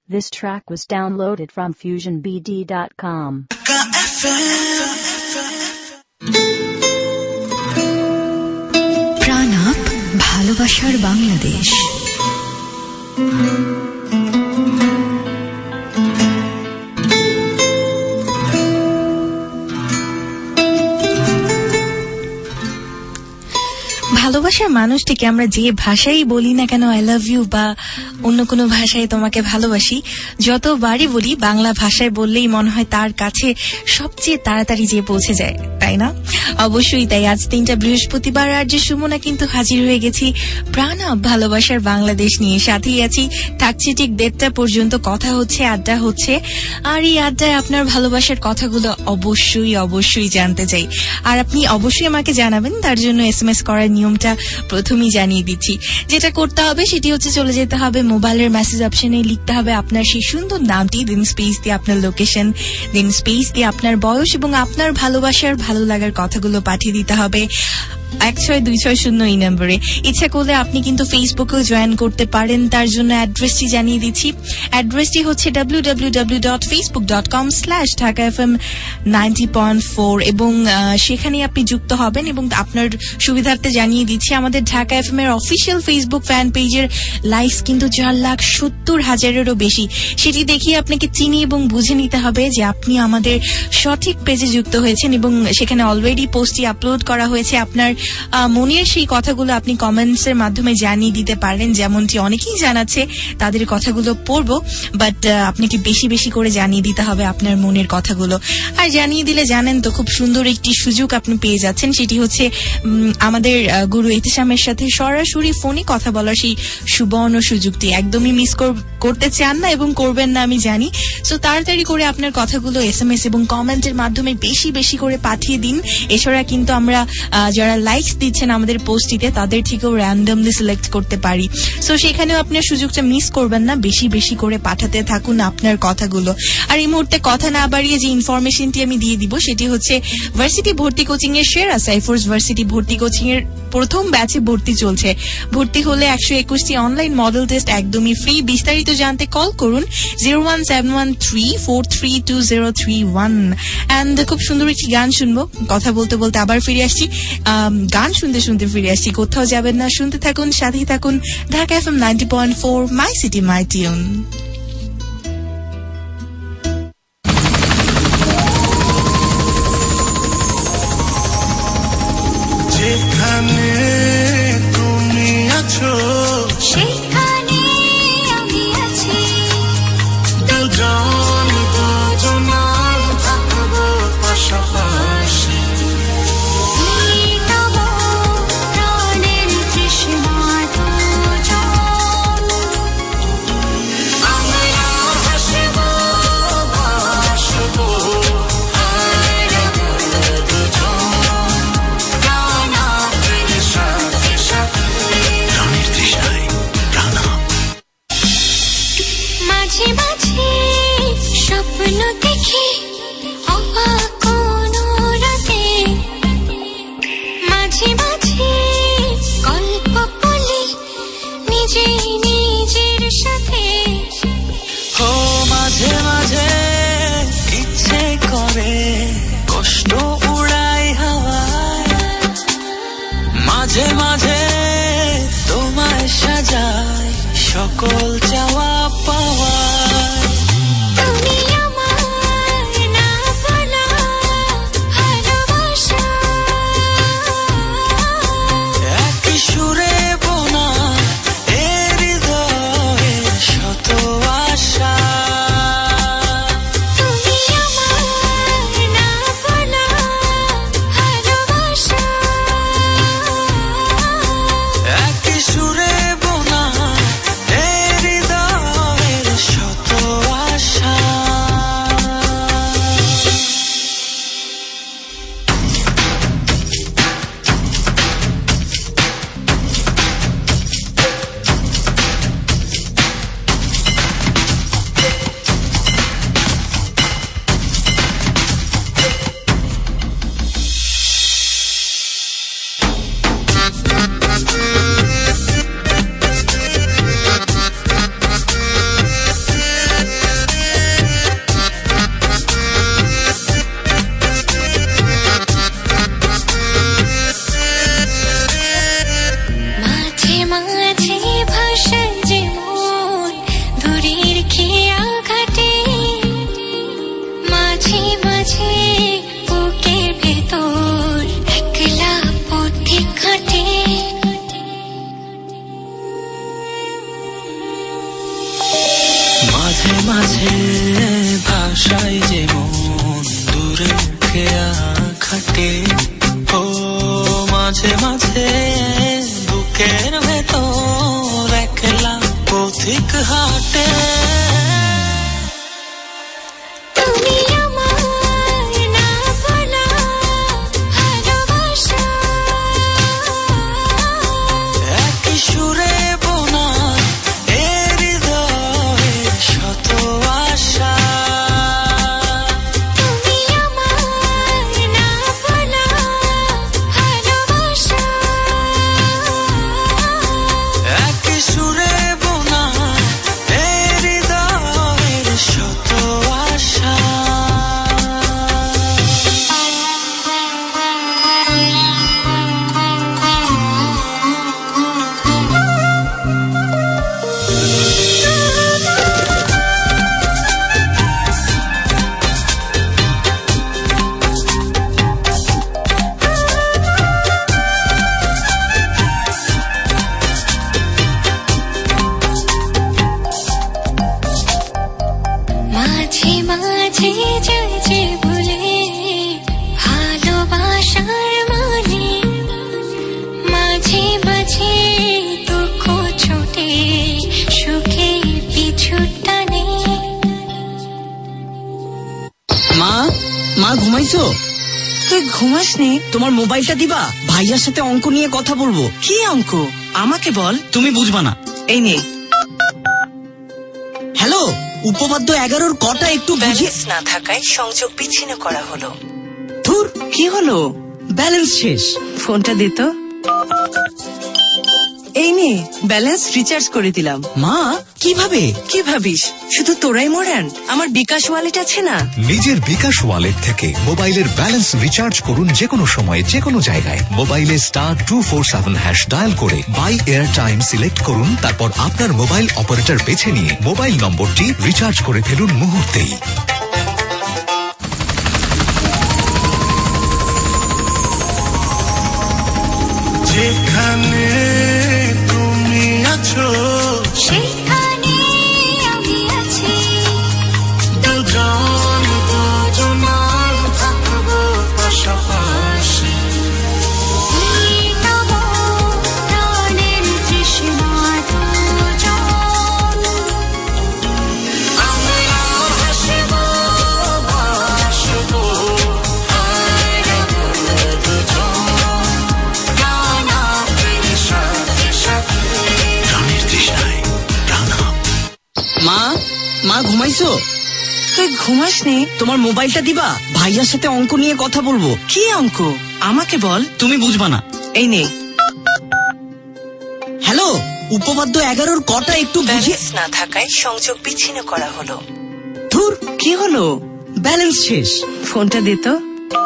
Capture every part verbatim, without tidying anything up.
This track was downloaded from fusion b d dot com. প্রাণাপ ভালোবাসার বাংলাদেশ। ভালোবাসার মানুষটিকে আমরা যে ভাষাই বলি না কেন, আই লাভ ইউ বা অন্য কোনো ভাষায় তোমাকে ভালোবাসি, যতবারই বলি বাংলা ভাষায় বললেই মনে হয় তার কাছে সবচেয়ে তাড়াতাড়ি যে পৌঁছে যায়, তাই না? অবশ্যই তাই। আজ তিনটা বৃহস্পতিবার আর যে সুমনা কিন্তু হাজির হয়ে গেছি প্রাণাপ ভালোবাসার বাংলাদেশ নিয়ে। সাথেই আছি, থাকছি ঠিক দেড়টা পর্যন্ত, কথা হচ্ছে, আড্ডা হচ্ছে। আর এই আড্ডায় আপনার ভালোবাসার কথাগুলো অবশ্যই অবশ্যই জানতে চাই। আর আপনি অবশ্যই আমাকে জানাবেন, তার জন্য এস এম এস করার নিয়মটা প্রথমেই জানিয়ে দিচ্ছি। যেটা করতে হবে সেটি হচ্ছে চলে যেতে হবে মোবাইলের মেসেজ অপশনে, লিখতে হবে আপনার সেই সুন্দর নামটি, দেন স্পেস দিয়ে আপনার লোকেশন, দেন স্পেস দিয়ে আপনার বয়স এবং আপনার ভালোবাসার ভালো লাগার কথাগুলো পাঠিয়ে দিতে হবে এক ছয় দুই ছয় শূন্য এই নম্বরে। ইচ্ছা করলে আপনি কিন্তু ফেসবুকেও জয়েন করতে পারেন, তার জন্য অ্যাড্রেসটি জানিয়ে দিচ্ছি। অ্যাড্রেসটি হচ্ছে W W W dot Facebook dot com slash Dhaka F M ninety point four এবং সেখানে আপনি যুক্ত হবেন। এবং আপনার সুবিধার্থে জানিয়ে দিচ্ছি, আমাদের ঢাকা এফ এম এর অফিসিয়াল ফেসবুক ফ্যান পেজের লাইকস কিন্তু চার লাখ সত্তর হাজারেরও বেশি। সেটি দেখিয়ে আপনাকে চিনি এবং বুঝে নিতে হবে যে আপনি আমাদের সঠিক পেজে যুক্ত হয়েছেন এবং সেখানে অলরেডি পোস্টটি আপলোড করা হয়েছে। আপনার মনের সেই কথাগুলো আপনি কমেন্টস এর মাধ্যমে জানিয়ে দিতে পারেন, যেমনটি অনেকেই জানাচ্ছে তাদের কথাগুলো পড়বো, বাট আপনাকে বেশি বেশি করে জানিয়ে দিতে হবে আপনার মনের কথাগুলো। আর জানিয়ে দিলে জানেন তো খুব সুন্দর একটি সুযোগ আপনি পেয়ে যাচ্ছেন, সেটি হচ্ছে আমাদের গুরু ইহতিসামের সাথে সরাসরি ফোনে কথা বলার সেই সুবর্ণ সুযোগটি। একদমই মিস করতে চান না এবং করবেন না আমি জানি। সো তাড়াতাড়ি করে আপনার কথাগুলো এস এম এস এবং কমেন্টের মাধ্যমে বেশি বেশি করে পাঠিয়ে দিন। এছাড়া কিন্তু আমরা যারা লাইকস দিচ্ছেন আমাদের পোস্টটিতে তাদের থেকেও র্যান্ডমলি সিলেক্ট করতে পারি। সো সেখানেও আপনার সুযোগটা মিস করবেন না, বেশি বেশি করে পাঠাতে থাকুন আপনার কথাগুলো। আর এই মুহূর্তে কথা না বাড়িয়ে যে ইনফরমেশনটি আমি দিয়ে দিব সেটি হচ্ছে ভার্সিটি ভর্তি কোচিং এর সেরা সাইফোর্স ভার্সিটি ভর্তি কোচিং এর প্রথম ব্যাচে ভর্তি চলছে। ভর্তি হলে একশো একুশটি অনলাইন মডেল টেস্ট একদমই ফ্রি। বিস্তারিত জানতে কল করুন zero one seven one three four three two zero three one. And খুব সুন্দর একটি গান শুনবো। কথা বলতে বলতে আবার ফিরে আসছি, গান শুনতে শুনতে ফিরে আসছি। কোথাও যাবেন না, শুনতে থাকুন, সাথেই থাকুন। Dhaka F M ninety point four, my city my tune. যেখানে তুমি আছো সেখানে আমি আছি, দুজন দুজনার থাকবো পাশাপাশি। প্রাণের তৃষ্ণা দুজন, আমরা হাসবো বাসবো আর দুজন প্রাণের সাথে সাথে। প্রাণের তৃষ্ণায় প্রাণাপ। মাঝে মাঝে স্বপ্ন দেখি অবাক কোনো রাতে, মাঝে মাঝে গল্প বলি নিজে নিজের সাথে। ও মাঝে মাঝে ইচ্ছে করে কষ্ট উড়াই হাওয়ায়, মাঝে মাঝে তোমায় সাজায় সকল চাওয়া পাওয়ায়। তুমি আমার মাঝে ভাষায় যে মন দূরে খেয়া খাটে ও মাঝে মাঝে বুকের ভেতর একলা পথিক হাটে তুই ঘুমাস নি? তোমার মোবাইলটা দিবা, ভাইয়ার সাথে অঙ্ক নিয়ে কথা বলবো। কি অঙ্ক? আমাকে বল। তুমি বুঝবা না। এই নে। হ্যালো, উপপাদ্য এগারোর কটা একটু বুঝিয়ে না থাকায় সংযোগ বিচ্ছিন্ন করা হলো। ধুর, কি হলো? ব্যালেন্স শেষ। ফোনটা দে তো। এই নে, ব্যালেন্স রিচার্জ করে দিলাম। মা, কিভাবে? কি ভাবিস শুধু তোরাই মডার্ন? আমার বিকাশ ওয়ালেট আছে না? নিজের বিকাশ ওয়ালেট থেকে মোবাইলের ব্যালেন্স রিচার্জ করুন যে কোনো সময় যে কোনো জায়গায়। মোবাইলে star two four seven hash dial করে বাই এয়ার টাইম সিলেক্ট করুন, তারপর আপনার মোবাইল অপারেটর বেছে নিয়ে মোবাইল নম্বরটি রিচার্জ করে ফেলুন মুহূর্তেই। যেখানে তুমি আছো সেখানে আমি আছি, দুজন দুজনার থাকবো পাশাপাশি। তব প্রাণের তৃষ্ণা দুজন, আমরা হাসবো বাসবো হারাবো দুজন। মা, মা ঘুমাইছো? তুই ঘুমাস নি? তোমার মোবাইলটা দিবা, ভাইয়ার সাথে অঙ্ক নিয়ে কথা বলবো। কি অঙ্ক? আমাকে বল। তুমি বুঝবা না। এই নে। হ্যালো, উপপাদ্য এগারোর কটা একটু বুঝিয়ে না থাকায় সংযোগ বিচ্ছিন্ন করা হলো। ধুর, কি হলো? ব্যালেন্স শেষ। ফোনটা দে তো।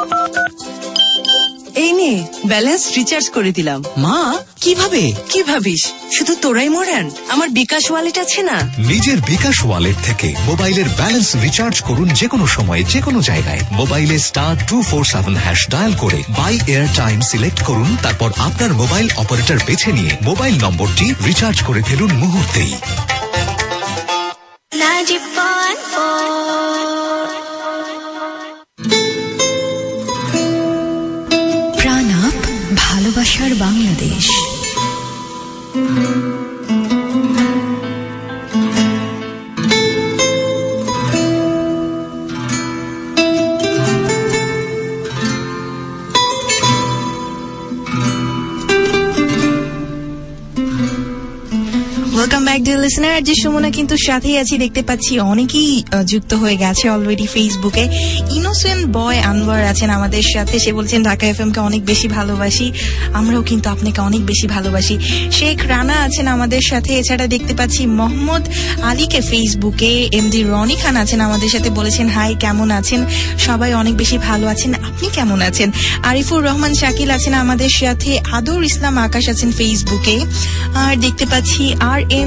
এই নে, ব্যালেন্স রিচার্জ করে দিলাম। মা, কিভাবে? কি ভাবিস শুধু তোরাই মডার্ন? আমার বিকাশ ওয়ালেট আছে না? নিজের বিকাশ ওয়ালেট থেকে মোবাইলের ব্যালেন্স রিচার্জ করুন যে কোনো সময় যে কোনো জায়গায়। মোবাইলে star two four seven hash dial করে বাই এয়ার টাইম সিলেক্ট করুন, তারপর আপনার মোবাইল অপারেটর বেছে নিয়ে মোবাইল নম্বরটি রিচার্জ করে ফেলুন মুহূর্তেই। প্রাণাপ ভালোবাসার Bangladesh. Welcome back dear listener. যে সুমনা কিন্তু সাথেই আছি, দেখতে পাচ্ছি অনেকেই যুক্ত হয়ে গেছে অলরেডি ফেসবুকে। ইনোসেন্ট বয় আনওয়ার আছেন আমাদের সাথে, সে বলছেন ঢাকা এফএম কে অনেক বেশি ভালোবাসি, আমরাও কিন্তু আপনাকে অনেক বেশি ভালোবাসি। শেখ রানা আছেন আমাদের সাথে। এছাড়া দেখতে পাচ্ছি মোহাম্মদ আলীকে ফেসবুকে। এমডি রনি খান আছেন আমাদের সাথে, বলেছেন হাই, কেমন আছেন? সবাই অনেক বেশি ভালো আছেন, আপনি কেমন আছেন? আরিফুর রহমান শাকিল আছেন আমাদের সাথে। আদর ইসলাম আকাশ আছেন ফেসবুকে। আর দেখতে পাচ্ছি আর এম নাইম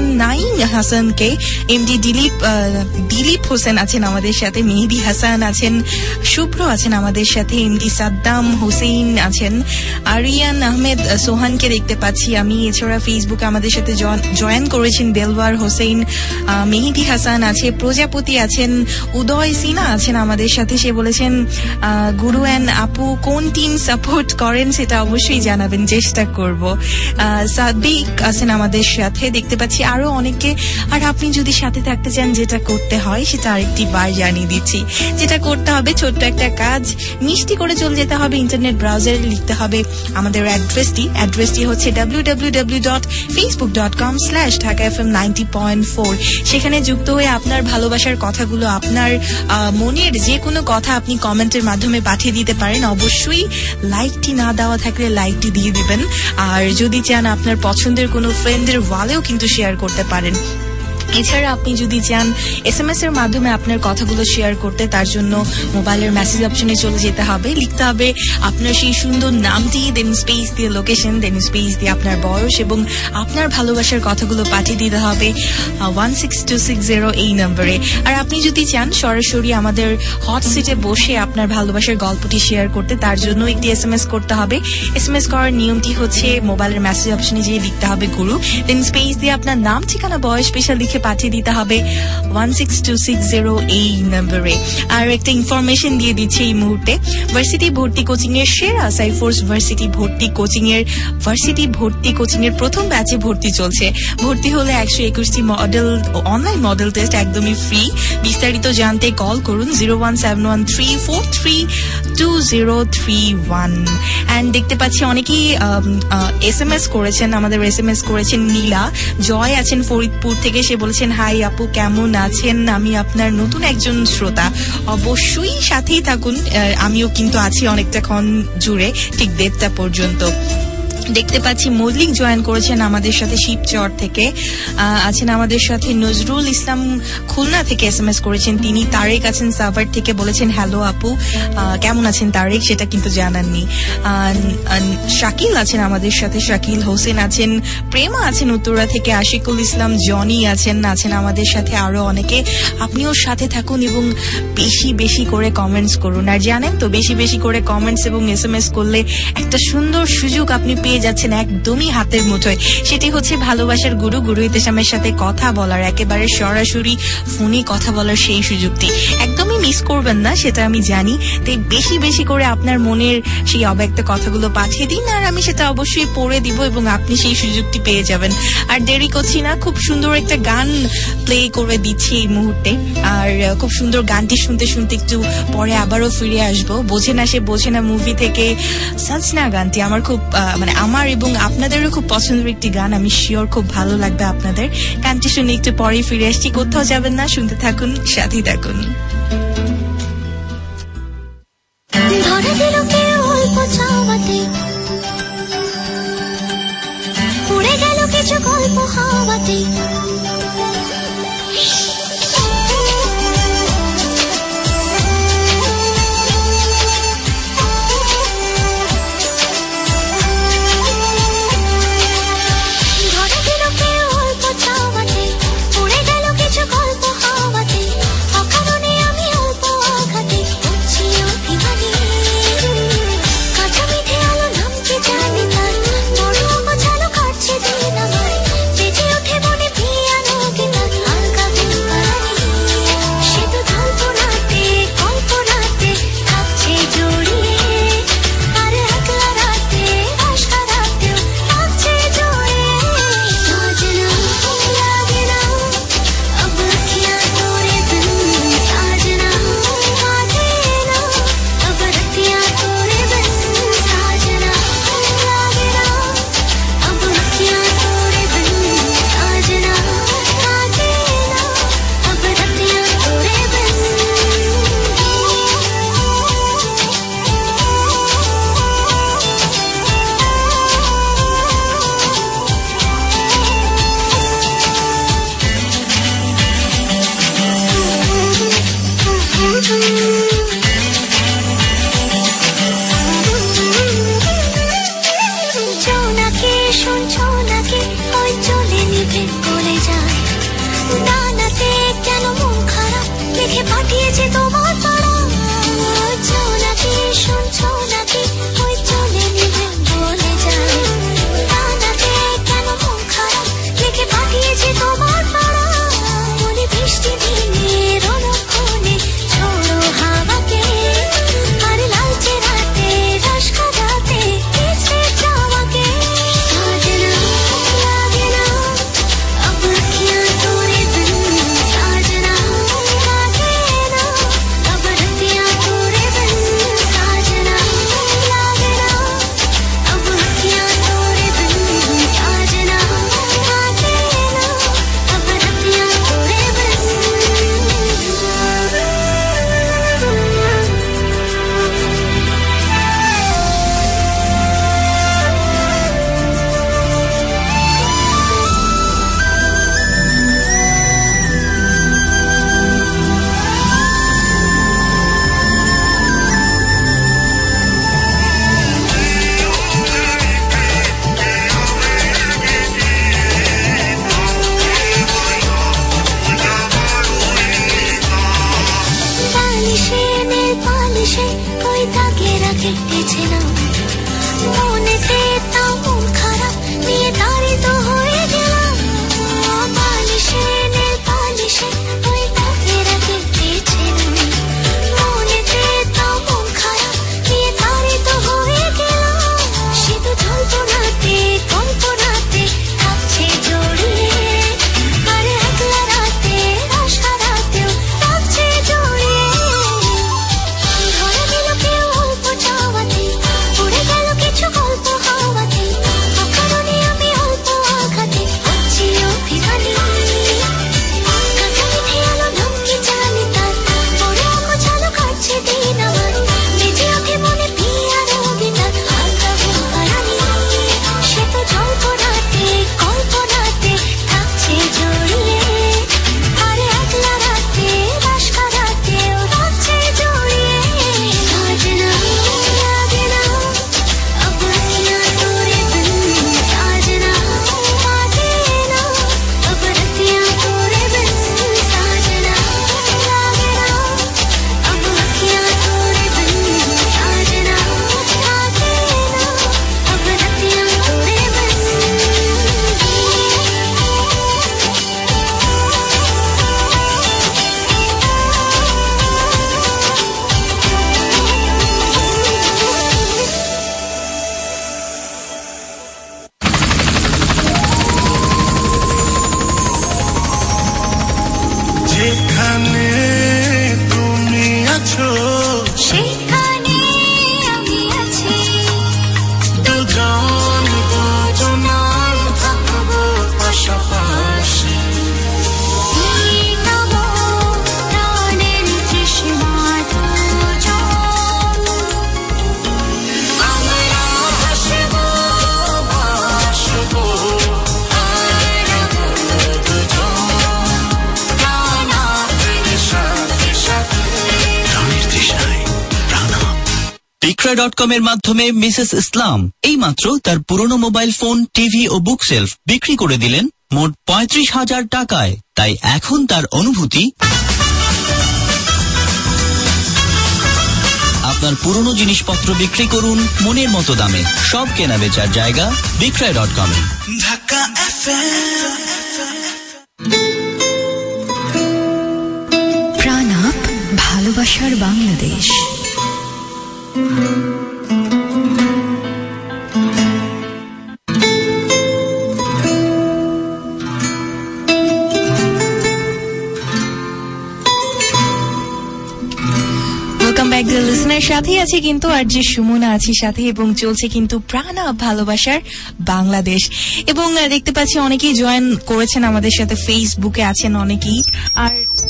শাহিন হাসানকে, এমডি দিলীপ আহ, দিলীপ হোসেন আছেন আমাদের সাথে, মেহেদি হাসান আছেন, শুভ্র আছেন আমাদের সাথে, এমডি সাদ্দাম হোসেন আছেন, আরিয়ান আহমেদ আহ, সোহানকে দেখতে পাচ্ছি আমি। এছাড়া ফেসবুকে আমাদের সাথে জয়েন করেছেন দেলওয়ার হোসেন, আহ, মেহেদি হাসান আছে, প্রজাপতি আছেন, উদয় সিনা আছেন আমাদের সাথে। সে বলেছেন আহ, গুরু অ্যান্ড আপু কোন টিম সাপোর্ট করেন সেটা অবশ্যই জানাবেন, চেষ্টা করব। আহ, সাদিক আছেন আমাদের সাথে, দেখতে পাচ্ছি আরো অনেকে। আর আপনি যদি সাথে থাকতে চান, যেটা করতে হয় সেটা আরেকটি বার জানিয়ে দিচ্ছি। যেটা করতে হবে ছোট্ট একটা কাজ, মিষ্টি করে চলে যেতে হবে ইন্টারনেট ব্রাউজারে, লিখতে হবে আমাদের অ্যাড্রেসটি। অ্যাড্রেসটি হচ্ছে W W W dot Facebook dot com slash Dhaka F M ninety point four. সেখানে যুক্ত হয়ে আপনার ভালোবাসার কথাগুলো, আপনার আহ, মনের যে কোনো কথা আপনি কমেন্টের মাধ্যমে পাঠিয়ে দিতে পারেন। অবশ্যই লাইকটি না দেওয়া থাকলে লাইকটি দিয়ে দিবেন। আর যদি চান আপনার পছন্দের কোনো ফ্রেন্ডের ওয়ালেও কিন্তু শেয়ার করতে পারেন। এছাড়া আপনি যদি চান এস এম এস এর মাধ্যমে আপনার কথাগুলো শেয়ার করতে, তার জন্য মোবাইলের মেসেজ অপশনে চলে যেতে হবে, লিখতে হবে আপনার সেই সুন্দর নামটি, দেন স্পেস দিয়ে লোকেশন, দেন স্পেস দিয়ে আপনার বয়স এবং আপনার ভালোবাসার কথাগুলো পাঠিয়ে দিতে হবে one six two six zero এই নম্বরে। আর আপনি যদি চান সরাসরি আমাদের হট সিটে বসে আপনার ভালোবাসার গল্পটি শেয়ার করতে, তার জন্য একটি এস এম এস করতে হবে। এস এম এস করার নিয়মটি হচ্ছে মোবাইলের মেসেজ অপশনে গিয়ে লিখতে হবে গুরু, দেন স্পেস দিয়ে আপনার নাম, ঠিকানা, বয়স, পেশা লিখে পাঠিয়ে দিতে হবে one six two six zero এই নম্বরে। আর একটা ইনফরমেশন দিয়ে দিচ্ছে এই মুহূর্তে, ভার্সিটি ভর্তি কোচিং এর সেরা সাইফোর্স ভার্সিটি ভর্তি কোচিং এর ভার্সিটি ভর্তি কোচিং এর প্রথম ব্যাচে ভর্তি চলছে। ভর্তি হলে একশো একুশটি মডেল অনলাইন মডেল টেস্ট একদমই ফ্রি। বিস্তারিত জানতে কল করুন zero one seven one three four three two zero three one. And দেখতে পাচ্ছি অনেকেই এস এম এস করেছেন, আমাদের এস এম এস করেছেন নীলা জয় আছেন ফরিদপুর থেকে। সে বলেছেন হাই আপু, কেমন আছেন? আমি আপনার নতুন একজন শ্রোতা, অবশ্যই সাথেই থাকুন। আমিও কিন্তু আছি অনেকটা ক্ষণ জুড়ে, ঠিক দেড়টা পর্যন্ত। দেখতে পাচ্ছি মল্লিক জয়েন করেছেন আমাদের সাথে শিবচর থেকে। আছেন আমাদের সাথে নজরুল ইসলাম খুলনা থেকে এস এম এস করেছেন তিনি। তারেক আছেন সাভার থেকে, বলেছেন হ্যালো আপু, কেমন আছেন তারেক সেটা কিন্তু জানাননি। শাকিল আছেন আমাদের সাথে, শাকিল হোসেন আছেন, প্রেমা আছেন উত্তরা থেকে, আশিকুল ইসলাম জনি আছেন আছেন আমাদের সাথে, আরো অনেকে। আপনিও সাথে থাকুন এবং বেশি বেশি করে কমেন্টস করুন। আর জানেন তো, বেশি বেশি করে কমেন্টস এবং এস এম এস করলে একটা সুন্দর সুযোগ আপনি পেয়ে যাচ্ছেন একদমই হাতের মুঠোয়। সেটি হচ্ছে ভালোবাসার গুরু গুরু ইতিসামের সাথে কথা বলার, একেবারে সরাসরি ফোনে কথা বলার সেই সুযোগটি একদমই মিস করবেন না, সেটা আমি জানি। তাই বেশি বেশি করে আপনার মনের সেই অব্যক্ত কথাগুলো পাঠিয়ে দিন, আর আমি সেটা অবশ্যই পড়ে দিব এবং আপনি সেই সুযোগটি পেয়ে যাবেন। আর দেরি করছি না, খুব সুন্দর একটা গান প্লে করে দিচ্ছি এই মুহূর্তে। আর খুব সুন্দর গানটি শুনতে শুনতে একটু পরে আবারও ফিরে আসবো। বোঝে না সে বোঝে না মুভি থেকে সাজনা গানটি আমার খুব মানে আমার এবং আপনাদেরও খুব পছন্দের একটি গান। আমি শিওর খুব ভালো লাগবে আপনাদের। গানটি শুনে একটু পরে ফিরে আসছি, কোথাও যাবেন না, শুনতে থাকুন, সাথেই থাকুন। ধরে দিল কে অল্প চাওয়াতে, উড়ে গেল কিছু গল্প হাওয়াতে। শুনছো নাকি ওই চলে নিভে চলে যায়। বালিশে ওই দাগেরা কেটেছে না মনেতে তাও মন খারাপ নিয়ে তাড়িত হয়ে গেলাম বালিশে নীল বালিশে ওই দাগেরা কেটেছে না মনেতে তাও মন খারাপ নিয়ে তাড়িত হয়ে গেলাম সে তো জল্পনাতে কল্পনাতে থাকছে জড়িয়ে আর একলা রাতে আশারাতেও থাকছে জড়িয়ে ধরে দিল কেউ অল্প চাওয়াতে উড়ে গেল কিছু গল্প হাওয়াতে অকারণে আমি অল্প আঘাতে হচ্ছি অভিমানী কাঁচা মিঠে আলো ধমকি জানি তার বড় অগোছালো কাটছে দিন আমার বেজে ওঠে মনে পিয়ার গিটার হালকা হুঙ্কারানি সে তো জল্পনাতে কল্পনাতে থাকছে জড়িয়ে আর একলা রাতে বাসকারাতেও থাকছে জড়িয়ে সাজনা লাগে না अब रतियां तोरे बिन साजना आते ना अब रतियां तोरे बिन साजना लागे ना अब रतियां तोरे बिन साजना आते ना अब रतियां तोरे बिन যেখানে তুমি আছো সেখানে আমি আছি দুজন দুজনার থাকবো পাশাপাশি নব প্রাণের তৃষ্ণা দুজন আমরা হাসবো বাসবো হারাবো দুজন প্রাণের সাথে সাথে প্রাণের তৃষ্ণায় প্রাণা। বিক্রয় ডট কম এর মাধ্যমে মিসেস ইসলাম এই মাত্র তার পুরনো মোবাইল ফোন, টিভি ও বুক সেলফ বিক্রি করে দিলেন মোট পঁয়ত্রিশ হাজার টাকায়। তাই এখন তার অনুভূতি, আপনার পুরনো জিনিসপত্র বিক্রি করুন মনের মতো দামে। সব কেনা বেচার জায়গা বিক্রয় ডট কম এ। ঢাকা এফএম প্রাণাপ ভালোবাসার Bangladesh. Welcome back to listener, সাথে আছে কিন্তু আর যে সুমনা আছি সাথে, এবং চলছে কিন্তু প্রাণাপ ভালোবাসার বাংলাদেশ। এবং আহ, দেখতে পাচ্ছি অনেকেই জয়েন করেছেন আমাদের সাথে, ফেসবুকে আছেন অনেকেই, আর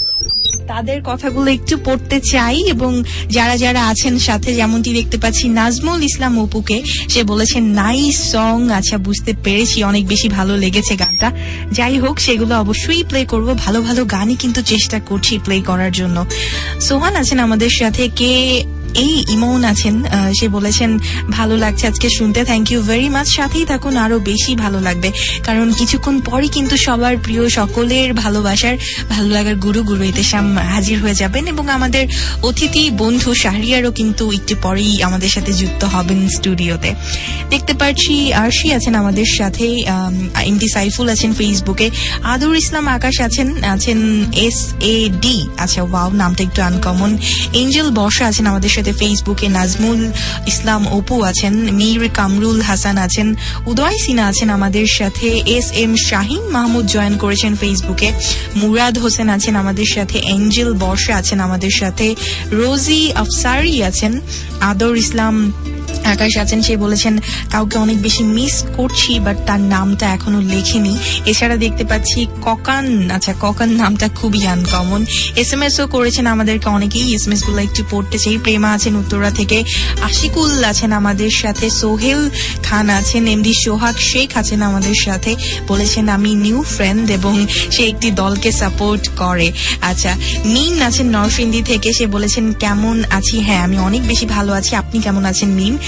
তাদের কথাগুলো একটু পড়তে চাই। এবং যারা যারা আছেন সাথে, যেমনটি দেখতে পাচ্ছি নাজমুল ইসলাম অপুকে, সে বলেছেন নাইস সং। আচ্ছা, বুঝতে পেরেছি, অনেক বেশি ভালো লেগেছে গানটা। যাই হোক, সেগুলো অবশ্যই প্লে করব, ভালো ভালো গানই কিন্তু চেষ্টা করছি প্লে করার জন্য। সোহান আছেন আমাদের সাথে, কে এই ইমন আছেন, আহ, সে বলেছেন ভালো লাগছে আজকে শুনতে, থ্যাংক ইউ ভেরি মাচ। সাথেই থাকুন, আরো বেশি ভালো লাগবে, কারণ কিছুক্ষণ পরই কিন্তু সবার প্রিয়, সকলের ভালোবাসার ভালো লাগার গুরু গুরু ইতেশাম হাজির হয়ে যাবেন, এবং আমাদের অতিথি বন্ধু শাহরিয়ারও কিন্তু একটু পরেই আমাদের সাথে যুক্ত হবেন স্টুডিওতে। দেখতে পাচ্ছি আরশি আছেন আমাদের সাথে, এমডি সাইফুল আছেন ফেসবুকে, আদর ইসলাম আকাশ আছেন, আছেন এস এ ডি, আচ্ছা ওয়াও, নামটা একটু আনকমন। এঞ্জেল বর্ষা আছেন আমাদের সাথে ফেসবুকে, নাজমুল ইসলাম অপু আছেন, মীর কামরুল হাসান আছেন, উদয় সিনা আছেন আমাদের সাথে, S M Shahin Mahmud join করেছেন ফেসবুকে, মুরাদ হোসেন আছেন আমাদের সাথে, এঞ্জেল বর্ষা আছেন আমাদের সাথে, রোজি আফসারি আছেন, আদর ইসলাম আকাশ আছেন, সে বলেছেন কাউকে অনেক বেশি মিস করছি, বাট তার নামটা এখনো লেখেনি। এছাড়া দেখতে পাচ্ছি ককান, আচ্ছা ককান নামটা খুবই আনকমন। এস এম এস ও করেছেন আমাদেরকে অনেকেই, এস এম এস গুলো একটু পড়তে চাই। প্রেমা আছেন উত্তরা থেকে, আশিকুল আছেন আমাদের সাথে, সোহেল খান আছেন, এমডি সোহাগ শেখ আছেন আমাদের সাথে, বলেছেন আমি নিউ ফ্রেন্ড এবং সে একটি দলকে সাপোর্ট করে। আচ্ছা, মিন আছেন নরসিংদী থেকে, সে বলেছেন কেমন আছি, হ্যাঁ আমি অনেক বেশি ভালো আছি, আপনি কেমন আছেন মিন?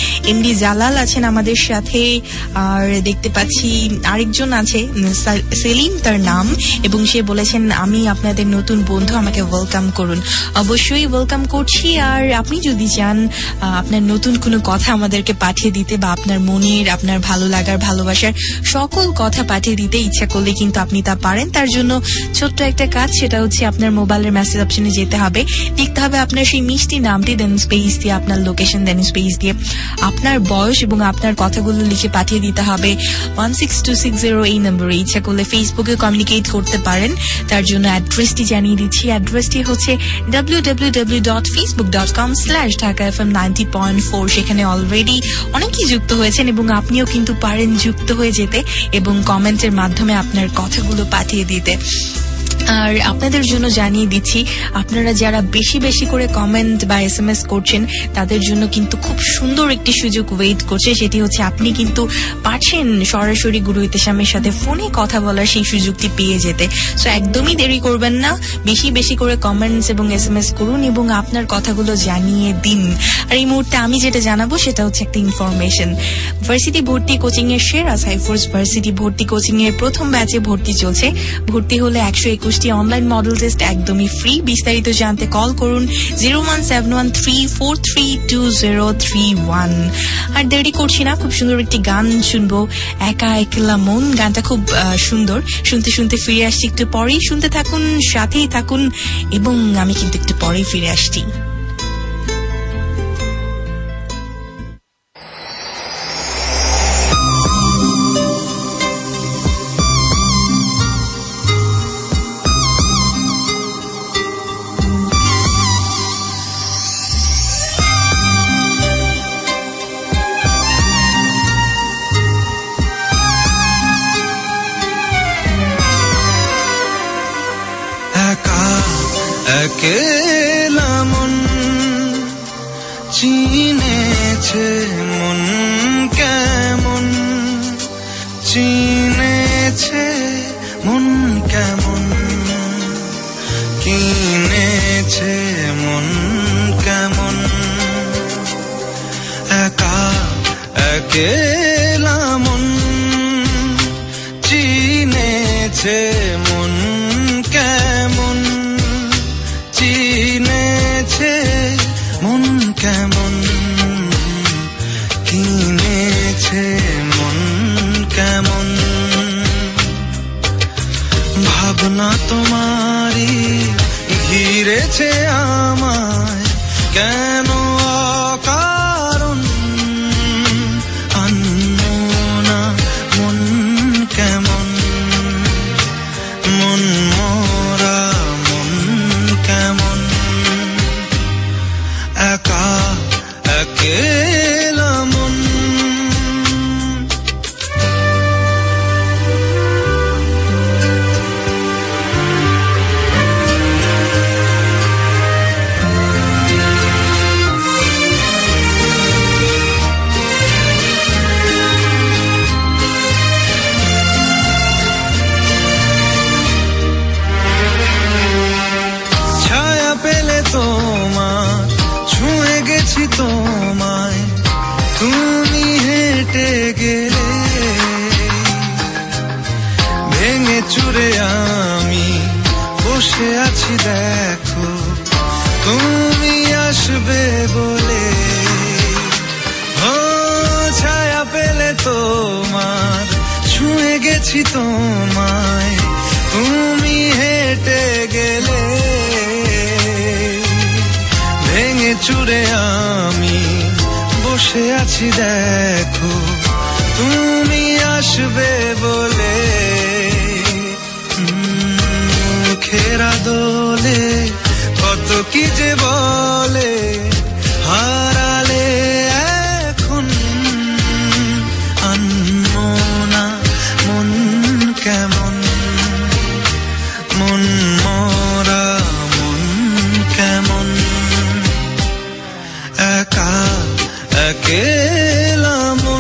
এমডি জালাল আছেন আমাদের সাথে, আর দেখতে পাচ্ছি আরেকজন আছে সেলিম তার নাম, এবং সে বলেছেন আমি আপনাদের নতুন বন্ধু, আমাকে ওয়েলকাম করুন। অবশ্যই ওয়েলকাম করছি। আর আপনি যদি চান আপনার নতুন কোনো কথা আমাদেরকে পাঠিয়ে দিতে, বা আপনার মনের, আপনার ভালো লাগার, ভালোবাসার সকল কথা পাঠিয়ে দিতে ইচ্ছা করলে কিন্তু আপনি তা পারেন। তার জন্য ছোট্ট একটা কাজ, সেটা হচ্ছে আপনার মোবাইলের মেসেজ অপশনে যেতে হবে, লিখতে হবে আপনার সেই মিষ্টি নামটি, দেন স্পেস দিয়ে আপনার লোকেশন, দেন স্পেস দিয়ে আপনার বয়স এবং আপনার কথাগুলো লিখে পাঠিয়ে দিতে হবে one six two six zero এই নম্বরে। ইচ্ছা করলে ফেসবুকে কমিউনিকেট করতে পারেন। তার জন্য অ্যাড্রেসটি জানিয়ে দিচ্ছি। অ্যাড্রেসটি হচ্ছে W W W dot Facebook dot com slash Dhaka F M ninety point four. সেখানে অলরেডি অনেকেই যুক্ত হয়েছেন, এবং আপনিও কিন্তু পারেন যুক্ত হয়ে যেতে এবং কমেন্টের মাধ্যমে আপনার কথাগুলো পাঠিয়ে দিতে। আর আপনাদের জন্য জানিয়ে দিচ্ছি, আপনারা যারা বেশি বেশি করে কমেন্ট বা এস এম এস করছেন তাদের জন্য কিন্তু খুব সুন্দর একটি সুযোগ ওয়েট করছে। সেটি হচ্ছে আপনি কিন্তু পারছেন সরাসরি গুরু ইতিসামের সাথে ফোনে কথা বলার সেই সুযোগটি পেয়ে যেতে। সো একদমই দেরি করবেন না, বেশি বেশি করে কমেন্টস এবং এস এম এস করুন এবং আপনার কথাগুলো জানিয়ে দিন। আর এই মুহূর্তে আমি যেটা জানাবো সেটা হচ্ছে একটা ইনফরমেশন। ভার্সিটি ভর্তি কোচিং এর সেরা সাইফোর্স ভার্সিটি ভর্তি কোচিং এর প্রথম ব্যাচে ভর্তি চলছে। ভর্তি হলে একশো একুশ অনলাইন মডেল টেস্ট একদমই ফ্রি। বিস্তারিত জানতে কল করুন zero one seven one three four three two zero three one. আর দেরি করছি না, খুব সুন্দর একটি গান শুনবো, একা একলা মন। গানটা খুব সুন্দর, শুনতে শুনতে ফিরে আসছি একটু পরেই। শুনতে থাকুন, সাথেই থাকুন, এবং আমি কিন্তু একটু পরেই ফিরে আসছি। একেলা মন চিনেছে মন কেমন, চিনেছে মন কেমন, কিনেছে মন কেমন। একা একেলা মন চিনেছে মন কেমন, চিনেছে মন কেমন, কিনেছে মন কেমন। ভাবনা তোমারই ঘিরেছে আমায় কেন অকারণ, আনমনা মন কেমন, মন মরা মন কেমন। একা একেলা মন। ছায়া পেলে তোমার ছুঁয়ে গেছি তোমায়, তুমি হেঁটে গেলে ভেঙে চুরে আমি বসে আছি দেখো, তুমি আসবে বলে। ও ছায়া পেলে তোমার ছুঁয়ে গেছি তোমায়, তুমি হেঁটে গেলে ভেঙে চুরে আমি বসে আছি দেখো, তুমি আসবে বলে। মুখের দোলে কত কি যে বলে, হারালে এখন আনমনা মন কেমন, মন মরা মন কেমন। একা একেলা মন।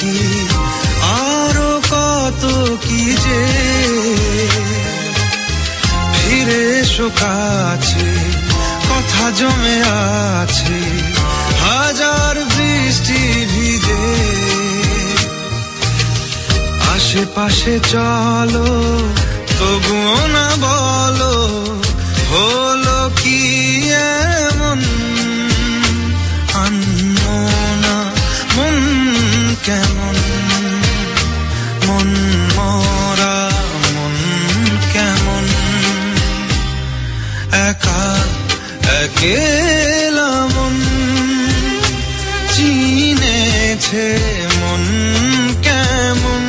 কি আরো কত কি যে ফিরে এসো কাছে কথা জমে আছে হাজার বৃষ্টি ভিজে আশেপাশে চলো তবুও না বলো হলো কি এমন আনো না মন কেমন মন মরা মন কেমন একা একেলা মন চিনেছে মন কেমন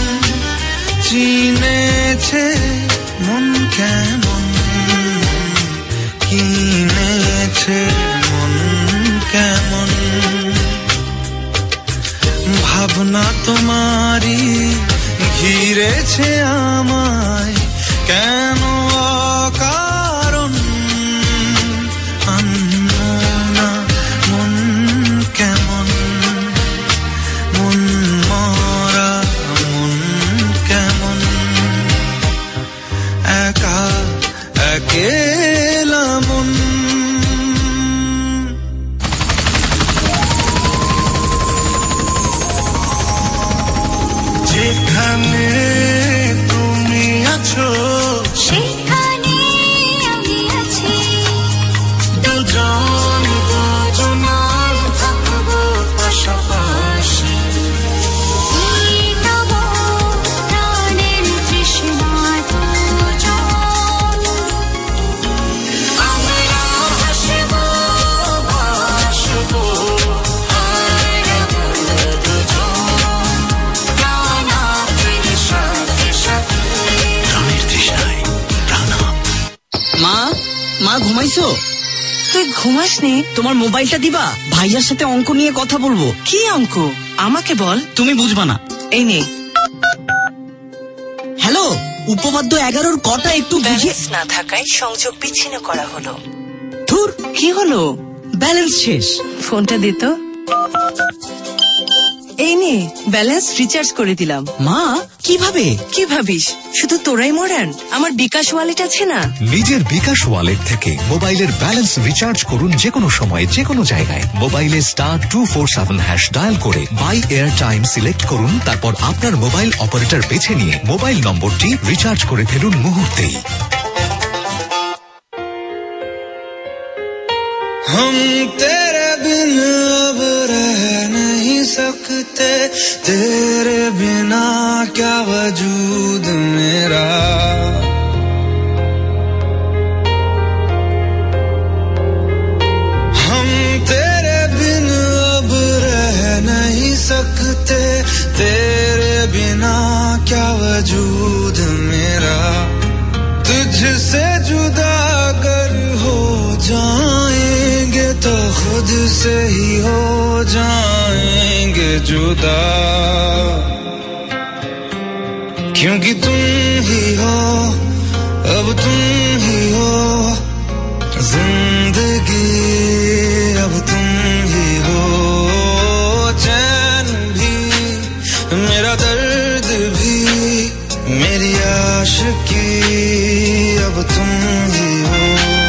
চিনেছে মন কেমন কিনেছে মন কেমন ভাবনা তোমারই ঘিরেছে আমায় কেন অকারণ আনো না মন কেমন মন মরা মন কেমন একা একেলা মন যেখানে তুমি আছো সেখানে আমি আছি দুজন দুজনার থাকবো পাশাপাশি এই নব প্রাণের তৃষ্ণা দুজন আমরা হাসবো ভাসবো হারাবো দুজন প্রাণের সাথে সাথে প্রাণের তৃষ্ণায় প্রাণা মা মা ঘুমাইছো? তুই ঘুমাস নি? তোমার মোবাইলটা দিবা, ভাইয়ার সাথে অঙ্ক নিয়ে কথা বলবো। কি অঙ্ক আমাকে বল। তুমি বুঝবা না। এই নে। হ্যালো, উপপাদ্য এগারোর কটা একটু বুঝিয়ে। ব্যালেন্স না থাকায় সংযোগ বিচ্ছিন্ন করা হলো। ধুর, কি হলো? ব্যালেন্স শেষ। ফোনটা দে তো। এই নে, ব্যালেন্স রিচার্জ করে দিলাম। মা, কিভাবে? কি ভাবিস শুধু তোরাই মডার্ন? আমার বিকাশ ওয়ালেট আছে না? নিজের বিকাশ ওয়ালেট থেকে মোবাইলের ব্যালেন্স রিচার্জ করুন যে কোনো সময় যে কোনো জায়গায়। মোবাইলে star two four seven hash dial করে বাই এয়ার টাইম সিলেক্ট করুন, তারপর আপনার মোবাইল অপারেটর বেছে নিয়ে মোবাইল নম্বরটি রিচার্জ করে ফেলুন মুহূর্তেই। हम तेरे बिन अब रह नहीं सकते तेरे बिना क्या वजूद मेरा हम तेरे बिन अब रह नहीं सकते तेरे बिना क्या वजूद मेरा तुझसे जुदा अगर हो जाएंगे तो खुद से ही हो जाएंगे जुदा क्योंकि तुम ही हो अब तुम ही हो जिंदगी अब तुम ही हो चैन भी मेरा दर्द भी मेरी आशिकी अब तुम ही हो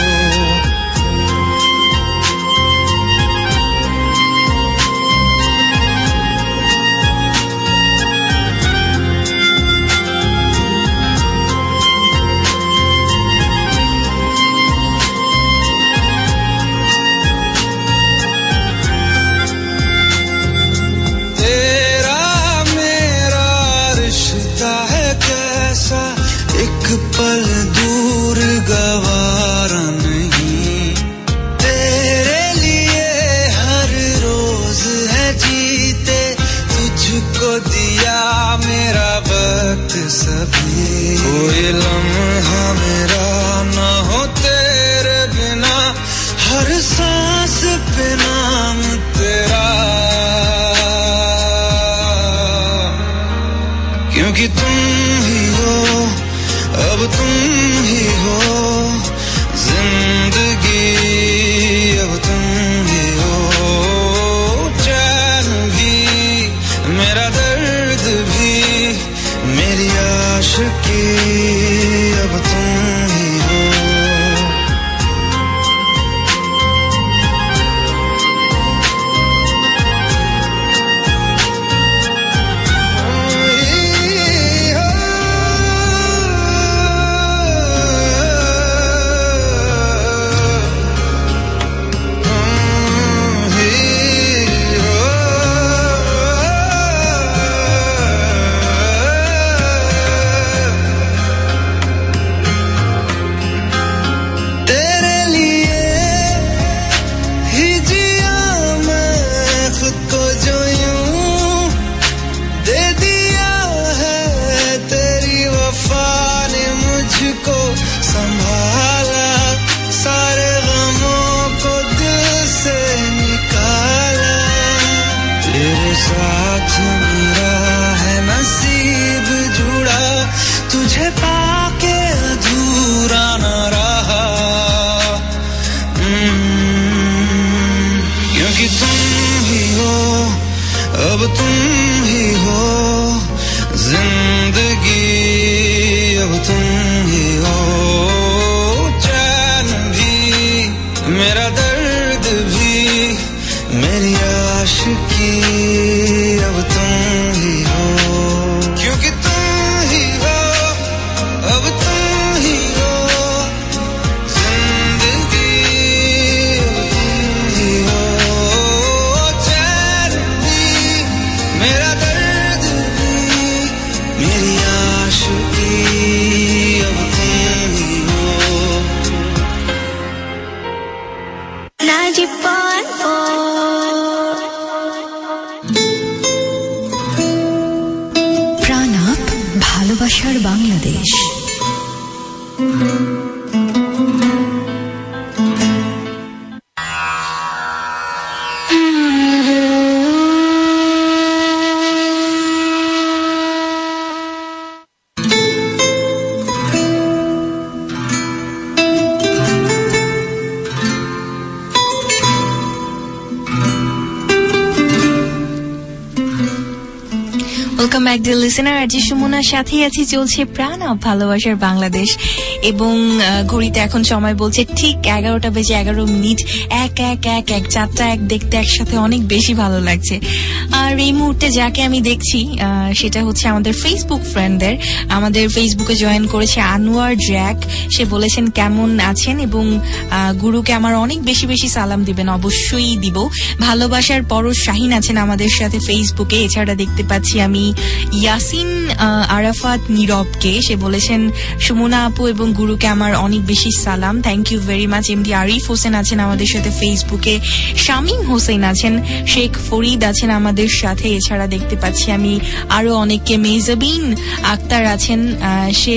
पल दूर गवारा नहीं तेरे लिए हर रोज है जीते तुझको दिया मेरा वक्त सभी कोई लम्हा मेरा ना हो तेरे बिना हर सांस पे नाम तेरा क्योंकि तुम ही हो अब तुम ही हो जिंदगी अब तुम ही हो चैन भी मेरा के अधूरा न रहा, क्योंकि तुम ही हो, अब तुम ही हो जिंदगी, अब तुम ही हो चैन भी, मेरा दर्द भी, मेरी आशिकी, अब तुम ही हो, क्योंकि तुम ही हो, अब तुम ही हो जिंदगी, अब तुम ही हो चैन भी, मेरा दर्द भी, मेरी आशिकी, अब तुम ही हो। ninety point four প্রাণাপ ভালোবাসার Bangladesh. Welcome back dear listener, আজি সুমনার সাথেই আছি, চলছে প্রাণ আপ ভালোবাসার বাংলাদেশ এবং ঘড়িতে এখন সময় বলছে ঠিক এগারোটা বেজে এগারো মিনিট। এক এক এক এক চারটা এক দেখতে একসাথে অনেক বেশি ভালো লাগছে। আর এই মুহূর্তে যাকে আমি দেখছি সেটা হচ্ছে আমাদের ফেসবুক ফ্রেন্ডদের। আমাদের ফেসবুকে জয়েন করেছে আনোয়ার জ্যাক, সে বলেছেন কেমন আছেন এবং গুরুকে আমার অনেক বেশি বেশি সালাম দিবেন। অবশ্যই দিব। ভালোবাসার পরশ শাহিন আছেন আমাদের সাথে ফেসবুকে। এছাড়া দেখতে পাচ্ছি আমি ইয়াসিন আরাফাত নীরবকে, সে বলেছেন সুমনা আপু এবং গুরুকে আমার অনেক বেশি সালাম, thank you very much. MD Arif Hossain আছেন আমাদের সাথে ফেসবুকে, শামীম হোসেন আছেন, শেখ ফরিদ আছেন আমাদের সাথে। এছাড়া দেখতে পাচ্ছি আমি আরো অনেককে, মেজাবিন আক্তার আছেন, সে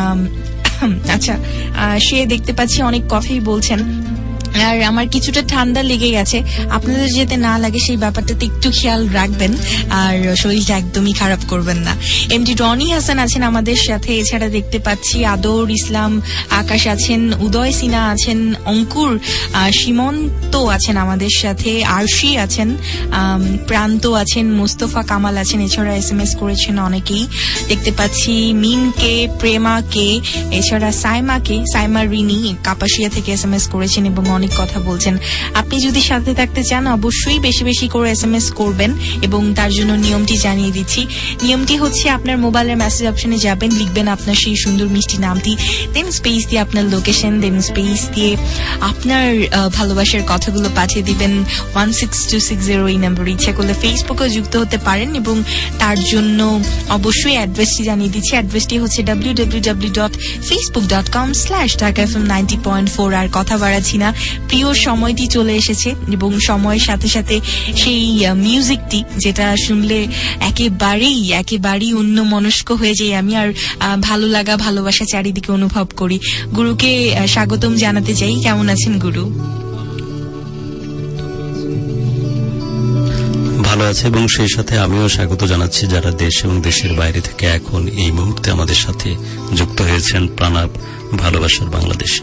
আচ্ছা সে দেখতে পাচ্ছি অনেক কথাই বলছেন। আর আমার কিছুটা ঠান্ডা লেগে গেছে, আপনাদের যাতে না লাগে সেই ব্যাপারটাতে একটু খেয়াল রাখবেন আর শরীরটা একদমই খারাপ করবেন না। এমডি রনি হাসান আছেন আমাদের সাথে। এছাড়া দেখতে পাচ্ছি আদর ইসলাম আকাশ আছেন, উদয় সিনহা আছেন, অঙ্কুর সীমন্ত আছেন আমাদের সাথে, আরশি আছেন, প্রান্ত আছেন, মুস্তফা কামাল আছেন। এছাড়া এস এম এস করেছেন অনেকেই, দেখতে পাচ্ছি মিনকে, প্রেমাকে, এছাড়া সাইমাকে, সাইমা রিনি কাপাসিয়া থেকে এস এম এস করেছেন এবং অনেক কথা বলছেন। আপনি যদি সাথে থাকতে চান অবশ্যই বেশি বেশি করে এস এম এস করবেন এবং তার জন্য নিয়মটি জানিয়ে দিচ্ছি। নিয়মটি হচ্ছে আপনার মোবাইলের মেসেজ অপশনে যাবেন, লিখবেন আপনার সেই সুন্দর মিষ্টি নামটি, দেন স্পেস দিয়ে আপনার লোকেশন, দেন স্পেস দিয়ে আপনার ভালোবাসার কথাগুলো পাঠিয়ে দিবেন one six two six zero এই নাম্বারে। ইচ্ছা করলে ফেসবুকেও যুক্ত হতে পারেন এবং তার জন্য অবশ্যই অ্যাড্রেসটি জানিয়ে দিচ্ছি। অ্যাড্রেসটি হচ্ছে W W W dot Facebook dot com slash Dhaka F M ninety point four. আর কথা বাড়াচ্ছি না, প্রিয় সময়টি চলে এসেছে এবং সময়ের সাথে সাথে সেই মিউজিকটি যেটা শুনলে একেবারেই একেবারেই অন্য মনস্ক হয়ে যাই আমি, আর ভালো লাগা ভালোবাসা চারিদিকে অনুভব করি। গুরুকে স্বাগতম জানাতে চাই। কেমন আছেন গুরু? ভালো আছে এবং সেই সাথে আমিও স্বাগত জানাচ্ছি যারা দেশ এবং দেশের বাইরে থেকে এখন এই মুহূর্তে আমাদের সাথে যুক্ত হয়েছেন প্রাণাপ ভালোবাসার বাংলাদেশে।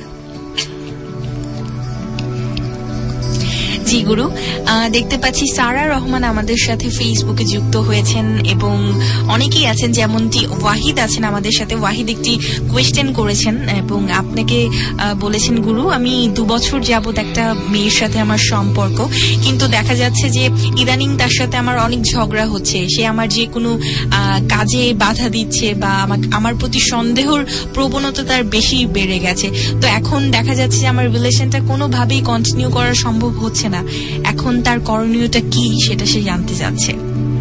জি গুরু, দেখতে পাচ্ছি সারা রহমান আমাদের সাথে ফেসবুকে যুক্ত হয়েছেন এবং অনেকেই আছেন, যেমনটি ওয়াহিদ আছেন আমাদের সাথে। ওয়াহিদ একটি কোয়েশ্চেন করেছেন এবং আপনাকে বলেছেন গুরু আমি দু বছর যাবত একটা মেয়ের সাথে আমার সম্পর্ক, কিন্তু দেখা যাচ্ছে যে ইদানিং তার সাথে আমার অনেক ঝগড়া হচ্ছে, সে আমার যে কোনো কাজে বাধা দিচ্ছে বা আমার প্রতি সন্দেহর প্রবণতা তার বেশি বেড়ে গেছে। তো এখন দেখা যাচ্ছে যে আমার রিলেশনটা কোনোভাবেই কন্টিনিউ করা সম্ভব হচ্ছে না। এখন তার করণীয়টা কি সেটা সে জানতে চাচ্ছে।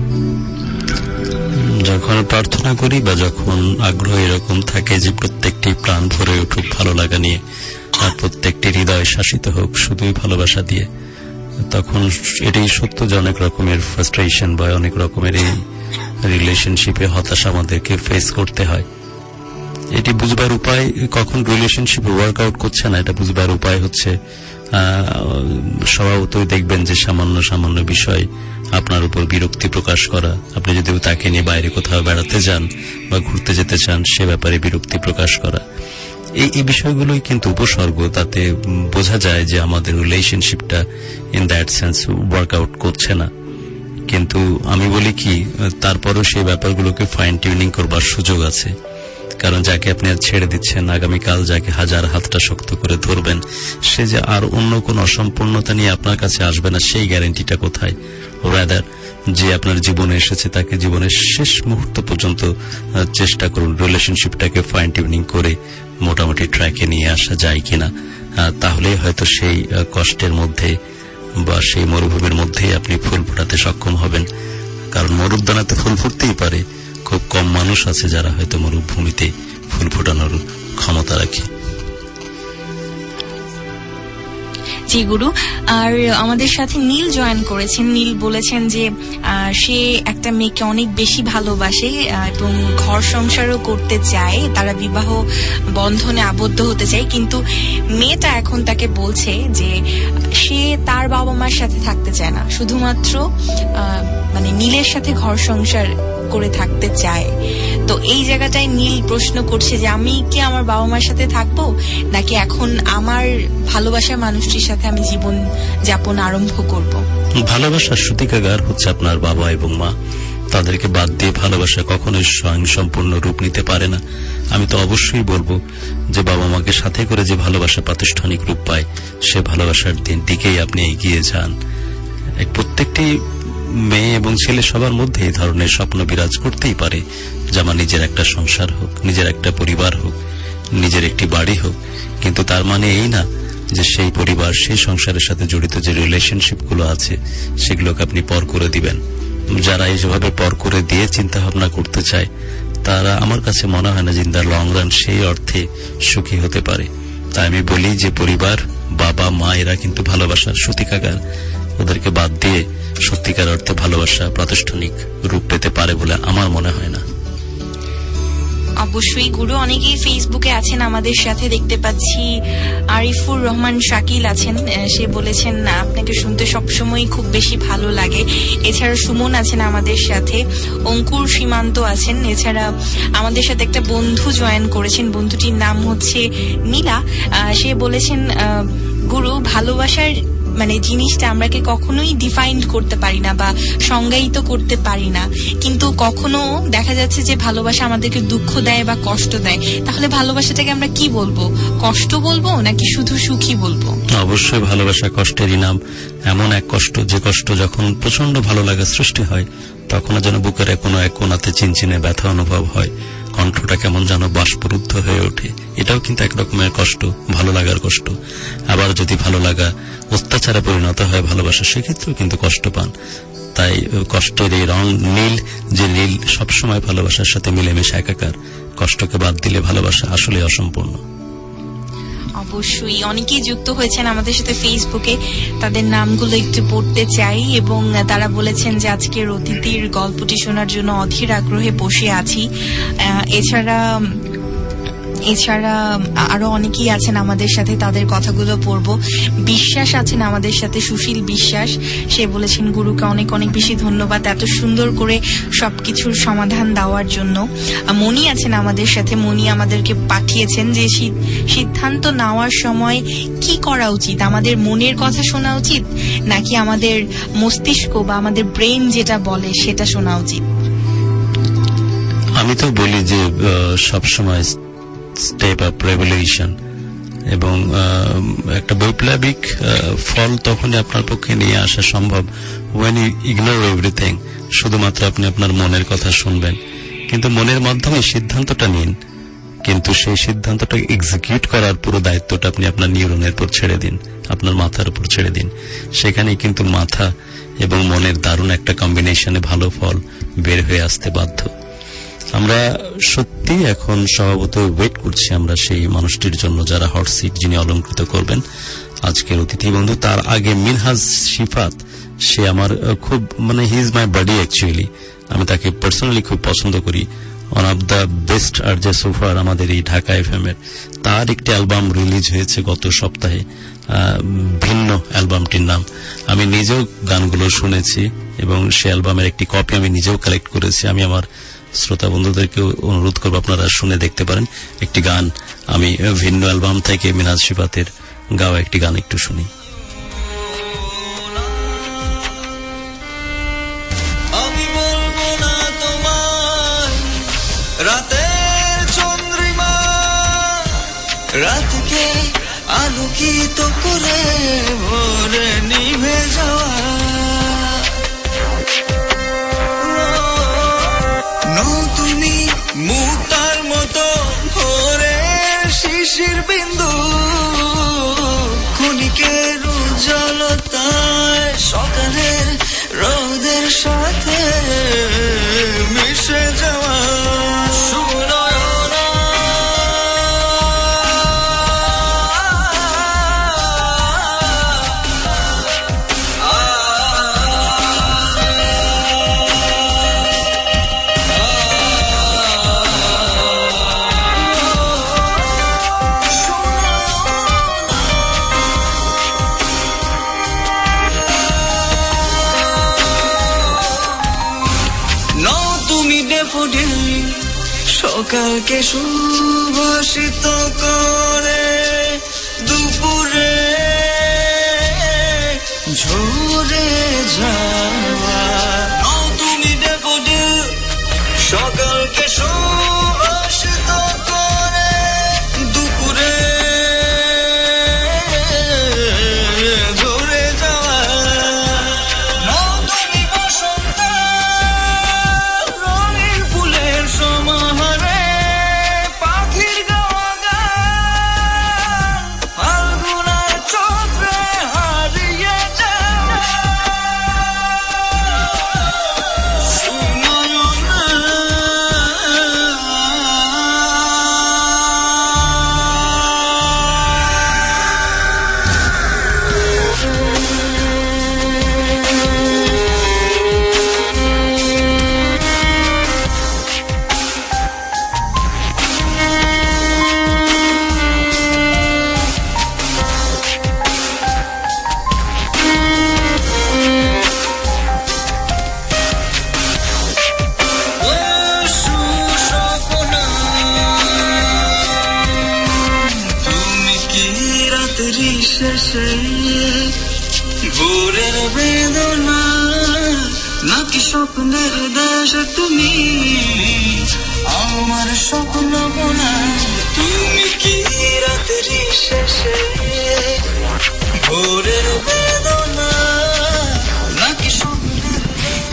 যখন প্রার্থনা করি বা যখন আগ্রহ এরকম থাকে যে প্রত্যেকটি প্রাণ ভরে উঠুক ভালো লাগা নিয়ে, আর প্রত্যেকটি হৃদয় শাসিত হোক শুধুই ভালোবাসা দিয়ে, তখন এটাই সত্য যে অনেক রকমের ফ্রাস্ট্রেশন বা অনেক রকমের এই রিলেশনশিপে হতাশা আমাদেরকে ফেস করতে হয়। এটি বুঝবার উপায়, কখন রিলেশনশিপে ওয়ার্কআউট করছে না এটা বুঝবার উপায় হচ্ছে স্বভাবতই দেখবেন যে সামান্য সামান্য বিষয় আপনার উপর বিরক্তি প্রকাশ করা, আপনি যদি তাকে নিয়ে বাইরে কোথাও বেড়াতে যান বা ঘুরতে যেতে চান সে ব্যাপারে বিরক্তি প্রকাশ করা, এই এই বিষয়গুলোই কিন্তু উপসর্গ। তাতে বোঝা যায় যে আমাদের রিলেশনশিপটা ইন দ্যাট সেন্স ওয়ার্কআউট করছে না। কিন্তু আমি বলি কি, তারপরও সেই ব্যাপারগুলোকে ফাইন টিউনিং করবার সুযোগ আছে। কারণ যাকে আপনি আজ ছেড়ে দিচ্ছেন, আগামীকাল যাকে হাজার হাতটা শক্ত করে ধরবেন, সে যে আর অন্য কোন অসম্পূর্ণতা নিয়ে আপনার কাছে আসবে না সেই গ্যারান্টিটা কোথায়? রাদার যে আপনার জীবনে এসেছে তাকে জীবনের শেষ মুহূর্ত পর্যন্ত চেষ্টা করুন রিলেশনশিপটাকে ফাইন টিউনিং করে মোটামুটি ট্র্যাকে নিয়ে আসা যায় কিনা। তাহলে হয়তো সেই কষ্টের মধ্যে বা সেই মরুভূমির মধ্যে আপনি ফুল ফোটাতে সক্ষম হবেন। কারণ মরুদ্যানাতে ফুল ফুটতেই পারে, খুব কম মানুষ আছে যারা হয়তো মরুভূমিতে ফুল ফোটানোর ক্ষমতা রাখে। জি গুরু, আর আমাদের সাথে নীল জয়েন করেছেন। নীল বলেছেন যে সে একটা মেয়েকে অনেক বেশি ভালোবাসে এবং ঘর সংসারও করতে চায়, তারা বিবাহ বন্ধনে আবদ্ধ হতে চায়, কিন্তু মেয়েটা এখন তাকে বলছে যে সে তার বাবা মার সাথে থাকতে চায় না, শুধুমাত্র মানে নীলের সাথে ঘর সংসার করে থাকতে চায়। তো এই জায়গাটায় নীল প্রশ্ন করছে যে আমি কি আমার বাবা মার সাথে থাকবো, নাকি এখন আমার ভালোবাসার মানুষটির সাথে আমি জীবন যাপন আরম্ভ করব? ভালোবাসার সূতিকাগার হচ্ছে আপনার বাবা এবং মা। তাদেরকে বাদ দিয়ে ভালোবাসা কখনোই স্বয়ং সম্পূর্ণ রূপ নিতে পারে না। আমি তো অবশ্যই বলবো যে বাবা মাকে সাথে করে যে ভালোবাসা প্রাতিষ্ঠানিক রূপ পায়, সে ভালোবাসার দিন দিকেই আপনি এগিয়ে যান। প্রত্যেকটি মেয়ে এবং ছেলে সবার মধ্যে এই ধরনের স্বপ্ন বিরাজ করতেই পারে যে আমার নিজের একটা সংসার হোক, নিজের একটা পরিবার হোক, নিজের একটি বাড়ি হোক। কিন্তু তার মানে এই না যে সেই পরিবার, সেই সংসারের সাথে জড়িত যে রিলেশনশিপগুলো আছে সেগুলোকে আপনি পর করে দিবেন। যারা এইভাবে পর করে দিয়ে চিন্তা ভাবনা করতে চায় তারা আমার কাছে মনে হয় না যে ইন দ্য লং রান সেই অর্থে সুখী হতে পারে। তাই আমি বলি যে পরিবার, বাবা মা এরা কিন্তু ভালোবাসার সূতিকাগার। ওদেরকে বাদ দিয়ে সত্যিকার অর্থে ভালোবাসা প্রাতিষ্ঠানিক রূপ পেতে পারে বলে আমার মনে হয় না। অবশ্যই গুরু, অনেকেই ফেসবুকে আছেন আমাদের সাথে, দেখতে পাচ্ছি আরিফুর রহমান শাকিল আছেন, সে বলেছেন আপনাকে শুনতে সবসময় খুব বেশি ভালো লাগে। এছাড়া সুমন আছেন আমাদের সাথে, অঙ্কুর সীমান্ত আছেন, এছাড়া আমাদের সাথে একটা বন্ধু জয়েন করেছেন, বন্ধুটির নাম হচ্ছে নীলা। সে বলেছেন গুরু, ভালোবাসার মানে জিনিসটা আমরা কি কখনোই ডিফাইন করতে পারি না বা সংজ্ঞায়িত করতে পারি না, কিন্তু কখনো দেখা যাচ্ছে যে ভালোবাসা আমাদেরকে দুঃখ দেয় বা কষ্ট দেয়। তাহলে ভালোবাসাটাকে আমরা কি বলবো? কষ্ট বলবো নাকি শুধু সুখী বলবো? অবশ্যই ভালোবাসা কষ্টেরই নাম। এমন এক কষ্ট যে কষ্ট যখন প্রচন্ড ভালো লাগা সৃষ্টি হয় তখন যেন বুকের কোনো এক কোণাতে চিনচিনে ব্যথা অনুভব হয়, কণ্ঠটা কেমন যেন বাষ্পরুদ্ধ হয়ে ওঠে। এটাও কিন্তু এক রকমের কষ্ট, ভালো লাগার কষ্ট। আবার যদি ভালো লাগা অত্যাচারে পরিণত হয় ভালোবাসা, সেক্ষেত্রেও কিন্তু কষ্ট পান। তাই কষ্টের এই রং নীল, যে নীল সবসময় ভালোবাসার সাথে মিলেমিশে একাকার। কষ্টকে বাদ দিলে ভালোবাসা আসলে অসম্পূর্ণ। অবশ্যই অনেকেই যুক্ত হয়েছেন আমাদের সাথে ফেসবুকে, তাদের নামগুলো একটু পড়তে চাই। এবং তারা বলেছেন যে আজকের অতিথির গল্পটি শোনার জন্য অধীর আগ্রহে বসে আছি। এছাড়া এছাড়া আরো অনেকেই আছেন আমাদের সাথে, তাদের কথাগুলো পড়বো। বিশ্বাস আছেন আমাদের সাথে, সুশীল বিশ্বাস, সে বলেছেন গুরুকে অনেক অনেক বেশি ধন্যবাদ এত সুন্দর করে সবকিছুর সমাধান দেওয়ার জন্য। মনি আছেন আমাদের সাথে, মনি আমাদেরকে পাঠিয়েছেন যে সিদ্ধান্ত নেওয়ার সময় কি করা উচিত, আমাদের মনের কথা শোনা উচিত নাকি আমাদের মস্তিষ্ক বা আমাদের ব্রেন যেটা বলে সেটা শোনা উচিত? আমি তো বলি যে সবসময় স্টেপ আপ রেভলিউশন এবং একটা বৈপ্লবিক ফল তখনই আপনার পক্ষে নিয়ে আসা সম্ভব when you ignore everything। শুধুমাত্র আপনি আপনার মনের কথা শুনবেন, কিন্তু মনের মাধ্যমে সিদ্ধান্তটা নিন, কিন্তু সেই সিদ্ধান্তটা এক্সিকিউট করার পুরো দায়িত্বটা আপনি আপনার নিউরনের উপর ছেড়ে দিন, আপনার মাথার উপর ছেড়ে দিন। সেখানেই কিন্তু মাথা এবং মনের দারুণ একটা কম্বিনেশনে ভালো ফল বের হয়ে আসতে বাধ্য। আমরা সত্যি এখন স্বভাবত ওয়েট করছি আমরা সেই মানুষটির জন্য যারা হট সিট যিনি অলঙ্কৃত করবেন আজকের অতিথি বন্ধু। তার আগে মিনহাজ শিফাত, সে আমার খুব মানে হি ইজ মাই বাডি অ্যাকচুয়ালি, আমি তাকে পার্সোনালি খুব পছন্দ করি। One of the best RJ সোফার আমাদের এই ঢাকা এফএম এর। তার একটি অ্যালবাম রিলিজ হয়েছে গত সপ্তাহে, ভিন্ন অ্যালবামটির নাম। আমি নিজেও গানগুলো শুনেছি এবং সে অ্যালবামের একটি কপি আমি নিজেও কালেক্ট করেছি। আমি আমার শ্রোতা বন্ধুদেরকে অনুরোধ করবো আপনারা শুনে দেখতে পারেন। একটি গান আমি ভিন্ন অ্যালবাম থেকে মিনহাজ শিফাতের গাওয়া একটি গান একটু শুনি। আমি বলবো না তোমায় রাতের চন্দ্রিমা, রাতকে আলোকিত করে ভোরে নিভে যাওয়া, তুমি মুক্তার মতো ভোরের শিশির বিন্দু, ক্ষণিকের উজ্জ্বলতায় সকালের রোদের সাথে মিশে যাওয়া সুনয়না, সকালকে সুভাষিত করে দুপুরে ঝরে যাওয়া, তুমি ডেপুটি সকালকে সুভাষিত করে দুপুরে ঝরে যাওয়া, তুমি বসন্ত রঙিন ফুলের সমাহারে পাখির গাওয়া গান, ফাল্গুনের চক্রে হারিয়ে যাওয়া ভোরের বেদনা নাকি স্বপ্নের দেশ, তুমি আমার স্বপ্ন বোনা, তুমি কি রাত্রি শেষে ভোরের বেদনা নাকি স্বপ্নের দেশ।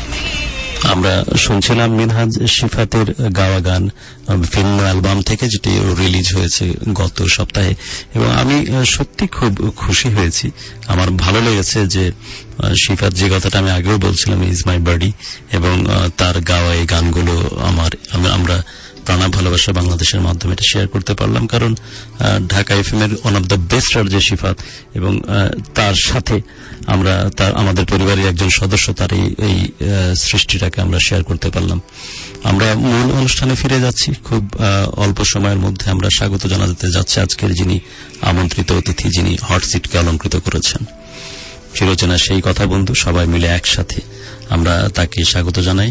আমরা শুনছিলাম মিনহাজ শিফাতের গাওয়া গান ভিন্ন অ্যালবাম থেকে, যেটি রিলিজ হয়েছে গত সপ্তাহে, এবং আমি সত্যি খুব খুশি হয়েছি। আমার ভালো লেগেছে যে শিফাত যে কথাটা আমি আগেও বলছিলাম, ইজ মাই বাডি, এবং তার গাওয়া এই গানগুলো আমার আমরা প্রাণা ভালোবাসা বাংলাদেশের মাধ্যমে এটা শেয়ার করতে পারলাম, কারণ ঢাকা এফএম এর ওয়ান অফ দ্য বেস্টার যে শিফাত, এবং তার সাথে আমরা তার আমাদের পরিবারের একজন সদস্য, তার এই সৃষ্টিটাকে আমরা শেয়ার করতে পারলাম। আমরা মূল অনুষ্ঠানে ফিরে যাচ্ছি খুব অল্প সময়ের মধ্যে। আমরা স্বাগত জানাতে যাচ্ছি আজকের যিনি আমন্ত্রিত অতিথি, যিনি হট সিটকে অলঙ্কৃত করেছেন, চিরচেনা সেই কথা বন্ধু, সবাই মিলে একসাথে আমরা তাকে স্বাগত জানাই।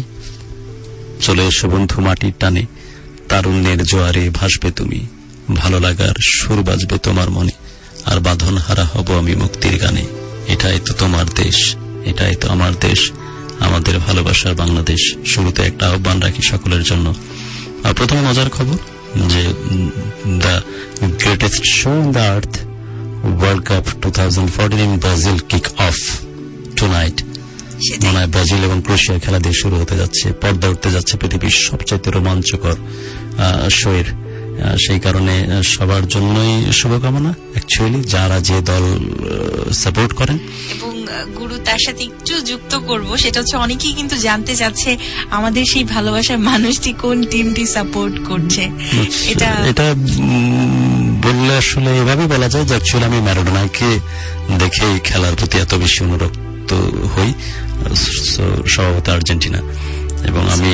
চলে এসো বন্ধু মাটির টানে, তারুণ্যের জোয়ারে ভাসবে তুমি, ভালো লাগার সুর বাজবে তোমার মনে, আর বাঁধন হারা হব আমি মুক্তির গানে। এটাই তো তোমার দেশ, এটাই তো আমার দেশ, আমাদের ভালোবাসার বাংলাদেশ। শুরুতে একটা আহ্বান রাখি সকলের জন্য। প্রথম মজার খবর যে the greatest show in the earth world cup two thousand fourteen in Brazil kick off tonight. মনে হয় ব্রাজিল এবং ক্রোয়েশিয়ার খেলা দিয়ে শুরু হতে যাচ্ছে, পর্দা উঠতে যাচ্ছে পৃথিবীর সবচেয়ে রোমাঞ্চকর শো এর। সেই কারণে সবার জন্যই শুভকামনা, অ্যাকচুয়ালি যারা যে দল সাপোর্ট করেন। এবং গুরু তার সাথে একটু যুক্ত করব, সেটা হচ্ছে অনেকেই কিন্তু জানতে চাচ্ছে আমাদের সেই ভালোবাসার মানুষটি কোন টিমটি সাপোর্ট করছে। এটা এটা বললে আসলে এভাবে বলা যায় যে অ্যাকচুয়ালি আমি ম্যারাডোনাকে দেখে খেলার প্রতি এত বেশি অনুরক্ত হই, স্বভাবত আর্জেন্টিনা, এবং আমি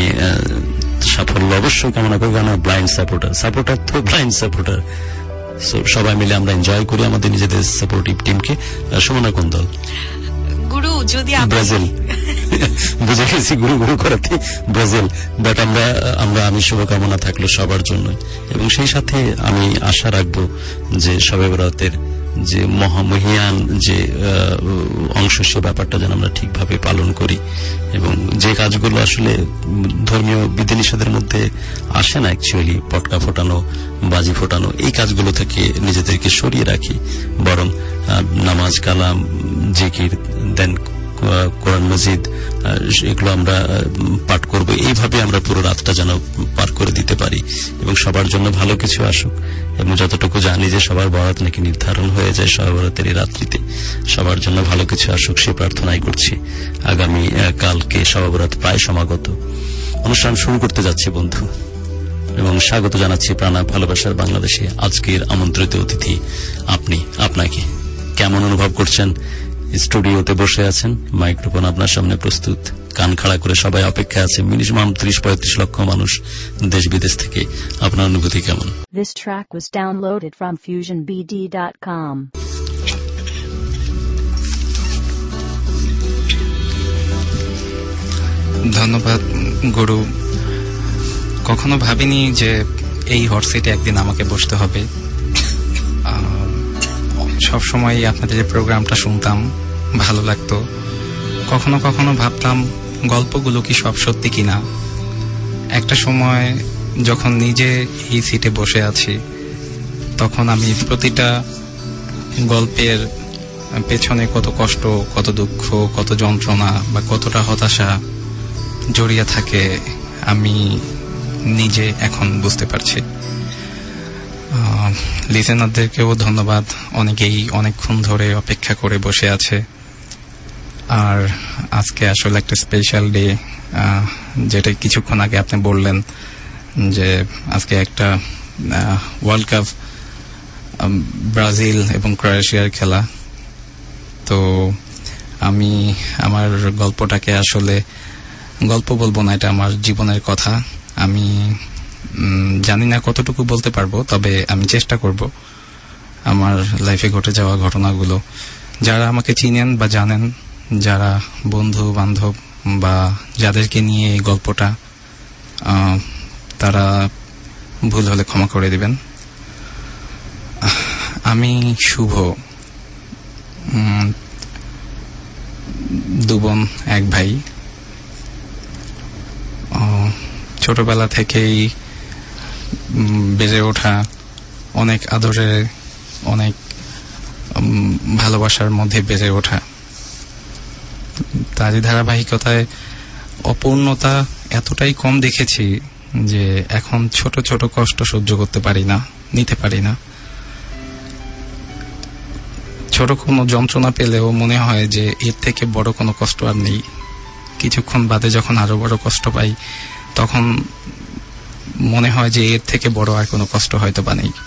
সাফল্য অবশ্যই কামনা করি, কারণ ব্লাইন্ড সাপোর্টার সাপোর্টার তো ব্লাইন্ড সাপোর্টার। সবাই মিলে আমরা এনজয় করি আমাদের নিজেদের সাপোর্টিভ টিমকে। সুমনা কোন দল? গুরু যদি ব্রাজিল বুঝে গেছি, গুরু গুরু করাতে ব্রাজিল। বাট আমরা আমরা আমি শুভকামনা থাকলো সবার জন্য, এবং সেই সাথে আমি আশা রাখবো যে শবে বরাতের যে মহামহিয়ান যে অংশ, সে ব্যাপারটা যেন আমরা ঠিকভাবে পালন করি, এবং যে কাজগুলো আসলে ধর্মীয় বিধিনিষেধের মধ্যে আসে না, অ্যাকচুয়ালি পটকা ফোটানো, বাজি ফোটানো, এই কাজগুলো থেকে নিজেদেরকে সরিয়ে রাখি, বরং নামাজ, কালাম, জিকির, দেন কোরআন মজিদ, এগুলো আমরা পাঠ করব। এইভাবে আমরা পুরো রাতটা যেন পার করে দিতে পারি, এবং সবার জন্য ভালো কিছু আসুক। এবং যতটুকু জানি যে সবার বরাত নাকি নির্ধারণ হয়ে যায় শবে বরাতের এই রাত্রিতে, সবার জন্য ভালো কিছু আসুক সে প্রার্থনাই করছি। আগামী কালকে শবে বরাত প্রায় সমাগত, অনুষ্ঠান শুরু করতে যাচ্ছে বন্ধু, এবং স্বাগত জানাচ্ছি প্রাণা ভালোবাসার বাংলাদেশে। আজকের আমন্ত্রিত অতিথি আপনি, আপনাকে কেমন অনুভব করছেন? স্টুডিওতে বসে আছেন, মাইক্রোফোন আপনার সামনে প্রস্তুত, কান খাড়া করে সবাই অপেক্ষা আছে, মিনিমাম ত্রিশ পঁয়ত্রিশ লক্ষ মানুষ দেশ বিদেশ থেকে। আপনার অনুভূতি কেমন? This track was downloaded from fusion b d dot com. ধন্যবাদ গুরু। কখনো ভাবিনি যে এই হট সিটে একদিন আমাকে বসতে হবে। সবসময় আপনাদের যে প্রোগ্রামটা শুনতাম ভালো লাগতো, কখনো কখনো ভাবতাম গল্পগুলো কি সব সত্যি কিনা। একটা সময় যখন নিজে এই সিটে বসে আছি, তখন আমি প্রতিটা গল্পের পেছনে কত কষ্ট, কত দুঃখ, কত যন্ত্রণা বা কতটা হতাশা জড়িয়ে থাকে আমি নিজে এখন বুঝতে পারছি। লিসেনারদেরকেও ধন্যবাদ, অনেকেই অনেকক্ষণ ধরে অপেক্ষা করে বসে আছে। আর আজকে আসলে একটা স্পেশাল ডে, যেটা কিছুক্ষণ আগে আপনি বললেন যে আজকে একটা ওয়ার্ল্ড কাপ, ব্রাজিল এবং ক্রোয়েশিয়ার খেলা। তো আমি আমার গল্পটাকে আসলে গল্প বলবো না, এটা আমার জীবনের কথা। আমি জানি না কতটুকু বলতে পারবো, তবে আমি চেষ্টা করব আমার লাইফে ঘটে যাওয়া ঘটনাগুলো। যারা আমাকে চিনেন বা জানেন, যারা বন্ধু বান্ধব বা যাদেরকে নিয়ে এই গল্পটা, তারা ভুল হলে ক্ষমা করে দিবেন। আমি শুভ, দু বোন এক ভাই। ছোটবেলা থেকেই বেড়ে ওঠা, অনেক আদরে, অনেক ভালোবাসার মধ্যে বেড়ে ওঠা। তারই ধারাবাহিকতায় অপূর্ণতা এতটাই কম দেখেছি যে এখন ছোট ছোট কষ্ট সহ্য করতে পারি না, নিতে পারি না। ছোট কোনো যন্ত্রণা পেলেও মনে হয় যে এর থেকে বড় কোনো কষ্ট আর নেই। কিছুক্ষণ বাদে যখন আরো বড় কষ্ট পাই, তখন মনে হয় যে এর থেকে বড় আর কোনো কষ্ট হয়তো বা নেই।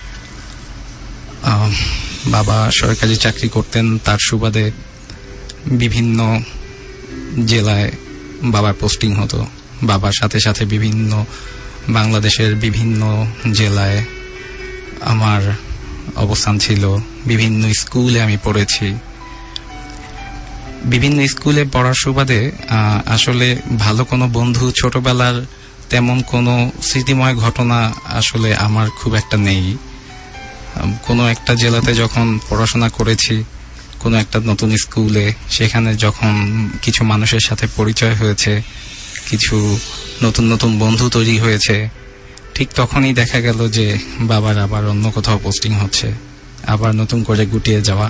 বাবা সরকারি চাকরি করতেন, তার সুবাদে বিভিন্ন জেলায় বাবার পোস্টিং হতো। বাবার সাথে সাথে বিভিন্ন বাংলাদেশের বিভিন্ন জেলায় আমার অবস্থান ছিল। বিভিন্ন স্কুলে আমি পড়েছি। বিভিন্ন স্কুলে পড়ার সুবাদে আসলে ভালো কোনো বন্ধু, ছোটবেলার তেমন কোনো স্মৃতিময় ঘটনা আসলে আমার খুব একটা নেই। কোনো একটা জেলাতে যখন পড়াশোনা করেছি, কোনো একটা নতুন স্কুলে, সেখানে যখন কিছু মানুষের সাথে পরিচয় হয়েছে, কিছু নতুন নতুন বন্ধু তৈরি হয়েছে, ঠিক তখনই দেখা গেল যে বাবার আবার অন্য কোথাও পোস্টিং হচ্ছে। আবার নতুন করে গুটিয়ে যাওয়া,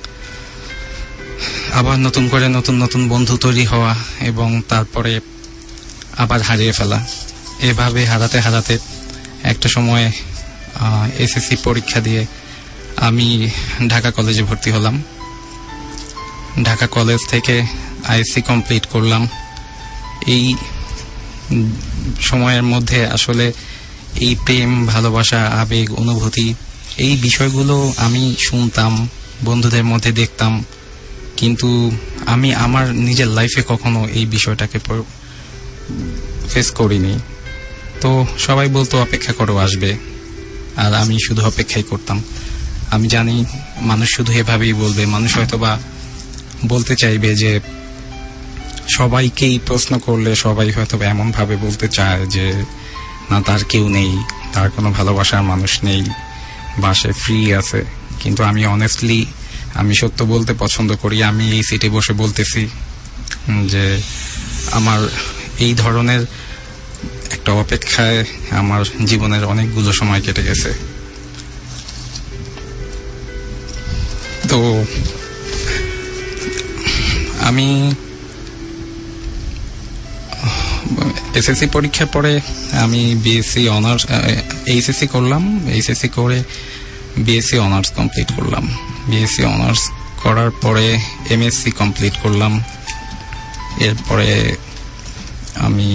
আবার নতুন করে নতুন নতুন বন্ধু তৈরি হওয়া, এবং তারপরে আবার হারিয়ে ফেলা। এভাবে হারাতে হারাতে একটা সময় এসএসসি পরীক্ষা দিয়ে আমি ঢাকা কলেজে ভর্তি হলাম। ঢাকা কলেজ থেকে আইএসসি কমপ্লিট করলাম। এই সময়ের মধ্যে আসলে এই প্রেম, ভালোবাসা, আবেগ, অনুভূতি, এই বিষয়গুলো আমি শুনতাম, বন্ধুদের মধ্যে দেখতাম, কিন্তু আমি আমার নিজের লাইফে কখনো এই বিষয়টাকে ফেস করিনি। তো সবাই বলতো অপেক্ষা করো, আসবে, আর আমি শুধু অপেক্ষাই করতাম। আমি জানি মানুষ শুধু এভাবেই বলবে, মানুষ হয়তো বা বলতে চাইবে যে সবাইকেই প্রশ্ন করলে সবাই হয়তো এমন ভাবে বলতে চায় যে না, তার কেউ নেই, তার কোনো ভালোবাসার মানুষ নেই, বা সে ফ্রি আছে। কিন্তু আমি অনেস্টলি আমি সত্য বলতে পছন্দ করি। আমি এই সিটে বসে বলতেছি যে আমার এই ধরনের একটা অপেক্ষায় আমার জীবনের অনেকগুলো সময় কেটে গেছে। তো আমি এসএসসি পরীক্ষার পরে আমি বিএসসি অনার্স এইচএসসি করলাম। এইচএসসি করে বিএসসি অনার্স কমপ্লিট করলাম। বিএসসি অনার্স করার পরে এমএসসি কমপ্লিট করলাম। এরপরে আমি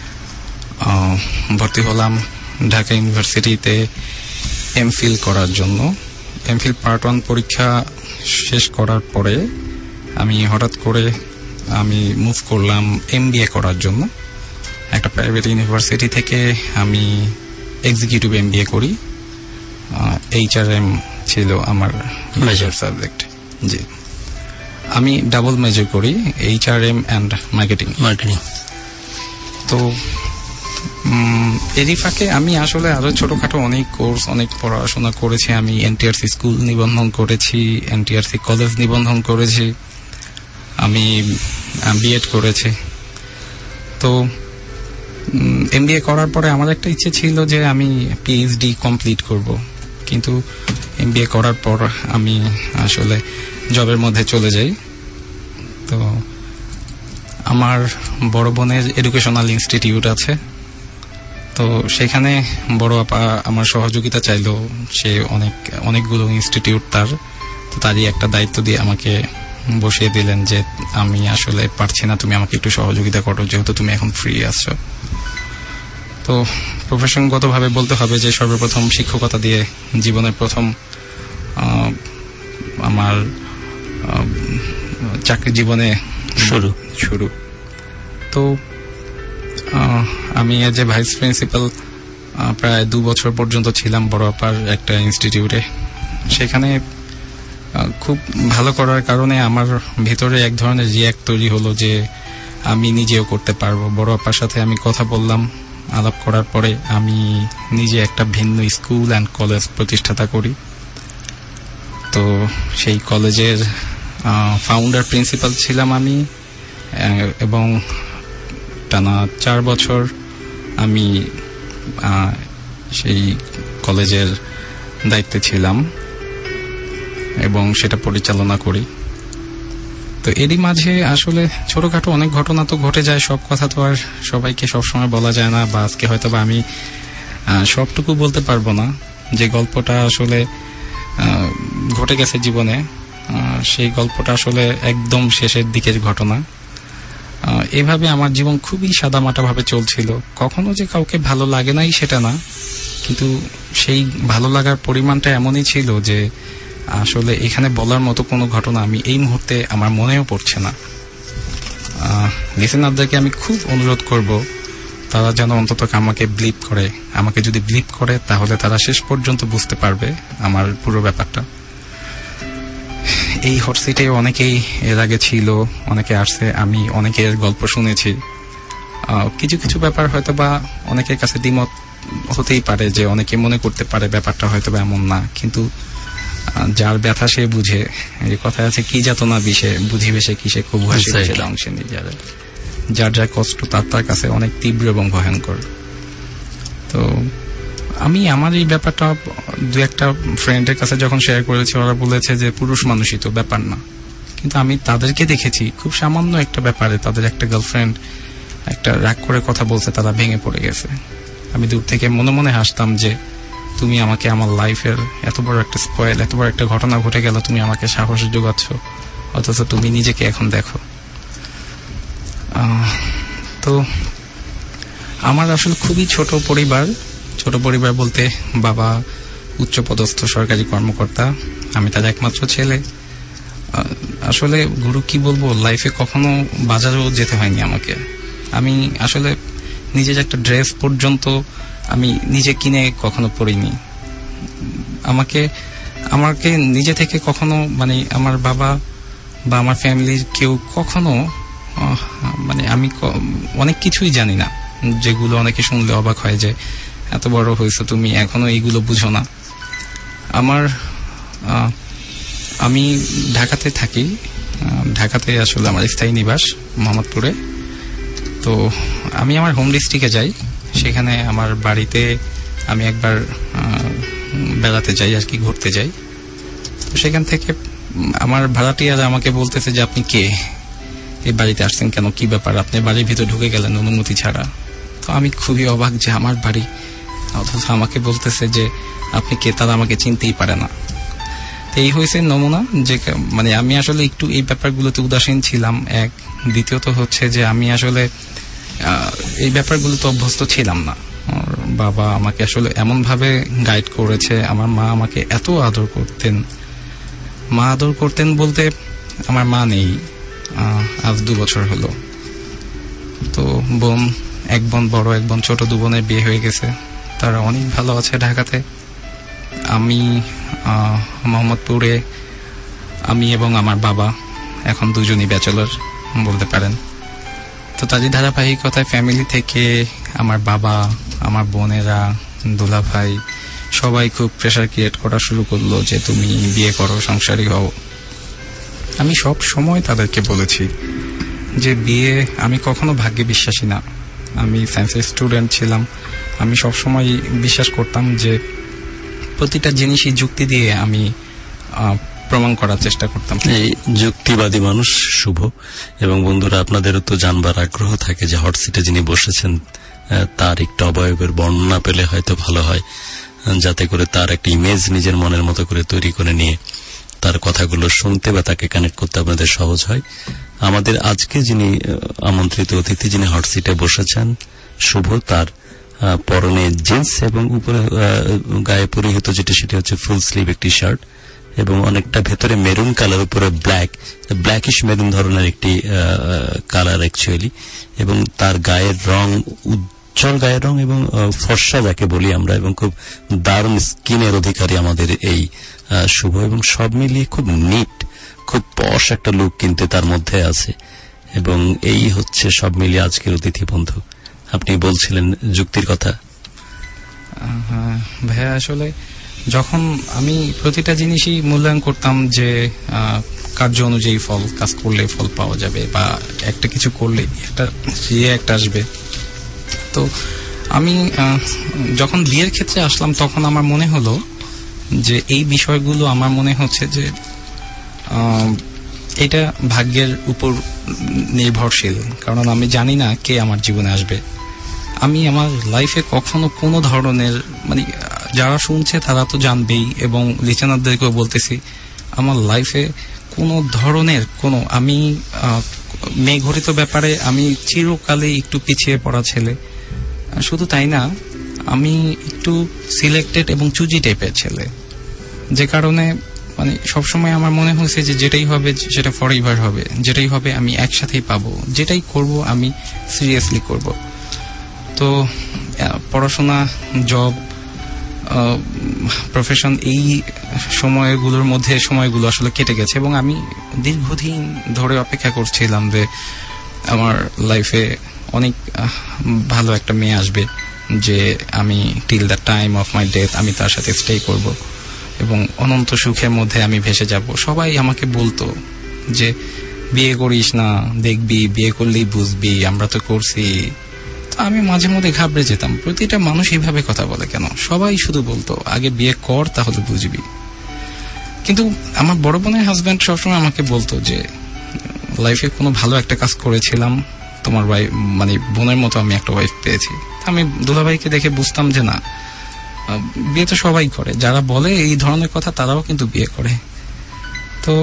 ভর্তি হলাম ঢাকা ইউনিভার্সিটিতে এমফিল করার জন্য। এমফিল পার্ট ওয়ান পরীক্ষা শেষ করার পরে আমি হঠাৎ করে আমি মুভ করলাম এমবিএ করার জন্য। একটা প্রাইভেট ইউনিভার্সিটি থেকে আমি এক্সিকিউটিভ এমবিএ করি। এইচআরএম ছিল আমার মেজর সাবজেক্ট। জি, আমি ডাবল মেজর করি, এইচআরএম অ্যান্ড মার্কেটিং মার্কেটিং তো এরই ফাঁকে আমি আসলে আরো ছোটখাটো অনেক কোর্স, অনেক পড়াশোনা করেছি। আমি এনটিআরসি স্কুল নিবন্ধন করেছি, এনটিআরসি কলেজ নিবন্ধন করেছি, আমি বিএড করেছি। তো এমবিএ করার পরে আমার একটা ইচ্ছে ছিল যে আমি পিএইচডি কমপ্লিট করব, কিন্তু এমবিএ করার পর আমি আসলে জবের মধ্যে চলে যাই। তো আমার বড় বোনের এডুকেশনাল ইনস্টিটিউট আছে, তো সেখানে বড় আপা আমার সহযোগিতা চাইলো। সে অনেক অনেকগুলো ইনস্টিটিউট তার, তো তারই একটা দায়িত্ব দিয়ে আমাকে বসিয়ে দিলেন যে আমি আসলে পারছি না, তুমি আমাকে একটু সহযোগিতা করো, যেহেতু তুমি এখন ফ্রি আছো। তো প্রফেশনগতভাবে বলতে হবে যে সর্বপ্রথম শিক্ষকতা দিয়ে জীবনের প্রথম আমার চাকরি জীবনে শুরু শুরু তো আমি এজ এ ভাইস প্রিন্সিপাল প্রায় দু বছর পর্যন্ত ছিলাম বড় আপার একটা ইনস্টিটিউটে। সেখানে খুব ভালো করার কারণে আমার ভিতরে এক ধরনের রিয়াক্ট তৈরি হলো যে আমি নিজেও করতে পারবো। বড় আপার সাথে আমি কথা বললাম, আলাপ করার পরে আমি নিজে একটা ভিন্ন স্কুল অ্যান্ড কলেজ প্রতিষ্ঠাতা করি। তো সেই কলেজের ফাউন্ডার প্রিন্সিপাল ছিলাম আমি, এবং টানা চার বছর আমি সেই কলেজের দায়িত্বে ছিলাম এবং সেটা পরিচালনা করি। তো এরই মাঝে আসলে ছোটখাটো অনেক ঘটনা তো ঘটে যায়, সব কথা তো আর সবাইকে সবসময় বলা যায় না, বা আজকে হয়তো বা আমি সবটুকু বলতে পারবো না। যে গল্পটা আসলে ঘটে গেছে জীবনে, সেই গল্পটা আসলে একদম শেষের দিকের ঘটনা। এভাবে আমার জীবন খুবই সাদামাটা ভাবে চলছিল। কখনো যে কাউকে ভালো লাগে নাই সেটা না, কিন্তু সেই ভালো লাগার পরিমাণটা এমনই ছিল যে আসলে এখানে বলার মতো কোনো ঘটনা আমি এই মুহূর্তে আমার মনেও পড়ছে না। লিসেনারদেরকে আমি খুব অনুরোধ করব তারা যেন অন্তত আমাকে ব্লিপ করে। আমাকে যদি ব্লিপ করে তাহলে তারা শেষ পর্যন্ত বুঝতে পারবে আমার পুরো ব্যাপারটা। এই হট সিটে অনেকেই এর আগে ছিল, অনেকে আসছে, আমি অনেকের গল্প শুনেছি। কিছু কিছু ব্যাপার হয়তো বা অনেকের কাছে দ্বিমত হতেই পারে, যে অনেকে মনে করতে পারে ব্যাপারটা হয়তো বা এমন না, কিন্তু যার ব্যথা সে বুঝে। এই কথা আছে, কি যাতনা বিষে বুঝিবে সে কিসে কবু হাসি সে অংশে নিজের। যার যার কষ্ট তার তার কাছে অনেক তীব্র এবং ভয়ঙ্কর। তো আমি আমার এই ব্যাপারটা দু একটা ফ্রেন্ডের কাছে যখন শেয়ার করেছি, ওরা বলেছে যে পুরুষ মানুষই তো, ব্যাপার না। কিন্তু আমি তাদেরকে দেখেছি খুব সামান্য একটা ব্যাপারে তাদের একটা গার্লফ্রেন্ড একটা রাগ করে কথা বলছে, তারা ভেঙে পড়ে গেছে। আমি দূর থেকে মনে মনে হাসতাম যে তুমি আমাকে আমার লাইফের এত বড় একটা স্পয়েল, এত বড় একটা ঘটনা ঘটে গেল, তুমি আমাকে সাহস যোগাচ্ছ, অথচ তুমি নিজেকে এখন দেখো। তো আমার আসলে খুবই ছোট পরিবার। ছোট পরিবার বলতে বাবা উচ্চপদস্থ সরকারি কর্মকর্তা, আমি তার একমাত্র ছেলে। আসলে গুরু কি বলবো, লাইফে কখনো বাজারেও যেতে হয়নি আমাকে। আমি আসলে নিজের একটা ড্রেস পর্যন্ত আমি নিজে কিনে কখনো পরিনি। আমাকে আমাকে নিজে থেকে কখনো, মানে আমার বাবা বা আমার ফ্যামিলির কেউ কখনো, মানে আমি অনেক কিছুই জানি না, যেগুলো অনেকে শুনলে অবাক হয় যে এত বড় হয়েছে তুমি এখনো এইগুলো বুঝো না। আমার আমি ঢাকাতে থাকি, ঢাকাতে আসলে আমার স্থায়ী নিবাস মোহাম্মদপুরে। তো আমি আমার হোম ডিস্ট্রিক্টে যাই, সেখানে আমার বাড়িতে আমি একবার বেড়াতে যাই আর কি, ঘুরতে যাই। তো সেখান থেকে আমার ভাড়াটিয়ারা আমাকে বলতেছে যে আপনি কে, এই বাড়িতে আসছেন কেন, কি ব্যাপার, আপনি বাড়ির ভিতর ঢুকে গেলেন অনুমতি ছাড়া। তো আমি খুবই অবাক যে আমার বাড়ি, অথচ আমাকে বলতেছে যে আপনি কে, তারা আমাকে চিনতেই পারে না। তো এই হয়েছে নমুনা যে মানে আমি আসলে একটু এই ব্যাপারগুলোতে উদাসীন ছিলাম এক। দ্বিতীয়ত হচ্ছে যে আমি আসলে এই ব্যাপারগুলোতে অভ্যস্ত ছিলাম না। বাবা আমাকে আসলে এমন ভাবে গাইড করেছে, আমার মা আমাকে এত আদর করতেন। মা আদর করতেন বলতে আমার মা নেই, আজ দু বছর হলো। তো বোন, এক বোন বড়, এক বোন ছোট, দু বোনের বিয়ে হয়ে গেছে, তারা অনেক ভালো আছে ঢাকাতে। আমি মোহাম্মদপুরে, আমি এবং আমার বাবা এখন দুজনই ব্যাচেলর বলতে পারেন। তো তারই ধারাবাহিকতায় ফ্যামিলি থেকে আমার বাবা, আমার বোনেরা, দুলা ভাই সবাই খুব প্রেশার ক্রিয়েট করা শুরু করলো যে তুমি বিয়ে করো, সংসারী হও। আমি সব সময় তাদেরকে বলেছি যে বিয়ে, আমি কখনো ভাগ্যে বিশ্বাসী না। আমি সায়েন্সের স্টুডেন্ট ছিলাম, আমি সব সময় বিশ্বাস করতাম যে প্রতিটা জিনিসই যুক্তি দিয়ে আমি প্রমাণ করার চেষ্টা করতাম। এই যুক্তিবাদী মানুষ শুভ। এবং বন্ধুরা, আপনাদেরও তো জানবার আগ্রহ থাকে যে হট সিটে যিনি বসেছেন তার একটু অবয়বের বর্ণনা পেলে হয়তো ভালো হয়, যাতে করে তার একটা ইমেজ নিজের মনের মতো করে তৈরি করে নিয়ে তার কথাগুলো শুনতে বা তাকে কানেক্ট করতে আপনাদের সহজ হয়। আমাদের আজকে যিনি আমন্ত্রিত অতিথি, যিনি হট সিটে বসেছেন, শুভ, তার পরনে জিন্স এবং উপরে গায়ে পরিহিত যেটা সেটা হচ্ছে ফুল স্লিভ একটি শার্ট এবং অনেকটা ভেতরে মেরুন কালার, উপরে ব্ল্যাক, ব্ল্যাকিশ মেরুন ধরনের একটি কালার অ্যাকচুয়ালি। এবং তার গায়ের রং উজ্জ্বল গায়ের রং এবং ফর্সা যাকে বলি আমরা, এবং খুব দারুণ স্কিনের অধিকারী আমাদের এই শুভ। এবং সব মিলিয়ে খুব নিট, খুব পশ একটা লুক কিন্তু তার মধ্যে আছে। এবং এই হচ্ছে সব মিলিয়ে আজকের অতিথি বন্ধু। আপনি বলছিলেন যুক্তির কথা। ভাইয়া, আসলে যখন আমি প্রতিটা জিনিসই মূল্যায়ন করতাম যে কার্য অনুযায়ী ফল, কাজ করলে ফল পাওয়া যাবে বা একটা কিছু করলে একটা ইয়ে একটা আসবে। তো আমি যখন বিয়ের ক্ষেত্রে আসলাম তখন আমার মনে হলো যে এই বিষয়গুলো আমার মনে হচ্ছে যে এটা ভাগ্যের উপর নির্ভরশীল, কারণ আমি জানি না কে আমার জীবনে আসবে। আমি আমার লাইফে কখনো কোনো ধরনের, মানে যারা শুনছে তারা তো জানবেই এবং লিসেনারদেরকেও বলতেছি, আমার লাইফে কোনো ধরনের কোনো, আমি মেঘঘটিত ব্যাপারে আমি চিরকালে একটু পিছিয়ে পড়া ছেলে। শুধু তাই না, আমি একটু সিলেক্টেড এবং চুজি টাইপের ছেলে, যে কারণে মানে সবসময় আমার মনে হয়েছে যে যেটাই হবে সেটা ফরএভার হবে, যেটাই হবে আমি একসাথেই পাবো, যেটাই করব আমি সিরিয়াসলি করব। তো পড়াশোনা, জব, প্রফেশন, এই সময়গুলোর মধ্যে সময়গুলো আসলে কেটে গেছে এবং আমি দীর্ঘদিন ধরে অপেক্ষা করছিলাম যে আমার লাইফে অনেক ভালো একটা মেয়ে আসবে, যে আমি till the time of my death আমি তার সাথে স্টে করব এবং অনন্ত সুখের মধ্যে আমি ভেসে যাব। সবাই আমাকে বলতো যে বিয়ে করিস না, দেখবি, বিয়ে করলেই বুঝবি, আমরা তো করছি। আমি মাঝে মধ্যে ঘাবড়ে যেতাম, প্রতিটা মানুষ এইভাবে কথা বলে কেন, সবাই শুধু বলতো আগে বিয়ে কর তাহলে বুঝবি। কিন্তু আমার বড় বোনের হাজব্যান্ড সবসময় আমাকে বলতো যে লাইফে কোনো ভালো একটা কাজ করেছিলাম, তোমার ওয়াইফ মানে বোনের মতো আমি একটা ওয়াইফ পেয়েছি। আমি দুলাভাইকে দেখে বুঝতাম যে না, বিয়ে তো সবাই করে, যারা বলে এই ধরনের কথা তারাও কিন্তু বিয়ে করে। তো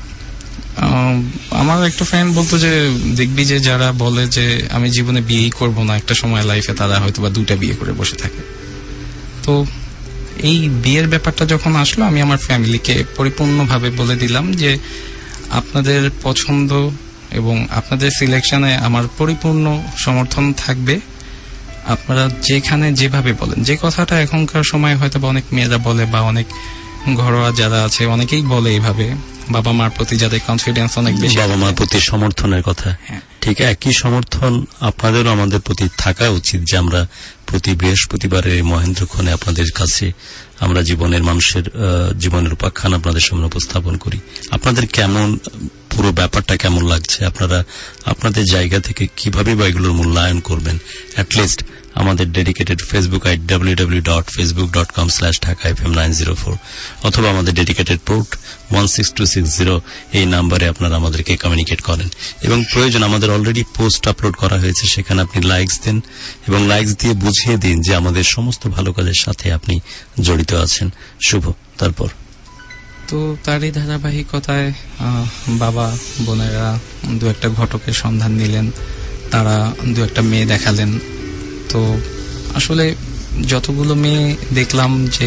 আমার একটা ফ্রেন্ড বলতো যে দেখবি যে যারা বলে যে আমি জীবনে বিয়েই করব না, একটা সময় লাইফে তারা হয়তো বা দুইটা বিয়ে করে বসে থাকে। তো এই বিয়ের ব্যাপারটা যখন আসলো, আমি আমার ফ্যামিলিকে পরিপূর্ণভাবে বলে দিলাম যে আপনাদের পছন্দ এবং আপনাদের সিলেকশনে আমার পরিপূর্ণ সমর্থন থাকবে। আপনারা যেখানে যেভাবে বলেন, যে কথাটা এখনকার সময় হয়তো বা অনেক মেয়েরা বলে বা অনেক ঘরোয়া যারা আছে অনেকেই বলে এইভাবে, বাবা মার প্রতি যাদের কনফিডেন্স অনেক বেশি, বাবা মার প্রতি সমর্থনের কথা, ঠিক একই সমর্থন আপনাদেরও আমাদের প্রতি থাকা উচিত যে আমরা প্রতি বৃহস্পতিবারের মহেন্দ্রক্ষণে আপনাদের কাছে আমরা জীবনের মানুষের জীবনের উপাখ্যান আপনাদের সামনে উপস্থাপন করি। আপনাদের কেমন পুরো ব্যাপারটা কেমন লাগছে, আপনারা আপনাদের জায়গা থেকে কিভাবে বা এগুলোর মূল্যায়ন করবেন, অ্যাটলিস্ট আমাদের dedicated Facebook ID W W W dot Facebook dot com slash Dhaka F M nine zero four অথবা আমাদের dedicated port one six two six zero এই নাম্বারে আপনারা আমাদেরকে কমিউনিকেট করেন। এবং প্রয়োজন আমাদের অলরেডি পোস্ট আপলোড করা হয়েছে, সেখানে আপনি লাইকস দেন এবং লাইকস দিয়ে বুঝিয়ে দিন যে আমাদের সমস্ত ভালো কাজের সাথে আপনি জড়িত আছেন। শুভ, তারপর তো তারই ধারাবাহিকতায় বাবা বোনেরা দু একটা ঘটকের সন্ধান নিলেন, তারা দু একটা মেয়ে দেখালেন। তো আসলে যতগুলো মেয়ে দেখলাম যে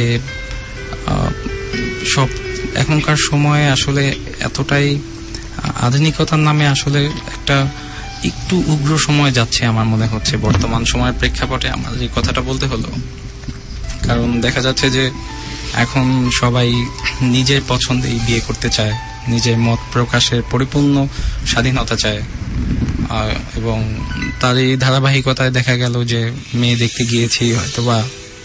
সব এখনকার সময়ে আসলে এতটাই আধুনিকতার নামে আসলে একটা একটু উগ্র সময় যাচ্ছে আমার মনে হচ্ছে বর্তমান সময়ের প্রেক্ষাপটে আমার এই কথাটা বলতে হলো। কারণ দেখা যাচ্ছে যে এখন সবাই নিজের পছন্দেই বিয়ে করতে চায়, নিজের মত প্রকাশের পরিপূর্ণ স্বাধীনতা চায়, এবং তার এই ধারাবাহিকতায় দেখা গেল যে মেয়ে দেখতে গিয়েছি হয়তোবা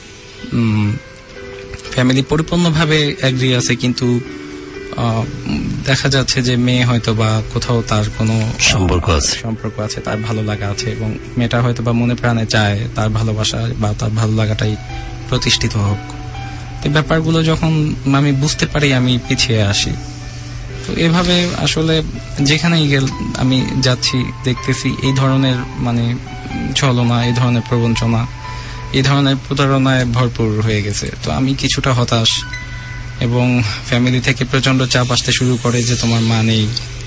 ফ্যামিলি পরিপূর্ণভাবে এগ্রি আছে, কিন্তু দেখা যাচ্ছে যে মেয়ে হয়তোবা কোথাও তার কোনো সম্পর্ক আছে সম্পর্ক আছে তার ভালো লাগা আছে, এবং মেয়েটা হয়তোবা মনে প্রাণে চায় তার ভালোবাসা বা তার ভালো লাগাটাই প্রতিষ্ঠিত হোক। এই ব্যাপারগুলো যখন আমি বুঝতে পারি আমি পিছিয়ে আসি। তো এভাবে আসলে যেখানেই গেল আমি যাচ্ছি দেখতেছি এই ধরনের মানে ছলনা, এই ধরনের প্রবঞ্চনা, এই ধরনের প্রতারণায় ভরপুর হয়ে গেছে। তো আমি কিছুটা হতাশ, এবং ফ্যামিলি থেকে প্রচন্ড চাপ আসতে শুরু করে যে তোমার মা নেই,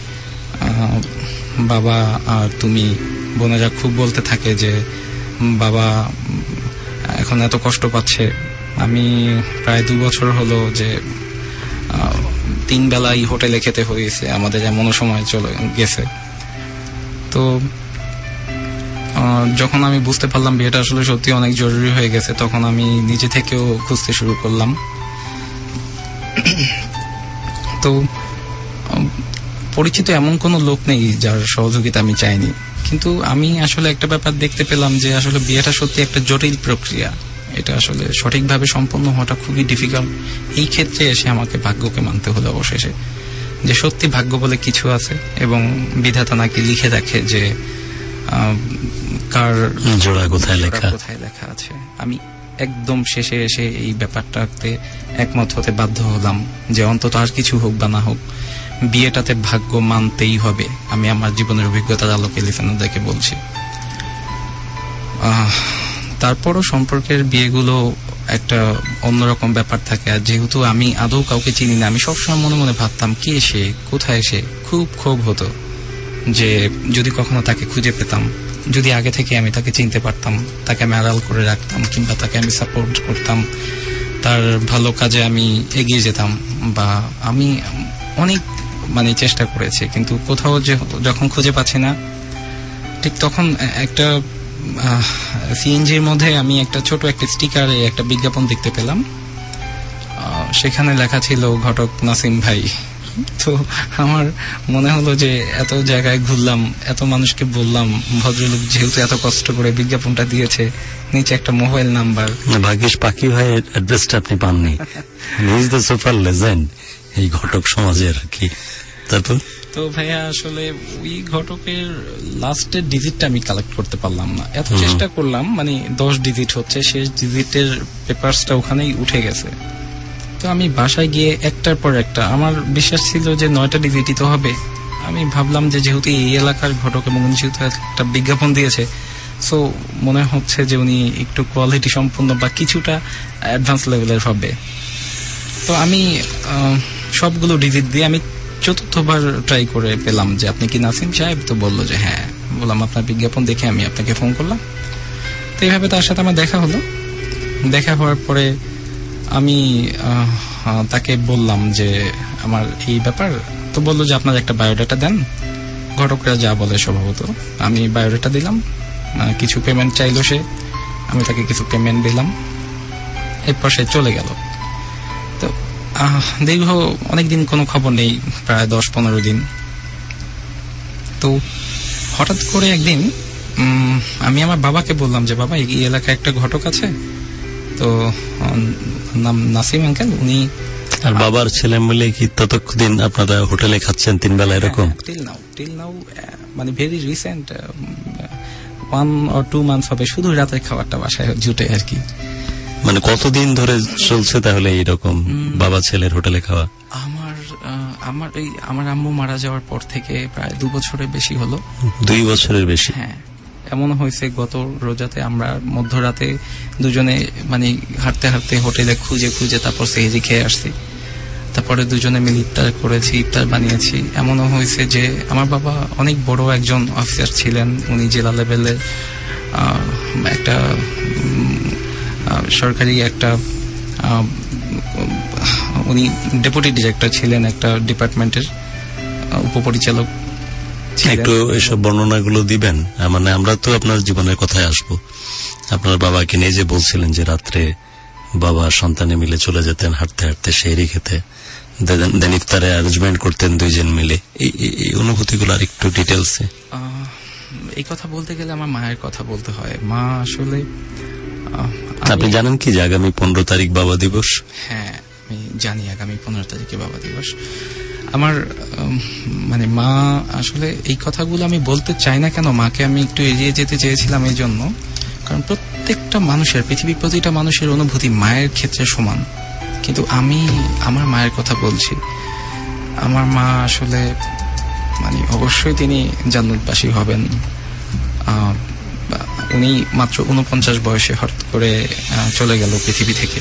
বাবা আর তুমি, বোনেরা খুব বলতে থাকে যে বাবা এখন এত কষ্ট পাচ্ছে। আমি প্রায় দু বছর হলো যে তিন বেলাই হোটেলে খেতে হয়েছে, আমাদের এমনও সময় চলে গেছে। তো যখন আমি বুঝতে পারলাম বিয়েটা আসলে সত্যি অনেক জরুরি হয়ে গেছে, তখন আমি নিজে থেকেও খুঁজতে শুরু করলাম। তো পরিচিত এমন কোনো লোক নেই যার সহযোগিতা আমি চাইনি, কিন্তু আমি আসলে একটা ব্যাপার দেখতে পেলাম যে আসলে বিয়েটা সত্যি একটা জটিল প্রক্রিয়া, এটা আসলে সঠিকভাবে সম্পন্ন হওয়াটা খুবই ডিফিকাল্ট। এই ক্ষেত্রে এসে আমাকে ভাগ্যকে মানতে হলো অবশেষে যে সত্যি ভাগ্য বলে কিছু আছে, এবং বিধাতা নাকি লিখে রাখে যে কার জোড়া কোথায় লেখা কোথায় লেখা আছে। আমি একদম শেষে এসে এই ব্যাপারটাতে একমত হতে বাধ্য হলাম যে অন্তত আর কিছু হোক বা না হোক বিয়েটাতে ভাগ্য মানতেই হবে। আমি আমার জীবনের অভিজ্ঞতার আলোকে লিসেনারদেরকে বলছি। তারপরও সম্পর্কের বিয়েগুলো একটা অন্যরকম ব্যাপার থাকে, আর যেহেতু আমি আদৌ কাউকে চিনি না, আমি সবসময় মনে মনে ভাবতাম কে সে, কোথায় সে। খুব ক্ষোভ হতো যে যদি কখনো তাকে খুঁজে পেতাম, যদি আগে থেকে আমি তাকে চিনতে পারতাম, তাকে আমি আড়াল করে রাখতাম, কিংবা তাকে আমি সাপোর্ট করতাম, তার ভালো কাজে আমি এগিয়ে যেতাম। বা আমি অনেক মানে চেষ্টা করেছি, কিন্তু কোথাও যে যখন খুঁজে পাচ্ছি না, ঠিক তখন একটা সিএনজির মধ্যে আমি একটা ছোট একটা স্টিকারে একটা বিজ্ঞাপন দেখতে পেলাম, সেখানে লেখা ছিল ঘটক নাসিম ভাই। তো আমার মনে হলো যে এত জায়গায় ঘুরলাম, এত মানুষকে বললাম, ভদ্রলোক যেহেতু এত কষ্ট করে বিজ্ঞাপনটা দিয়েছে, নিচে একটা মোবাইল নাম্বার। ভাগ্যিস পাখি ভাইয়ের অ্যাড্রেসটা আপনি পাননি, ইজ দ্য সুপার লেজেন্ড এই ঘটক সমাজের আর কি। তারপর তো ভাইয়া আসলে ওই ঘটকের লাস্টের ডিজিটটা আমি কালেক্ট করতে পারলাম না, এত চেষ্টা করলাম, মানে দশ ডিজিট হচ্ছে, শেষ ডিজিটের পেপারসটা ওখানেই উঠে গেছে। তো আমি বাসায় গিয়ে একটার পর একটা, আমার বিশ্বাস ছিল যে নয়টা ডিজিটই তো হবে। আমি ভাবলাম যে যেহেতু এই এলাকার ঘটক এবং উনি যেহেতু একটা বিজ্ঞাপন দিয়েছে, সো মনে হচ্ছে যে উনি একটু কোয়ালিটি সম্পন্ন বা কিছুটা অ্যাডভান্স লেভেলের হবে। তো আমি সবগুলো ডিজিট দিয়ে আমি চতুর্থবার ট্রাই করে পেলাম যে আপনি কি নাসিম সাহেব? তো বললো যে হ্যাঁ। বললাম আপনার বিজ্ঞাপন দেখে আমি আপনাকে ফোন করলাম। তো এইভাবে তার সাথে আমার দেখা হলো। দেখা হওয়ার পরে আমি তাকে বললাম যে আমার এই ব্যাপার। তো বললো যে আপনার একটা বায়োডাটা দেন। ঘটকরা যা বলে স্বভাবত, আমি বায়োডাটা দিলাম, কিছু পেমেন্ট চাইলো সে, আমি তাকে কিছু পেমেন্ট দিলাম, এরপর সে চলে গেল। তো দীর্ঘ অনেকদিন কোনো খবর নেই, প্রায় দশ পনেরো দিন। তো হঠাৎ করে একদিন আমি আমার বাবাকে বললাম যে বাবা এই এলাকায় একটা ঘটক আছে, তো নাম নাসিম আঙ্কেল, উনি আর বাবার ছেলে মিলে কি ততদিন আপনারা হোটেলে খাচ্ছেন তিন বেলা এরকম? টিল নাও টিল নাও মানে very recent one or two months হবে শুধু রাতের খাবারটা বাসায় জুটে আর কি। মানে কতদিন ধরে চলছে তাহলে এইরকম বাবা ছেলের হোটেলে খাওয়া? আমার আমার এই আমার আম্মু মারা যাওয়ার পর থেকে প্রায় দু বছরের বেশি হলো। দুই বছরের বেশি? হ্যাঁ, এমন হয়েছে গত রোজাতে আমরা মধ্যরাতে দুজনে মানে হাঁটতে হাঁটতে হোটেলে খুঁজে খুঁজে তারপর সেহরি খেয়ে আসছি, তারপরে দুজনে মিলে ইফতার করেছি, ইফতার বানিয়েছি। এমনও হয়েছে যে আমার বাবা অনেক বড় একজন অফিসার ছিলেন, উনি জেলা লেভেলের একটা সরকারি একটা উনি ডেপুটি ডিরেক্টর ছিলেন একটা ডিপার্টমেন্টের উপপরিচালক। একটু এসব বর্ণনাগুলো দিবেন? মানে আমরা তো আপনার জীবনের কথায় আসবো। আপনার বাবাকে নিয়ে যে বলছিলেন যে রাত্রে বাবা সন্তানে মিলে চলে যেতেন হাঁটতে হাঁটতে সেহরি খেতে, দেন ইফতারে অ্যারেঞ্জমেন্ট করতেন দুইজন মিলে, এই অনুভূতিগুলো আর একটু ডিটেলসে। এই কথা বলতে গেলে আমার মায়ের কথা বলতে হয়। মা আসলে আপনি জানেন কি যে আগামী পনেরো তারিখ বাবা দিবস? হ্যাঁ আমি জানি আগামী পনেরো তারিখে বাবা দিবস। আমার মানে মা আসলে এই কথাগুলো আমি বলতে চাই না কেন, মাকে আমি একটু এড়িয়ে যেতে চেয়েছিলাম এই জন্য, কারণ প্রত্যেকটা মানুষের পৃথিবীর প্রতিটা মানুষের অনুভূতি মায়ের ক্ষেত্রে সমান। কিন্তু আমি আমার মায়ের কথা বলছি। আমার মা আসলে মানে অবশ্যই তিনি জান্নাতবাসী হবেন। উনি মাত্র উনপঞ্চাশ বয়সে হঠাৎ করে চলে গেল পৃথিবী থেকে।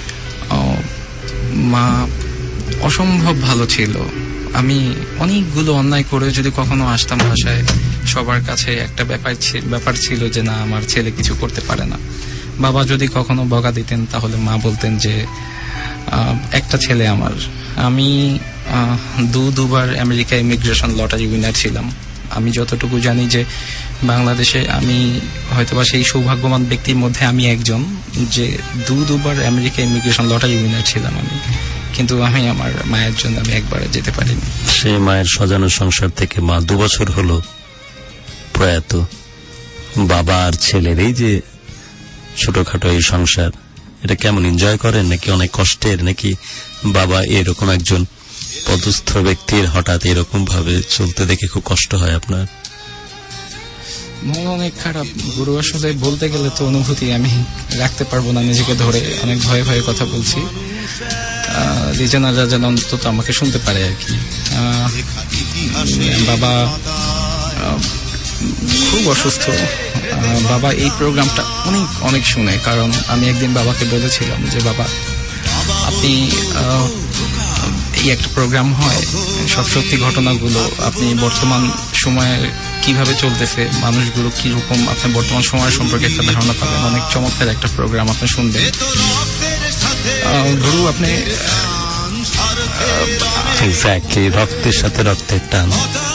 মা অসম্ভব ভালো ছিল। আমি অনেকগুলো অন্যায় করে যদি কখনো আসতাম বাসায়, সবার কাছে একটা ব্যাপার ব্যাপার ছিল যে না আমার ছেলে কিছু করতে পারে না। বাবা যদি কখনো বকা দিতেন তাহলে মা বলতেন যে একটা ছেলে আমার। আমি দু দুবার আমেরিকা ইমিগ্রেশন লটারি উইনার ছিলাম। আমি যতটুকু জানি যে বাংলাদেশে আমি হয়তোবা সেই সৌভাগ্যবান ব্যক্তির মধ্যে আমি একজন যে দু দুবার আমেরিকা ইমিগ্রেশন লটারি উইনার ছিলাম আমি, কিন্তু আমি আমার মায়ের জন্য আমি একবারে যেতে পারিনি। সেই মায়ের সাজানো সংসার থেকে মা দু বছর হলো প্রয়াত। বাবা আর ছেলের এই যে ছোটখাটো এই সংসার, এটা কেমন এনজয় করেন নাকি অনেক কষ্টের, নাকি বাবা এরকম একজন পদস্থ ব্যক্তির হঠাৎ এরকম ভাবে চলতে দেখে খুব কষ্ট হয় আপনার? মন অনেক খারাপ গুরু, আসলে বলতে গেলে তো অনুভূতি আমি রাখতে পারবো না নিজেকে ধরে। অনেক ভয়ে ভয়ে কথা বলছি, রিজনাররা যেন অন্তত আমাকে শুনতে পারে আর কি। বাবা খুব অসুস্থ। বাবা এই প্রোগ্রামটা অনেক অনেক শুনে, কারণ আমি একদিন বাবাকে বলেছিলাম যে বাবা আপনি এই একটা প্রোগ্রাম হয় সব সত্যি ঘটনাগুলো, আপনি বর্তমান সময়ে কিভাবে চলতেছে মানুষগুলো কিরকম, আপনি বর্তমান সময় সম্পর্কে একটা ধারণা পাবেন। অনেক চমৎকার একটা প্রোগ্রাম আপনি শুনবেন গুরু। আপনি এক্স্যাক্টলি রক্তের সাথে রক্তের টান,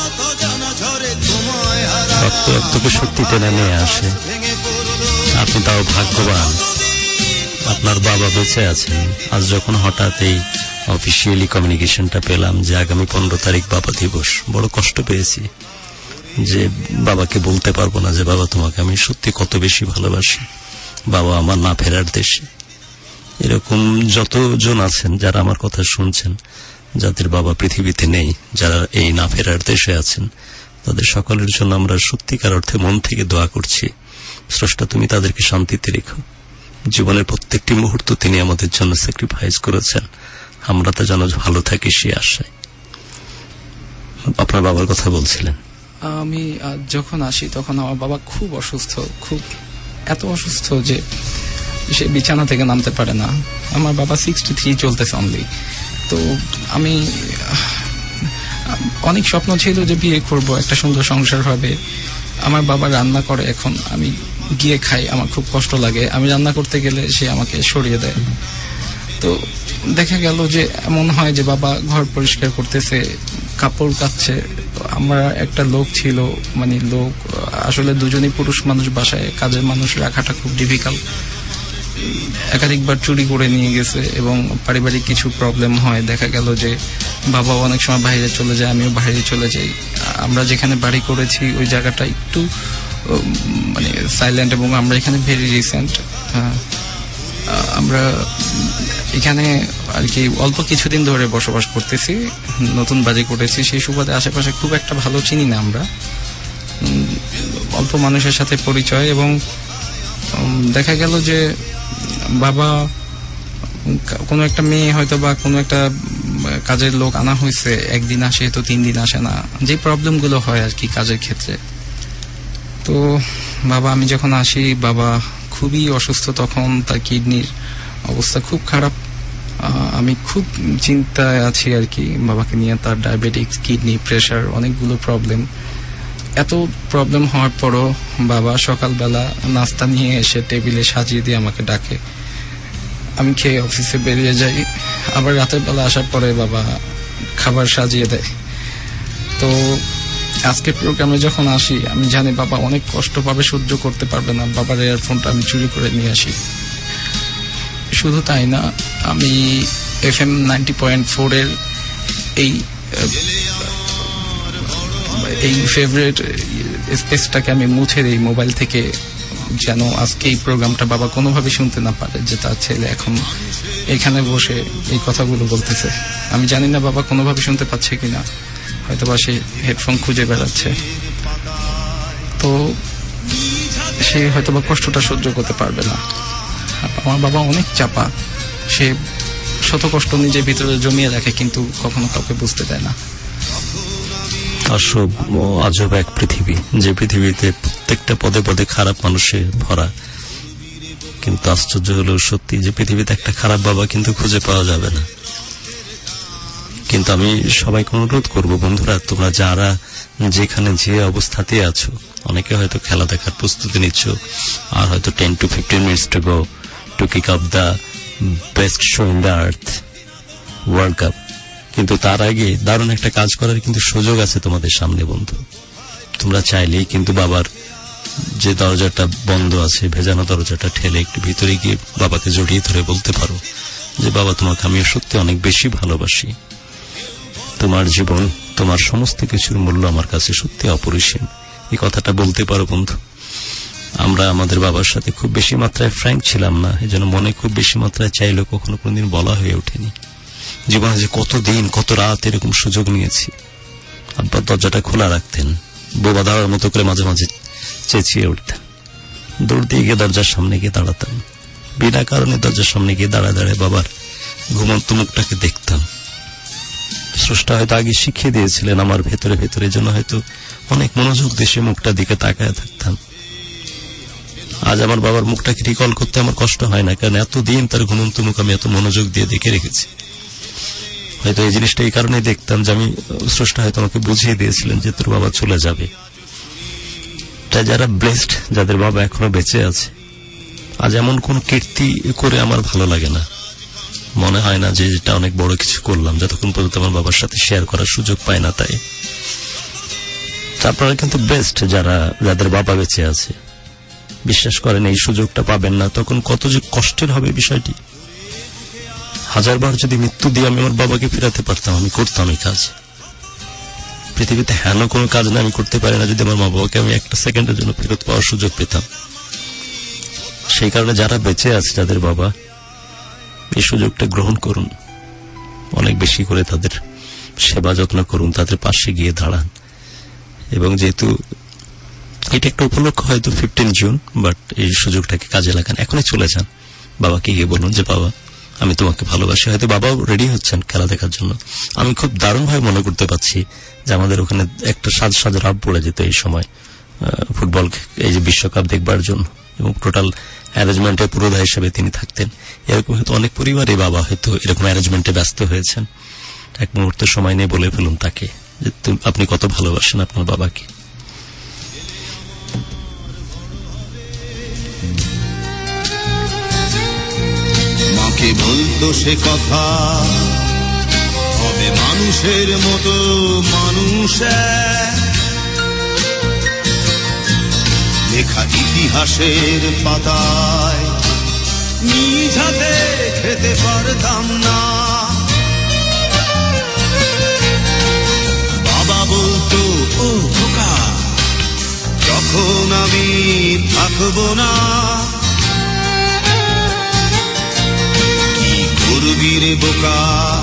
রক্ত রক্তকে সত্যি টেনে নিয়ে আসে। আপনি তাও ভাগ্যবান আপনার বাবা বেঁচে আছেন। আজ যখন হঠাৎ এই অফিসিয়ালি কমিউনিকেশনটা পেলাম যে আগামী পনেরো তারিখ বাবা দিবস, বড় কষ্ট পেয়েছি যে বাবাকে বলতে পারবো না যে বাবা তোমাকে আমি সত্যি কত বেশি ভালোবাসি, বাবা আমার না ফেরার দেশে। এরকম যতজন আছেন যারা আমার কথা শুনছেন, যাদের বাবা পৃথিবীতে নেই, যারা এই না ফেরার দেশে আছেন, তাদের সকলের জন্য আমরা সত্যিকার অর্থে মন থেকে দোয়া করছি, স্রষ্টা তুমি তাদেরকে শান্তিতে রেখো। জীবনের প্রত্যেকটি মুহূর্ত তিনি আমাদের জন্য স্যাক্রিফাইস করেছেন, আমরা তা যেন ভালো থাকি সে আশায়। আপনার বাবার কথা বলছিলেন। আমি যখন আসি তখন আমার বাবা খুব অসুস্থ, খুব এত অসুস্থ যে সে বিছানা থেকে নামতে পারে না। আমার বাবা সিক্সটি থ্রি চলতেছে অনলি। তো আমি অনেক স্বপ্ন ছিল যে বিয়ে করব, একটা সুন্দর সংসার হবে। আমার বাবা রান্না করে, এখন আমি গিয়ে খাই, আমার খুব কষ্ট লাগে। আমি রান্না করতে গেলে সে আমাকে সরিয়ে দেয়। তো দেখা গেল যে এমন হয় যে বাবা ঘর পরিষ্কার করতেছে, কাপড় কাচ্ছে। আমরা একটা লোক ছিল, মানে লোক আসলে দুজনেই পুরুষ মানুষ, বাসায় কাজের মানুষ রাখাটা খুব ডিফিকাল্ট। একাধিকবার চুরি করে নিয়ে গেছে এবং পারিবারিক কিছু প্রবলেম হয়। দেখা গেল যে বাবা অনেক সময় বাইরে চলে যায়, আমিও বাইরে চলে যাই। আমরা যেখানে বাড়ি করেছি ওই জায়গাটা একটু মানে সাইলেন্ট এবং আমরা এখানে ভেরি রিসেন্ট। আমরা এখানে আর কি অল্প কিছুদিন ধরে বসবাস করতেছি, নতুন বাড়ি করেছি। সেই সুবাদে আশেপাশে খুব একটা ভালো চিনি না, আমরা অল্প মানুষের সাথে পরিচয়। এবং দেখা গেল যে বাবা কোনো একটা মেয়ে হয়তো বা কোনো একটা কাজের লোক আনা হয়েছে, একদিন আসে তো তিন দিন আসে না, যে প্রবলেমগুলো হয় আর কি কাজের ক্ষেত্রে। তো বাবা আমি যখন আসি বাবা খুবই অসুস্থ, তখন তার কিডনির অবস্থা খুব খারাপ। আমি খুব চিন্তায় আছি আর কি বাবাকে নিয়ে। তার ডায়াবেটিক্স, কিডনি, প্রেশার, অনেকগুলো প্রবলেম। এত প্রবলেম হওয়ার পরও বাবা সকালবেলা নাস্তা নিয়ে এসে টেবিলে সাজিয়ে দিয়ে আমাকে ডাকে, আমি খেয়ে অফিসে বেরিয়ে যাই। আবার রাতের বেলা আসার পরে বাবা খাবার সাজিয়ে দেয়। তো আজকের প্রোগ্রামে যখন আসি আমি জানি বাবা অনেক কষ্ট পাবে, সহ্য করতে পারবে না। বাবার ইয়ারফোনটা আমি চুরি করে নিয়ে আসি। শুধু তাই না, আমি F M ninety point four এর এই এই ফেভারিট স্পেসটাকে আমি মুছে দিই মোবাইল থেকে, যেন আজকে এই প্রোগ্রামটা বাবা কোনোভাবে শুনতে না পারে যে তার ছেলে এখন এখানে বসে এই কথাগুলো বলতেছে। আমি জানি না বাবা কোনোভাবে শুনতে পাচ্ছে কিনা, হয়তো বা সে হেডফোন খুঁজে বেড়াচ্ছে। তো সে হয়তো বা কষ্টটা সহ্য করতে পারবে না। আমার বাবা অনেক চাপা, সে শত কষ্ট নিজের ভিতরে জমিয়ে রাখে কিন্তু কখনো কাউকে বুঝতে দেয় না। অসব আজব এক পৃথিবী, যে পৃথিবীতে প্রত্যেকটা পদে পদে খারাপ মানুষে ভরা। কিন্তু আশ্চর্য হলেও সত্যি যে পৃথিবীতে একটা খারাপ বাবা কিন্তু খুঁজে পাওয়া যাবে না। কিন্তু আমি সবাইকে অনুরোধ করবো, বন্ধুরা তোমরা যারা যেখানে যে অবস্থাতে আছো, অনেকে হয়তো খেলা দেখার প্রস্তুতি নিচ্ছ, আর হয়তো ten to fifteen minutes to go to kick up the best show in the earth, world cup. কিন্তু তার আগে দারুণ একটা কাজ করার কিন্তু সুযোগ আছে তোমাদের সামনে বন্ধু। তোমরা চাইলেই কিন্তু বাবার যে দরজাটা বন্ধ আছে, ভেজানো দরজাটা ঠেলে একটু ভিতরে গিয়ে বাবাকে জড়িয়ে ধরে বলতে পারো যে বাবা তোমাকে আমি সত্যি অনেক বেশি ভালোবাসি, তোমার জীবন, তোমার সমস্ত কিছুর মূল্য আমার কাছে সত্যি অপরিসীম। এই কথাটা বলতে পারো বন্ধু। আমরা আমাদের বাবার সাথে খুব বেশি মাত্রায় ফ্র্যাঙ্ক ছিলাম না, এই জন্য মনে খুব বেশি মাত্রায় চাইলেও কখনো কোনদিন বলা হয়ে ওঠেনি। জীবনে যে কত দিন কত রাত এরকম সুযোগ নিয়েছি। আব্বা দরজাটা খোলা রাখতেন, বোবা দাঁড়ার মতো করে মাঝে মাঝে চেঁচিয়ে উঠতেন। দৌড় দিয়ে গিয়ে দরজার সামনে গিয়ে দাঁড়াতাম, বিনা কারণে দরজার সামনে গিয়ে দাঁড়ায় দাঁড়ায় বাবার ঘুমন্ত মুখটাকে দেখতাম। স্রষ্টা হয়তো আগে শিখিয়ে দিয়েছিলেন আমার ভেতরে ভেতরে, জন্য হয়তো অনেক মনোযোগ দিয়ে সে মুখটার দিকে তাকায় থাকতাম। আজ আমার বাবার মুখটাকে রিকল করতে আমার কষ্ট হয় না, কারণ এতদিন তার ঘুমন্ত মুখ আমি এত মনোযোগ দিয়ে দেখে রেখেছি। হয়তো এই জিনিসটা এই কারণে দেখতাম যে আমি স্রষ্টা হয়তো আমাকে বুঝিয়ে দিয়েছিলেন যে তোর বাবা চলে যাবে। তাই যারা ব্লেসড, যাদের বাবা এখনো বেঁচে আছে, আজ এমন কোন কীর্তি করে আমার ভালো লাগে না, মনে হয় না যে এটা অনেক বড় কিছু করলাম যতক্ষণ পর্যন্ত আমার বাবার সাথে শেয়ার করার সুযোগ পাই না। তাই আপনারা কিন্তু বেস্ট, যারা যাদের বাবা বেঁচে আছে। বিশ্বাস করেন এই সুযোগটা পাবেন না, তখন কত যে কষ্টের হবে বিষয়টি। হাজারবার যদি মৃত্যু দিয়ে আমি আমার বাবাকে ফেরাতে পারতাম, আমি করতাম এই কাজ। পৃথিবীতে হেন কোনো কাজ না আমি করতে পারি না যদি আমার মা বাবাকে আমি একটা সেকেন্ডের জন্য ফেরত পাওয়ার সুযোগ পেতাম। সেই কারণে যারা বেঁচে আছে, যাদের বাবা, এই সুযোগটা গ্রহণ করুন, অনেক বেশি করে তাদের সেবা যত্ন করুন, তাদের পাশে গিয়ে দাঁড়ান। এবং যেহেতু এটা একটা উপলক্ষ হয়তো ফিফটিন জুন, বাট এই সুযোগটাকে কাজে লাগান। এখনই চলে যান, বাবাকে গিয়ে বলুন যে বাবা আমি তোমাকে ভালোবাসি। হয়তো বাবাও রেডি হচ্ছেন খেলা দেখার জন্য। আমি খুব দারুণ ভাবে মনে করতে পারছি যে আমাদের ওখানে একটা সাজ সাজ রাত পড়ে যেত এই সময় ফুটবল, এই যে বিশ্বকাপ দেখবার জন্য, এবং টোটাল অ্যারেঞ্জমেন্টের পুরোধা হিসেবে তিনি থাকতেন। এরকম হয়তো অনেক পরিবারে বাবা হয়তো এরকম অ্যারেঞ্জমেন্টে ব্যস্ত হয়েছেন। এক মুহূর্তে সময় নিয়ে বলে ফেলুন তাকে যে আপনি কত ভালোবাসেন আপনার বাবাকে। মাকে বলতো সে কথা হবে মানুষের মতো মানুষ, লেখা ইতিহাসের পাতায় নিজ হাতে খেতে পারতাম না। বাবা বলতো ও খোকা, যখন আমি থাকবো না, কি করবি রে বোকা,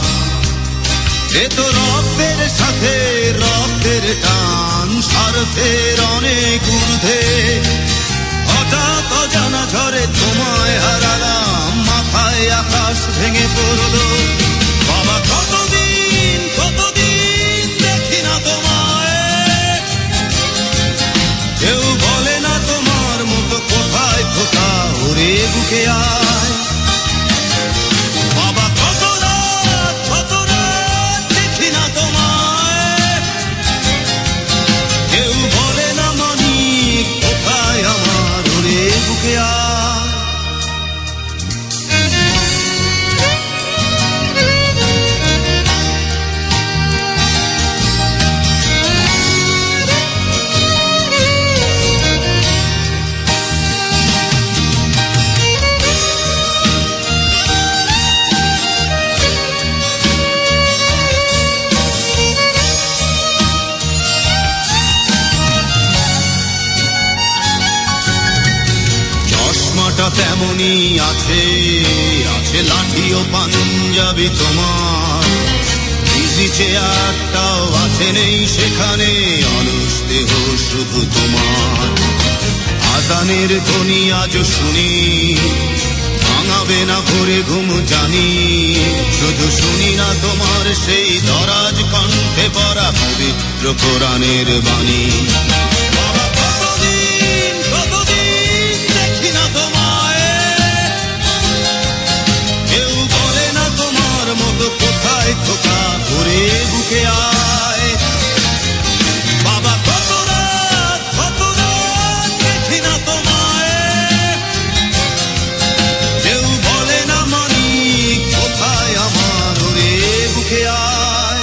এ তো রক্তের সাথে রক্তের টান, স্বার্থের অনেক ঊর্ধ্বে। হঠাৎ অজানা ঝড়ে তোমায় হারালাম, মাথায় আকাশ ভেঙে পড়লো। বাবা কতদিন কতদিন দেখি না তোমায়, কেউ বলে না তোমার মতো কোথায় খোকা, ওরে বুকে আয়। বাবা কত রাত কত রাত দেখি না তোমায়, কেউ বলে না মানিক কোথায় আমার, ওরে বুকে আয়। তেমনি আছে আছে লাঠি ও পাঞ্জাবি তোমার, ইজি চেয়ারটাও আছে নেই সেখানে, অলস দেহ শুধু তোমার। আজানের ধ্বনি আজ শুনি, ভাঙাবে না ভোরে ঘুম জানি, শুধু শুনি না তোমার সেই দরাজ কণ্ঠে পড়া পবিত্র কোরআনের বাণী। কোথায় খোকা, ঘুরে বুকে আয়। বাবা কত রাত কত রাত দেখি না তোমায়, কেউ বলে না মানিক কোথায় আমার, ওরে বুকে আয়।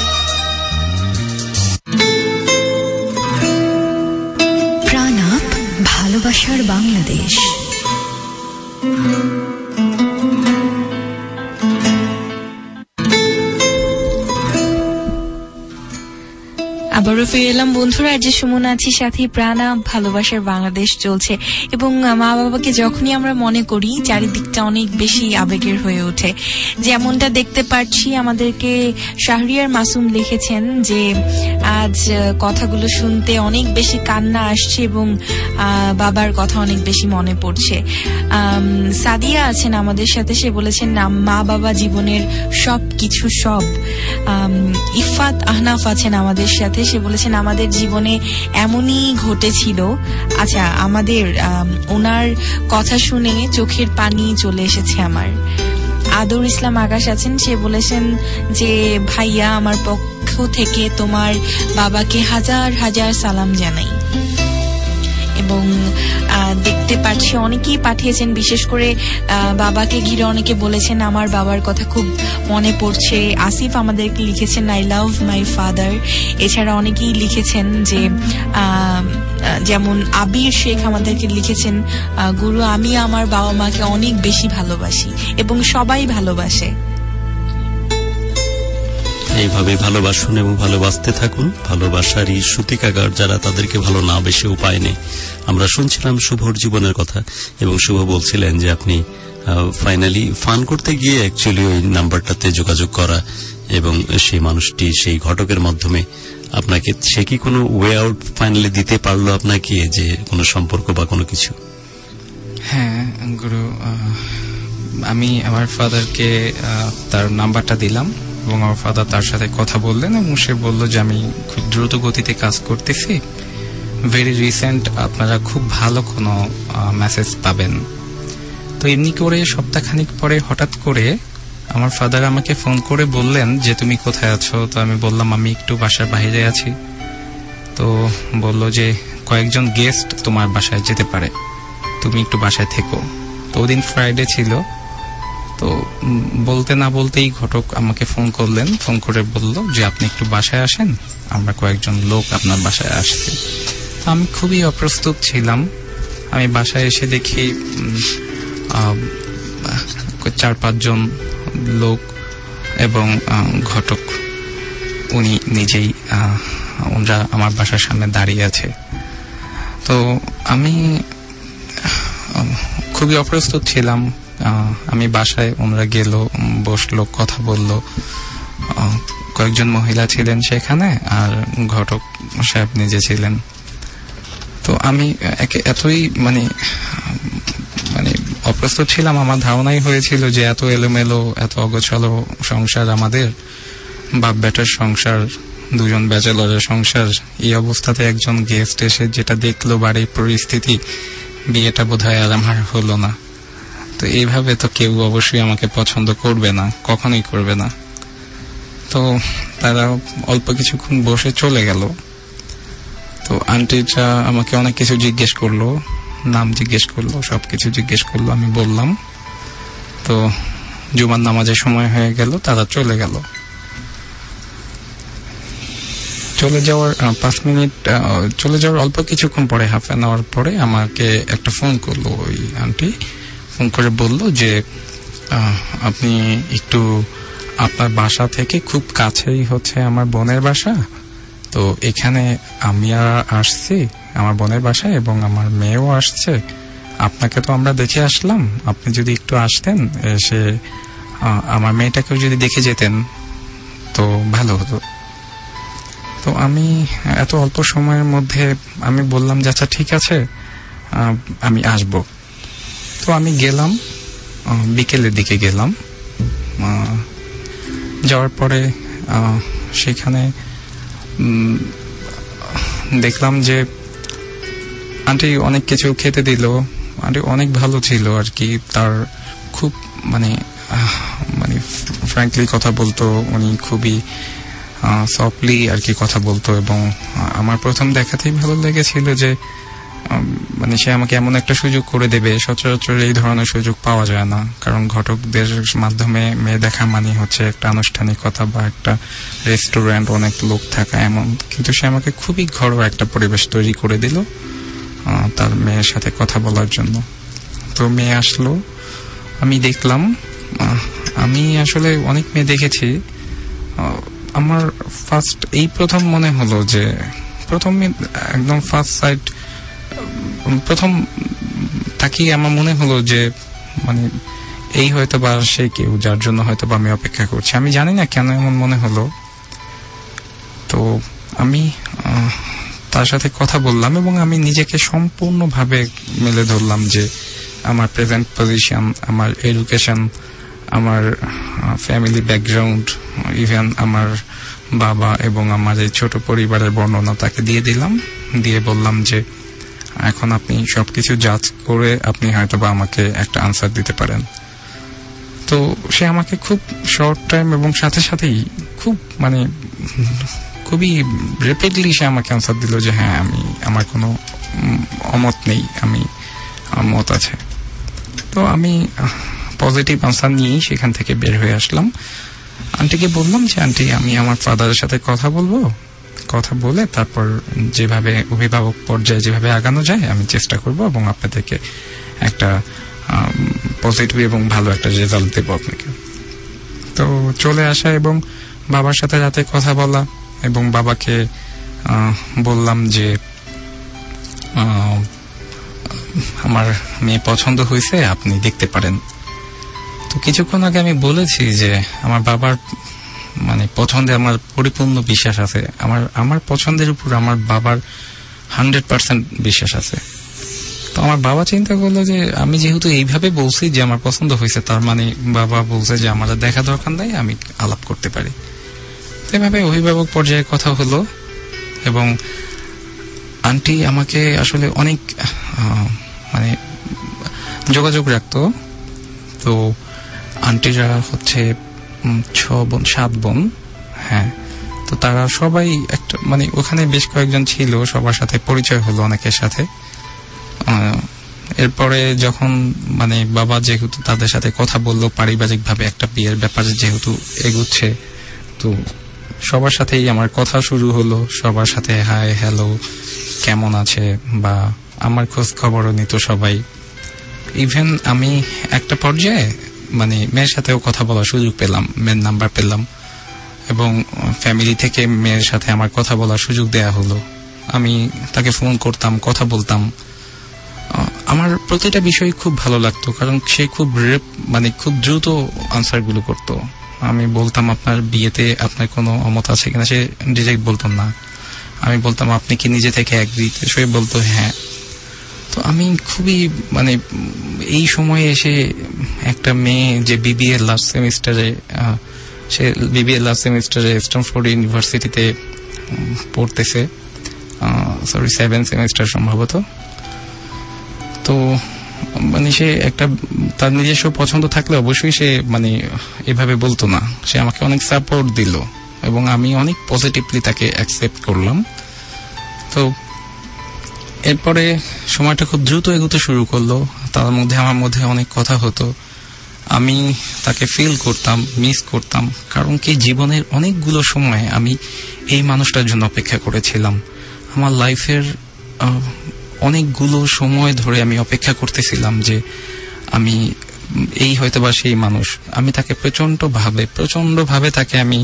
প্রাণ আপ, ভালোবাসার বাংলাদেশ। আবারও ফিরে এলাম বন্ধুরা, যে সুমনা আছি সাথে প্রাণা ভালোবাসার বাংলাদেশ চলছে। এবং মা বাবাকে যখনই আমরা মনে করি চারিদিকটা অনেক বেশি আবেগের হয়ে ওঠে। যেমনটা দেখতে পাচ্ছি আমাদেরকে শাহরিয়ার মাসুম লিখেছেন যে আজ কথাগুলো শুনতে অনেক বেশি কান্না আসছে এবং বাবার কথা অনেক বেশি মনে পড়ছে। সাদিয়া আছেন আমাদের সাথে, সে বলেছেন মা বাবা জীবনের সব কিছু সব। ইফাত আহনাফ আছেন আমাদের সাথে, সে বলেছেন আমাদের জীবনে এমনই ঘটেছিল। আচ্ছা, আমাদের ওনার কথা শুনে চোখের পানি চলে এসেছে আমার। আদর ইসলাম আকাশ আছেন, সে বলেছেন যে ভাইয়া আমার পক্ষ থেকে তোমার বাবাকে হাজার হাজার সালাম জানাই। এবং দেখতে পাচ্ছি অনেকেই পাঠিয়েছেন, বিশেষ করে বাবাকে ঘিরে অনেকে বলেছেন আমার বাবার কথা খুব মনে পড়ছে। আসিফ আমাদেরকে লিখেছেন আই লাভ মাই ফাদার। এছাড়া অনেকেই লিখেছেন যে যেমন আবির শেখ আমাদেরকে লিখেছেন গুরু আমি আমার বাবা মাকে অনেক বেশি ভালোবাসি এবং সবাই ভালোবাসে। এইভাবে ভালোবাসুন এবং ভালোবাসতে থাকুন। ভালোবাসারই সূতিকাগার যারা, তাদেরকে ভালো না বেশি উপায় নেই। আমরা শুনছিলাম শুভর জীবনের কথা এবং শুভ বলছিলেন যে আপনি ফাইনালি ফান করতে গিয়ে অ্যাকচুয়ালি ওই নাম্বারটাতে যোগাযোগ করা এবং সেই মানুষটি সেই ঘটকের মাধ্যমে আপনাকে, সে কি কোনো ওয়ে আউট ফাইনালি দিতে পারলো আপনাকে, যে কোনো সম্পর্ক বা কোনো কিছু? হ্যাঁ গুরু, আমি আমার ফাদারকে তার নাম্বারটা দিলাম এবং আমার ফাদার তার সাথে কথা বললেন এবং সে বলল যে আমি খুব দ্রুত গতিতে কাজ করতেছি, ভেরি রিসেন্ট আপনারা খুব ভালো কোনো মেসেজ পাবেন। তো এমনি করে সপ্তাহখানিক পরে হঠাৎ করে আমার ফাদার আমাকে ফোন করে বললেন যে তুমি কোথায় আছো। তো আমি বললাম আমি একটু বাসার বাইরে আছি। তো বলল যে কয়েকজন গেস্ট তোমার বাসায় যেতে পারে, তুমি একটু বাসায় থেকো। তো ওদিন ফ্রাইডে ছিল। তো বলতে না বলতেই ঘটক আমাকে ফোন করলেন, ফোন করে বলল যে আপনি একটু বাসায় আসেন, আমরা কয়েকজন লোক আপনার বাসায় আসছে। তো আমি খুবই অপ্রস্তুত ছিলাম। আমি বাসায় এসে দেখি চার পাঁচজন লোক এবং ঘটক উনি নিজেই ওনারা আমার বাসার সামনে দাঁড়িয়ে আছে। তো আমি খুবই অপ্রস্তুত ছিলাম। আমি বাসায়, ওনারা গেল, বসলো, কথা বলল, কয়েকজন মহিলা ছিলেন সেখানে আর ঘটক সাহেব নিজে ছিলেন। তো আমি এতই মানে মানে অপ্রস্তুত ছিলাম, আমার ধারণাই হয়েছিল যে এত এলোমেলো, এত অগোছালো সংসার আমাদের, বাপ বেটার সংসার, দুজন ব্যাচেলরের সংসার, এই অবস্থাতে একজন গেস্ট এসে যেটা দেখলো বাড়ির পরিস্থিতি, বিয়েটা বোধহয় আর আমার হলো না। তো এইভাবে তো কেউ অবশ্যই আমাকে পছন্দ করবে না, কখনোই করবে না। তো তারা অল্প কিছুক্ষণ বসে চলে গেল। তো আন্টিটা আমাকে অনেক কিছু জিজ্ঞেস করলো, নাম জিজ্ঞেস করলো, সবকিছু জিজ্ঞেস করলো। আমি বললাম। তো জুমার নামাজের সময় হয়ে গেল, তারা চলে গেল। চলে যাওয়ার পাঁচ মিনিট চলে যাওয়ার অল্প কিছুক্ষণ পরে, হাফ অ্যান আওয়ার পরে আমাকে একটা ফোন করলো ওই আন্টি। ফোন করে বলল যে আপনি একটু আপনার বাসা থেকে খুব কাছেই হচ্ছে আমার বোনের বাসা, তো এখানে আমি আসছি আমার বোনের বাসায় এবং আমার মেয়েও আসছে, আপনাকে তো আমরা দেখে আসলাম, আপনি যদি একটু আসতেন, এসে আমার মেয়েটাকেও যদি দেখে যেতেন তো ভালো হতো। তো আমি এত অল্প সময়ের মধ্যে আমি বললাম যে আচ্ছা ঠিক আছে, আমি আসব। তো আমি গেলাম, বিকেলের দিকে গেলাম। যাওয়ার পরে সেখানে দেখলাম যে আন্টি অনেক কিছু খেতে দিল। আন্টি অনেক ভালো ছিল আর কি, তার খুব মানে মানে ফ্র্যাঙ্কলি কথা বলতো, উনি খুবই সফটলি আর কি কথা বলতো। এবং আমার প্রথম দেখাতেই ভালো লেগেছিল যে মানে সে আমাকে এমন একটা সুযোগ করে দেবে, সচরাচর এই ধরনের সুযোগ পাওয়া যায় না, কারণ ঘটকদের মাধ্যমে মেয়ে দেখা মানে হচ্ছে একটা আনুষ্ঠানিকতা বা একটা রেস্টুরেন্ট, অনেক লোক থাকা এমন। কিন্তু সে আমাকে খুবই ঘরোয়া একটা পরিবেশ তৈরি করে দিল তার মেয়ের সাথে কথা বলার জন্য। তো মেয়ে আসলো, আমি দেখলাম, আমি আসলে অনেক মেয়ে দেখেছি, আমার ফার্স্ট এই প্রথম মনে হলো যে প্রথম একদম ফার্স্ট সাইড প্রথম তাকিয়ে আমার মনে হলো যে মানে এই হয়তো বা সে কেউ যার জন্য হয়তো বা আমি অপেক্ষা করছি। আমি জানি না কেন এমন মনে হলো। তো আমি তার সাথে কথা বললাম এবং আমি নিজেকে সম্পূর্ণভাবে মেলে ধরলাম যে আমার প্রেজেন্ট পজিশন, আমার এডুকেশন, আমার ফ্যামিলি ব্যাকগ্রাউন্ড, ইভেন আমার বাবা এবং আমার এই ছোট পরিবারের বর্ণনা তাকে দিয়ে দিলাম। দিয়ে বললাম যে এখন আপনি সবকিছু জাজ করে আপনি হয়তো বা আমাকে একটা আনসার দিতে পারেন। তো সে আমাকে খুব শর্ট টাইম এবং সাথে সাথেই খুব মানে খুবই রেপিডলি সে আমাকে আনসার দিল যে হ্যাঁ, আমি আমার কোনো অমত নেই, আমি মত আছে। তো আমি পজিটিভ আনসার নিয়েই সেখান থেকে বের হয়ে আসলাম। আন্টিকে বললাম যে আন্টি, আমি আমার ফাদারের সাথে কথা বলবো, কথা বলে তারপর যেভাবে অভিভাবক পর্যায়ে যেভাবে আগানো যায় আমি চেষ্টা করব এবং আপনাদেরকে একটা পজিটিভ এবং ভালো একটা রেজাল্ট দেবো আপনাকে। তো চলে আসা এবং বাবার সাথে রাতে কথা বলা এবং বাবাকে বললাম যে আমার মেয়ে পছন্দ হয়েছে, আপনি দেখতে পারেন। তো কিছুক্ষণ আগে আমি বলেছি যে আমার বাবার মানে পছন্দে আমার পরিপূর্ণ বিশ্বাস আছে, আমার আমার পছন্দের উপর আমার বাবার হান্ড্রেড পার্সেন্ট বিশ্বাস আছে। তো আমার বাবা চিন্তা করলো যে আমি যেহেতু এইভাবে বলছি যে আমার পছন্দ হয়েছে, তার মানে বাবা বলছে যে আমার দেখা দরকার নাই, আমি আলাপ করতে পারি। এভাবে অভিভাবক পর্যায়ে কথা হলো এবং আন্টি আমাকে আসলে অনেক মানে যোগাযোগ রাখতো। তো আন্টিরা হচ্ছে ছ বোন সাত বোন, হ্যাঁ। তো তারা সবাই একটা মানে ওখানে বেশ কয়েকজন ছিল, সবার সাথে পরিচয় হলো অনেকের সাথে। এরপরে যখন মানে বাবা যেহেতু তাদের সাথে কথা বললো পারিবারিক ভাবে একটা বিয়ের ব্যাপারে যেহেতু এগুচ্ছে, তো সবার সাথেই আমার কথা শুরু হলো, সবার সাথে হাই হ্যালো কেমন আছে বা আমার খোঁজ খবরও নিত সবাই। ইভেন আমি একটা পর্যায়ে মানে মেয়ের সাথেও কথা বলার সুযোগ পেলাম, মেয়ের নাম্বার পেলাম এবং ফ্যামিলি থেকে মেয়ের সাথে আমার কথা বলার সুযোগ দেয়া হলো। আমি তাকে ফোন করতাম, কথা বলতাম। আমার প্রতিটা বিষয় খুব ভালো লাগতো, কারণ সে খুব মানে খুব দ্রুত আনসার গুলো করতো। আমি বলতাম আপনার বিয়েতে আপনার কোনো অমত আছে কিনা, সে ডিরেক্ট বলতাম না। আমি বলতাম আপনি কি নিজে থেকে এগ্রি, সে বলতো হ্যাঁ। তো আমি খুবই মানে এই সময়ে এসে একটা মেয়ে যে বিবিএ লাস্ট সেমিস্টারে, সে বিবিএ লাস্ট সেমিস্টারে স্ট্যানফোর্ড ইউনিভার্সিটিতে পড়তেছে, সরি সেভেন সেমিস্টার সম্ভবত। তো মানে সে একটা তার নিজস্ব পছন্দ থাকলে অবশ্যই সে মানে এভাবে বলতো না। সে আমাকে অনেক সাপোর্ট দিল এবং আমি অনেক পজিটিভলি তাকে অ্যাকসেপ্ট করলাম। তো এরপরে সময়টা খুব দ্রুত এগোতে শুরু করলো। তার মধ্যে আমার মধ্যে অনেক কথা হতো, আমি তাকে ফিল করতাম, মিস করতাম। কারণ কি জীবনের অনেকগুলো সময় আমি এই মানুষটার জন্য অপেক্ষা করেছিলাম। আমার লাইফের অনেকগুলো সময় ধরে আমি অপেক্ষা করতেছিলাম যে আমি এই হয়তো বা সেই মানুষ। আমি তাকে প্রচন্ড ভাবে প্রচন্ড ভাবে তাকে আমি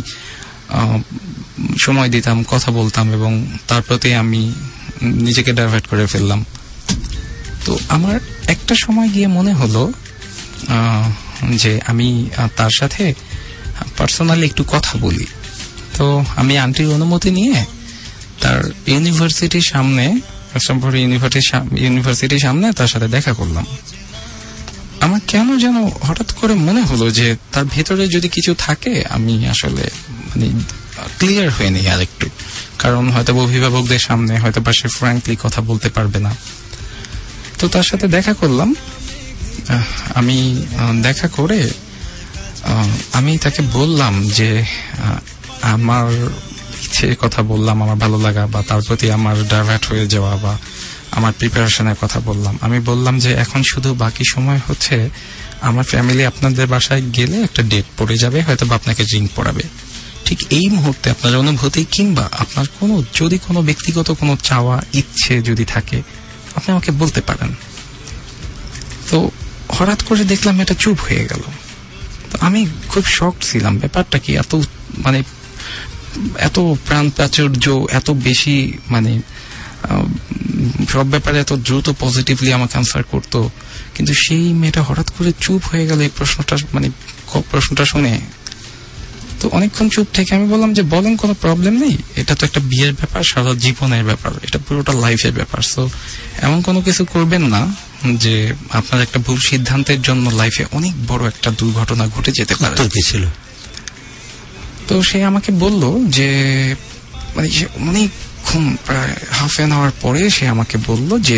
সময় দিতাম, কথা বলতাম এবং তার প্রতি আমি নিজেকে ডাইভার্ট করে ফেললাম। তো আমার একটা সময় গিয়ে মনে হলো যে আমি তার সাথে পার্সোনালি একটু কথা বলি। তো আমি আন্টির অনুমতি নিয়ে তার ইউনিভার্সিটির সামনে স্ট্যানফোর্ড ইউনিভার্সিটির সামনে তার সাথে দেখা করলাম। আমার কেন যেন হঠাৎ করে মনে হলো যে তার ভেতরে যদি কিছু থাকে আমি আসলে মানে ক্লিয়ার হয়ে নেই আর একটু, কারণ হয়তো অভিভাবকদের সামনে হয়তো বা সে ফ্র্যাঙ্কলি কথা বলতে পারবে না। তো তার সাথে দেখা করলাম। আমি দেখা করে আমি তাকে বললাম যে আমার ইচ্ছে কথা বললাম, আমার ভালো লাগা বা তার প্রতি আমার ডাইভার্ট হয়ে যাওয়া বা আমার প্রিপারেশনের কথা বললাম। আমি বললাম যে এখন শুধু বাকি সময় হচ্ছে আমার ফ্যামিলি আপনাদের বাসায় গেলে একটা ডেট পড়ে যাবে, হয়তো বা আপনাকে রিং পড়াবে। ঠিক এই মুহূর্তে আপনার অনুভূতি কিংবা আপনার কোনো যদি কোনো ব্যক্তিগত কোনো চাওয়া ইচ্ছে যদি থাকে আপনি আমাকে বলতে পারেন। তো হঠাৎ করে দেখলাম এটা চুপ হয়ে গেল। তো আমি খুব শকড ছিলাম, ব্যাপারটা কি এত মানে এত প্রাণ প্রাচুর্য, এত বেশি মানে সব ব্যাপারে এত দ্রুত পজিটিভলি আমাকে আনসার করতো, কিন্তু সেই মেয়েটা হঠাৎ করে চুপ হয়ে গেল এই প্রশ্নটা মানে প্রশ্নটা শুনে। তো অনেকক্ষণ চুপ থেকে আমি বললাম যে বলেন, কোনো প্রবলেম নেই, এটা তো একটা বিয়ের ব্যাপার, সারা জীবনের ব্যাপার, এটা পুরোটা লাইফের ব্যাপার। সো এমন কোনো কিছু করবেন না যে আপনার একটা ভুল সিদ্ধান্তের জন্য লাইফে অনেক বড় একটা দুর্ঘটনা ঘটে যেতে পারে। ছিল তো সে আমাকে বলল যে মানে অনেকক্ষণ প্রায় হাফ এন আওয়ার পরে সে আমাকে বলল যে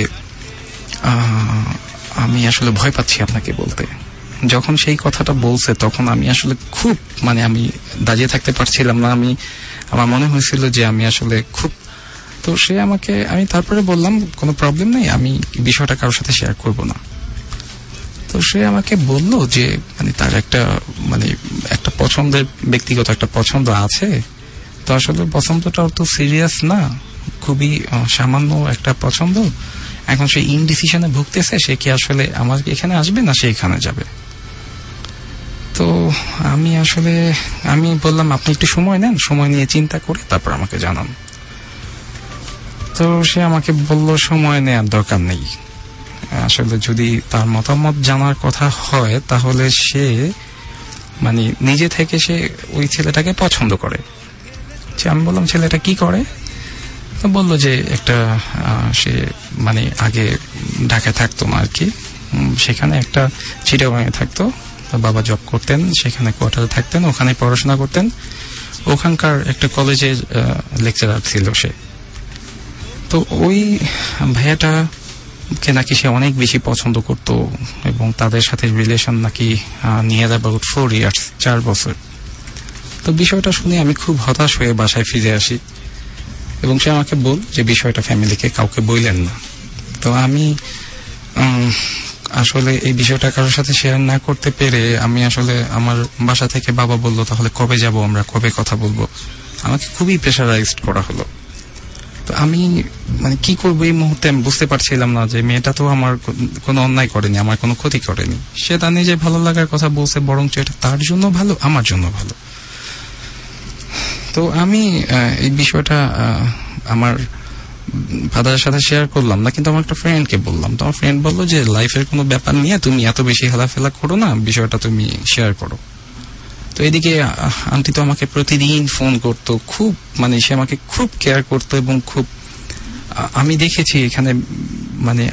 আমি আসলে ভয় পাচ্ছি আপনাকে বলতে। যখন সেই কথাটা বলছে তখন আমি আসলে খুব মানে আমি দাঁড়িয়ে থাকতে পারছিলাম না। আমি আমার মনে হয়েছিল যে আমি আসলে খুব, তো সে আমাকে আমি তারপরে বললাম কোনো প্রবলেম নেই, আমি বিষয়টা কারোর সাথে শেয়ার করব না। তো সে আমাকে বলল যে মানে তার একটা মানে একটা পছন্দের ব্যক্তিগত একটা পছন্দ আছে, তো আসলে পছন্দটা তো সিরিয়াস না, খুবই সামান্য একটা পছন্দ। এখন সে ইনডিসিশনে ভুগতেছে, সে কি আসলে আমার এখানে আসবে না সে এখানে যাবে। তো আমি আসলে আমি বললাম আপনি একটু সময় নেন, সময় নিয়ে চিন্তা করে তারপর আমাকে জানান। তো সে আমাকে বলল সময় নেওয়ার দরকার নেই, আসলে যদি তার মতামত জানার কথা হয় তাহলে সে মানে নিজে থেকে সে ওই ছেলেটাকে পছন্দ করে। আমি বললাম ছেলেটা কি করে? তো বললো যে একটা সে মানে আগে ঢাকায় থাকতো না আর কি, সেখানে একটা চিটাগাংয়ে থাকতো, বাবা জব করতেন, সেখানে কোয়ার্টারে থাকতেন, ওখানে পড়াশোনা করতেন, ওখানকার একটা কলেজের লেকচারার ছিল সে। তো ওই ভাইয়াটা কে নাকি সে অনেক বেশি পছন্দ করত এবং তাদের সাথে রিলেশন নাকি নিয়ার অ্যাবাউট ফোর ইয়ার্স, চার বছর। তো বিষয়টা শুনে আমি খুব হতাশ হয়ে বাসায় ফিরে আসি এবং সে আমাকে বল যে বিষয়টা ফ্যামিলিকে কাউকে বললেন না। তো আমি আসলে এই বিষয়টা কারোর সাথে শেয়ার না করতে পেরে আমি আসলে আমার বাসা থেকে বাবা বলল তাহলে কবে যাব আমরা, কবে কথা বলবো। আমাকে খুবই প্রেশারাইজড করা হলো। তো আমি মানে কি করবো এই মুহূর্তে আমি বুঝতে পারছিলাম না যে মেয়েটা তো আমার কোনো অন্যায় করেনি, আমার কোনো ক্ষতি করেনি, সে তার নিজে ভালো লাগার কথা বলছে, বরঞ্চ এটা তার জন্য ভালো, আমার জন্য ভালো। তো আমি এই বিষয়টা আমার ফাদারের সাথে শেয়ার করলাম না, কিন্তু আমার একটা ফ্রেন্ডকে বললাম। তো আমার ফ্রেন্ড বললো যে লাইফের কোনো ব্যাপার নিয়ে তুমি এত বেশি হেলাফেলা করো না, বিষয়টা তুমি শেয়ার করো। তো এদিকে আন্টি তো আমাকে প্রতিদিন ফোন করতো, খুব মানে সে আমাকে খুব কেয়ার করতো এবং খুব আমি দেখেছি এখানে মানে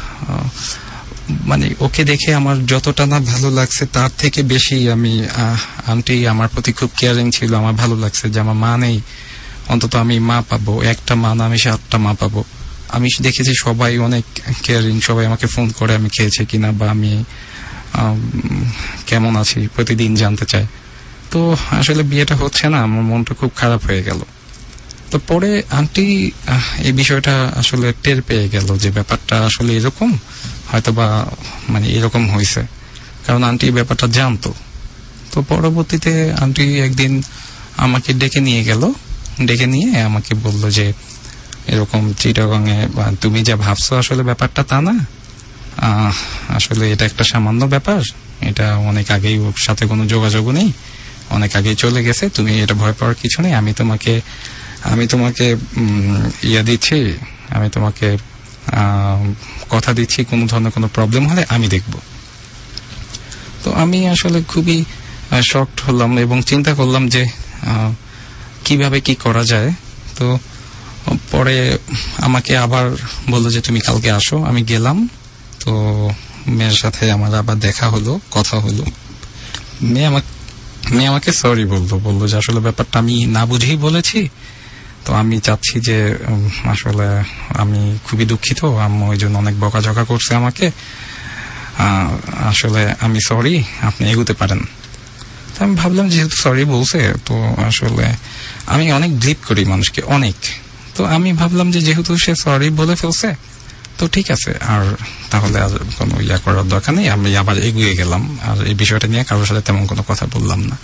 মানে ওকে দেখে আমার যতটা না ভালো লাগছে তার থেকে বেশি আমি আন্টি আমার প্রতি খুব কেয়ারিং ছিল। আমার ভালো লাগছে যে আমার মা নেই, অন্তত আমি মা পাবো, একটা মা না আমি সাতটা মা পাবো। আমি দেখেছি সবাই অনেক কেয়ারিং, সবাই আমাকে ফোন করে আমি খেয়েছি কিনা বা আমি কেমন আছি প্রতিদিন জানতে চায়। তো আসলে বিয়েটা হচ্ছে না, আমার মনটা খুব খারাপ হয়ে গেল। তো পরে আন্টি এই বিষয়টা আসলে টের পেয়ে গেল যে ব্যাপারটা আসলে এরকম, হয়তো বা মানে এরকম হয়েছে, কারণ আন্টি ব্যাপারটা জানতো। তো পরবর্তীতে আন্টি একদিন আমাকে ডেকে নিয়ে গেল, ডেকে নিয়ে আমাকে বলল যে এরকম চিটাগাঙে তুমি যা ভাবছো আসলে ব্যাপারটা তা না, আসলে এটা একটা সামান্য ব্যাপার, এটা অনেক আগেই ওর সাথে কোনো যোগাযোগ নেই, অনেক আগেই চলে গেছে, তুমি এটা ভয় পাওয়ার কিছু নেই, আমি তোমাকে আমি তোমাকে ইয়া দিচ্ছি, আমি তোমাকে কথা দিচ্ছি, কোনো ধরনের কোনো প্রবলেম হলে আমি দেখব। তো আমি আসলে খুবই শকড হলাম এবং চিন্তা করলাম যে কিভাবে কি করা যায়। তো পরে আমাকে আবার বললো যে তুমি কালকে আসো। আমি গেলাম, তো মেয়ের সাথে আমার আবার দেখা হলো, কথা হলো। মেয়ে আমাকে মেয়ে আমাকে সরি বললো, বললো যে আসলে ব্যাপারটা আমি না বুঝেই বলেছি, তো আমি চাচ্ছি যে আসলে আমি খুবই দুঃখিত, আম্মু ওই জন্য অনেক বকাঝকা করছে আমাকে, আসলে আমি সরি, আপনি এগোতে পারেন। তো আমি ভাবলাম যেহেতু সরি বলছে, তো আসলে আমি অনেক ব্লিপ করি মানুষকে অনেক, তো আমি ভাবলাম যে যেহেতু সে সরি বলে ফেলছে তো ঠিক আছে, আর তাহলে আর কোনো ইয়া করার দরকার নেই। আমি আবার এগিয়ে গেলাম, আর এই বিষয়টা নিয়ে কারোর সাথে তেমন কোনো কথা বললাম না।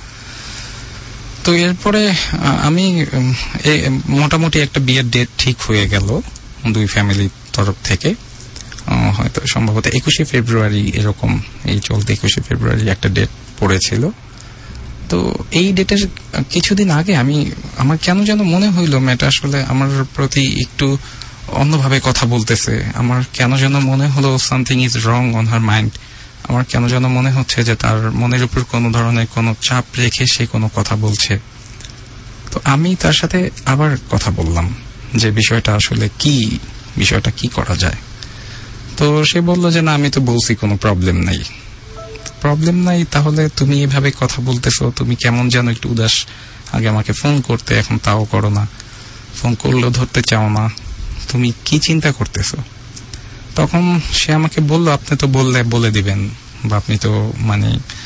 তো এরপরে আমি মোটামুটি একটা বিয়ের ডেট ঠিক হয়ে গেল দুই ফ্যামিলির তরফ থেকে, হয়তো সম্ভবত একুশে ফেব্রুয়ারি এরকম, এই চলতে একুশে ফেব্রুয়ারি একটা ডেট পড়েছিল। তো এই ডেটের কিছুদিন আগে আমি আমার কেন যেন মনে হইল মেয়েটা আসলে আমার প্রতি একটু অন্যভাবে কথা বলতেছে। আমার কেন যেন মনে হলো something is wrong on her mind. আমার কেন যেন মনে হচ্ছে যে তার মনের উপর কোনো ধরনের কোনো চাপ রেখে সে কোনো কথা বলছে। তো আমি তার সাথে আবার কথা বললাম যে বিষয়টা আসলে কি, বিষয়টা কি করা যায়। তো সে বলল যে না, আমি তো বলছি কোনো প্রবলেম নাই। প্রবলেম নাই তাহলে তুমি এভাবে কথা বলতেছো, তুমি কেমন যেন একটু উদাস, আগে আমাকে ফোন করতে, এখন তাও করো না, ফোন করলেও ধরতে চাও না, তুমি কি চিন্তা করতেছো? তখন সে আমাকে বলল আপনি তো বললে বলে দিবেন বা আপনি তো মানে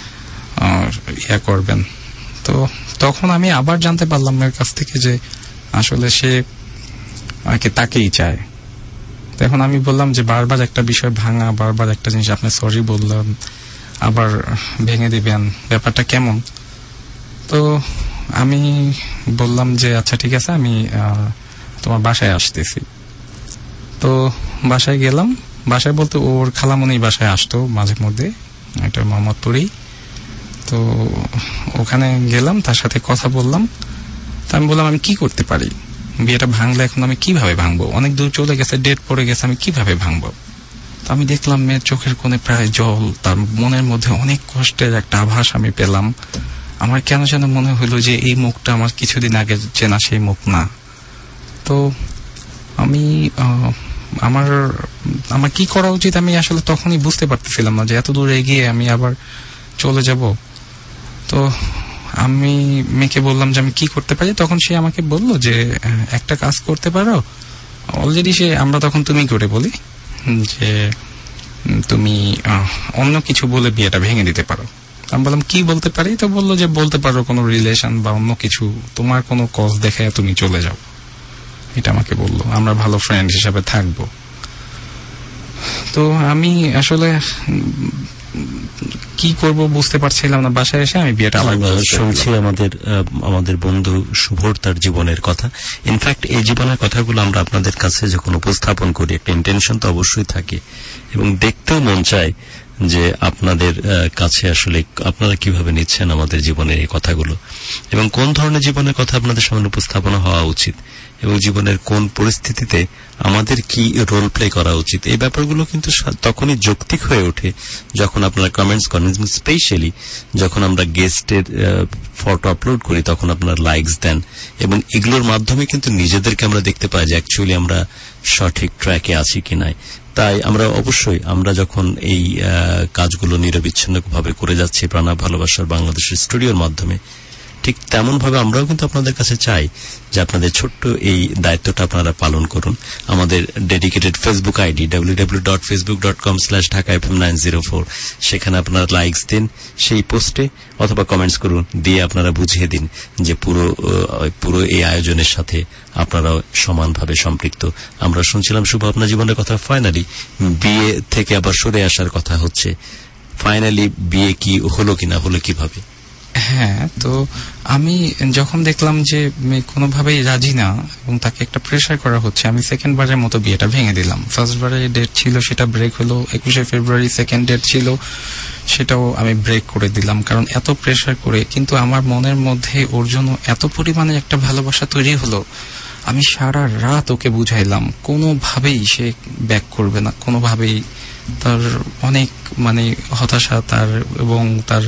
ইয়া করবেন। তো তখন আমি আবার জানতে পারলাম এর কাছ থেকে যে আসলে সে আমাকে তাকেই চায়। তখন আমি বললাম যে বারবার একটা বিষয় ভাঙা, বারবার একটা জিনিস আপনি সরি বললেন আবার ভেঙে দিবেন, ব্যাপারটা কেমন? তো আমি বললাম যে আচ্ছা ঠিক আছে, আমি তোমার বাসায় আসতেছি। তো বাসায় গেলাম, বাসায় বলতে ওর খালামণি বাসায় আসতো মাঝে মধ্যে, এটা মোহাম্মদপুরেই। তো ওখানে গেলাম, তার সাথে কথা বললাম। তো আমি বললাম আমি কি করতে পারি, বিয়েটা ভাঙলে এখন আমি কিভাবে ভাঙবো, অনেক দূর চলে গেছে, ডেট পড়ে গেছে, আমি কিভাবে ভাঙবো? তো আমি দেখলাম মেয়ের চোখের কোণে প্রায় জল, তার মনের মধ্যে অনেক কষ্টের একটা আভাস আমি পেলাম। আমার কেন যেন মনে হলো যে এই মুখটা আমার কিছুদিন আগে চেনা সেই মুখ না। তো আমি আমার আমার কি করা উচিত আমি আসলে তখনই বুঝতে পারতেছিলাম না যে এত দূর এগিয়ে আমি আবার চলে যাব। তো আমি মেয়েকে বললাম যে আমি কি করতে পারি। তখন সে আমাকে বলল যে একটা কাজ করতে পারো, অলরেডি সে আমরা তখন তুমি করে বলি যে তুমি অন্য কিছু বলে বিয়েটা ভেঙে দিতে পারো। আমি বললাম কি বলতে পারি? তো বললো যে বলতে পারো কোনো রিলেশন বা অন্য কিছু, তোমার কোনো কজ দেখে তুমি চলে যাও, এটা আমাকে বললো, আমরা ভালো ফ্রেন্ড হিসাবে থাকবো। তো আমি আসলে কি করব বুঝতে পারছিলাম না। বাসায় এসে আমি বিয়েটা আবার শুনছি আমাদের আমাদের বন্ধু শুভর তার জীবনের কথা। ইনফ্যাক্ট এই জীবনের কথাগুলো আমরা আপনাদের কাছে যখন উপস্থাপন করি একটা ইন্টেনশন তো অবশ্যই থাকে এবং দেখতেও মন চায় যে আপনাদের কাছে আসলে আপনারা কিভাবে নিচ্ছেন আমাদের জীবনের এই কথাগুলো এবং কোন ধরনের জীবনের কথা আপনাদের সামনে উপস্থাপনা হওয়া উচিত এবং জীবনের কোন পরিস্থিতিতে আমাদের কি রোল প্লে করা উচিত। এই ব্যাপারগুলো কিন্তু তখনই যৌক্তিক হয়ে ওঠে যখন আপনারা কমেন্টস করেন, স্পেশালি যখন আমরা গেস্টের ফটো আপলোড করি তখন আপনারা লাইকস দেন এবং এগুলোর মাধ্যমে কিন্তু নিজেদেরকে আমরা দেখতে পাই যে অ্যাকচুয়ালি আমরা সঠিক ট্র্যাকে আছি কিনা। তাই আমরা অবশ্যই আমরা যখন এই কাজগুলো নিরবিচ্ছিন্নভাবে করে যাচ্ছি প্রাণা ভালোবাসার বাংলাদেশের স্টুডিওর মাধ্যমে, ঠিক তেমন ভাবে আমরাও কিন্তু আপনাদের কাছে চাই যে আপনাদের ছোট্ট এই দায়িত্বটা আপনারা পালন করুন। আমাদের dedicated Facebook ID W W W dot Facebook dot com slash Dhaka F M nine zero four, সেখানে আপনারা লাইকস দিন সেই পোস্টে অথবা কমেন্টস করুন, দিয়ে আপনারা বুঝিয়ে দিন যে পুরো পুরো এই আয়োজনের সাথে আপনারাও সমানভাবে সম্পৃক্ত। আমরা শুনছিলাম শুভ আপনার জীবনের কথা, ফাইনালি বিয়ে থেকে আবার সরে আসার কথা হচ্ছে। ফাইনালি বিয়ে কি হলো কিনা, হলো কিভাবে? হ্যাঁ, তো আমি যখন দেখলাম যে কোনোভাবেই রাজি না এবং তাকে একটা প্রেশার করা হচ্ছে, আমি সেকেন্ড বারের মতো বিয়েটা ভেঙে দিলাম। ফার্স্ট বারের ডেট ছিল সেটা ব্রেক হলো, একুশে ফেব্রুয়ারি সেকেন্ড ডেট ছিল সেটাও আমি ব্রেক করে দিলাম, কারণ এত প্রেশার করে। কিন্তু আমার মনের মধ্যে ওর জন্য এত পরিমাণে একটা ভালোবাসা তৈরি হলো, আমি সারা রাত ওকে বুঝাইলাম, কোনোভাবেই সে ব্যাক করবে না, কোনোভাবেই। তার অনেক মানে হতাশা তার এবং তার।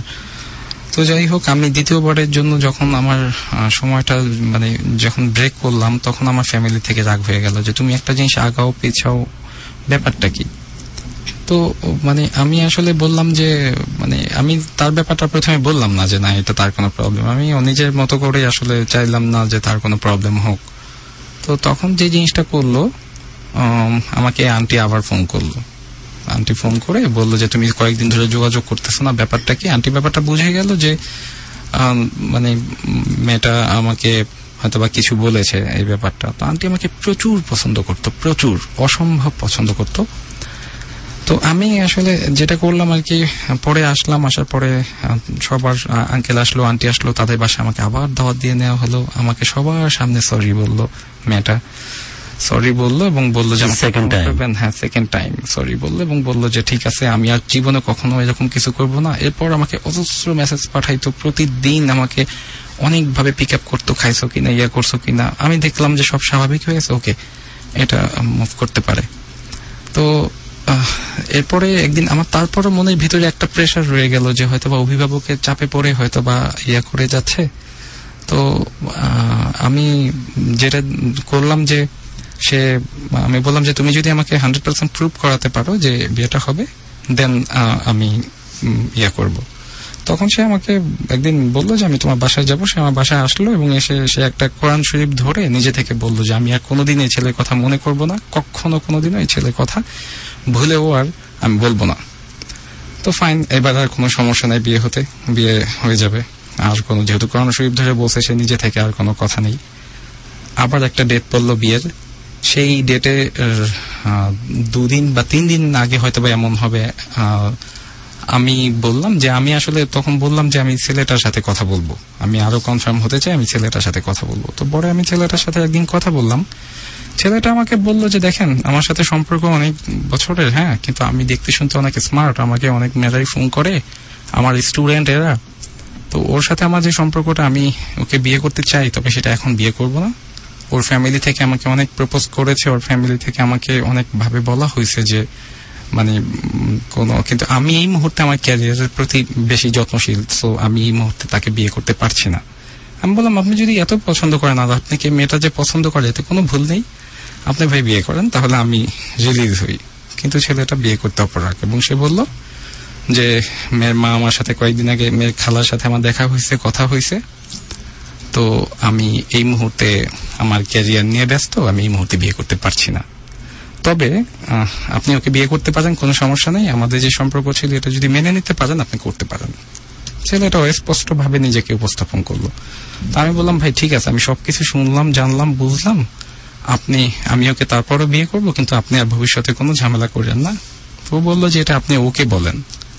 তো যাই হোক, আমি দ্বিতীয়বারের জন্য যখন আমার সময়টা মানে যখন ব্রেক করলাম তখন আমার ফ্যামিলি থেকে রাগ হয়ে গেল যে তুমি একটা জিনিস আগাও পেছাও, ব্যাপারটা কি? তো মানে আমি আসলে বললাম যে মানে আমি তার ব্যাপারটা প্রথমে বললাম না যে না এটা তার কোনো প্রবলেম, আমি নিজের মতো করে আসলে চাইলাম না যে তার কোনো প্রবলেম হোক। তো তখন যে জিনিসটা করলো, আমাকে আন্টি আবার ফোন করলো। আন্টি ফোন করে বললো যে তুমি কয়েকদিন ধরে যোগাযোগ করতেছো না, ব্যাপারটা কি? আন্টি ব্যাপারটা বুঝে গেল যে মানে মেয়েটা আমাকে হয়তো বা কিছু বলেছে এই ব্যাপারটা। তো আন্টি আমাকে প্রচুর পছন্দ করতো, প্রচুর অসম্ভব পছন্দ করতো। তো আমি আসলে যেটা করলাম আর কি, পরে আসলাম, আসার পরে সবার আঙ্কেল আসলো, আন্টি আসলো, তাদের বাসায় আমাকে আবার দাওয়াত দিয়ে নেওয়া হলো। আমাকে সবার সামনে সরি বললো, মেয়েটা সরি বললো এবং বললো যে সেকেন্ড টাইম, হ্যাঁ সেকেন্ড টাইম সরি বললো এবং বললো যে ঠিক আছে আমি আর জীবনে কখনো এরকম কিছু করব না। এরপর আমাকে অজস্র মেসেজ পাঠাইতো, প্রতিদিন আমাকে অনেকভাবে পিক আপ করতো, খাইছো কিনা, ইয়া করছো কিনা। আমি দেখলাম যে সব স্বাভাবিক হয়েছে, ওকে এটা মুভ করতে পারে। তো এরপরে একদিন আমার তারপরে মনের ভিতরে একটা প্রেশার রয়ে গেল যে হয়তো বা অভিভাবকের চাপে পড়ে হয়তো বা ইয়া করে যাচ্ছে। তো আমি যেটা করলাম যে সে আমি বললাম যে তুমি যদি আমাকে হান্ড্রেড পার্সেন্ট প্রুভ করাতে পারো যে বিয়েটা হবে, দেন আমি ইয়া করব। তখন সে আমাকে একদিন বললো যে আমি তোমার বাসায় যাবো। সে আমার বাসায় আসলো এবং এসে সে একটা কোরআন শরীফ ধরে নিজে থেকে বললো যে আমি আর কোনোদিন এই ছেলের কথা মনে করব না, কখনো কোনোদিনও এই ছেলের কথা ভুলেও আর আমি বলবো না। তো ফাইন, এবার আর কোনো সমস্যা নাই, বিয়ে হতে বিয়ে হয়ে যাবে। আর কোনো যেহেতু কোরআন শরীফ ধরে বলছে সে নিজে থেকে, আর কোনো কথা নেই। আবার একটা ডেট পড়লো বিয়ের। সেই ডেটে দুদিন বা তিন দিন আগে হয়তো বা এমন হবে, আমি বললাম যে আমি আসলে তখন বললাম যে আমি ছেলেটার সাথে কথা বলবো, আমি আরো কনফার্ম হতে চাই, আমি ছেলেটার সাথে কথা বলবো। তো পরে আমি ছেলেটার সাথে একদিন কথা বললাম। ছেলেটা আমাকে বললো যে দেখেন আমার সাথে সম্পর্ক অনেক বছরের, হ্যাঁ, কিন্তু আমি দেখতে শুনতে অনেক স্মার্ট, আমাকে অনেক মেয়েরাই ফোন করে, আমার স্টুডেন্ট এরা। তো ওর সাথে আমার যে সম্পর্কটা, আমি ওকে বিয়ে করতে চাই, তবে সেটা এখন বিয়ে করবো না। ওর ফ্যামিলি থেকে আমাকে অনেক প্রপোজ করেছে, ওর ফ্যামিলি থেকে আমাকে অনেক ভাবে বলা হয়েছে যে মানে কোন, কিন্তু আমি এই মুহূর্তে আমার ক্যারিয়ারের প্রতি বেশি যত্নশীল, সো আমি এই মুহূর্তে তাকে বিয়ে করতে পারছি না। আমি বললাম আপনি যদি এত পছন্দ করেন আর আপনাকে মেয়েটা যে পছন্দ করে এতে কোনো ভুল নেই, আপনি ভাই বিয়ে করেন, তাহলে আমি রিলিজ হই। কিন্তু ছেলেটা বিয়ে করতে অপরাগ এবং সে বলল যে মেয়ের মা আমার সাথে কয়েকদিন আগে মেয়ের খালার সাথে আমার দেখা হয়েছে, কথা হয়েছে, তো আমি এই মুহূর্তে আমার ক্যারিয়ার নিয়ে ব্যস্ত, আমি এই মুহূর্তে বিয়ে করতে পারছি না। তবে আপনি ওকে বিয়ে করতে পারেন, কোনো সমস্যা নেই, আমাদের যে সম্পর্ক ছিল এটা যদি মেনে নিতে পারেন আপনি করতে পারেন। ছেলেটা স্পষ্ট ভাবে নিজেকে উপস্থাপন করলো। তা আমি বললাম ভাই ঠিক আছে, আমি সবকিছু শুনলাম, জানলাম, বুঝলাম, আপনি আমি ওকে তারপরও বিয়ে করবো, কিন্তু আপনি আর ভবিষ্যতে কোনো ঝামেলা করেন না। তো বললো যে এটা আপনি ওকে বলেন।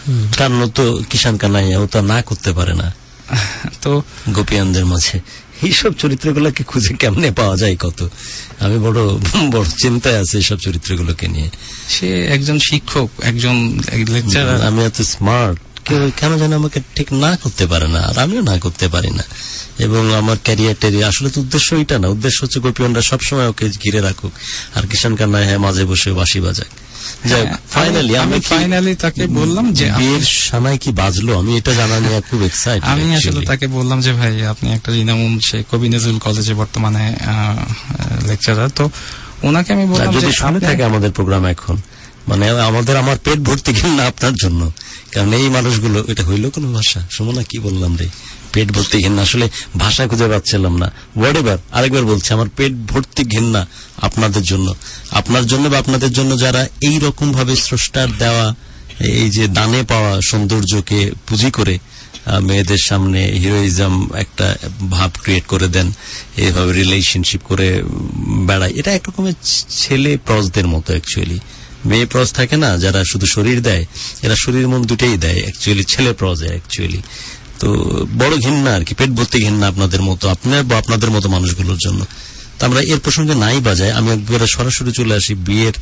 কারণ তো কিষান কানাইয়া ও তো না করতে পারে না। তো গোপীয়ানদের মাঝে এইসব চরিত্রগুলোকে খুঁজে কেমনে পাওয়া যায় কত, আমি বড় বড় চিন্তায় আছে এইসব চরিত্রগুলোকে নিয়ে। সে একজন শিক্ষক, একজন লেকচারার, আমি এত স্মার্ট, কেউ কেন যেন আমাকে ঠিক না করতে পারে না, আর আমিও না করতে পারি না। এবং আমার ক্যারিয়ার ট্যারিয়ার আসলে তো উদ্দেশ্য ওইটা না, উদ্দেশ্য হচ্ছে গোপীয়নরা সবসময় ওকে ঘিরে রাখুক আর কিষান কান্নায় হ্যাঁ মাঝে বসে বাঁশি বাজাক। ফাইনালি আমি ফাইনালি তাকে বললাম যে বিয়ের সানাই কি বাজলো, আমি এটা জানা নিয়ে খুব এক্সাইটেড। আমি আসলে তাকে বললাম যে ভাই আপনি একটা রিনাউন সে কবি নজরুল কলেজে বর্তমানে লেকচারার, তো ওনাকে আমি বললাম যদি শুনে থাকে আমাদের প্রোগ্রাম এখন, মানে আমাদের আমার পেট ভর্তি ঘৃণা আপনার জন্য, কারণ এই মানুষগুলো, এটা হইলো কোনো ভাষা সুমনা, কি বললাম রে, পেট ভর্তি ঘৃণা, আসলে ভাষা খুঁজে পাচ্ছিলাম না। হোয়াটএভার, আরেকবার বলছি, আমার পেট ভর্তি ঘৃণা আপনাদের জন্য, আপনার জন্য বা আপনাদের জন্য যারা এই রকম ভাবে স্রষ্টার দেওয়া এই যে দানে পাওয়া সৌন্দর্যকে পুঁজি করে মেয়েদের সামনে হিরোইজম একটা ভাব ক্রিয়েট করে দেন, এইভাবে রিলেশনশিপ করে বেড়ায়। এটা এক রকমের ছেলে প্রজদের মতো অ্যাকচুয়ালি। মেয়ে প্রজ থাকে না যারা শুধু শরীর দেয়, এরা শরীর মন দুটেই দেয় অ্যাকচুয়ালি, ছেলে প্রজ অ্যাকচুয়ালি। তো বড় ঘৃণা আর কি, পেট ভর্তি ঘৃণা আপনাদের মতো, আপনার বা আপনাদের মতো মানুষগুলোর জন্য। তো আমরা এর প্রসঙ্গে নাই বাজায়, আমি একবারে সরাসরি চলে আসি বিয়ের।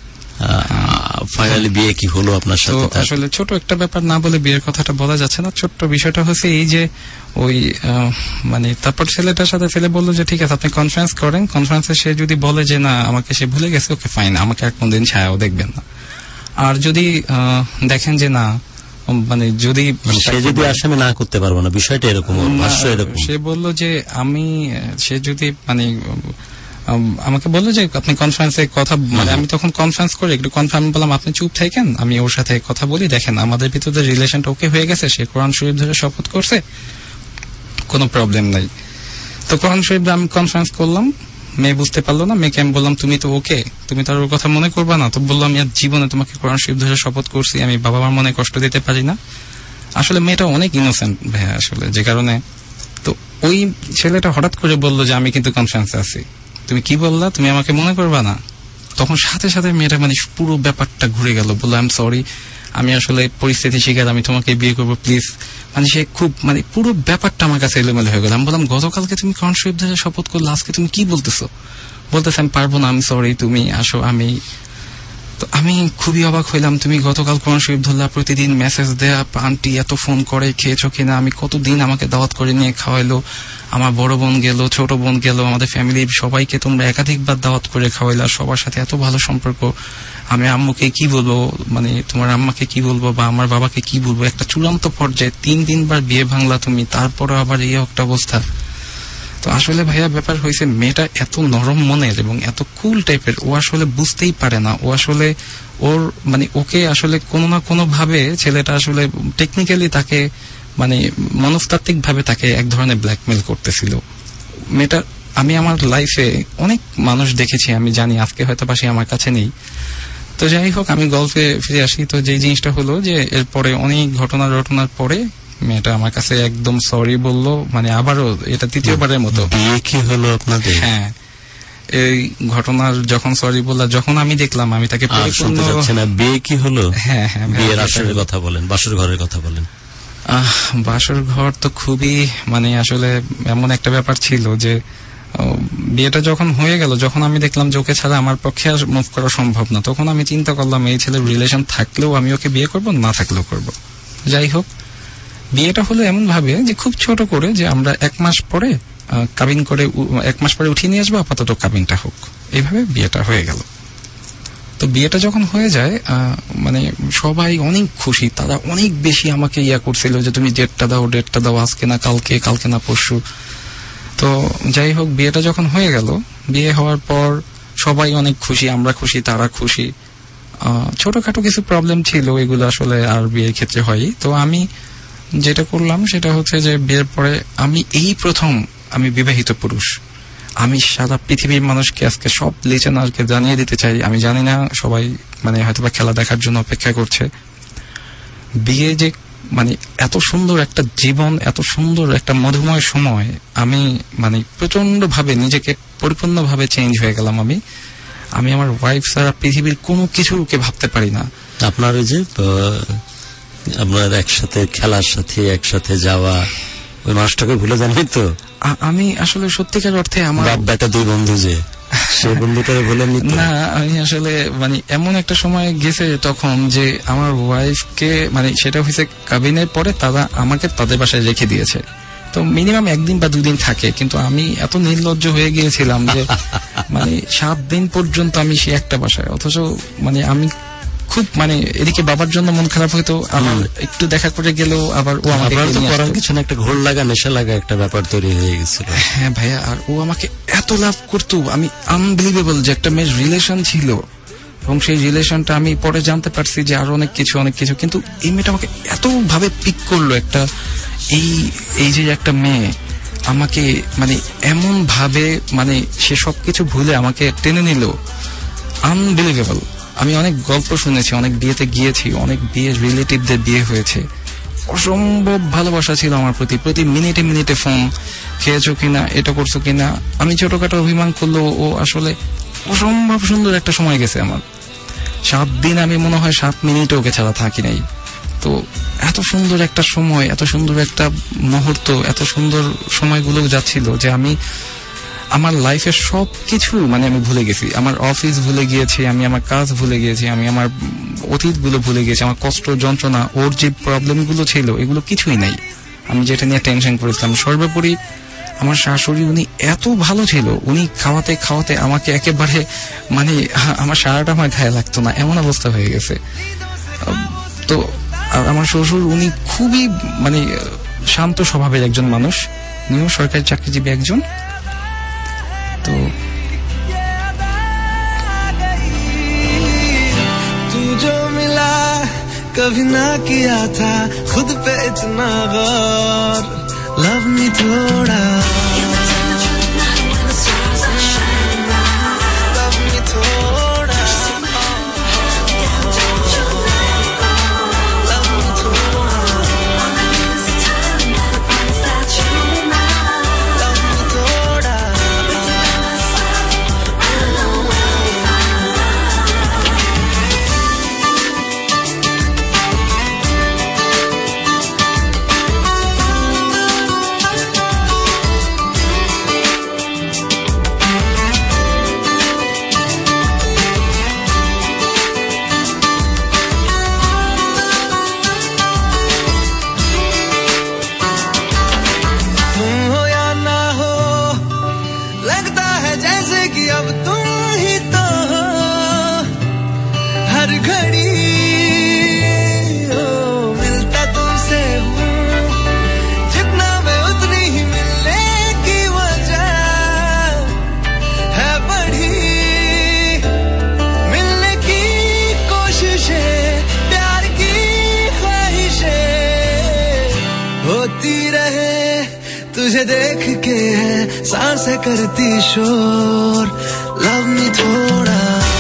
ফাইনালি বিয়ে কি হলো আপনার সাথে? আসলে ছোট একটা ব্যাপার না বলে বিয়ের কথাটা বলা যাচ্ছে না। ছোট্ট বিষয়টা হচ্ছে এই যে ওই মানে তারপর ছেলেটার সাথে ছেলে বললো যে ঠিক আছে আপনি কনফারেন্স করেন, কনফারেন্সে সে যদি বলে যে না আমাকে সে ভুলে গেছে, ওকে ফাইন, আমাকে আর কোনদিন ছায়াও দেখবেন না। আর যদি দেখেন যে না মানে যদি সে যদি আসে আমি না করতে পারবো না, বিষয়টা এরকম, ভাষ্য এরকম। সে বললো যে আমি, সে যদি মানে আমাকে বললো যে আপনি কনফারেন্সে কথা, মানে আমি তখন কনফারেন্স করে একটু কনফার্ম বললাম আপনি চুপ থাকেন, আমি ওর সাথে কথা বলি, দেখেন আমাদের ভিতরে রিলেশনটা ওকে হয়ে গেছে, সে কোরআন শরীফ ধরে শপথ করছে, কোনো প্রবলেম নাই। তো কোরআন শরীফ আমি কনফারেন্স করলাম, মেয়ে বুঝতে পারলো না, মেয়েকে আমি বললাম তুমি তো ওকে, তুমি তো আর ওর কথা মনে করবা না। তো বললাম আমি আর জীবনে তোমাকে কোরআন শরীফ ধরে শপথ করছি, আমি বাবা মার মনে কষ্ট দিতে পারি না। আসলে মেয়েটা অনেক ইনোসেন্ট ভাইয়া আসলে, যে কারণে তো ওই ছেলেটা হঠাৎ করে বললো যে আমি কিন্তু কনফারেন্সে আছি, তুমি কি বললা, তুমি আমাকে মনে করবা না। তখন সাথে সাথে মেয়েটা মানে পুরো ব্যাপারটা ঘুরে গেল, বললো আই এম সরি, আমি আসলে পরিস্থিতি শিকার, আমি তোমাকে বিয়ে করবো প্লিজ। মানে সে খুব মানে পুরো ব্যাপারটা আমার কাছে এলোমেলো হয়ে গেল। আমি বললাম গতকালকে তুমি কোরআন শরীফ ধরে শপথ করলে, আজকে তুমি কি বলতেছো? বলতেছে আমি পারবো না, আমি সরি, তুমি আসো। আমি তো আমি খুবই অবাক হইলাম, তুমি গতকাল কোরআন শরীফ ধরলা, প্রতিদিন মেসেজ দেয়া, আন্টি এত ফোন করে খেয়েছো কিনা, আমি কতদিন আমাকে দাওয়াত করে নিয়ে খাওয়াইলো, আমার বড় বোন গেল, ছোট বোন গেল, আমাদের ফ্যামিলির সবাইকে তোমরা একাধিকবার দাওয়াত করে খাওয়াইলা, সবার সাথে এত ভালো সম্পর্ক, আমি আম্মুকে কি বলবো, মানে তোমার আম্মাকে কি বলবো বা আমার বাবাকে কি বলবো, একটা চূড়ান্ত পর্যায়ে তিন দিনবার বিয়ে ভাঙলা তুমি, তারপরে আবার এই একটা অবস্থা। তো আসলে ভাইয়া ব্যাপার হয়েছে মেয়েটা এত নরম মনের এবং এত কুল টাইপের, ও আসলে বুঝতেই পারে না, ও আসলে ওর মানে ওকে আসলে কোনো না কোনো ভাবে ছেলেটা আসলে টেকনিক্যালি তাকে মানে মনস্তাত্ত্বিক ভাবে তাকে এক ধরনের ব্ল্যাকমেল করতেছিল। মেয়েটা, আমি আমার লাইফে অনেক মানুষ দেখেছি, আমি জানি আজকে হয়তো পাশে আমার কাছে নেই। তো যাই হোক আমি গল্পে ফিরে আসি। তো যে জিনিসটা হলো যে এরপরে অনেক ঘটনা ঘটনার পরে মেয়েটা আমার কাছে একদম সরি বললো, মানে আবারও এটা তৃতীয়বারের মতো। বিয়ে কি হলো আপনাদের? হ্যাঁ, এই ঘটনার যখন সরি বললা, যখন আমি দেখলাম আমি তাকে শুনতে যাচ্ছে না, বিয়ে কি হলো? হ্যাঁ হ্যাঁ, বিয়ের আসরের কথা বলেন, বাসর ঘরের কথা বলেন। আহ বাসর ঘর তো খুবই মানে আসলে এমন একটা ব্যাপার ছিল যে বিয়েটা যখন হয়ে গেল, যখন আমি দেখলাম যে ওকে ছাড়া আমার পক্ষে আর মুভ করা সম্ভব না, তখন আমি চিন্তা করলাম এই ছেলের রিলেশন থাকলেও আমি ওকে বিয়ে করবো, না থাকলেও করবো। যাই হোক বিয়েটা হলো এমন ভাবে যে খুব ছোট করে, যে আমরা এক মাস পরে কাবিন করে, এক মাস পরে উঠিয়ে নিয়ে আসবো, আপাতত কাবিনটা হোক, এইভাবে বিয়েটা হয়ে গেল। তো বিয়েটা যখন হয়ে যায় মানে সবাই অনেক খুশি, তারা অনেক বেশি আমাকে ইয়া করছিল যে তুমি ডেটটা দাও, ডেটটা দাও, আজকে না কালকে, কালকে না পরশু। তো যাই হোক বিয়েটা যখন হয়ে গেল, বিয়ে হওয়ার পর সবাই অনেক খুশি, আমরা খুশি, তারা খুশি। ছোটখাটো কিছু প্রবলেম ছিল, এগুলো আসলে আর বিয়ের ক্ষেত্রে হয়। তো আমি যেটা করলাম সেটা হচ্ছে যে বিয়ের পরে আমি এই প্রথম আমি বিবাহিত পুরুষ, আমি সারা পৃথিবীর মানুষকে আজকে সব লিসেনারকে জানিয়ে দিতে চাই, আমি জানি না সবাই মানে হয়তোবা খেলা দেখার জন্য অপেক্ষা করছে, বিয়ে যে মানে এত সুন্দর একটা জীবন, এত সুন্দর একটা মধুময় সময়, আমি মানে প্রচন্ড ভাবে নিজেকে পরিপূর্ণ ভাবে চেঞ্জ হয়ে গেলাম। আমি আমি আমার ওয়াইফ ছাড়া পৃথিবীর কোনো কিছুকে ভাবতে পারি না। আপনার ওই যে আপনার একসাথে খেলার সাথে একসাথে যাওয়া, ওই মানুষটাকে ভুলে যাননি তো? আমি আসলে সত্যিকার অর্থে আমার বাপ বেটা দুই বন্ধু যে সেই বন্ধুটারে ভুলেননি না। আমি আসলে মানে এমন একটা সময় গেছে তখন যে আমার ওয়াইফকে মানে সেটা হয়েছে কাবিনের পরে তারা আমাকে তাদের বাসায় রেখে দিয়েছে। তো মিনিমাম একদিন বা দুদিন থাকে, কিন্তু আমি এত নির্লজ্জ হয়ে গিয়েছিলাম যে মানে সাত দিন পর্যন্ত আমি সে একটা বাসায়, অথচ মানে আমি খুব মানে এদিকে বাবার জন্য মন খারাপ হইতো, আমার একটু দেখা করে গেলেও আবার ও আমাকে কিছু না একটা ঘোর লাগা নেশা লাগা একটা ব্যাপার তৈরি হয়ে গেছিল। হ্যাঁ ভাইয়া, আর ও আমাকে এত লাভ করতো, আমি আনবিলিভেবল যে একটা মেয়ের রিলেশন ছিল, এবং সেই রিলেশনটা আমি পরে জানতে পারছি যে আরো অনেক কিছু অনেক কিছু কিন্তু এই মেয়েটা আমাকে এত ভাবে পিক করলো। একটা এই এই যে একটা মেয়ে আমাকে মানে এমন ভাবে মানে সে সবকিছু ভুলে আমাকে টেনে নিল, আনবিলিভেবল। আমি অনেক গল্প শুনেছি, অনেক বিয়েতে গিয়েছি, অনেক বিয়ে রিলেটিভদের বিয়ে হয়েছে, অসম্ভব ভালোবাসা ছিল আমার প্রতি। প্রতি মিনিটে মিনিটে ফোন, খেয়েছো কিনা, এটা করছো কিনা। আমি ছোটখাটো অভিমান করলো ও আসলে অসম্ভব সুন্দর একটা সময় গেছে আমার। সাত দিন আমি মনে হয় সাত মিনিট ওকে ছাড়া থাকি নাই। তো এত সুন্দর একটা সময়, এত সুন্দর একটা মুহূর্ত, এত সুন্দর সময়গুলো যাচ্ছিল যে আমি আমার লাইফের সব কিছু মানে আমি ভুলে গেছি। আমার অফিস ভুলে গিয়েছি, আমি আমার কাজ ভুলে গিয়েছি, আমি আমার অতীতগুলো ভুলে গেছি, আমার কষ্ট যন্ত্রণা, ওর যে প্রবলেমগুলো ছিল এগুলো কিছুই নাই, আমি যেটা নিয়ে টেনশন করেছিলাম। সর্বোপরি আমার শাশুড়ি উনি এত ভালো ছিল, উনি খাওয়াতে খাওয়াতে আমাকে একেবারে মানে আমার সারাটা আমার গায়ে লাগতো না, এমন অবস্থা হয়ে গেছে। তো আমার শ্বশুর উনি খুবই মানে শান্ত স্বভাবের একজন মানুষ, উনিও সরকারি চাকরিজীবী একজন। तो तू जो मिला कभी ना किया था खुद पे इतना गौर, लव मी थोड़ा तुझे देख के है सांसें करती शोर, लव मी थोड़ा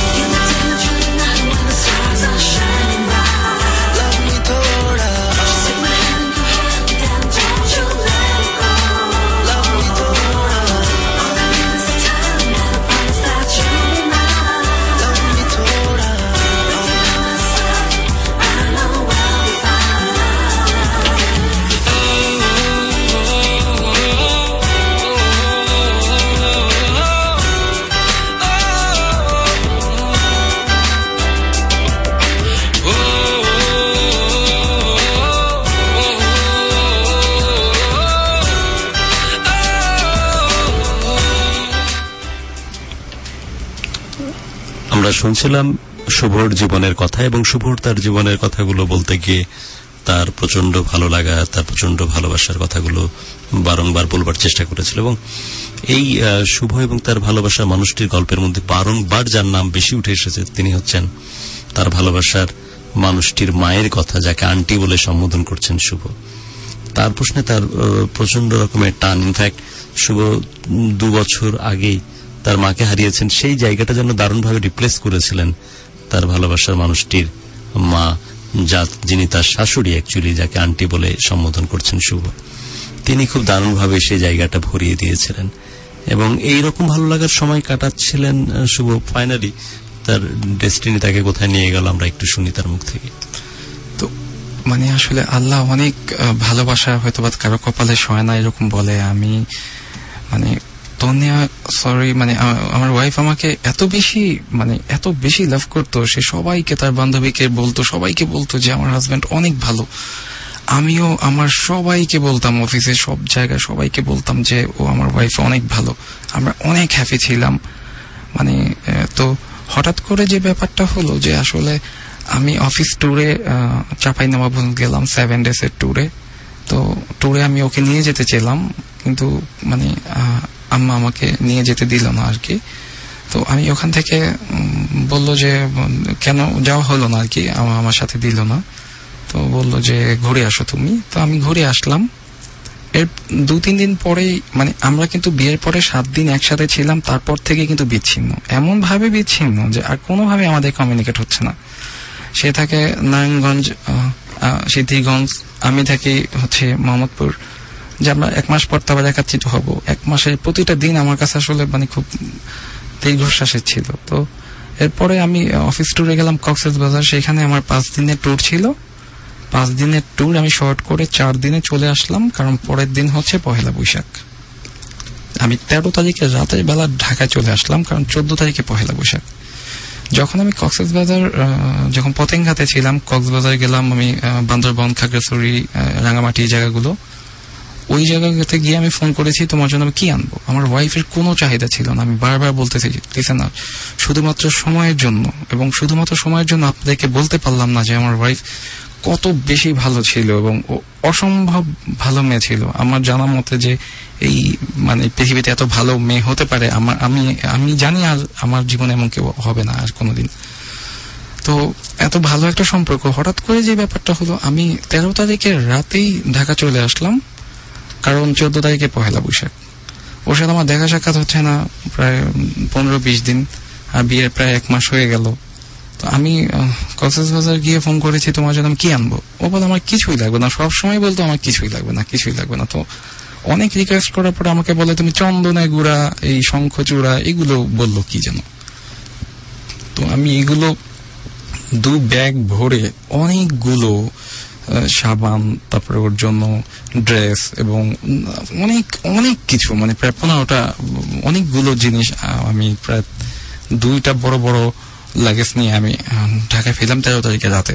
শুনছিলাম শুভর জীবনের কথা, এবং শুভর তার জীবনের কথাগুলো বলতে গিয়ে তার প্রচন্ড ভালো লাগা, তার প্রচন্ড ভালোবাসার কথাগুলো বারংবার বলবার চেষ্টা করেছিল। এবং এই শুভ এবং তার ভালোবাসার মানুষটির গল্পের মধ্যে বারংবার যার নাম বেশি উঠে এসেছে তিনি হচ্ছেন তার ভালোবাসার মানুষটির মায়ের কথা, যাকে আন্টি বলে সম্বোধন করছেন শুভ। তার প্রশ্নে তার প্রচন্ড রকমের টান। ইনফ্যাক্ট শুভ দু বছর আগেই তার মাকে হারিয়েছেন, সেই জায়গাটা যেন দারুণভাবে রিপ্লেস করেছিলেন তার ভালোবাসার মানুষটির মা, যা যিনি তার শাশুড়ি অ্যাকচুয়ালি, যাকে আন্টি বলে সম্বোধন করছেন শুভ। তিনি খুব দারুণভাবে সেই জায়গাটা ভরিয়ে দিয়েছিলেন এবং এইরকম ভালো লাগার সময় কাটাচ্ছিলেন শুভ। ফাইনালি তার ডেস্টিনি তাকে কোথায় নিয়ে গেল আমরা একটু শুনি তার মুখ থেকে। তো মানে আসলে আল্লাহ অনেক ভালোবাসা হয়তো বা কারো কপালে শয় না এরকম বলে। আমি মানে তনিয়া সরি মানে আমার ওয়াইফ আমাকে এত বেশি মানে এত বেশি লাভ করতো, সে সবাইকে তার বান্ধবীকে বলতো, সবাইকে বলতো যে আমার হাজবেন্ড অনেক ভালো। আমিও আমার সবাইকে বলতাম, অফিসে সব জায়গায় সবাইকে বলতাম যে ও আমার ওয়াইফ অনেক ভালো। আমরা অনেক হ্যাপি ছিলাম। মানে তো হঠাৎ করে যে ব্যাপারটা হলো যে আসলে আমি অফিস ট্যুরে চাঁপাইনবাবগঞ্জ গেলাম, সেভেন ডেজ এর ট্যুরে। তো ট্যুরে আমি ওকে নিয়ে যেতে চেলাম, কিন্তু মানে আম্মা আমাকে নিয়ে যেতে দিল না আর কি। তো আমি ওখান থেকে বললো যে কেন যাওয়া হলো না আর কি, আমার সাথে দিল না। তো বললো যে ঘুরে আসো তুমি। তো আমি ঘুরে আসলাম। এর দু তিন দিন পরেই মানে আমরা কিন্তু বিয়ের পরে সাত দিন একসাথে ছিলাম, তারপর থেকে কিন্তু বিচ্ছিন্ন, এমন ভাবে বিচ্ছিন্ন যে আর কোনোভাবে আমাদের কমিউনিকেট হচ্ছে না। সে থাকে নারায়ণগঞ্জ, সিদ্ধিগঞ্জ, আমি থাকি হচ্ছে মোহাম্মদপুর। যে আমরা এক মাস পর তো আবার একাত্রিত হবো। এক মাসের প্রতিটা দিন আমার কাছে আসলে মানে খুব দীর্ঘশ্বাসের ছিল। তো এরপরে আমি অফিস ট্যুরে গেলাম কক্সবাজার, সেখানে আমার পাঁচ দিনের ট্যুর ছিল। পাঁচ দিনের ট্যুর আমি শর্ট করে চার দিনে চলে আসলাম, কারণ পরের দিন হচ্ছে পহেলা বৈশাখ। আমি তেরো তারিখে রাতের বেলা ঢাকায় চলে আসলাম, কারণ চোদ্দ তারিখে পহেলা বৈশাখ। যখন আমি কক্সবাজার যখন পতেঙ্গাতে ছিলাম, কক্সবাজার গেলাম আমি, বান্দরবন, খাগড়াছড়ি, রাঙামাটি জায়গাগুলো, ওই জায়গাতে গিয়ে আমি ফোন করেছি তোমার জন্য আমি কি আনবো। আমার ওয়াইফের কোনো চাহিদা ছিল না। আমি বারবার বলতেছি লিসেন না, শুধুমাত্র সময়ের জন্য, এবং শুধুমাত্র সময়ের জন্য আপনাদেরকে বলতে পারলাম না যে আমার ওয়াইফ কত বেশি ভালো ছিল এবং অসম্ভব ভালো মেয়ে ছিল। আমার জানা মতে যে এই মানে পৃথিবীতে এত ভালো মেয়ে হতে পারে আমার আমি আমি জানি আর আমার জীবনে এমন কেউ হবে না আর কোনোদিন। তো এত ভালো একটা সম্পর্ক। হঠাৎ করে যে ব্যাপারটা হলো, আমি তেরো তারিখের রাতেই ঢাকা চলে আসলাম, কারণ চোদ্দ তারিখে পহেলা বৈশাখ। ওর সাথে আমার দেখা সাক্ষাৎ হচ্ছে না প্রায় পনেরো বিশ দিন, আর বিয়ের প্রায় এক মাস হয়ে গেল। তো আমি কক্সবাজার গিয়ে ফোন করেছি তোমার জন্য আমি কি আনবো। ও বলে আমার কিছুই লাগবে না, সবসময় বলতো আমার কিছুই লাগবে না, কিছুই লাগবে না। তো অনেক রিকোয়েস্ট করার পরে আমাকে বলে তুমি চন্দনের গুঁড়া, এই শঙ্খ চূড়া, এগুলো বললো কি যেন। তো আমি এগুলো দু ব্যাগ ভরে অনেকগুলো সাবান, তারপরে ওর জন্য ড্রেস এবং অনেক অনেক কিছু, মানে প্রায় পনেরোটা অনেকগুলো জিনিস আমি প্রায় দুইটা বড় বড় লাগেজ নিয়ে আমি ঢাকায় ফিরলাম তেরো তারিখে রাতে।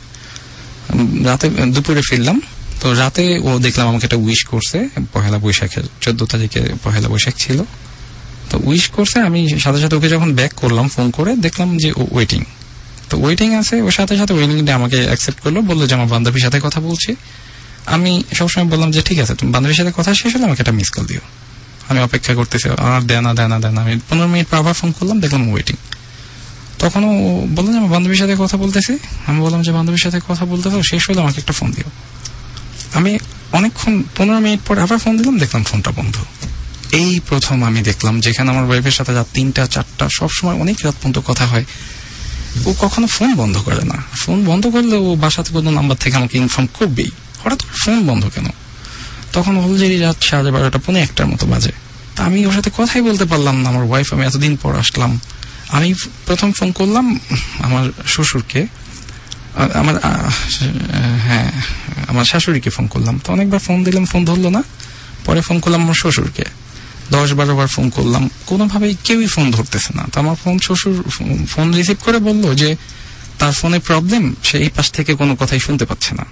রাতে দুপুরে ফিরলাম। তো রাতে ও দেখলাম আমাকে একটা উইশ করছে পহেলা বৈশাখের, চোদ্দ তারিখে পহেলা বৈশাখ ছিল। তো উইশ করছে, আমি সাথে সাথে ওকে যখন ব্যাক করলাম ফোন করে, দেখলাম যে ও ওয়েটিং। তো ওয়েটিং আছে, ওর সাথে সাথে ওয়েটিং আমাকে অ্যাকসেপ্ট করলো, বললো যে আমার বান্ধবীর সাথে কথা বলছি। আমি সবসময় বললাম যে ঠিক আছে, তুমি বান্ধবীর সাথে কথা শেষ হলে আমাকে একটা মিস কল দিও, আমি অপেক্ষা করতেছি। আর দেনা দেনা দেনা আমি পনেরো মিনিট পর আবার ফোন করলাম, দেখলাম ওয়েটিং। তখনও বললাম যে আমার বান্ধবীর সাথে কথা বলতেছি। আমি বললাম যে বান্ধবীর সাথে কথা বলতে হবে, শেষ হলে আমাকে একটা ফোন দিও। আমি অনেকক্ষণ পনেরো মিনিট পর আবার ফোন দিলাম, দেখলাম ফোনটা বন্ধ। এই প্রথম আমি দেখলাম যেখানে আমার ওয়াইফের সাথে রাত তিনটা চারটা সবসময় অনেক রাত পর্যন্ত কথা হয়, ও কখনো ফোন বন্ধ করে না। ফোন বন্ধ করলে ও বাসাতে কোনো নাম্বার থেকে আমাকে ইনফর্ম করবেই, হঠাৎ ফোন বন্ধ কেন। তখন অলরেডি রাত সাড়ে বারোটা পৌনে একটার মতো বাজে। তা আমি ওর সাথে কথাই বলতে পারলাম না। আমার ওয়াইফ, আমি এতদিন পর আসলাম। আমি প্রথম ফোন করলাম আমার শ্বশুরকে, আমার হ্যাঁ আমার শাশুড়িকে ফোন করলাম। তো অনেকবার ফোন দিলাম, ফোন ধরলো না। পরে ফোন করলাম আমার শ্বশুরকে, দশ বারো বার ফোন করলাম, কোনোভাবেই কেউই ফোন ধরতেছে না। তো আমার ফোন শ্বশুর ফোন রিসিভ করে বললো যে তার ফোনে প্রবলেম, সে এই পাশ থেকে কোনো কথাই শুনতে পাচ্ছে না।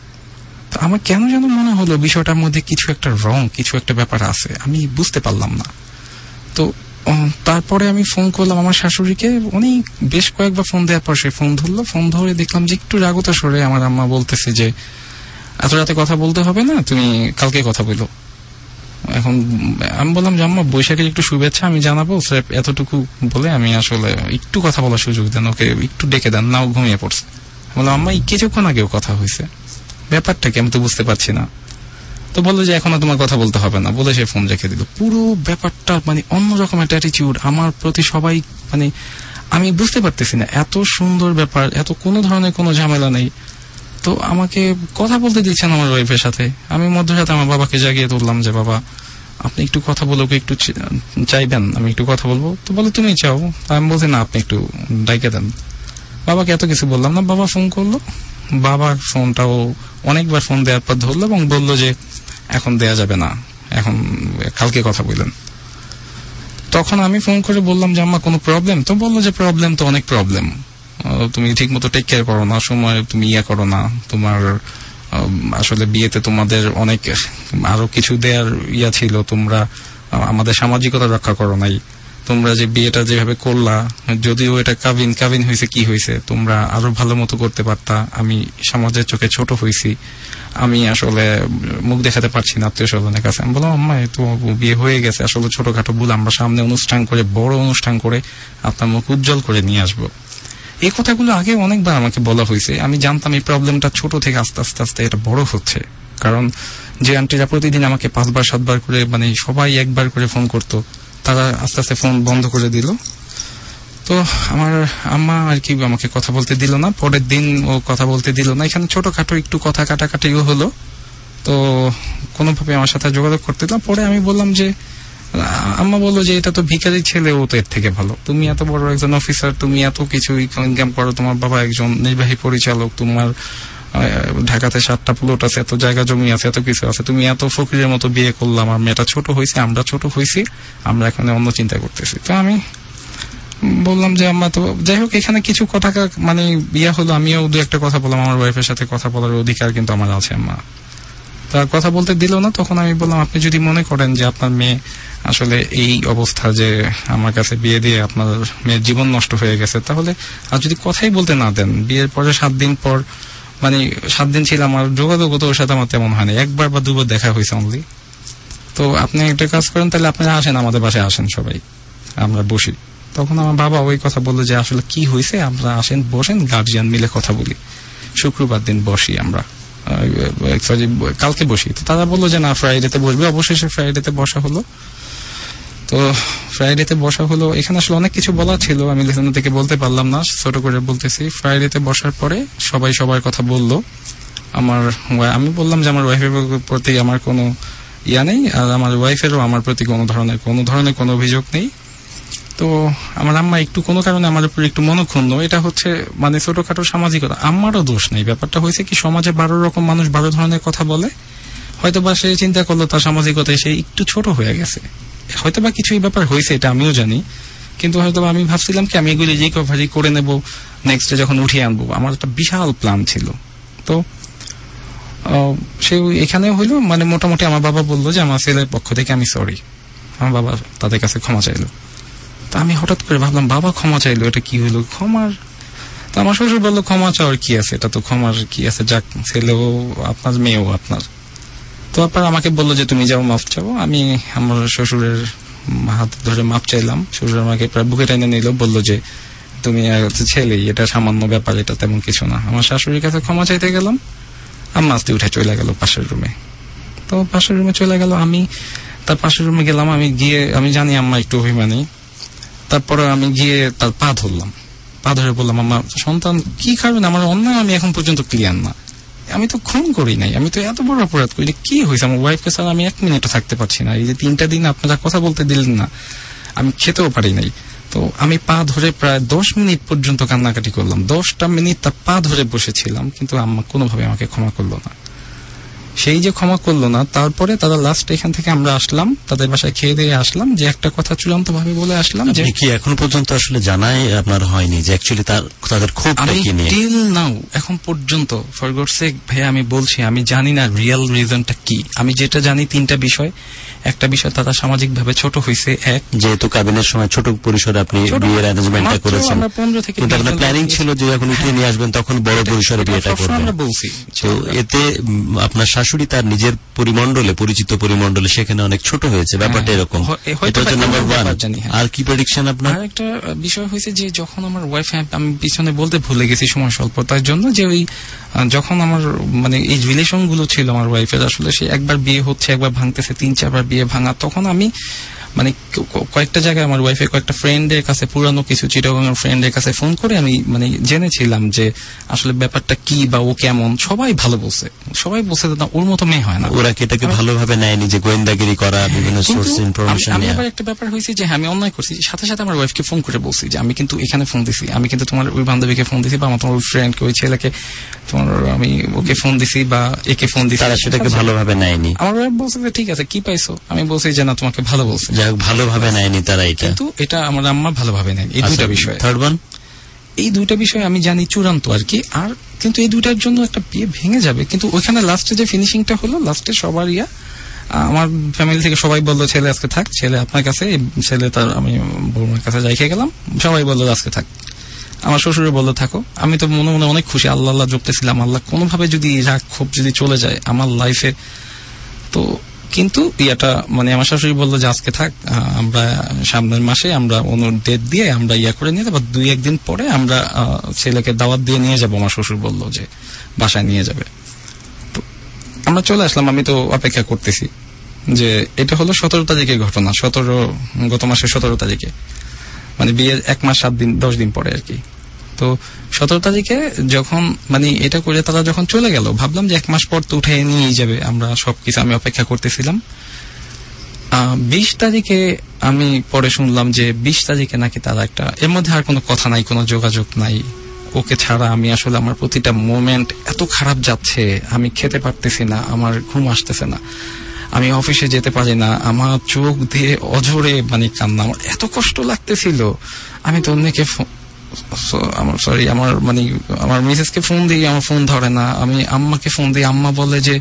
তো আমার কেন যেন মনে হলো বিষয়টার মধ্যে কিছু একটা রং, কিছু একটা ব্যাপার আছে, আমি বুঝতে পারলাম না। তো তারপরে আমি ফোন করলাম আমার শাশুড়িকে, অনেক বেশ কয়েকবার ফোন দেওয়ার পর সে ফোন ধরলো। ফোন ধরে দেখলাম যে একটু রাগতা সরে আমার আম্মা বলতেছে যে এত রাতে কথা বলতে হবে না, তুমি কালকে কথা বলো। এখন আমি বললাম যে আম্মা বৈশাখের একটু শুভেচ্ছা আমি জানাবো, এতটুকু বলে আমি আসলে একটু কথা বলার সুযোগ দেন, ওকে একটু ডেকে দেন না, ও ঘুমিয়ে পড়ছে। বললাম আম্মা কিছুক্ষণ আগেও কথা হয়েছে, ব্যাপারটা কি আমি তো বুঝতে পারছি না। তো বললো যে এখনো তোমার কথা বলতে হবে না, বলে সে ফোন রেখে দিল। পুরো ব্যাপারটা মানে অন্যরকম একটা অ্যাটিটিউড আমার প্রতি, সবাই মানে আমি বুঝতে পারতেছি না, এত সুন্দর ব্যাপার, এত কোনো ধরনের কোনো ঝামেলা নেই। তো আমাকে কথা বলতে দিচ্ছেন আমার ওয়াইফের সাথে। আমি মধ্যে সাথে আমার বাবাকে জাগিয়ে তুললাম যে বাবা আপনি একটু কথা বলো, একটু চাইবেন আমি একটু কথা বলবো। তো বলে তুমি চাও, আমি বলছি না আপনি একটু ডাইকে দেন। বাবাকে এত কিছু বললাম না। বাবা ফোন করলো, বাবার ফোনটাও অনেকবার ফোন দেওয়ার পর ধরলো এবং বললো যে এখন দেয়া যাবে না, এখন কালকে কথা বললেন। তখন আমি ফোন করে বললাম যে আম্মা কোনো প্রবলেম? তো বললো যে প্রবলেম তো অনেক প্রবলেম, তুমি ঠিক মতো টেক কেয়ার করো না, সময় তুমি ইয়া করো না, তোমার আসলে বিয়েতে তোমাদের অনেক আরো কিছু দেওয়ার ইয়া ছিল, তোমরা আমাদের সামাজিকতা রক্ষা করো নাই, তোমরা যে বিয়েটা যেভাবে করলা, যদিও এটা কাবিন কাবিন হয়েছে কি হয়েছে, তোমরা আরো ভালো মতো করতে পারতা, আমি সমাজের চোখে ছোট হয়েছি, আমি আসলে মুখ দেখাতে পারছি না আত্মীয় স্বজনের কাছে। আমি বললাম আম্মা তো বিয়ে হয়ে গেছে, আসলে ছোটখাটো ভুল, আমরা সামনে অনুষ্ঠান করে বড় অনুষ্ঠান করে আপনার মুখ উজ্জ্বল করে নিয়ে আসবো। এই কথাগুলো আগে অনেকবার আমাকে বলা হয়েছে, আমি জানতাম এই প্রবলেমটা ছোট থেকে আস্তে আস্তে আস্তে এটা বড় হচ্ছে, কারণ যে আন্টিরা প্রতিদিন আমাকে পাঁচবার সাতবার করে মানে সবাই একবার করে ফোন করতো, তারা আস্তে আস্তে ফোন বন্ধ করে দিল। তো আমার আম্মা আর কি আমাকে কথা বলতে দিল না, পরের দিন ও কথা বলতে দিল না, এখানে ছোটখাটো একটু কথা কাটাকাটিও হলো, তো কোনোভাবে আমার সাথে যোগাযোগ করতে দিলাম। পরে আমি বললাম যে আম্মা বললো যে এটা তো ভিখারি ছেলে, ও তো এর থেকে ভালো, তুমি এত বড় একজন অফিসার, তুমি এত কিছু ইনকাম করো, তোমার বাবা একজন নির্বাহী পরিচালক, তোমার ঢাকাতে সাতটা প্লট আছে, এত জায়গা জমি আছে, এত কিছু আছে, তুমি এত ফকিরের মতো বিয়ে করলাম, আর মেয়েটা ছোট হয়েছে, আমরা ছোট হয়েছি, আমরা এখানে অন্য চিন্তা করতেছি। তো আমি বললাম যে আম্মা তো যাই হোক, এখানে কিছু কথা মানে বিয়া হলো, আমিও দু একটা কথা বললাম, আমার ওয়াইফের সাথে কথা বলার অধিকার কিন্তু আমার আছে। আম্মা তার কথা বলতে দিল না, তখন আমি বললাম আপনি যদি মনে করেন যে আপনার মেয়ে আসলে এই অবস্থা যে আমার কাছে বিয়ে দিয়ে আপনার মেয়ের জীবন নষ্ট হয়ে গেছে, তাহলে আর যদি কথাই বলতে না দেন, বিয়ের পরে সাত দিন পর মানে সাত দিন ছিলাম, আর যোগাযোগ তো ওর সাথে আমার তেমন হয়নি, একবার বা দুবার দেখা হয়েছে অনলি। তো আপনি একটা কাজ করেন, তাহলে আপনারা আসেন আমাদের বাসায়, আসেন সবাই, আমরা বসি। তখন আমার বাবা ওই কথা বললো যে আসলে কি হয়েছে, আমরা আসেন বসেন, গার্জিয়ান মিলে কথা বলি, শুক্রবার দিন বসি আমরা, কালকে বসি। তো তারা বললো যে না ফ্রাইডেতে বসবে, অবশেষে ফ্রাইডেতে বসা হলো। তো ফ্রাইডেতে বসা হলো, এখানে আসলে অনেক কিছু বলা ছিল, আমি লিসেন থেকে বলতে পারলাম না, ছোট করে বলতেছি। ফ্রাইডেতে বসার পরে সবাই সবার কথা বললো, আমার আমি বললাম যে আমার ওয়াইফের প্রতি আমার কোনো ইয়া নেই, আর আমার ওয়াইফেরও আমার প্রতি কোনো ধরনের কোনো ধরনের কোনো অভিযোগ নেই। তো আমার আম্মা একটু কোনো কারণে আমার উপর একটু মনক্ষুণ্ণ, এটা হচ্ছে মানে ছোটখাটো সামাজিকতা, আম্মারও দোষ নেই, ব্যাপারটা হয়েছে কি সমাজে বারো রকম মানুষ বারো ধরনের কথা বলে, হয়তো বা সে চিন্তা করলো তার সামাজিকতায় সে একটু ছোট হয়ে গেছে, হয়তো বা কিছু এই ব্যাপার হয়েছে, এটা আমিও জানি, কিন্তু হয়তো আমি ভাবছিলাম কি আমি এগুলি রিকভারি করে নেবো, নেক্সট ডে যখন উঠিয়ে আনবো, আমার একটা বিশাল প্ল্যান ছিল। তো সে এখানে হইলো মানে মোটামুটি আমার বাবা বললো যে আমার ছেলের পক্ষ থেকে আমি সরি, আমার বাবা তাদের কাছে ক্ষমা চাইলো। তা আমি হঠাৎ করে ভাবলাম বাবা ক্ষমা চাইলো, এটা কি হলো ক্ষমার? তো আমার শ্বশুর বললো ক্ষমা চাওয়ার কি আছে, এটা তো ক্ষমার কি আছে, যাক ছেলেও আপনার মেয়েও আপনার। তো আপনার আমাকে বললো যে তুমি যাও মাফ চাও, আমি আমার শ্বশুরের হাত ধরে মাফ চাইলাম, শ্বশুর আমাকে প্রায় বুকে টেনে নিল, বললো যে তুমি ছেলেই, এটা সামান্য ব্যাপার, এটা তেমন কিছু না। আমার শাশুড়ির কাছে ক্ষমা চাইতে গেলাম, আম্মা আস্তে উঠে চলে গেল পাশের রুমে। তো পাশের রুমে চলে গেল, আমি তার পাশের রুমে গেলাম, আমি গিয়ে আমি জানি আম্মা একটু অভিমানী, তারপরে আমি গিয়ে তার পা ধরলাম, পা ধরে বললাম আম্মা সন্তান কি কারণে আমার অন্যায় আমি এখন পর্যন্ত ক্লিয়ার না, আমি তো খুন করি নাই, আমি তো এত বড় অপরাধ করি, কি হয়েছে আমার ওয়াইফকে ছাড়া আমি এক মিনিটও থাকতে পারছি না, এই যে তিনটা দিন আপনারা কথা বলতে দিলেন না, আমি খেতেও পারি নাই। তো আমি পা ধরে প্রায় দশ মিনিট পর্যন্ত কান্নাকাটি করলাম, দশটা মিনিট তার পা ধরে বসেছিলাম, কিন্তু আম্মা কোনোভাবে আমাকে ক্ষমা করলো না। সেই যে ক্ষমা করলো না, তারপরে তারা লাস্ট এখান থেকে আমরা আসলাম, তাদের বাসায় খেয়ে দিয়ে আসলাম, যে একটা কথা চূড়ান্ত ভাবে বলে আসলাম যে কি এখনো পর্যন্ত আসলে জানাই আপনার হয়নি যে অ্যাকচুয়ালি তার তাদের ক্ষোভটা কি নিয়ে? টিল নাও এখন পর্যন্ত ফর গড সেক ভাই আমি বলছি আমি জানি না রিয়েল রিজনটা কি। আমি যেটা জানি তিনটা বিষয়। একটা বিষয় তারা সামাজিক ভাবে ছোট হয়েছে, এক যেহেতু কাবিনের সময় ছোট পরিসরে আপনি বিয়ের অ্যারেঞ্জমেন্টটা করেছেন, কিন্তু আপনার প্ল্যানিং ছিল যে যখন উঠিয়ে নিয়ে আসবেন তখন বড় পরিসরে বিয়েটা করবেন। আমরা বলছি তো এতে আপনার শাশুড়ি তার নিজের পরিমণ্ডলে পরিচিত পরিমণ্ডলে সেখানে অনেক ছোট হয়েছে, ব্যাপারটা এরকম। এটা হচ্ছে নাম্বার ওয়ান। আর কি প্রেডিকশন আপনার? আর একটা বিষয় হয়েছে যে যখন আমার ওয়াইফ, আমি পিছনে বলতে ভুলে গেছি সময় স্বল্পতার জন্য, যে ওই যখন আমার মানে এই রিলেশন গুলো ছিল আমার ওয়াইফের, আসলে সে একবার বিয়ে হচ্ছে একবার ভাঙতেছে, তিন চারবার বিয়ে ভাঙা, তখন আমি মানে কয়েকটা জায়গায় আমার ওয়াইফের কয়েকটা ফ্রেন্ডের কাছে, পুরানো কিছু চিটাগং ফ্রেন্ডের কাছে ফোন করে আমি মানে জেনেছিলাম যে আসলে ব্যাপারটা কি বা ও কেমন। সবাই ভালো বলছে, সবাই বলছে না ওর মতো মেয়ে হয় না। ওরা কি এটাকে ভালোভাবে নেয়নি যে গোয়েন্দাগিরি করা, বিভিন্ন সোর্স ইনফরমেশন নেওয়া? আমি একটা ব্যাপার হয়েছে যে আমি অন্যায় করছি, সাথে সাথে আমার ওয়াইফকে ফোন করে বলছি যে আমি কিন্তু এখানে ফোন দিছি, আমি কিন্তু তোমার ওই বান্ধবীকে ফোন দিছি, বা আমার তোমার ফ্রেন্ডকে, ওই ছেলেকে তোমার আমি ওকে ফোন দিছি বা একে ফোন দিছি। তারা সেটাকে ভালোভাবে নেয়নি। আমার ওয়াইফ বলছে যে ঠিক আছে কি পাইছো, আমি বলছি যে না তোমাকে ভালো বলছে, যাই হোক ভালোভাবে নেয়নি তারা এটা, কিন্তু এটা আমার আম্মা ভালোভাবে নেয়নি। এই দুইটা বিষয়, থার্ড ওয়ান, এই দুইটা বিষয় আমি জানি চূড়ান্ত আর কি। আর কিন্তু এই দুইটার জন্য একটা বিয়ে ভেঙে যাবে, কিন্তু ওইখানে লাস্টে যে ফিনিশিংটা হলো, লাস্টে সবার ইয়া, আমার ফ্যামিলি থেকে সবাই বললো ছেলে আজকে থাক, ছেলে আপনার কাছে, ছেলে তার আমি বৌমার কাছে যাই খেয়ে গেলাম, সবাই বললো আজকে থাক। আমার শ্বশুরে বললো থাকো। আমি তো মনে মনে অনেক খুশি, আল্লাহ আল্লাহ জপতেছিলাম, আল্লাহ কোনোভাবে যদি রাগ ক্ষোভ যদি চলে যায় আমার লাইফে তো। কিন্তু ইয়াটা মানে আমার শাশুড়ি বললো যে আজকে থাক, আমরা সামনের মাসে আমরা অন্য ডেট দিয়ে আমরা ইয়া করে নিয়ে যাবো, দুই একদিন পরে আমরা ছেলেকে দাওয়াত দিয়ে নিয়ে যাবো। আমার শ্বশুর বললো যে বাসায় নিয়ে যাবে। তো আমরা চলে আসলাম, আমি তো অপেক্ষা করতেছি যে এটা হলো সতেরো তারিখের ঘটনা, সতেরো গত মাসের সতেরো তারিখে, মানে বিয়ের এক মাস সাত দিন দশ দিন পরে আর কি। তো সতেরো তারিখে যখন মানে এটা করে তারা যখন চলে গেল, ভাবলাম যে এক মাস পর তো উঠে নিয়েই যাবে, আমরা সবকিছু আমি অপেক্ষা করতেছিলাম। বিশ তারিখে আমি পরে শুনলাম যে বিশ তারিখে নাকি তারা একটা, এর মধ্যে আর কোনো কথা নাই, কোনো যোগাযোগ নাই, ওকে ছাড়া আমি আসলে আমার প্রতিটা মোমেন্ট এত খারাপ যাচ্ছে, আমি খেতে পারতেছি না, আমার ঘুম আসতেছে না, আমি অফিসে যেতে পারি না, আমার চোখ দিয়ে অঝরে মানে কান্না, আমার এত কষ্ট লাগতেছিল। আমি তো অন্যকে আমার সরি আমার মানে আমার মিসেসকে ফোন দিই, আমার ফোন ধরে না। আমি আম্মাকে ফোন দিই, আম্মা বলে যে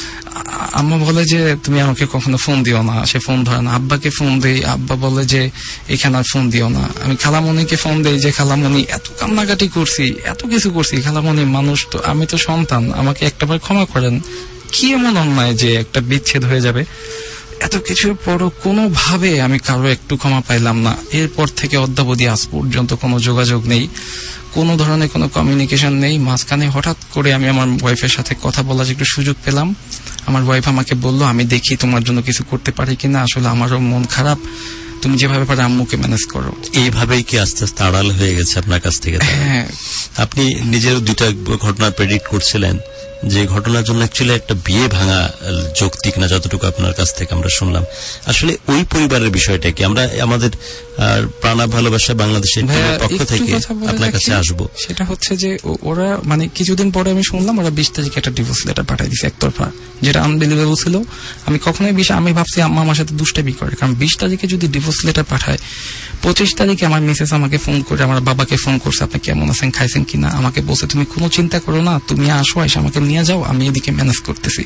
আম্মা বলে যে তুমি আমাকে কখনো ফোন দিও না, সে ফোন ধরে না। আব্বাকে ফোন দিই, আব্বা বলে যে এখানে আর ফোন দিও না। আমি খালামণিকে ফোন দিই যে খালামণি এত কান্নাকাটি করছি, এত কিছু করছি, খালামণি মানুষ তো, আমি তো সন্তান, আমাকে একটাবার ক্ষমা করেন, কি এমন অন্যায় যে একটা বিচ্ছেদ হয়ে যাবে। এত কিছুর পরও কোনোভাবে আমি কারো একটু ক্ষমা পাইলাম না। এরপর থেকে অদ্যাবধি আজ পর্যন্ত কোনো যোগাযোগ নেই, কোনো ধরনের কোনো কমিউনিকেশন নেই। মাঝখানে হঠাৎ করে আমি আমার ওয়াইফের সাথে কথা বলার একটু সুযোগ পেলাম। আমার ওয়াইফ আমাকে বললো আমি দেখি তোমার জন্য কিছু করতে পারি কিনা, আসলে আমারও মন খারাপ, তুমি যেভাবে পারো আম্মুকে ম্যানেজ করো। এইভাবেই কি আস্তে আস্তে আড়াল হয়ে গেছে আপনার কাছ থেকে? হ্যাঁ, আপনি নিজের দুইটা ঘটনা প্রেডিক্ট করছিলেন যে ঘটনার জন্য অ্যাকচুয়ালি একটা বিয়ে ভাঙা যৌক্তিক না, যতটুকু আপনার কাছ থেকে আমরা শুনলাম। আসলে ওই পরিবারের বিষয়টা কি, আমরা আমাদের প্রাণা ভালোবাসা বাংলাদেশের পক্ষ থেকে আপনার কাছে আসবো। সেটা হচ্ছে যে ওরা মানে কিছুদিন পরে আমি শুনলাম ওরা বিশ তারিখে একটা ডিভোর্স লেটার পাঠিয়ে দিচ্ছে একতরফা, যেটা আনবিলিভেবল ছিল। আমি কখনোই বিশ আমি ভাবছি আম্মা আমার সাথে দুষ্টামি করে, কারণ বিশ তারিখে যদি ডিভোর্স লেটার পাঠায়, পঁচিশ তারিখে আমার মিসেস আমাকে ফোন করে, আমার বাবাকে ফোন করছে, আপনি কেমন আছেন, খাইছেন কিনা, আমাকে বলছে তুমি কোনো চিন্তা করো না, তুমি আসো, এসে আমাকে নিয়ে যাও, আমি এদিকে ম্যানেজ করতেছি।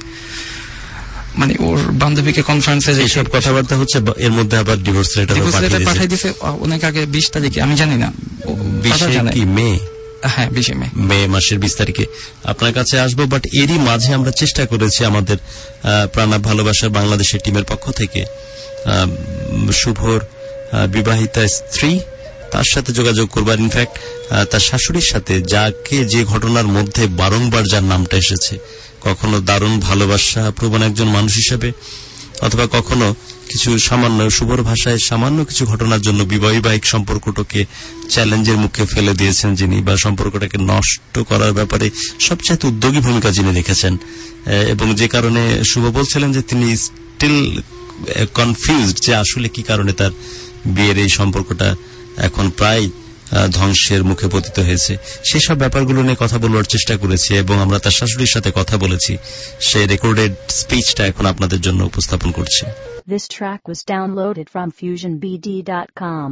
মানে ওর বান্ধবীকে কনফারেন্সে যে সব কথাবার্তা হচ্ছে, এর মধ্যে আবার ডিভোর্স লেটার পাঠিয়ে দিয়েছে অনেক আগে, বিশ তারিখে, আমি জানি না কি মে, হ্যাঁ বিশে মে মে মাসের বিশ তারিখে আপনার কাছে আসবো। বাট এরই মাঝে আমরা চেষ্টা করেছি আমাদের প্রাণা ভালোবাসার বাংলাদেশের টিমের পক্ষ থেকে শুভর বিবাহিতা স্ত্রী তার সাথে যোগাযোগ করবার, ইনফ্যাক্ট তার শাশুড়ির সাথে, যাকে যে ঘটনার মধ্যে বারংবার যার নামটা এসেছে, কখনো দারুণ ভালোবাসা প্রবণ একজন মানুষ হিসেবে, অথবা কখনো কিছু সামান্য শুভর ভাষায় সামান্য কিছু ঘটনার জন্য বৈবাহিক সম্পর্কটাকে চ্যালেঞ্জের মুখে ফেলে দিয়েছেন যিনি, বা সম্পর্কটাকে নষ্ট করার ব্যাপারে সবচেয়ে উদ্যোগী ভূমিকা যিনি রেখেছেন, এবং যে কারণে শুভ বলছিলেন যে তিনি স্টিল কনফিউজড যে আসলে কি কারণে তার বিয়ের এই সম্পর্কটা এখন প্রায় ধ্বংসের মুখে পতিত হয়েছে। সেসব ব্যাপারগুলো নিয়ে কথা বলার চেষ্টা করেছি এবং আমরা তার শাশুড়ির সাথে কথা বলেছি। সেই রেকর্ডেড স্পিচটা এখন আপনাদের জন্য উপস্থাপন করছি। This track was downloaded from fusion b d dot com.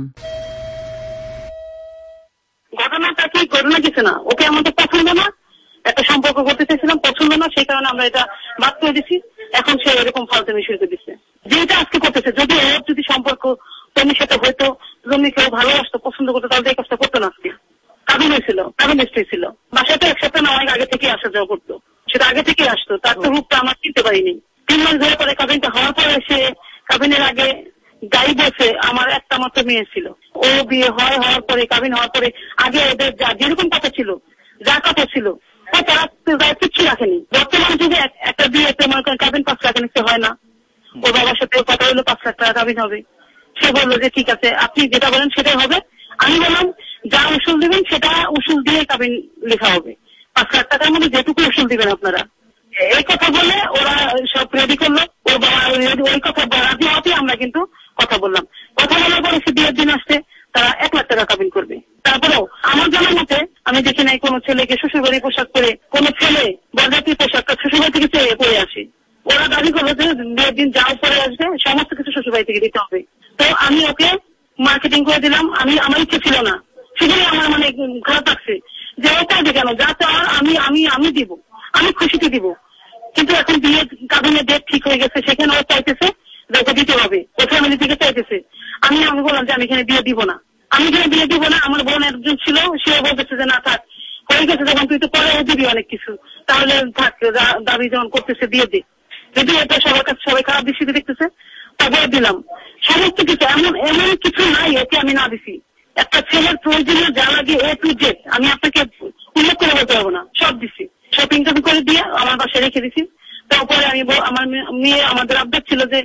ঘটনাটা কি, ঘটনা কিছু না, ওকে আমাদের পছন্দ না, একটা সম্পর্ক করতে চাইছিলাম, পছন্দ না, সেই কারণে আমরা এটা বাদ করে দিচ্ছি। এখন সে এরকম ফালতুমি শুরু করে দিচ্ছে, যেটা আজকে করতেছে। যদি ওর যদি সম্পর্ক প্রেমের সাথে হয়তো, যদি কেউ ভালোবাসতো, পছন্দ করতো, তাহলে এই কাজটা করতো না। আজকে কাবিন হয়েছিল, কাবিন স্ত্রী ছিল, বাসায় তো এক সপ্তাহ না অনেক আগে থেকে আসা যাওয়া করতো, সেটা আগে থেকে আসতো, তার তো রূপটা আমার চিনতে পারিনি। তিন মাস ধরে পরে কাবিনটা হওয়ার পরে সে কাবিনের আগে গাই বসে, আমার একটা মাত্র মেয়ে ছিল, ও বিয়ে হয়, হওয়ার পরে কাবিন হওয়ার পরে আগে ওদের যা যেরকম কথা ছিল, যা কথা ছিল, তারা কিচ্ছু রাখেনি। বর্তমান যুগে একটা বিয়েতে মনে করেন কাবিন পাঁচ লাখ নিতে হয় না, ওর বাবার সাথে কথা হলো পাঁচ লাখ টাকা কাবিন হবে, সে বললো যে ঠিক আছে আপনি যেটা বলেন সেটাই হবে। আমি বললাম যা উসুল দিবেন সেটা উসুল দিয়ে কাবিন লেখা হবে, পাঁচ লাখ টাকার মধ্যে যেটুকু উসুল দিবেন আপনারা। এই কথা বলে ওরা সব রেডি করলো, ওর বাবা ওই কথা রাজি হতে আমরা কিন্তু কথা বললাম। কথা বলার পরে সে বিয়ের দিন আসছে তারা এক লাখ টাকা কাবিন করবে। তারপরেও আমার জানার মতে আমি দেখি নাই কোনো ছেলেকে শ্বশুরবাড়ি পোশাক পরে, কোনো ছেলে বরযাত্রী পোশাকটা শ্বশুরবাড়ি থেকে চেয়ে পরে আসে। ওরা দাবি করলো যে বিয়ের দিন যাও পরে আসবে সমস্ত কিছু শ্বশুরবাড়ি থেকে দিতে হবে। তো আমি ওকে মার্কেটিং করে দিলাম, আমি আমার ইচ্ছে ছিল না, সেখানে আমার মানে খারাপ লাগছে যে ও কাজে কেন, যা চাওয়ার আমি আমি আমি দিব, আমি খুশিতে দিব। কিন্তু এখন বিয়ে কাবিনের ডেট ঠিক হয়ে গেছে, সেখানে ও চাইতেছে যে ওকে দিতে হবে, ও ফ্যামিলি থেকে চাইতেছে। আমি আমি বললাম যে আমি এখানে বিয়ে দিব না, আমি এখানে বিয়ে দিব না। আমার বোন একজন ছিল, সে বলতেছে যে না থাক, হয়ে গেছে যখন তুই তো পরেও দিবি অনেক কিছু, তাহলে থাক, দাবি যখন করতেছে দিয়ে দে। যদি এটা সবার কাছে সবাই খারাপ দৃষ্টিতে দেখতেছে তারপরে দিলাম সমস্ত কিছু। এমন এমন কিছু নাই ওকে আমি না দিছি। একটা ছেলের প্রয়োজনীয় যা লাগে এ টু জেড আমি আপনাকে উল্লেখ করে বলতে পারবো না, সব দিছি। শপিং টপিং করে দিয়ে আমার বাসায় রেখে দিছি। তারপরে আমি আমার মেয়ে, আমাদের আবদার ছিল যে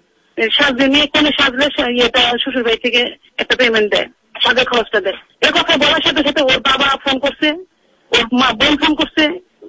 সাজলে, মেয়ে কোনে সাজলে এটা শ্বশুর বাড়ি থেকে একটা পেমেন্ট দেয়, সাজের খরচটা দেয়। এ কথা বলার সাথে সাথে ওর বাবা ফোন করছে, ওর মা বোন ফোন করছে,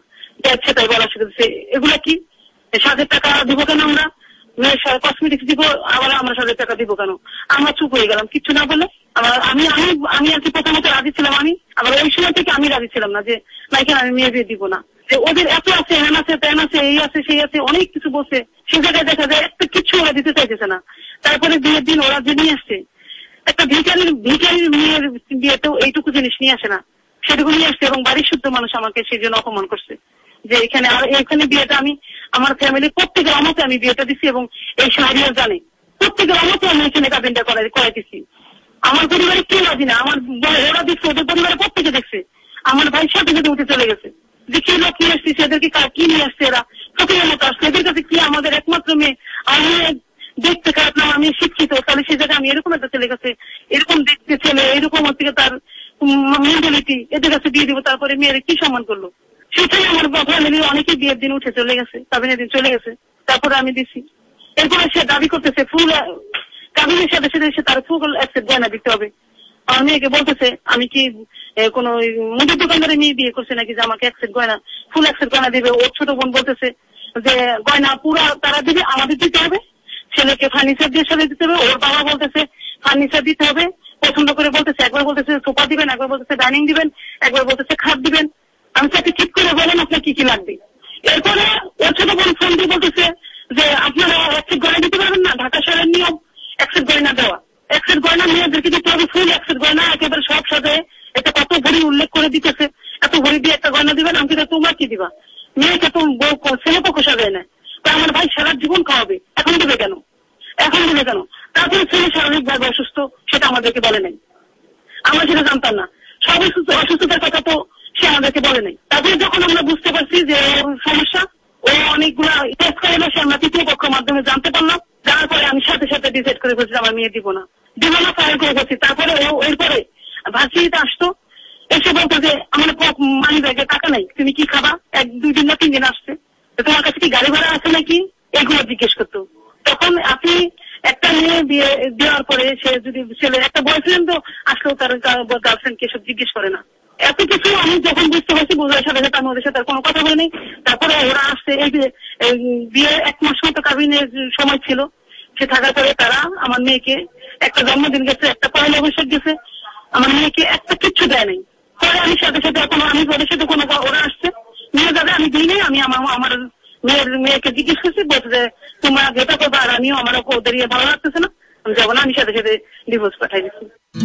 সেটাই বলার সাথে এগুলা কি সাজের টাকা দিব কেন আমরা, মেয়ের কসমেটিক্স দিব, আবার আমরা সাজের টাকা দিব কেন? আমরা চুপ হয়ে গেলাম কিচ্ছু না বলে। আবার আমি আমি আমি আর কি প্রথমত রাজি ছিলাম, আমি আবার ওই সময় থেকে আমি রাজি ছিলাম না যে না এখানে আমি মেয়ে বিয়ে দিব না। যে ওদের এত আছে, হ্যান আছে, প্যান আছে, এই আছে সেই আছে, অনেক কিছু বলছে, সে জায়গায় দেখা যায় একটা কিছু ওরা দিতে চাইতেছে না। তারপরে বিয়ের দিন ওরা যে নিয়ে আসছে একটা ভিখারির ভিখারির মেয়ের বিয়েতেও এইটুকু জিনিস নিয়ে আসে না, সেটুকু নিয়ে আসছে। এবং বাড়ির শুদ্ধ মানুষ আমাকে সেই জন্য অপমান করছে যে এখানে, আর এখানে বিয়েটা আমি আমার ফ্যামিলির প্রত্যেকের অমতে আমি বিয়েটা দিচ্ছি এবং এই শাহরিয়া জানে প্রত্যেকের অমতে আমি এখানে কাবিনটা করাই দিচ্ছি। আমার পরিবারে কেউ রাজি না, আমার ওরা দেখছে, ওদের পরিবারে প্রত্যেকে দেখছে। আমার ভাই সাথে সাথে উঠে চলে গেছে যে কি লোক নিয়ে আসছিস, এদেরকে কি নিয়ে আসছে, এরা ফকিরের মতো আসছে, এদের কাছে কি আমাদের একমাত্র মেয়ে, আমি দেখতে খারাপ না, আমি শিক্ষিত, তাহলে সে জায়গায় আমি এরকম একটা ছেলে কাছে, এরকম দেখতে ছেলে, এরকম হচ্ছে তার মেন্টালিটি, এদের কাছে দিয়ে দিব, তারপরে মেয়ের কি সম্মান করলো। সেখানে আমার ফ্যামিলির অনেকে বিয়ের দিন উঠে চলে গেছে, কাবিনের দিন চলে গেছে, তারপরে আমি দিচ্ছি। এরপরে সে দাবি করতেছে ফুল কাবিনের সাথে সাথে সে তার ফুল অ্যাকসেপ্ট গয়না দিতে হবে। আমার মেয়েকে বলতেছে আমি কি কোন মুদির দোকানদারে মেয়ে বিয়ে করছে নাকি যে আমাকে অ্যাকসেপ্ট গয়না, ফুল অ্যাকসেপ্ট গয়না দিবে। ওর ছোট বোন বলতেছে যে গয়না পুরা তারা দিবে, আমাদের দিতে হবে, ছেলেকে ফার্নিচার দিয়ে সাথে দিতে হবে। ওর বাবা বলতেছে ফার্নিচার দিতে হবে, পছন্দ করে বলতেছে, একবার বলতেছে সোফা দিবেন, একবার বলতেছে ডাইনিং দিবেন, একবার বলতেছে খাট দিবেন। আমি তাকে ঠিক করে বলেন আপনার কি কি লাগবে। এরপরে ওর ছোট বোন ফোন দিয়ে বলতেছে যে আপনারা অ্যাকসেপ্ট গয়না দিতে পারবেন না, ঢাকা শহরের নিয়ম অ্যাকসেপ্ট গয়না দেওয়া, অ্যাকসেপ্ট গয়না মেয়েদেরকে দিতে হবে, ফুল অ্যাকসেপ্ট গয়না একেবারে সব সাজায়, এটা কত ভরি উল্লেখ করে দিতেছে, এত ভরি দিয়ে একটা গয়না দিবেন। আমি কিন্তু তোমরা কি দিবা, মেয়েকে তো ছেলে পক্ষ সাজায় না। তো আমার ভাই সারা জীবন খাওয়াবে, এখন দেবে কেন, এখন দেবে কেন? তারপরে ছেলে শারীরিকভাবে অসুস্থ, সেটা আমাদেরকে বলে নাই, আমরা সেটা জানতাম না। সব অসুস্থতার কথা তো সে আমাদেরকে বলে নাই। তারপরে যখন আমরা বুঝতে পারছি যে সমস্যা, ও অনেকগুলা টেস্ট করে সে আমরা তৃতীয় পক্ষের মাধ্যমে জানতে পারলাম। যার পরে আমি সাথে সাথে ডিসাইড করে বলছি আমার মেয়ে দিব না, দিব না ফাইল করে বলছি। তারপরে ও এরপরে ভার্সিটিতে আসতো, এসে বলতো যে আমার মানি ব্যাগে টাকা নাই, তুমি কি খাবা, এক দুই দিন না তিন দিন আসছে, তোমার কাছে কি গাড়ি ভাড়া আছে নাকি, এগুলো জিজ্ঞেস করতো। তখন আপনি একটা মেয়ে বিয়ে দেওয়ার পরে সে যদি ছেলে একটা বয়ফ্রেন্ড তো আসলেও তার গার্লফ্রেন্ডকে সব জিজ্ঞেস করে না। এত কিছু আমি যখন বুঝতে পারছি, বোঝার সাথে সাথে আমি ওদের সাথে কোনো কথা বলিনি। তারপরে ওরা আসছে, এই যে বিয়ে এক মাস মতো কাবিনের সময় ছিল, সে থাকার পরে তারা আমার মেয়েকে একটা জন্মদিন গেছে, একটা পয়লা বৈশাখ গেছে, আমার মেয়েকে একটা কিচ্ছু দেয় নাই। পরে আমি সাথে সাথে এখন আমি ওদের সাথে কোনো ওরা আসছে মেয়ে দাদা আমি দিই নাই, আমি আমার আমার মেয়ের মেয়েকে জিজ্ঞেস করছি, বলছে যে তোমরা যেটা করবো আর আমিও আমার ওদের ইয়ে ভালো লাগতেছে না, আমি যাবো না, আমি সাথে সাথে ডিভোর্স পাঠাই দিচ্ছি।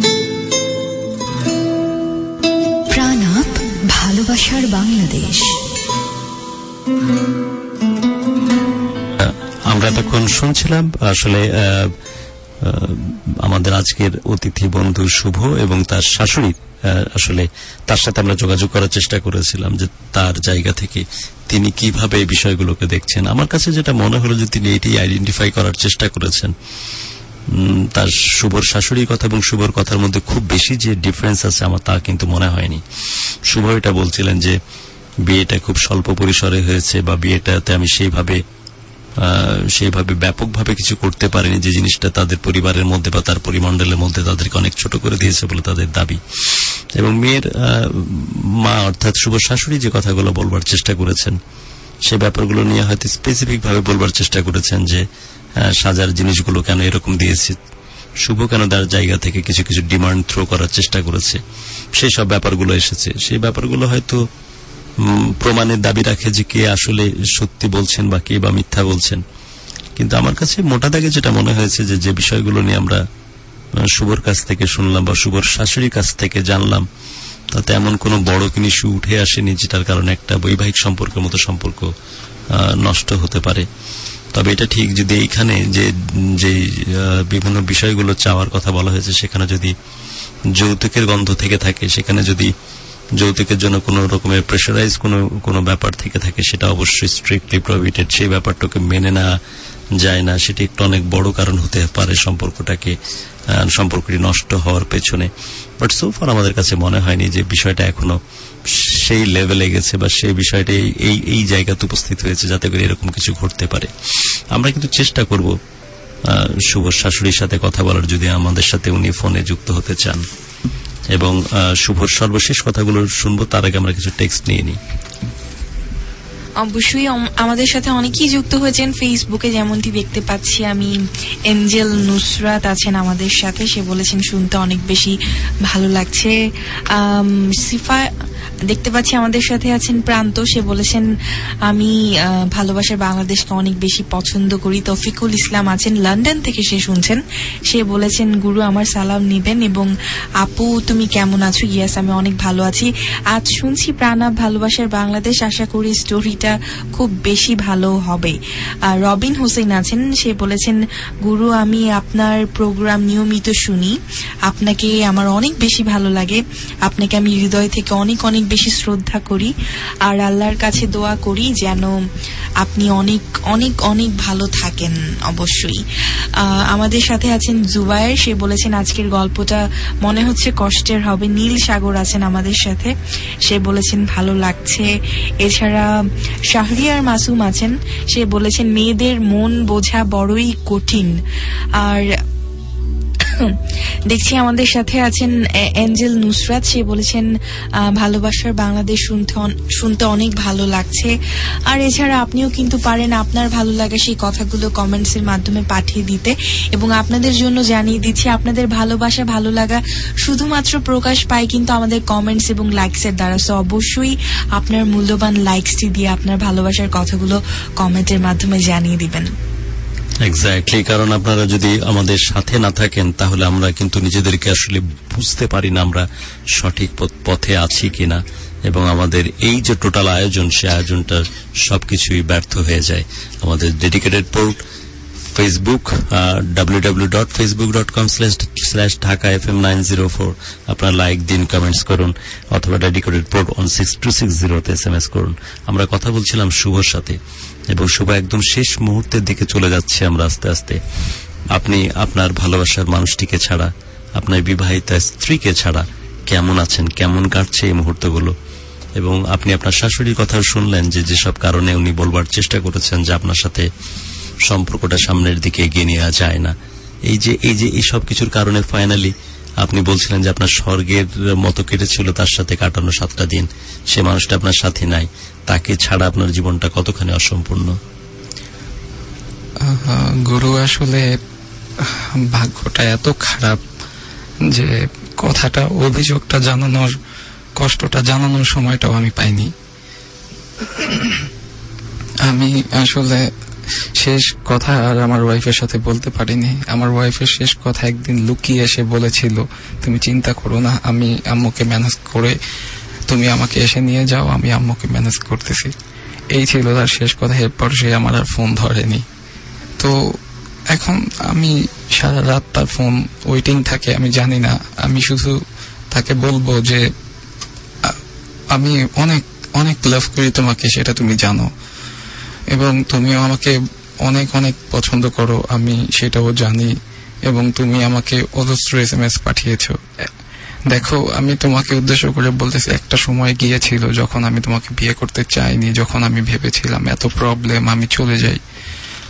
প্রাণাপ ভালোবাসার বাংলাদেশ। আমরা তখন শুনছিলাম আসলে আমাদের আজকের অতিথি বন্ধু শুভ এবং তার শাশুড়ি, আসলে তার সাথে আমরা যোগাযোগ করার চেষ্টা করেছিলাম যে তার জায়গা থেকে তিনি কিভাবে এই বিষয়গুলোকে দেখছেন। আমার কাছে যেটা মনে হলো যে তিনি এটি আইডেন্টিফাই করার চেষ্টা করেছেন। তার শুভর শাশুড়ির কথা এবং শুভর কথার মধ্যে খুব বেশি যে ডিফারেন্স আছে আমার তা কিন্তু মনে হয়নি। শুভ এটা বলছিলেন যে বিয়েটা খুব স্বল্প পরিসরে হয়েছে বা বিয়েটাতে আমি সেইভাবে সেইভাবে ব্যাপকভাবে কিছু করতে পারেনি, যে জিনিসটা তাদের পরিবারের মধ্যে বা তার পরিমণ্ডলের মধ্যে তাদেরকে অনেক ছোট করে দিয়েছে বলে তাদের দাবি। এবং মেয়ের মা অর্থাৎ শুভ শাশুড়ি যে কথাগুলো বলবার চেষ্টা করেছেন সে ব্যাপারগুলো নিয়ে হয়তো স্পেসিফিক ভাবে বলবার চেষ্টা করেছেন যে সাজার জিনিসগুলো কেন এরকম দিয়েছে, শুভ কেন তার জায়গা থেকে কিছু কিছু ডিমান্ড থ্রো করার চেষ্টা করেছে, সেই সব ব্যাপারগুলো এসেছে। সেই ব্যাপারগুলো হয়তো প্রমাণের দাবি রাখে যে কে আসলে সত্যি বলছেন বা কে বা মিথ্যা বলছেন। কিন্তু আমার কাছে মোটা দাগে যেটা মনে হয়েছে যে যে বিষয়গুলো নিয়ে আমরা শুভর কাছ থেকে শুনলাম বা শুভর শাশুড়ির কাছ থেকে জানলাম, তাতে এমন কোনো বড় কোনো ইস্যু উঠে আসেনি যেটার কারণে একটা বৈবাহিক সম্পর্কের মতো সম্পর্ক নষ্ট হতে পারে। তবে এটা ঠিক যদি এইখানে যে যে বিভিন্ন বিষয়গুলো চাওয়ার কথা বলা হয়েছে সেখানে যদি যৌতুকের গন্ধ থেকে থাকে, সেখানে যদি যৌতুকের জন্য কোন রকমের প্রেশারাইজ কোনো কোনো ব্যাপার থেকে থাকে, সেটা অবশ্যই স্ট্রিক্টলি প্রহিবিটেড। সেই ব্যাপারটাকে মেনে নেওয়া যায় না, সেটি একটু অনেক বড় কারণ হতে পারে সম্পর্কটাকে সম্পর্কটি নষ্ট হওয়ার পেছনে। বাট সো ফার আমাদের কাছে মনে হয়নি যে বিষয়টা এখনো সেই লেভেলে গেছে বা সেই বিষয়টা এই এই জায়গাতে উপস্থিত হয়েছে যাতে করে এরকম কিছু ঘটতে পারে। আমরা কিন্তু চেষ্টা করব শুভ শাশুড়ির সাথে কথা বলার, যদি আমাদের সাথে উনি ফোনে যুক্ত হতে চান, এবং শুভর সর্বশেষ কথাগুলো শুনবো। তার আগে আমরা কিছু টেক্সট নিয়ে নিই। অবশ্যই আমাদের সাথে অনেকেই যুক্ত হয়েছেন ফেসবুকে, যেমনটি দেখতে পাচ্ছি আমি। এঞ্জেল নুসরাত আছেন আমাদের সাথে, সে বলেছেন শুনতে অনেক বেশি ভালো লাগছে। সিফা দেখতে পাচ্ছি আমাদের সাথে আছেন প্রান্ত, সে বলেছেন আমি ভালোবাসার বাংলাদেশকে অনেক বেশি পছন্দ করি। তৌফিকুল ইসলাম আছেন লন্ডন থেকে, সে শুনছেন, সে বলেছেন গুরু আমার সালাম নিবেন, এবং আপু তুমি কেমন আছো? ইয়েস আমি অনেক ভালো আছি। আজ শুনছি প্রাণাপ ভালোবাসার বাংলাদেশ, আশা করি স্টোরিটা খুব বেশি ভালো হবে। রবিন হোসেন আছেন, সে বলেছেন গুরু আমি আপনার প্রোগ্রাম নিয়মিত শুনি, আপনাকে আমার অনেক বেশি ভালো লাগে, আপনাকে আমি হৃদয় থেকে অনেক অনেক বেশি শ্রদ্ধা করি, আর আল্লাহর কাছে দোয়া করি যেন আপনি অনেক অনেক অনেক ভালো থাকেন। অবশ্যই আমাদের সাথে আছেন জুবায়ের, সে বলেছেন আজকের গল্পটা মনে হচ্ছে কষ্টের হবে। নীল সাগর আছেন আমাদের সাথে, সে বলেছেন ভালো লাগছে। এছাড়া শাহরিয়ার মাসুম আছেন, সে বলেছেন মেয়েদের মন বোঝা বড়ই কঠিন। আর দেখছি আমাদের সাথে আছেন এঞ্জেল নুসরাত, সে বলেছেন ভালোবাসার বাংলাদেশ শুনতে শুনতে অনেক ভালো লাগছে। আর এছাড়া আপনিও কিন্তু পারেন আপনার ভালো লাগা সেই কথাগুলো কমেন্টস এর মাধ্যমে পাঠিয়ে দিতে, এবং আপনাদের জন্য জানিয়ে দিচ্ছি আপনাদের ভালোবাসা ভালো লাগা শুধুমাত্র প্রকাশ পায় কিন্তু আমাদের কমেন্টস এবং লাইকস এর দ্বারা। সো অবশ্যই আপনার মূল্যবান লাইকসটি দিয়ে আপনার ভালোবাসার কথাগুলো কমেন্টের মাধ্যমে জানিয়ে দিবেন। এক্স্যাক্টলি, কারণ আপনারা যদি আমাদের সাথে না থাকেন তাহলে আমরা কিন্তু নিজেদেরকে আসলে বুঝতে পারি না আমরা সঠিক পথে আছি কিনা, এবং আমাদের এই যে টোটাল আয়োজন সে আয়োজনটা সবকিছুই ব্যর্থ হয়ে যায়। আমাদের dedicated port Facebook W W W dot Facebook dot com slash Dhaka F M nine zero four, আপনারা লাইক দিন, কমেন্টস করুন, অথবা dedicated port one six two six জিরোতে এস এম এস করুন। আমরা কথা বলছিলাম শুভর সাথে, এবং শুভ একদম শেষ মুহূর্তের দিকে চলে যাচ্ছে আমরা আস্তে আস্তে। আপনি আপনার ভালোবাসার মানুষটিকে ছাড়া, আপনার বিবাহিত স্ত্রীকে ছাড়া কেমন আছেন, কেমন কাটছে এই মুহূর্তগুলো? এবং আপনি আপনার শাশুড়ির কথা শুনলেন যে যেসব কারণে উনি বলবার চেষ্টা করেছেন যে আপনার সাথে সম্পর্কটা সামনের দিকে এগিয়ে নেওয়া যায় না। এই যে এই যে এই সব কিছুর কারণে ফাইনালি আপনি বলছিলেন যে আপনার স্বর্গের মতো কেটেছিল তার সাথে কাটানো সাতটা দিন, সে মানুষটা আপনার সাথে নাই, তাকে ছাড়া আপনার জীবনটা কতখানি অসম্পূর্ণ? গুরু আসলে ভাগ্যটা এত খারাপ যে কথাটা, অভিযোগটা জানানোর, কষ্টটা জানানোর সময়টাও আমি পাইনি। আমি আসলে শেষ কথা আর আমার ওয়াইফের সাথে বলতে পারিনি। আমার ওয়াইফের শেষ কথা একদিন লুকিয়ে এসে বলেছিল তুমি চিন্তা করো না, আমি আম্মুকে ম্যানেজ করে, তুমি আমাকে এসে নিয়ে যাও, আমি আম্মুকে ম্যানেজ করতেছি। এই ছিল তার শেষ কথা। এরপর সে আমার আর ফোন ধরেনি। তো এখন আমি সারা রাত তার ফোন ওয়েটিং থাকে, আমি জানি না। আমি শুধু তাকে বলবো যে আমি অনেক অনেক লাভ করি তোমাকে, সেটা তুমি জানো, এবং তুমিও আমাকে অনেক অনেক পছন্দ করো, আমি সেটাও জানি, এবং তুমি আমাকে অজস্র এস এম এস পাঠিয়েছ। দেখো আমি তোমাকে উদ্দেশ্য করে বলতেছি, একটা সময় গিয়েছিল যখন আমি তোমাকে বিয়ে করতে চাইনি, যখন আমি ভেবেছিলাম এত প্রবলেম আমি চলে যাই,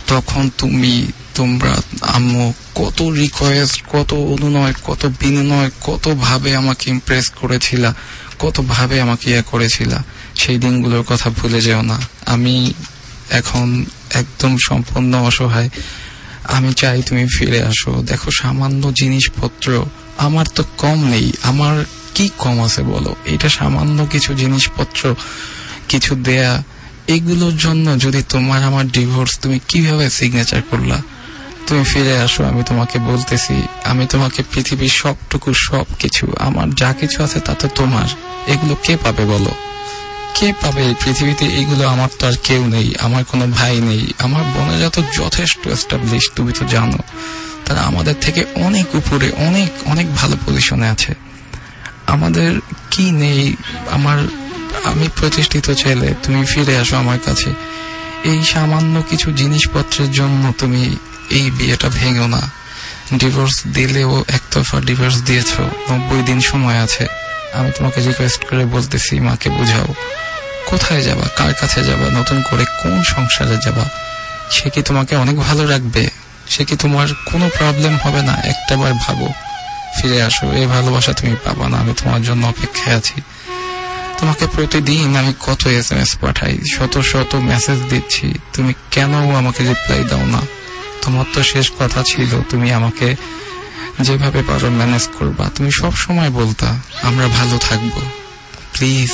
তখন তুমি তোমরা আম্মু কত রিকোয়েস্ট, কত অনুনয়, কত বিনয়, কত ভাবে আমাকে ইমপ্রেস করেছিলা, কত ভাবে আমাকে ইয়ে করেছিলা। সেই দিনগুলোর কথা ভুলে যেও না। আমি এখন একদম সম্পূর্ণ অসহায়। আমি চাই তুমি ফিরে আসো। দেখো, সামান্য জিনিসপত্র আমার তো কম নেই, আমার কি কম আছে বলো? এটা সামান্য কিছু জিনিসপত্র, কিছু দেয়া, এগুলোর জন্য যদি তোমার আমার ডিভোর্স, তুমি কিভাবে সিগনেচার করলা? তুমি ফিরে আসো, আমি তোমাকে বলতেছি। আমি তোমাকে পৃথিবীর সবটুকু, সব কিছু, আমার যা কিছু আছে তা তো তোমার। এগুলো কে পাবে বলো? কে পাবে এই পৃথিবীতে? এগুলো আমার তো আর কেউ নেই, আমার কোনো ভাই নেই, আমার বোনেরা তো যথেষ্ট এস্টাবলিশ, তুমি তো জানো। তারা আমাদের থেকে অনেক উপরে, অনেক অনেক ভালো পজিশনে আছে। আমাদের কি নেই? আমার আমি প্রতিষ্ঠিত ছেলে, তুমি ফিরে আসো আমার কাছে। এই সামান্য কিছু জিনিসপত্রের জন্য তুমি এই বিয়েটা ভেঙো না। ডিভোর্স দিলেও একতরফা ডিভোর্স দিয়েছো, নব্বই দিন সময় আছে। আমি তোমাকে রিকোয়েস্ট করে বলতেছি, মাকে বুঝাও। কোথায় যাবা? কার কাছে যাবা? নতুন করে কোন সংসারে যাবা? সে কি তোমাকে অনেক ভালো রাখবে? সে কি তোমার কোনো প্রবলেম হবে না? একটাবার ভাবো, ফিরে আসো। এই ভালোবাসা তুমি পাবা না। আমি তোমার জন্য অপেক্ষায় আছি। তোমাকে প্রতিদিন আমি কত এস এম এস পাঠাই, শত শত মেসেজ দিচ্ছি, তুমি কেন আমাকে রিপ্লাই দাও না? তোমার তো শেষ কথা ছিল তুমি আমাকে যেভাবে পারো ম্যানেজ করবা। তুমি সব সময় বলতা আমরা ভালো থাকবো, প্লিজ।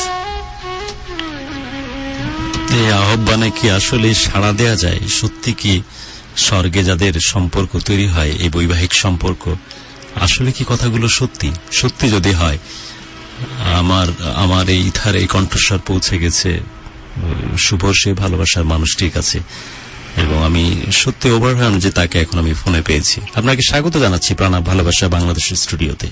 এই আহ্বানে কি আসলে সাড়া দেয়া যায়? সত্যি কি স্বর্গে যাদের সম্পর্ক তৈরি হয়, এই বৈবাহিক সম্পর্ক, আসলে কি কথাগুলো সত্যি? সত্যি যদি হয়, আমার আমার এই ইথার এই কণ্ঠস্বর পৌঁছে গেছে শুভ সে ভালোবাসার মানুষটির কাছে, এবং আমি সত্যি ওভারওয়েলড যে তাকে এখন আমি ফোনে পেয়েছি। আপনাকে স্বাগত জানাচ্ছি প্রাণাপ ভালোবাসা বাংলাদেশের স্টুডিওতে।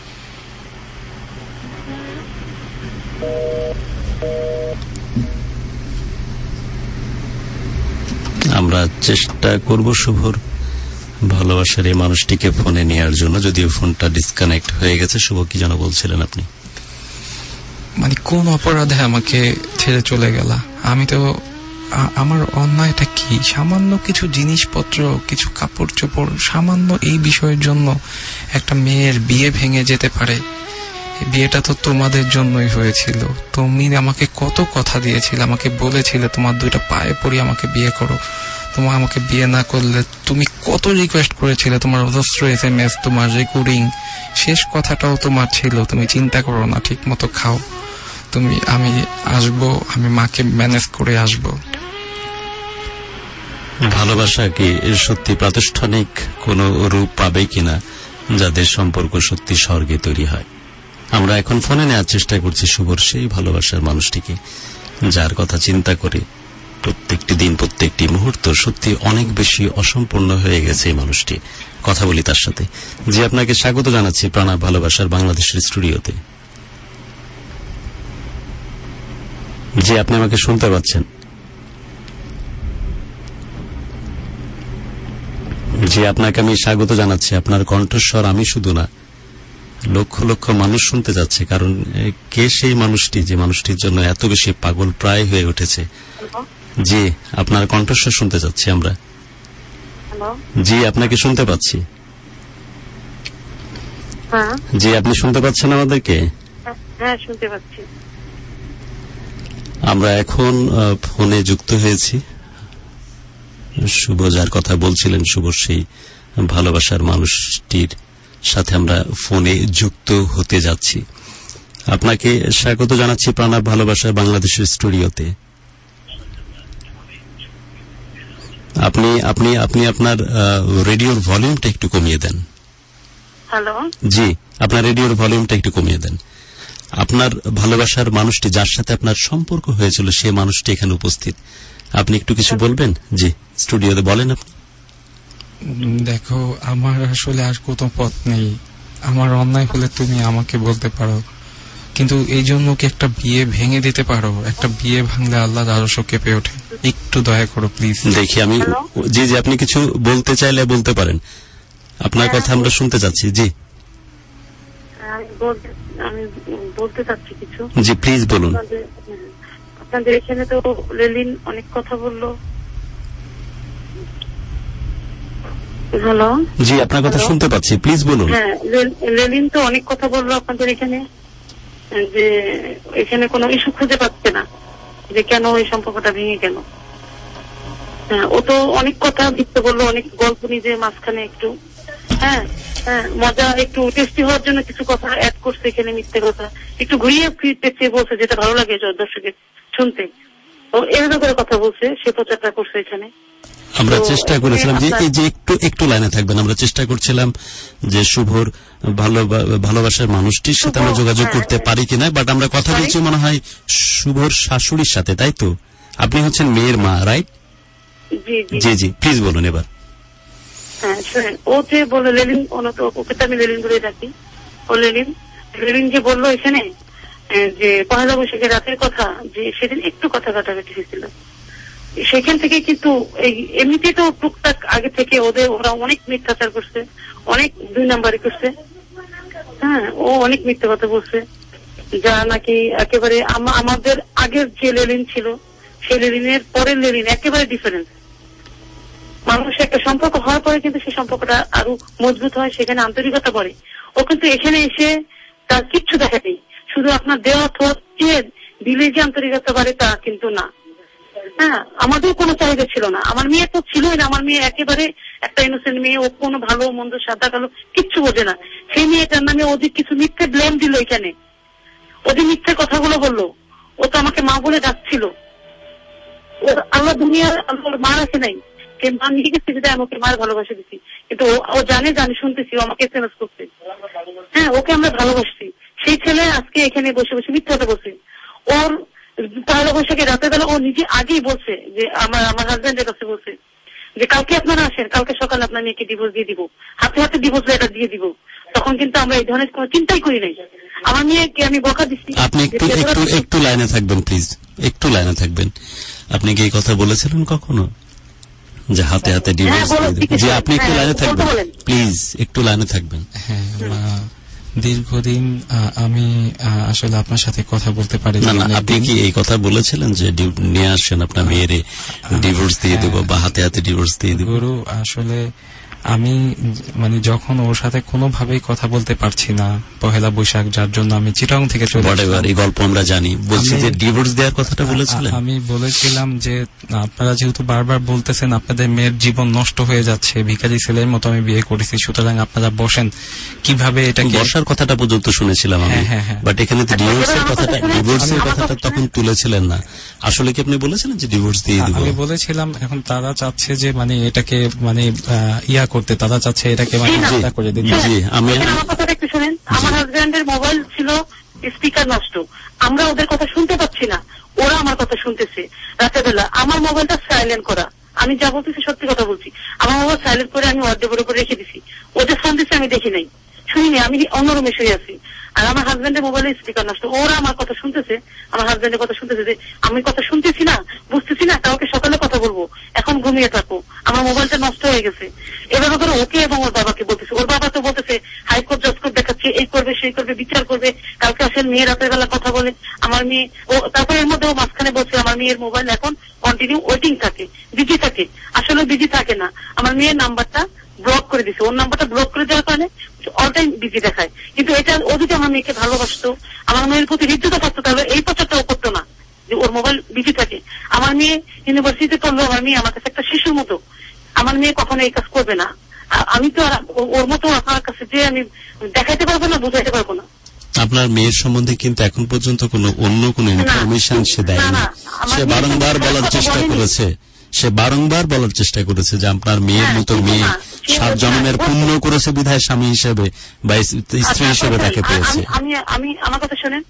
আমরা চেষ্টা করব শুভর ভালোবাসার এই মানুষটিকে ফোনে নেওয়ার জন্য, যদিও ফোনটা ডিসকানেক্ট হয়ে গেছে। শুভ কি যেন বলছিলেন আপনি? মানে কোন অপরাধে আমাকে ছেড়ে চলে গেলা? আমি তো, আমার অন্যায়টা কি? সামান্য কিছু জিনিসপত্র, কিছু কাপড় চোপড়, সামান্য এই বিষয়ের জন্য একটা মেয়ের বিয়ে ভেঙে যেতে পারে? বিয়েটা তো তোমাদের জন্যই হয়েছিল। তুমি আমাকে কত কথা দিয়েছিলে, আমাকে বলেছিলে তোমার দুইটা পায়ে পড়ি আমাকে বিয়ে করো। তোমার আমাকে বিয়ে না করলে তুমি কত রিকোয়েস্ট করেছিলে, তোমার অজস্র এস এম এস, তোমার রেকর্ডিং, শেষ কথাটাও তোমার ছিল তুমি চিন্তা করো না, ঠিক মতো খাও তুমি, আমি আসবো, আমি মাকে ম্যানেজ করে আসবো। ভালোবাসা কি সত্যি প্রাতিষ্ঠানিক কোন রূপ পাবে কিনা যাদের সম্পর্ক সত্যি স্বর্গে তৈরি হয়? আমরা এখন ফোনে নেওয়ার চেষ্টা করছি শুভর সেই ভালোবাসার মানুষটিকে, যার কথা চিন্তা করে প্রত্যেকটি দিন, প্রত্যেকটি মুহূর্ত সত্যি অনেক বেশি অসম্পূর্ণ হয়ে গেছে এই মানুষটি। কথা বলি তার সাথে। জি, আপনাকে স্বাগত জানাচ্ছি প্রাণাপ ভালোবাসার বাংলাদেশের স্টুডিওতে। জি, আপনি আমাকে শুনতে পাচ্ছেন? জি, আপনাকে আমি স্বাগত জানাচ্ছি। আপনার কণ্ঠস্বর আমি শুধু না, লক্ষ লক্ষ মানুষ শুনতে যাচ্ছে। কারণ কে সেই মানুষটি যে মানুষটির জন্য এত বেশি পাগল প্রায় হয়ে উঠেছে? জি, আপনার কণ্ঠস্বর শুনতে যাচ্ছি আমরা। জি, আপনাকে শুনতে পাচ্ছি। জি, আপনি শুনতে পাচ্ছেন আমাদেরকে? হ্যাঁ, শুনতে পাচ্ছি। আমরা এখন ফোনে যুক্ত হয়েছি শুভ, যার কথা বলছিলেন, শুভ সেই ভালোবাসার মানুষটির সাথে আমরা ফোনে যুক্ত হতে যাচ্ছি। আপনাকে স্বাগত জানাচ্ছি প্রাণাপ ভালোবাসা বাংলাদেশের স্টুডিওতে। আপনি আপনি আপনি আপনার রেডিওর ভলিউমটা একটু কমিয়ে দেন। হ্যালো। জি, আপনার রেডিওর ভলিউমটা একটু কমিয়ে দেন। আপনার ভালোবাসার মানুষটি, যার সাথে আপনার সম্পর্ক হয়েছিল, সে মানুষটি এখানে উপস্থিত। আপনি একটু কিছু বলবেন? জি, স্টুডিওতে বলেন আপনি। দেখো, আমার আসলে আর কোনো পথ নেই। আমার অন্যায় হলে তুমি আমাকে বলতে পারো, কিন্তু এই জন্য কি একটা বিয়ে ভেঙে দিতে পারো? একটা বিয়ে ভাঙলে আল্লাহর আরশ কেঁপে ওঠে। একটু দয়া করো প্লিজ। দেখি আমি, জি জি, আপনি কিছু বলতে চাইলে বলতে পারেন, আপনার কথা আমরা শুনতে চাচ্ছি। জি, আমি বলতে চাচ্ছি কিছু। জি, প্লিজ বলুন। আপনাদের এখানে তো লেলিন অনেক কথা বললো, হ্যালো, জি আপনার কথা শুনতে পাচ্ছি, প্লিজ বলুন। হ্যাঁ, লেলিন তো অনেক কথা বললো আপনাদের এখানে, যে এখানে কোনো ইস্যু খুঁজে পাচ্ছে না যে কেন এই সম্পর্কটা ভেঙে গেল। হ্যাঁ, ও তো অনেক কথা লিখতে বললো, অনেক গল্প নিজে মাঝখানে একটু হ্যাঁ হ্যাঁ মজা একটু টেস্টি হওয়ার জন্য কিছু কথা অ্যাড করছে এখানে, মিথ্যে কথা একটু ঘুরিয়ে ফিরতে চেয়ে বলছে, যেটা ভালো লাগে দর্শকের শুনতে। ও এভাবে করে কথা বলছে, সে প্রচারটা করছে এখানে। আমরা চেষ্টা করেছিলাম যে এই যে একটু একটু লাইনে থাকবেন, আমরা চেষ্টা করছিলাম যে শুভর ভালো ভালোবাসার মানুষটির সাথে আমরা যোগাযোগ করতে পারি কিনা, বাট আমরা কথা বলছি মনে হয় শুভর শাশুড়ির সাথে, তাই তো? আপনি হচ্ছেন মেয়ের মা, রাইট? জি জি, প্লিজ বলুন এবার। হ্যাঁ শোনেন, ও যে বললো লেলিন, ওকে তো আমি লেলিন বলে ডাকি, ও লেলিন লেলিন যে বললো এখানে যে পহেলা বৈশাখের রাতের কথা, যে সেদিন একটু কথা কাটাকাটি হয়েছিল, সেখান থেকে কিন্তু এই এমনিতে তো টুকটাক আগে থেকে ওদের ওরা অনেক মিথ্যাচার করছে, অনেক দুই নাম্বারি করছে। হ্যাঁ, ও অনেক মিথ্যা কথা বলছে, যা নাকি একেবারে আমাদের আগের যে লেলিন ছিল সেই লেলিনের পরের লেলিন একেবারে ডিফারেন্স। মানুষ একটা সম্পর্ক হওয়ার পরে কিন্তু সেই সম্পর্কটা আরো মজবুত হয়, সেখানে আন্তরিকতা পড়ে। ও কিন্তু এখানে এসে তার কিচ্ছু দেখা নেই, শুধু আপনার দেওয়া চেয়ে দিলে যে আন্তরিকতা বাড়ে তা কিন্তু না। হ্যাঁ, আমাদের কোনো চাহিদা ছিল না, আমার মেয়ে তো ছিলই না, আমার মেয়ে একেবারে একটা ইনোসেন্ট মেয়ে, ও কোনো ভালো মন্দ সাদা কালো কিচ্ছু বোঝে না। সেই মেয়েটার নামে ওদের কিছু মিথ্যে ব্লেম দিল এখানে, ওদের মিথ্যে কথাগুলো বললো। ও তো আমাকে মা বলে ডাকছিল, ওর আল্লাহ দুনিয়ার আল্লাহর মা রাখে নাই, সে মা নিয়ে গেছে যেটা আমাকে মার ভালোবাসা দিচ্ছি, কিন্তু ও জানে জানি শুনতেছি, ও আমাকে এসএমএস করছে। হ্যাঁ, ওকে আমরা ভালোবাসছি। সেই ছেলে আজকে এখানে বসে বসে মিথ্যে কথা বলছে। ওর পয়লা বৈশাখে রাতের বেলা ও নিজে আগেই বলছে যে আমার আমার হাজবেন্ডের কাছে বলছে যে কালকে আপনারা আসেন, কালকে সকালে আপনার মেয়েকে ডিভোর্স দিয়ে দিব, হাতে হাতে ডিভোর্স লেটার দিয়ে দিব। তখন কিন্তু আমরা এই ধরনের কোনো চিন্তাই করি নাই। আমার মেয়েকে আমি বকা দিচ্ছি। আপনি একটু একটু একটু লাইনে থাকবেন প্লিজ, একটু লাইনে থাকবেন। আপনি কি এই কথা বলেছিলেন কখনো যে হাতে হাতে ডিভোর্স? যে আপনি একটু লাইনে থাকবেন প্লিজ, একটু লাইনে থাকবেন। হ্যাঁ, দীর্ঘদিন আমি আসলে আপনার সাথে কথা বলতে পারি না। আপনি কি এই কথা বলেছিলেন যে নিয়ে আসেন আপনার মেয়েরে, ডিভোর্স দিয়ে দেবো বা হাতে হাতে ডিভোর্স দিয়ে দেবো? গুরু, আসলে আমি মানে যখন ওর সাথে কোনোভাবেই কথা বলতে পারছি না, পহেলা বৈশাখ যার জন্য আমি চিটাং থেকে চলে আসলাম, এই গল্প আমরা জানি, বলছি যে ডিভোর্স দেওয়ার কথাটা বলেছিলেন। আমি বলেছিলাম যে আপনারা যেহেতু বারবার বলতেছেন আপনাদের মেয়ের জীবন নষ্ট হয়ে যাচ্ছে, ভিখারি ছেলের মতো আমি বিয়ে করেছি, সুতরাং আপনারা বসেন কিভাবে এটাকে, বর্ষার কথাটা পর্যন্ত শুনেছিলাম আমি, বাট এখানে তো ডিভোর্সের কথাটা ডিভোর্সের কথাটা তখন তুলেছিলেন না। আসলে কি আপনি বলেছিলেন যে ডিভোর্স দিয়ে দেবো? আমি বলেছিলাম এখন তারা চাচ্ছে যে মানে এটাকে মানে ইয়া করতে, তারা চাচ্ছে এটাকে মানে হত্যা করে দিতে। জি, আমি আমার কথাটা একটু শুনেন। আমার হাজবেন্ডের মোবাইল ছিল স্পিকার নষ্ট, আমরা ওদের কথা শুনতে পাচ্ছি না, ওরা আমার কথা শুনতেছে রাতের বেলা। আমার মোবাইলটা সাইলেন্ট করা, আমি যা বলতেছি সত্যি কথা বলছি। আমার মোবাইল সাইলেন্ট করে আমি ওয়ার্ডের উপরে রেখে দিছি, ওদের ফোন দিচ্ছে আমি দেখি নাই, শুনিনি, আমি অন্য রুমে শুয়ে আছি। আর আমার হাজবেন্ডের মোবাইলে স্পিকার নষ্ট, ওরা আমার কথা শুনতেছে, আমার হাজবেন্ডের কথা শুনতেছে যে আমি কথা শুনতেছি না, বুঝতেছি না, কাউকে সকালে কথা বলবো, এখন ঘুমিয়ে থাকো, আমার মোবাইলটা নষ্ট হয়ে গেছে। এভাবে করে ওকে এবং ওর বাবাকে বলতেছে। ওর বাবা তো বলতেছে হাইকোর্ট জজকোর্ট দেখাচ্ছে, এই করবে সেই করবে, বিচার করবে, কালকে আসেন মেয়ে রাতের বেলা কথা বলে। আমার মেয়ে ও তারপরে এর মধ্যে ও মাঝখানে বলছে আমার মেয়ের মোবাইল এখন কন্টিনিউ ওয়েটিং থাকে, বিজি থাকে। আসলে বিজি থাকে না, আমার মেয়ের নাম্বারটা ব্লক করে দিছে, ওর নাম্বারটা ব্লক করে দেওয়ার কারণে অল টাইম বিজি দেখায়। কিন্তু এটা ও যদি আমার মেয়েকে ভালোবাসতো, আমার মেয়ের প্রতি হৃদ্যতা থাকতো, তাহলে এই প্রচারটাও করতো না যে ওর মোবাইল বিজি থাকে। আমার মেয়ে ইউনিভার্সিটিতে পড়লো, আমার মেয়ে আমার কাছে একটা শিশুর মতো, আমার মেয়ে কখনো এই কাজ করবে না। আমি তো ওর মতো আপনার কাছে যে আমি দেখাইতে পারবো না, বুঝাইতে পারবো না। আপনার মেয়ের সম্বন্ধে কিন্তু এখন পর্যন্ত কোনো অন্য কোনো ইনফরমেশন সে দেয়নি। সে বারংবার বলার চেষ্টা করেছে, সে বারংবার বলার চেষ্টা করেছে যে আপনার মেয়ের মতো মেয়ে সাত জন্মের পুণ্য করেছে বিধায় স্বামী হিসেবে বা স্ত্রী হিসেবে তাকে পেয়েছে। আমি আমি আমার কথা শোনেন,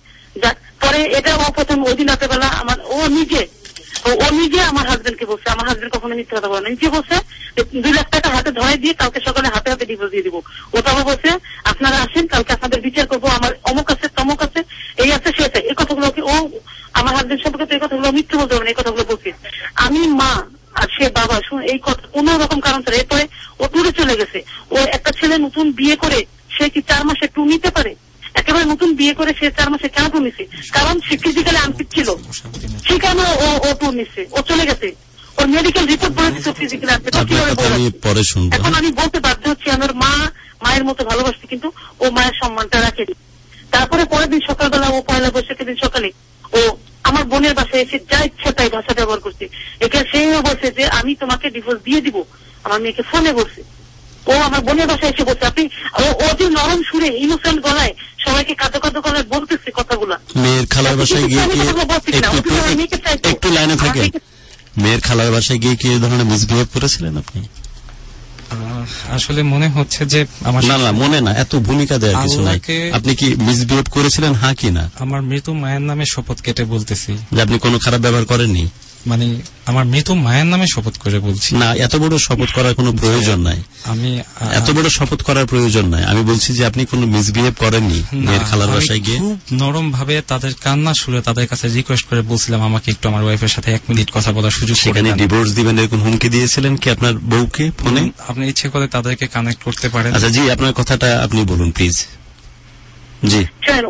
পরে এটা ও প্রথম ওই দিন রাতের বেলা আমার ও নিজে ও নিজে আমার হাজবেন্ডকে বলছে, আমার হাজবেন্ড কখনো মিথ্যে কথা বলে না, নিজে বলছে দুই লাখ টাকা হাতে ধরে দিয়ে কালকে সকালে হাতে হাতে ডিভোর্স দিয়ে দিব। ও তো আবার বলছে আপনারা আসেন, কালকে আপনাদের বিচার করবো, আমার অমুক আছে তমুক আছে, এই আছে সে আছে। এই কথাগুলোকে ও আমার হাজবেন্ড সম্পর্কে তো এই কথাগুলো মিথ্যে বলতে হবে না, এই কথাগুলো বলছে। আমি মা আর সে বাবা, শুন এই কথা কোন রকম কারণ ছাড়া। এরপরে ও ট্যুরে চলে গেছে, ও একটা ছেলে নতুন বিয়ে করে সে কি চার মাসে ট্যুর নিতে পারে? একেবারে নতুন বিয়ে করে সে চার মাসে কেন ট্যুর নিছে? কারণ সে ফিজিক্যালি আনফিট ছিল, সেই কারণে ও ও ট্যুর নিচ্ছে, ও চলে গেছে। ওর মেডিকেল রিপোর্ট বলে দিচ্ছে ফিজিক্যালি আনতে কিভাবে বলবো? এখন আমি বলতে বাধ্য হচ্ছি আমার মা মায়ের মতো ভালোবাসতে, কিন্তু ও মায়ের সম্মানটা রাখেনি। তারপরে পরের দিন সকালবেলা ও পয়লা বৈশাখের দিন সকালে ও আমার বোনের বাসায় এসে যা ইচ্ছা তাই ভাষা ব্যবহার করছে। একে সেও বলছে যে আমি তোমাকে ডিভোর্স দিয়ে দিব, আমার মেয়েকে ফোনে বলছে। ও আমার বোনের বাসায় এসে বলছে, আপনি ও যে নরম সুরে ইনোসেন্ট গলায় সবাইকে কাঁদো কাঁদো গলায় বলতেছে কথাগুলা। মেয়ের খালার বাসায় গিয়ে একটু লাইনে থাকে, মেয়ের খালার বাসায় গিয়ে কি এই ধরনের মিসবিহেভ করেছিলেন আপনি? আসলে মনে হচ্ছে যে আমার না না মনে না, এত ভূমিকা দেওয়ার কিছু নাই। আপনি কি মিসবিহেভ করেছিলেন, হ্যাঁ কি না? আমার মৃত মায়ের নামে শপথ কেটে বলতেছি যে আপনি কোনো খারাপ ব্যবহার করেননি। মানে আমার মৃত মায়ের নামে শপথ করে বলছি। না, এত বড় শপথ করার কোনো প্রয়োজন নাই। আমি এত বড় শপথ করার প্রয়োজন নাই। আমি বলছি যে আপনি কোনো মিসবিহেভ করেননি মেয়ের খালার বাসায় গিয়ে। খুব নরম ভাবে তাদের কান্না শুনে তাদের কাছে রিকোয়েস্ট করে বলছিলাম আমাকে একটু আমার ওয়াইফের সাথে এক মিনিট কথা বলার সুযোগ। সেখানে ডিভোর্স দিবেন এরকম হুমকি দিয়েছিলেন কি আপনার বউকে ফোনে? আপনি ইচ্ছে করে তাদেরকে কানেক্ট করতে পারেন। আচ্ছা জি, আপনার কথাটা আপনি বলুন প্লিজ। জি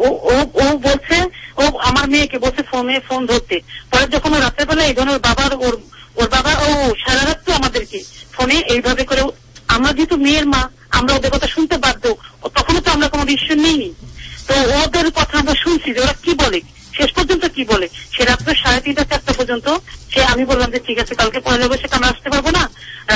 ও বলছে, ও আমার মেয়েকে বলছে ফোনে ফোন ধরতে। পরে যখন ও রাত্রেবেলা এই ধরনের বাবার ওর ওর বাবা ও সারা রাত তো আমাদেরকে ফোনে এইভাবে করে, আমরা যেহেতু মেয়ের মা আমরা ওদের কথা শুনতে বাধ্য, তখনও তো আমরা কোনো ডিসিশন নিইনি। তো ওদের কথা আমরা শুনছি যে ওরা কি বলে, শেষ পর্যন্ত কি বলে। সে রাত্রে সাড়ে তিনটা চারটা পর্যন্ত সে, আমি বললাম যে ঠিক আছে কালকে পয়লা বৈশাখ আমরা আসতে পারবো না,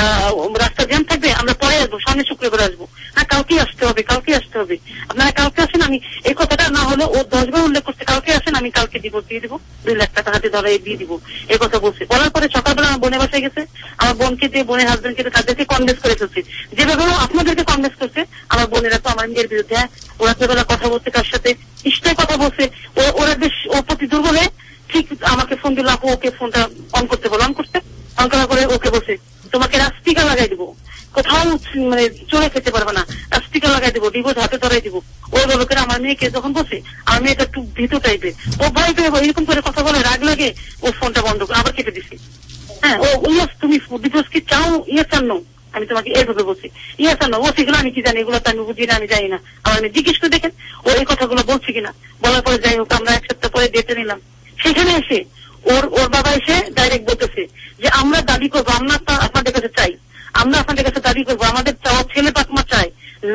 রাস্তা জ্যাম থাকবে, আমরা পরে আসবো, সামনে শুক্রবার আসবো। হ্যাঁ কালকে আসতে হবে, কালকে আসতে হবে, আপনারা কালকে আসেন। আমি এই কথাটা না হলো ও দশবার উল্লেখ করছে, কালকে আসেন আমি কালকে ডিভোর্স দিয়ে দিবো, দুই লাখ টাকা হাতে ধরে দিয়ে দিবো, এই কথা বলছে। বলার পরে সকালবেলা আমার বোনের বাসায় গেছে, আমার বোনকে দিয়ে বোনের হাজবেন্ডকে তাদেরকে কনভিন্স করে ফেলছে, যেভাবে আপনাদেরকে কনভিন্স করছে। আমার বোনেরা তো আমার মেয়ের বিরুদ্ধে, হ্যাঁ ওরা বেলা কথা বলছে কার সাথে ইষ্টায় কথা বলছে, ওরা বেশ ওর প্রতি দুর্বল হয়ে ঠিক আমাকে ফোন দিল, আপু ওকে ফোনটা অন করতে বলো, অন করতে অন করার পরে ওকে বলছে তোমাকে রাস্তিকা লাগাই দিবো, কোথাও মানে চলে খেতে পারবে না, রাস্তিকা লাগাই দিবো, ডিভোর্স হাতে ধরাই দিবো। ওই বলো করে আমার মেয়েকে যখন বসে, আমার মেয়েটা একটু ভীত টাইপের, ও ভয় পেয়ে এরকম করে কথা বলে রাগ লাগে, ও ফোনটা বন্ধ করে আবার কেটে দিছে। হ্যাঁ ও ইয়েস তুমি ডিভোর্স কি চাও, ইয়েস আর নো, আমি তোমাকে এইভাবে বলছি, ইয়েস আর নো। ও সেগুলো আমি কি জানি, এগুলো তো আমি বুঝি না, আমি জানি না। আমার মেয়ে জিজ্ঞেস করে দেখেন ও এই কথাগুলো বলছে কিনা। বলার পরে যাই হোক আমরা এক সপ্তাহ পরে ডেটে নিলাম। সেখানে এসে ওর ওর বাবা এসে ডাইরেক্ট বলতেছে যে আমরা দাবি করবো, আমরা আপনাদের কাছে চাই, আমরা আপনাদের কাছে দাবি করবো, আমাদের চাওয়া ছেলে পাকমা চাই।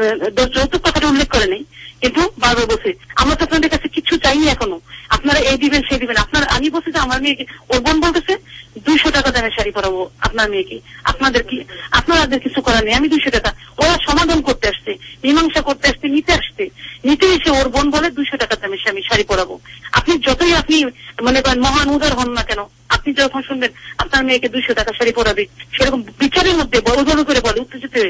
যৌতুক কথাটা উল্লেখ করে নেই, কিন্তু বারবার বলছে আমরা তো আপনাদের কাছে কিছু চাইনি এখনো, আপনারা এই দিবেন সেই দিবেন। আপনার আমি বলছি যে আমার মেয়েকে, ওর বোন বলতেছে দুইশো টাকা দামে শাড়ি পরাবো আপনার মেয়েকে, আপনাদের কি আপনাদের কিছু করার নেই, আমি দুইশো টাকা। ওরা সমাধান করতে আসছে, মীমাংসা করতে আসছে, নিতে আসছে, নিতে এসে ওর বোন বলে দুইশো টাকা দামে আমি শাড়ি পরাবো। আপনি যতই আপনি মনে করেন মহান উদার হন না কেন, আপনি যখন শুনবেন আপনার মেয়েকে দুইশো টাকা শাড়ি পরাবে, সেরকম বিচারের মধ্যে বড় বড় করে বলে উত্তেজিত হয়ে,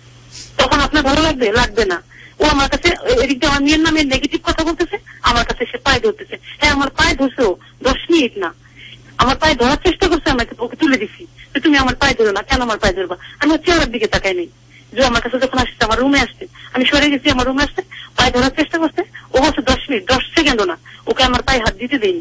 তখন আপনার ভালো লাগবে? লাগবে না। ও আমার কাছে এদিক দিয়ে আমার মেয়ের নামে নেগেটিভ কথা বলতেছে, আমার কাছে সে পায়ে ধরতেছে। হ্যাঁ আমার পায়ে ধরছেও দশ মিনিট না, আমার পায়ে ধরার চেষ্টা করছে, আমাকে ওকে তুলে দিছি, তুমি আমার পায়ে ধরো না, কেন আমার পায়ে ধরবা? আমি ওর চেহারার দিকে তাকাই নেই। যে আমার কাছে যখন আসছে, আমার রুমে আসছে, আমি সরে গেছি, আমার রুমে আসছে, পায়ে ধরার চেষ্টা করছে, ও বলছে দশ মিনিট দশ সেকেন্ডও না, ওকে আমার পায়ে হাত দিতে দেয়নি।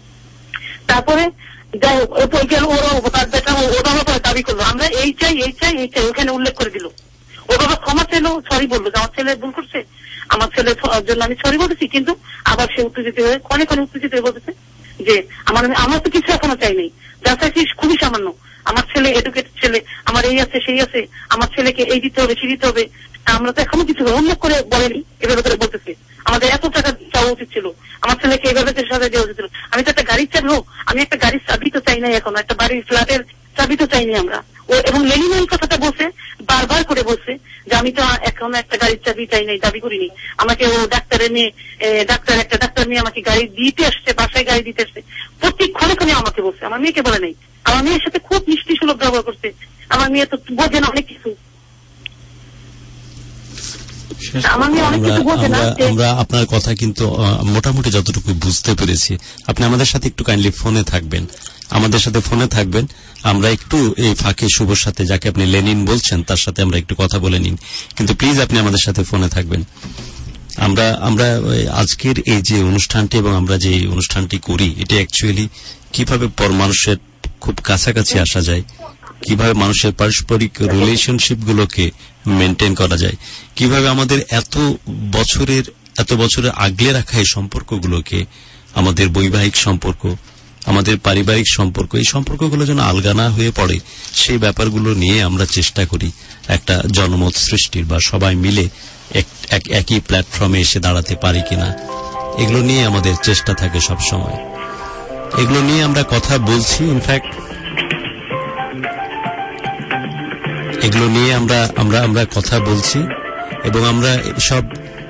তারপরে যাই হোক গেল, ওরা তার বেটা ওরা পরে দাবি করলো আমরা এই চাই এই চাই এই চাই, ওখানে উল্লেখ করে দিল। ও বাবা ক্ষমা চাইলো, সরি বললো যে আমার ছেলে ভুল করছে, আমার ছেলের জন্য আমি সরি বলেছি, কিন্তু আবার সে উত্তেজিত হয়ে ক্ষণে ক্ষণে উত্তেজিত হয়ে বলতেছে যে আমার আমার তো কিছু এখনো চাই নেই, যা চাইছি খুবই সামান্য, আমার ছেলে এডুকেটেড ছেলে, আমার এই আছে সেই আছে, আমার ছেলেকে এই দিতে হবে সেই দিতে হবে, আমরা তো এখনো কিছু উল্লেখ করে বলেনি, এভাবে করে বলতেছে আমাদের এত টাকা চাওয়া উচিত ছিল, আমার ছেলেকে এইভাবে সাজা দেওয়া উচিত ছিল। আমি তো একটা গাড়ির চাবি হোক, আমি একটা গাড়ির চাবি তো চাই নাই এখনো, একটা বাড়ির ফ্ল্যাটের চাবি তো চাইনি আমরা। ও এবং লেনিন এই কথাটা বলছে, বারবার করে বলছে যে আমি তো এখনো একটা গাড়ির চাবি চাই নাই, দাবি করিনি। আমাকে ও ডাক্তারের মেয়ে, ডাক্তার একটা ডাক্তার মেয়ে আমাকে গাড়ি দিতে আসছে, বাসায় গাড়ি দিতে আসছে, প্রত্যেক ক্ষণে ক্ষণে আমাকে বলছে, আমার মেয়েকে বলে নাই। আমার মেয়ের সাথে খুব মিষ্টি সুলভ ব্যবহার করছে, আমার মেয়ে তো বোঝে না অনেক কিছু। আমরা আপনার কথা কিন্তু মোটামুটি যতটুকু বুঝতে পেরেছি। আপনি আমাদের সাথে একটু কাইন্ডলি ফোনে থাকবেন, আমাদের সাথে ফোনে থাকবেন। আমরা একটু এই ফাঁকে শুভর সাথে, যাকে আপনি লেনিন বলছেন, তার সাথে আমরা একটু কথা বলে নিন, কিন্তু প্লিজ আপনি আমাদের সাথে ফোনে থাকবেন। আমরা আমরা আজকের এই যে অনুষ্ঠানটি এবং আমরা যে অনুষ্ঠানটি করি, এটা অ্যাকচুয়ালি কিভাবে পর মানুষের খুব কাছাকাছি আসা যায়, কিভাবে মানুষের পারস্পরিক রিলেশনশিপ গুলোকে মেনটেন করা যায়, কিভাবে আমাদের এত বছরের এত বছরের আগলে রাখা এই সম্পর্কগুলোকে, আমাদের বৈবাহিক সম্পর্ক, আমাদের পারিবারিক সম্পর্ক, এই সম্পর্কগুলো যেন আলগা না হয়ে পড়ে, সেই ব্যাপারগুলো নিয়ে আমরা চেষ্টা করি একটা জনমত সৃষ্টির, বা সবাই মিলে একই প্ল্যাটফর্মে এসে দাঁড়াতে পারি কিনা, এগুলো নিয়ে আমাদের চেষ্টা থাকে সব সময়। এগুলো নিয়ে আমরা কথা বলছি, ইনফ্যাক্ট এগুলো নিয়ে আমরা আমরা আমরা কথা বলছি এবং আমরা সব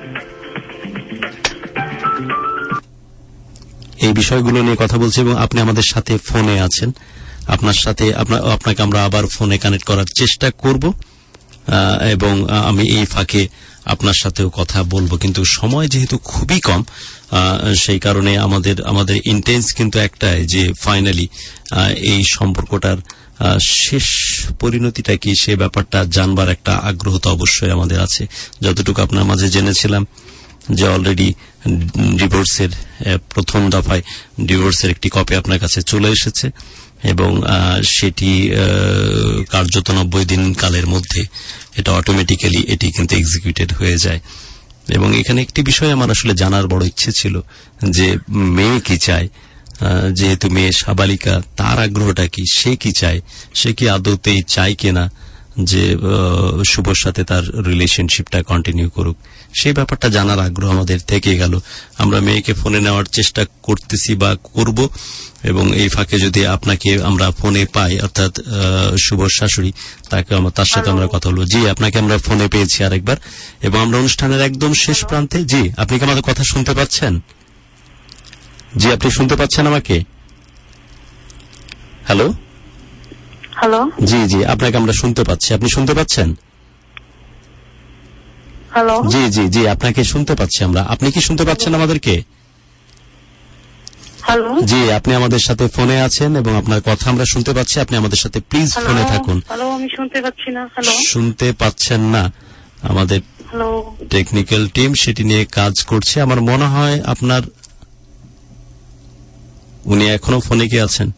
এই বিষয়গুলো নিয়ে কথা বলছি এবং আপনি আমাদের সাথে ফোনে আছেন। আপনার সাথে আপনাকে আমরা আবার ফোনে কানেক্ট করার চেষ্টা করব এবং আমি এই ফাঁকে আপনার সাথেও কথা বলবো, কিন্তু সময় যেহেতু খুবই কম, সেই কারণে আমাদের আমাদের ইন্টেন্স কিন্তু একটাই যে ফাইনালি এই সম্পর্কটার শেষ পরিণতিটা কি, সে ব্যাপারটা জানবার একটা আগ্রহ তো অবশ্যই আমাদের আছে। যতটুকু আপনার মাঝে জেনেছিলাম যে অলরেডি ডিভোর্সের প্রথম দফায় ডিভোর্সের একটি কপি আপনার কাছে চলে এসেছে এবং সেটি কার্যত নব্বই দিন কালের মধ্যে এটা অটোমেটিক্যালি এটি কিন্তু এক্সিকিউটেড হয়ে যায়। এবং এখানে একটি বিষয় আমার আসলে জানার বড় ইচ্ছে ছিল যে মেয়ে কি চায়, যেহেতু মেয়ে সাবালিকা, তার আগ্রহটা কি, সে কি চায়, সে কি আদৌতেই চায় কিনা যে শুভর সাথে তার রিলেশনশিপটা কন্টিনিউ করুক, সেই ব্যাপারটা জানার আগ্রহ আমাদের থেকে গেল। আমরা মেয়েকে ফোনে নেওয়ার চেষ্টা করতেছি বা করব, এবং এই ফাঁকে যদি আপনাকে আমরা ফোনে পাই, অর্থাৎ শুভর শাশুড়ি, তাকে তার সাথে আমরা কথা বলবো। জি, আপনাকে আমরা ফোনে পেয়েছি আরেকবার, এবং আমরা অনুষ্ঠানের একদম শেষ প্রান্তে। জি, আপনি কি আমাদের কথা শুনতে পাচ্ছেন? জি, আপনি শুনতে পাচ্ছেন আমাকে? হ্যালো হ্যালো জি জি আপনাকে আমরা শুনতে পাচ্ছি, আপনি শুনতে পাচ্ছেন? হ্যালো জি জি জি আপনাকে শুনতে পাচ্ছি আমরা, আপনি কি শুনতে পাচ্ছেন আমাদেরকে? হ্যালো জি, আপনি আমাদের সাথে ফোনে আছেন এবং আপনার কথা আমরা শুনতে পাচ্ছি। আপনি আমাদের সাথে প্লিজ ফোনে থাকুন। হ্যালো, আমি শুনতে পাচ্ছি না। হ্যালো, শুনতে পাচ্ছেন না? আমাদের টেকনিক্যাল টিম সেটি নিয়ে কাজ করছে। আমার মনে হয় আপনার উনি এখনো ফোনে কি আছেন?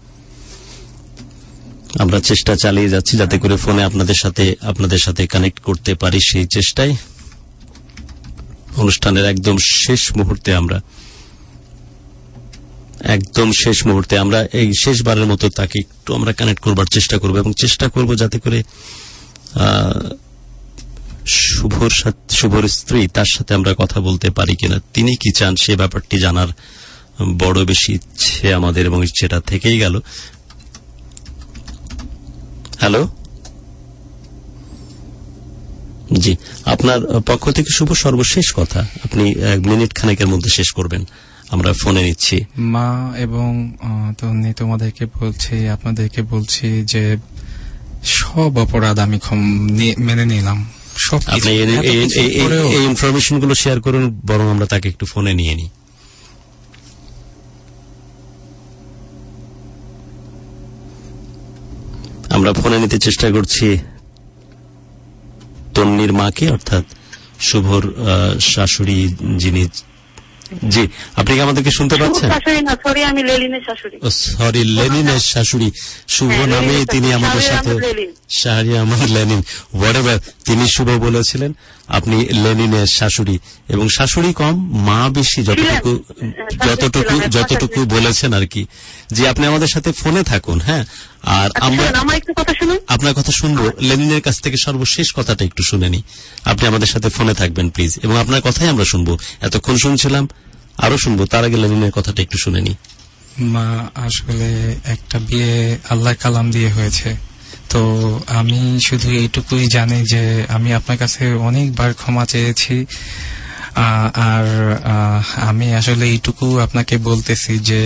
আমরা চেষ্টা চালিয়ে যাচ্ছি যাতে করে ফোনে আপনাদের সাথে আপনাদের সাথে কানেক্ট করতে পারি, সেই চেষ্টায়। অনুষ্ঠানের একদম শেষ মুহূর্তে আমরা একদম শেষ মুহূর্তে আমরা এই শেষবারের মতো তাকে একটু আমরা কানেক্ট করবার চেষ্টা করব এবং চেষ্টা করব যাতে করে শুভর সাথে শুভর স্ত্রী তার সাথে আমরা কথা বলতে পারি কিনা, তিনি কি চান সে ব্যাপারটি জানার বড় বেশি ইচ্ছে আমাদের, এবং ইচ্ছেটা থেকেই গেল। হ্যালো, জি, আপনার পক্ষ থেকে শুভ সর্বশেষ কথা আপনি এক মিনিট খানেকের মধ্যে শেষ করবেন, আমরা ফোনে নিচ্ছি। মা এবং তন্নি তোমাদেরকে বলছি, আপনাদেরকে বলছি যে সব অপরাধ আমি মেনে নিলাম। আপনি এই ইনফরমেশন গুলো শেয়ার করুন, বরং আমরা তাকে একটু ফোনে নিয়ে নিই। আমরা ফোনে নিতে চেষ্টা করছি তন্নির মাকে, অর্থাৎ শুভর শাশুড়ি যিনি। জি, আপনি কি আমাদেরকে শুনতে পাচ্ছেন? সরি, লেনিনের শাশুড়ি, শুভ নামে তিনি আমাদের সাথে, শাহরিয়ার লেনিন, হোয়াটএভার তিনি শুভ বলেছিলেন, আপনি লেনিনের শাশুড়ি, এবং শাশুড়ি কম মা বেশি, যতটুকু যতটুকু যতটুকু বলেছেন আর কি। জি, আপনি আমাদের সাথে ফোনে থাকুন। হ্যাঁ, আর আমরা আপনার কথা শুনবো। লেনিনের কাছ থেকে সর্বশেষ কথাটা একটু শুনে নি। আপনি আমাদের সাথে ফোনে থাকবেন প্লিজ, এবং আপনার কথাই আমরা শুনবো। এতক্ষণ শুনছিলাম, আরো শুনবো, তার আগে লেনিনের কথাটা একটু শুনে নি। মা, আসলে একটা বিয়ে আল্লাহ কালাম দিয়ে হয়েছে, তো আমি শুধু এইটুকুই জানি যে আমি আপনার কাছে অনেকবার ক্ষমা চেয়েছি, আর আমি আসলে এইটুকু আপনাকে বলতেছি যে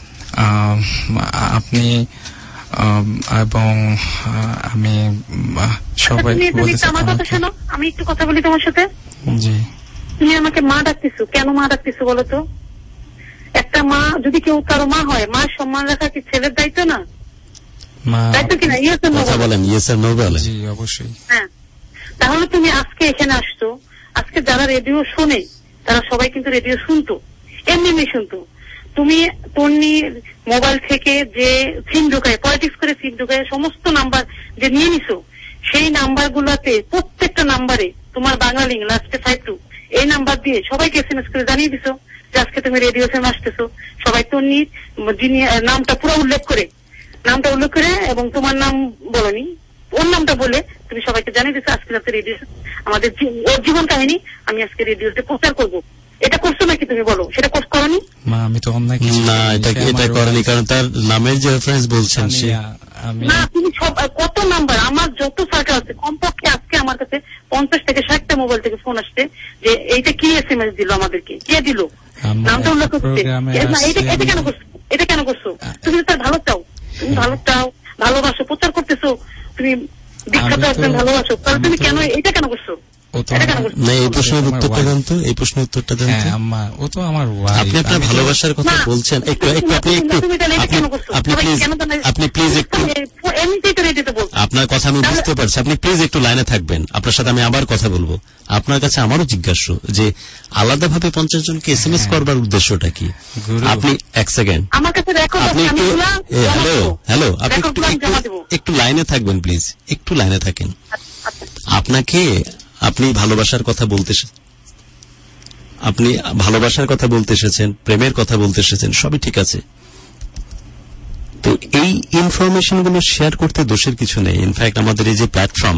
আপনি এবং আমি সবাই আমার কথা শোনো, আমি একটু কথা বলি তোমার সাথে। জি, তুমি আমাকে মা ডাকতেছো কেন? মা ডাকতেছো বলো তো? একটা মা যদি কেউ কারো মা হয়, মার সম্মান রাখা কি ছেলের দায়িত্ব না? দায়িত্ব কিনা? ইয়েস আর নো বলেন। ইয়েস আর নো বলেন। জি, অবশ্যই। হ্যাঁ, তাহলে তুমি আজকে এখানে আসছো, আজকে যারা রেডিও শোনে তারা সবাই কিন্তু রেডিও শুনতো, এমনি এমনি শুনতো। তুমি তন্নির মোবাইল থেকে যে সিম ঢুকায়, পলিটিক্স করে সিম ঢুকায় সমস্ত নাম্বার যে নিয়ে নিছো, সেই নাম্বার গুলাতে প্রত্যেকটা নাম্বারে তোমার বাংলা লিঙ্ক লাস্টে ফাইভ টু এই নাম্বার দিয়ে সবাইকে এস এম এস করে জানিয়ে দিছো যে আজকে তুমি রেডিও ফেম আসতেছো, সবাই তো যিনি নামটা পুরো উল্লেখ করে নামটা উল্লেখ করে এবং তোমার নাম বলনি, ওর নামটা বলে তুমি সবাইকে জানিয়ে দিচ্ছ আজকে রাতে রেডিও আমাদের ওর জীবন কাহিনী আমি আজকে রেডিওতে প্রচার করবো। এটা করছো নাকি তুমি বলো? সেটা করনি? মা আমি তো অন্যায় কিছু না, এটা এটা করেনি, কারণ তার নামের যে রেফারেন্স বলছেন সে না। তুমি সব কত নাম্বার আমার যত সার্কেল আছে কমপক্ষে আজকে আমার কাছে পঞ্চাশ থেকে ষাটটা মোবাইল থেকে ফোন আসছে যে এইটা কি এস এম এস দিল আমাদেরকে, কে দিল, নামটা উল্লেখ করছে। এটা কেন করছো? এটা কেন করছো? তুমি তার ভালো চাও, তুমি ভালো চাও, ভালোবাসো, প্রচার করতেছো, তুমি বিখ্যাত একজন ভালোবাসো, তাহলে তুমি কেন এটা কেন করছো? এই প্রশ্নের উত্তরটা দেন তো, এই প্রশ্নের উত্তরটা দেন তো। ও তো আমার আপনি আপনার ভালোবাসার কথা বলছেন, একটু একটু আপনি একটু আপনি প্লিজ আপনি প্লিজ একটু আপনার কথা আমি বুঝতে পারছি, আপনি প্লিজ একটু লাইনে থাকবেন। আপনার সাথে আমি আবার কথা বলবো। আপনার কাছে আমারও জিজ্ঞাসা যে আলাদাভাবে পঞ্চাশ জনকে এস এম এস করবার উদ্দেশ্যটা কি? আপনি এক সেকেন্ড আপনি একটু হ্যালো হ্যালো আপনি একটু লাইনে থাকবেন প্লিজ, একটু লাইনে থাকেন। আপনাকে আপনি ভালোবাসার কথা বলতে আপনি ভালোবাসার কথা বলতে এসেছেন, প্রেমের কথা বলতে এসেছেন, সবই ঠিক আছে। তো এই ইনফরমেশন গুলো শেয়ার করতে দোষের কিছু নেই। ইনফ্যাক্ট আমাদের এই যে প্ল্যাটফর্ম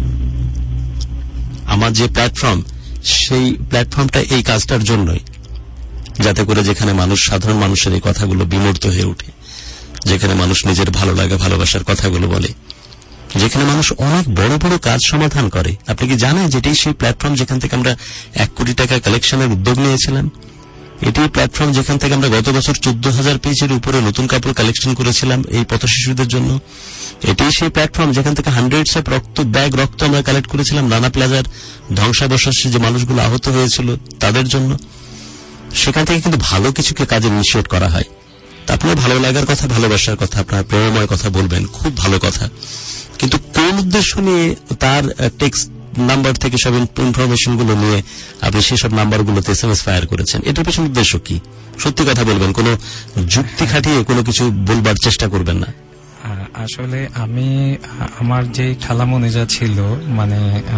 আমার যে প্ল্যাটফর্ম সেই প্ল্যাটফর্মটা এই কাজটার জন্যই, যাতে করে যেখানে মানুষ সাধারণ মানুষের এই কথাগুলো বিমূর্ত হয়ে ওঠে, যেখানে মানুষ নিজের ভালো লাগে ভালোবাসার কথাগুলো বলে, যেখানে মানুষ অনেক বড় বড় কাজ সমাধান করে। আপনি কি জানেন যেটাই সেই প্ল্যাটফর্ম যেখান থেকে আমরা এক কোটি টাকা কালেকশনের উদ্যোগ নিয়েছিলাম? এটি প্ল্যাটফর্ম যেখান থেকে আমরা গত বছর চোদ্দ হাজার পেজের উপরে নতুন কাপড় কালেকশন করেছিলাম এই পথ শিশুদের জন্য। এটাই সেই প্ল্যাটফর্ম যেখান থেকে হান্ড্রেডস অফ রক্ত ব্যাগ রক্ত আমরা কালেক্ট করেছিলাম রানা প্লাজার ধ্বংসাবশেষে যে মানুষগুলো আহত হয়েছিল তাদের জন্য। সেখান থেকে কিন্তু ভালো কিছুকে কাজে ইনিশিয়েট করা হয়। তা আপনার ভালো লাগার কথা, ভালোবাসার কথা, আপনার প্রেমময় কথা বলবেন, খুব ভালো কথা, কিন্তু কোন উদ্দেশ্য নিয়ে তার টেক্সট নাম্বার থেকে সব ইনফরমেশন গুলো নিয়ে আপনি সেসব নাম্বার গুলোতে এস এম এস ফায়ার করেছেন? এটার পেছনে উদ্দেশ্য কি? সত্যি কথা বলবেন, কোন যুক্তি খাটিয়ে কোনো কিছু বলবার চেষ্টা করবেন না। আসলে আমি আমার যে খালামণি যা ছিল, মানে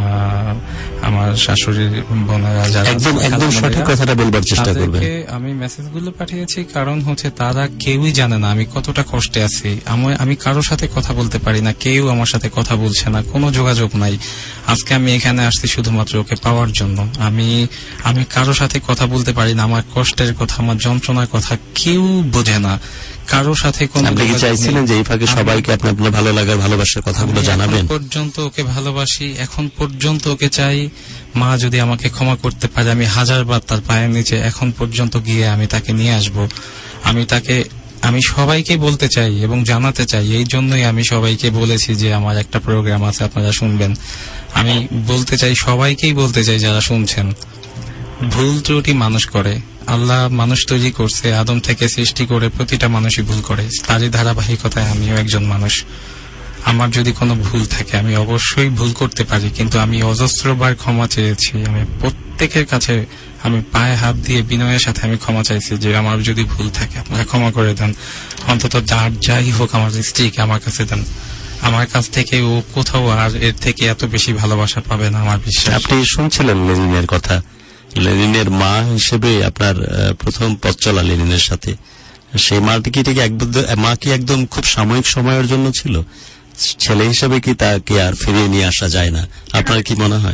আমার শাশুড়ির বোনেরা যারা, একদম একদম সঠিক কথাটা বলবার চেষ্টা করবেন। আমি মেসেজগুলো পাঠিয়েছি কারণ হচ্ছে তারা কেউই জানে না আমি কতটা কষ্টে আছি। আমি কারোর সাথে কথা বলতে পারি না, কেউ আমার সাথে কথা বলছে না, কোনো যোগাযোগ নাই। আজকে আমি এখানে আসছি শুধুমাত্র ওকে পাওয়ার জন্য। আমি আমি কারোর সাথে কথা বলতে পারি না, আমার কষ্টের কথা, আমার যন্ত্রণার কথা কেউ বোঝে না, কারোর সাথে কোনো। আপনি কি চাইছিলেন যে এই ফাঁকে সবাইকে আপনার আপনার ভালো লাগার ভালোবাসার কথাগুলো জানাবেন? পর্যন্ত ওকে ভালোবাসি, এখন পর্যন্ত ওকে চাই। মা যদি আমাকে ক্ষমা করতে পারে, আমি হাজার বার তার পায়ের নিচে এখন পর্যন্ত গিয়ে আমি তাকে নিয়ে আসব। আমি তাকে আমি সবাইকে বলতে চাই এবং জানাতে চাই, এই জন্যই আমি সবাইকে বলেছি যে আমার একটা প্রোগ্রাম আছে, আপনারা শুনবেন। আমি বলতে চাই, সবাইকেই বলতে চাই যারা শুনছেন, ভুল ত্রুটি মানুষ করে। আল্লাহ মানুষ তৈরি করছে, আদম থেকে সৃষ্টি করে প্রতিটা মানুষই ভুল করে। তারই ধারাবাহিকতায় আমিও একজন মানুষ। আমার যদি কোনো ভুল থাকে আমি অবশ্যই ভুল করতে পারি, কিন্তু আমি অজস্রবার ক্ষমা চেয়েছি। আমি প্রত্যেকের কাছে আমি পায়ে হাত দিয়ে বিনয়ের সাথে আমি ক্ষমা চাইছি যে আমার যদি ভুল থাকে আপনারা ক্ষমা করে দেন। অন্তত যার যাই হোক আমার স্ত্রীকে আমার কাছে দেন। আমার কাছ থেকে ও কোথাও আর এর থেকে এত বেশি ভালোবাসা পাবে না আমার বিশ্বাস। আপনি শুনছিলেন লেনিনের কথা, লেনিনের মা হিসেবে আপনার প্রথম পথ চলা লেনিনের সাথে। সেই মাটি কি মা কি একদম খুব সাময়িক সময়ের জন্য ছিল? ছেলে হিসেবে কি তাকে আর ফিরিয়ে নিয়ে আসা যায় না? আপনার কি মনে হয়?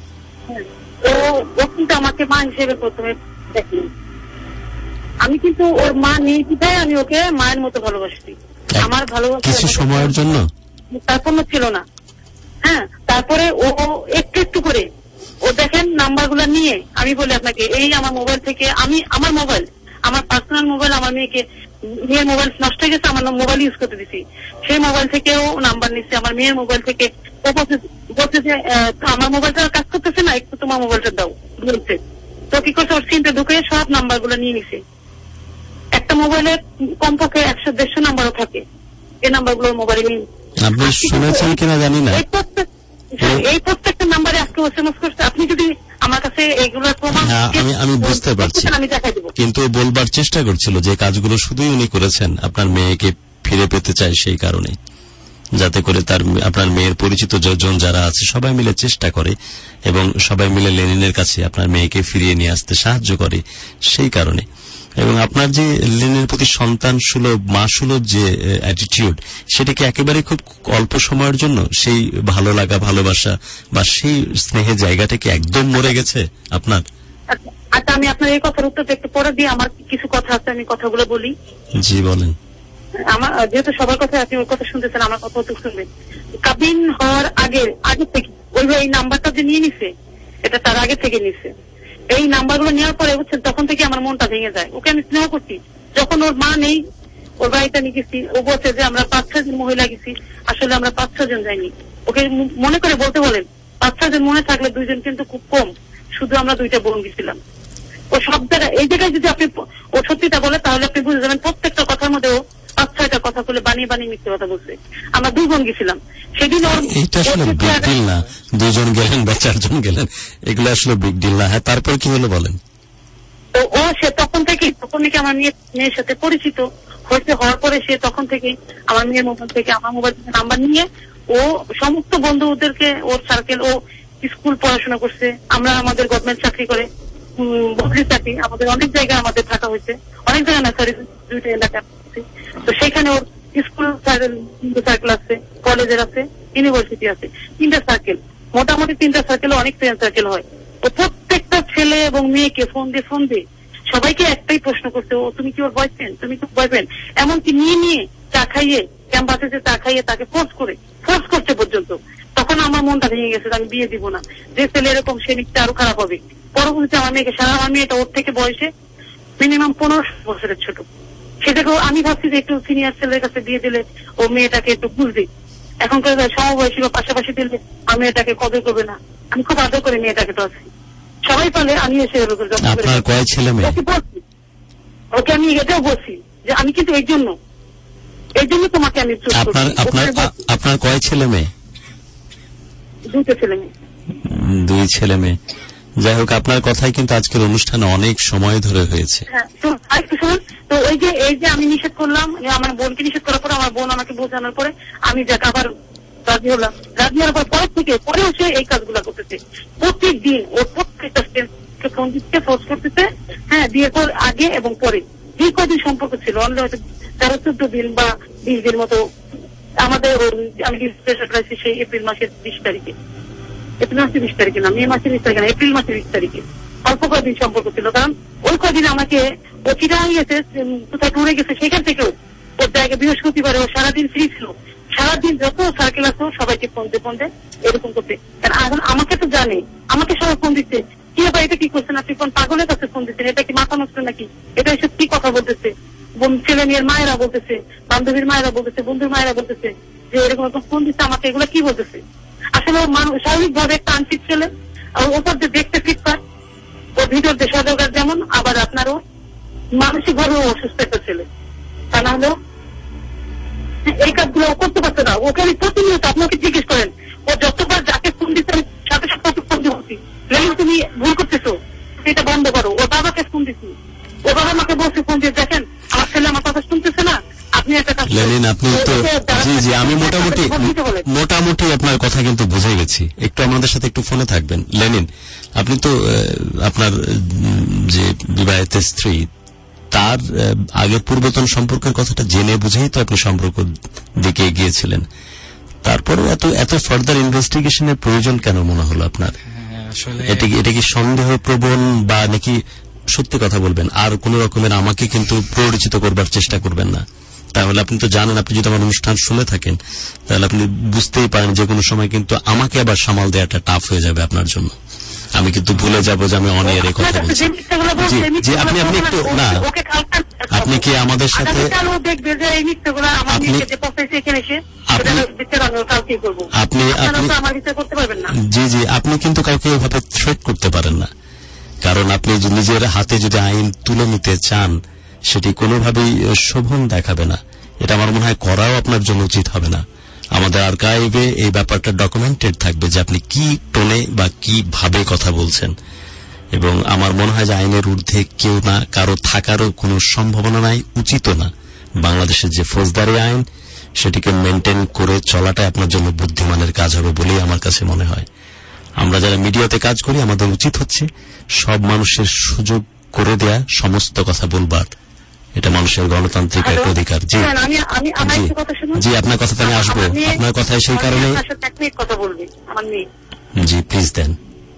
ও কিন্তু আমাকে মা হিসেবে প্রথমে দেখি, আমি কিন্তু ওর মা নেই বিধায় আমি ওকে মায়ের মতো ভালোবাসি। আমার ভালোবাসা কিছু সময়ের জন্য তারপর ছিল না। হ্যাঁ, তারপরে ও একটু একটু করে ও দেখেন নাম্বার গুলা নিয়ে আমি বলি আপনাকে, এই আমার মোবাইল থেকে, আমি আমার মোবাইল আমার পার্সোনাল মোবাইল আমার মেয়েকে, মেয়ের মোবাইল নষ্ট হয়ে গেছে, আমার মোবাইল ইউজ করতে দিছি, সেই মোবাইল থেকেও নাম্বার নিচ্ছে আমার মেয়ের মোবাইল থেকে। ও বলছে যে আমার মোবাইলটা কাজ করতেছে না, একটু তোমার মোবাইলটা দাও বলছে। তো কি করছে, ওর সিমটা ঢুকে সব নাম্বার গুলো নিয়ে নিছে। একটা মোবাইলে কমপক্ষে একশো দেড়শো নাম্বারও থাকে, এই নাম্বার গুলো মোবাইলে নিয়ে। আপনি শুনেছেন কিনা জানি না, এই প্রত্যেকটা নাম্বারে আজকে এসএমএস করছে। আপনি যদি আমার কাছে এইগুলোর প্রমাণ, আমি আমি বুঝতে পারছি, আমি দেখাই দেবো। কিন্তু বলবার চেষ্টা করছিল যে কাজগুলো শুধুই উনি করেছেন আপনার মেয়েকে ফিরে পেতে চাই সেই কারণে। যাতে করে তার আপনার মেয়ের পরিচিত জন যারা আছে সবাই মিলে চেষ্টা করে এবং সবাই মিলে লেনিনের কাছে আপনার মেয়েকে ফিরিয়ে নিয়ে আসতে সাহায্য করে। সেই কারণে এবং আপনার যে লেনিনের প্রতি সন্তান সুলভ মা সুলভ যে অ্যাটিটিউড, সেটা কি একেবারে খুব অল্প সময়ের জন্য সেই ভালো লাগা ভালোবাসা বা সেই স্নেহের জায়গাটা কি একদম মরে গেছে আপনার? আচ্ছা, আমি আপনার এই কথার উত্তর একটু পরে দিয়ে আমার কিছু কথা আছে, আমি কথাগুলো বলি। জি বলেন। আমার যেহেতু সবার কথা আপনি ওই কথা শুনতেছেন, আমার কথা তো শুনবেন। কাবিন হওয়ার আগে আগে থেকে ওই এই নাম্বারটা যে নিয়ে নিছে, এটা তার আগে থেকে নিছে। এই নাম্বারগুলো নেওয়ার পরে বুঝছেন, তখন থেকে আমার মনটা ভেঙে যায়। ওকে আমি স্নেহ করছি, যখন ওর মা নেই ওর বাড়িতে নিয়ে গেছি, ও বলছে যে আমরা পাঁচ ছয় জন মহিলা গেছি, আসলে আমরা পাঁচ ছয় জন যাইনি। ওকে মনে করে বলতে বলেন, পাঁচ ছয় জন মনে থাকলে দুইজন কিন্তু খুব কম, শুধু আমরা দুইটা বোন গেছিলাম। ও সব জায়গায় এই জায়গায় যদি আপনি ও সত্যিটা বলে তাহলে আপনি বুঝে যাবেন প্রত্যেকটা কথার মধ্যে ও পাঁচ ছয়টা কথা বলে বানিয়ে বানিয়ে মিথ্যে কথা বলছে। আমরা দুই বোন গেছিলাম সেদিন। এটা আসলে বিগ ডিল না, দুজন গেলেন বা চারজন গেলেন, এগুলো আসলে বিগ ডিল না। হ্যাঁ, তারপর কি হলো বলেন। তো ও সে তখন থেকে তখন থেকে আমার মেয়ে মেয়ের সাথে পরিচিত হয়েছে। হওয়ার পরে সে তখন থেকে আমার মেয়ের মোবাইল থেকে আমার মোবাইল থেকে নাম্বার নিয়ে ও সমস্ত বন্ধুদেরকে, ওর সার্কেল, ও স্কুল পড়াশোনা করছে, আমরা আমাদের গভর্নমেন্ট চাকরি করে বদলি চাকরি, আমাদের অনেক জায়গায় আমাদের থাকা হয়েছে, অনেক জায়গায় না সরি দুইটা এলাকা। তো সেখানে ওর স্কুল সার্কেল আছে, কলেজের আছে, ইউনিভার্সিটি আছে, তিনটা সার্কেল, মোটামুটি তিনটা সার্কেলে অনেক ফ্রেন্ড সার্কেল হয়। ও প্রত্যেকটা ছেলে এবং মেয়েকে ফোন দিয়ে ফোন দিয়ে সবাইকে একটাই প্রশ্ন করছে, ও তুমি কি ওর বয়ফ্রেন্ড, তুমি কি বয়ফ্রেন্ড, এমনকি নিয়ে নিয়ে চা খাইয়ে ক্যাম্পাসে যে চা খাইয়ে তাকে ফোর্স করে ফোর্স করছে পর্যন্ত। তখন আমার মনটা ভেঙে গেছে, আমি বিয়ে দিব না, যে ছেলে এরকম সে নিশ্চয় আরো খারাপ হবে। পরবর্তীতে আমার মেয়েকে সারা আমার মেয়েটা ওর থেকে বয়সে মিনিমাম পনেরো বছরের ছোট, সেটাকেও আমি ভাবছি যে একটু সিনিয়র ছেলের কাছে দিয়ে দিলে ও মেয়েটাকে একটু বুঝবে। এখনকার সমবয়সী বা পাশাপাশি দিলে আমার মেয়েটাকে কদর করবে না। আমি খুব আদর করে মেয়েটাকে তো আছি, সবাই পালে আমি এসে আপনার কয় ছেলে মেয়ে? ওকে আমি এটাও বলছি যে আমি কিন্তু এই জন্য এই জন্য তোমাকে আমি আপনার আপনার আপনার কয় ছেলে মেয়ে? দুটো ছেলে মেয়ে। দুই ছেলে মেয়ে। যাই হোক, আপনার কথাই কিন্তু আজকের অনুষ্ঠানে অনেক সময় ধরে হয়েছে। হ্যাঁ, তো আরেকটু শুনুন। তো ওই যে এই যে আমি নিষেধ করলাম, আমার বোনকে নিষেধ করার পরে আমার বোন আমাকে বোঝানোর পরে আমি যাক আবার রাজি হলাম। রাজি হওয়ার পর পরের থেকে পরেও সে এই কাজগুলো করতেছে প্রত্যেক দিন। ওর প্রত্যেকটা স্টেজকে ফোন দিচ্ছে, ফোর্স করতেছে। হ্যাঁ, বিয়ের পর আগে এবং পরে যে কদিন সম্পর্ক ছিল, অনলি হয়তো তেরো চোদ্দ দিন বা বিশ দিন মতো। আমাদের আমি সেই এপ্রিল মাসের বিশ তারিখে এপ্রিল মাসের বিশ তারিখে না মে মাসের বিশ তারিখে না এপ্রিল মাসের বিশ তারিখে অল্প কদিন সম্পর্ক ছিল। কারণ ওই কদিন আমাকে ও চিটা হয়ে গেছে, কোথায় টুরে গেছে, সেখান থেকেও ওর জায়গায় বৃহস্পতিবারে ও সারাদিন ফ্রি ছিল। সারাদিন যত সার্কেল আছে সবাইকে ফোন দিয়ে ফোন দিয়ে এরকম করতে। কারণ এখন আমাকে তো জানে, আমাকে সবাই ফোন দিচ্ছে, কি ব্যাপার, এটা কি করছেন আপনি, কোন পাগলের কাছে ফোন দিচ্ছেন, এটা কি মাথা নষ্ট নাকি, এটা এসব কি কথা বলতেছে। ছেলে মেয়ের মায়েরা বলতেছে, বান্ধবীর মায়েরা বলতেছে, বন্ধুর মায়েরা বলতেছে যে এরকম ফোন দিচ্ছে আমাকে, এগুলো কি বলতেছে। আসলে স্বাভাবিক ভাবে একটা আনফিট ছেলে, ওপর যে দেখতে ফিট পায়, ওর ভিতর যে সদরকার যেমন, আবার আপনারও মানসিক ভাবেও অসুস্থ একটা ছেলে। তা না হলেও এই কাজগুলো করতে পারছে না। ওকে আমি প্রতিনিয়ত আপনাকে জিজ্ঞেস করেন, ও যতবার যাকে ফোন দিচ্ছে সাথে সাথে ফোন দিচ্ছি, তুমি ভুল করতেছো, এটা বন্ধ করো। ওর বাবাকে ফোন দিচ্ছি, ওর বাবা আমাকে বলছে ফোন দিয়ে, দেখেন আমার ছেলে আমার কথা শুনতেছে না, আপনি একটা কাজ লেনিন। আপনি তো জি জি আমি মোটামুটি মোটামুটি আপনার কথা কিন্তু বুঝে গেছি। একটু আমাদের সাথে একটু ফোনে থাকবেন। লেনিন, আপনি তো আপনার যে বিবাহিত স্ত্রী তার আগের পূর্বতন সম্পর্কের কথাটা জেনে বুঝেই তো আপনি সম্পর্ক দিকে এগিয়েছিলেন। তারপরে এত এত ফার্দার ইনভেস্টিগেশনের প্রয়োজন কেন মনে হলো আপনার? এটা কি এটা কি সন্দেহ প্রবণ, বা নাকি সত্যি কথা বলবেন আর কোন রকমের আমাকে কিন্তু পরিচিত করবার চেষ্টা করবেন না? তাহলে আপনি তো জানেন, আপনি যদি আমার অনুষ্ঠান শুনে থাকেন তাহলে আপনি বুঝতেই পারেন যে কোনো সময় কিন্তু আমাকে আবার সামাল দেওয়াটা টাফ হয়ে যাবে আপনার জন্য। আমি কিন্তু ভুলে যাবো যে আমি অন এয়ারে কথা বলছি। জি আপনি আপনি একটু না, আপনি কি আমাদের সাথে আপনি জি জি আপনি কিন্তু কাউকে এভাবে থ্রেট করতে পারেন না। কারণ আপনি নিজের হাতে যদি আইন তুলে নিতে চান সেটি কোনোভাবেই শোভন দেখাবে না। এটা আমার মনে হয় করাও আপনার জন্য উচিত হবে না। আমাদের আর্কাইভে এই ব্যাপারটা ডকুমেন্টেড থাকবে যে আপনি কি টোনে বা কি ভাবে কথা বলছেন, এবং আমার মনে হয় যে আইনের ঊর্ধ্বে কেউ না কারো থাকারও কোনো সম্ভাবনা নাই, উচিত না। বাংলাদেশের যে ফৌজদারি আইন সেটিকে মেনটেন করে চলাটাই আপনার জন্য বুদ্ধিমানের কাজ হবে বলেই আমার কাছে মনে হয়। আমরা যারা মিডিয়াতে কাজ করি আমাদের উচিত হচ্ছে সব মানুষের সুযোগ করে দেয়া, সমস্ত কথা বলবার। এটা মানুষের গণতান্ত্রিক এক অধিকার। জি জি আপনার কথাতে আমি আসবো, আপনার কথায় সেই কারণে। জি প্লিজ দেন।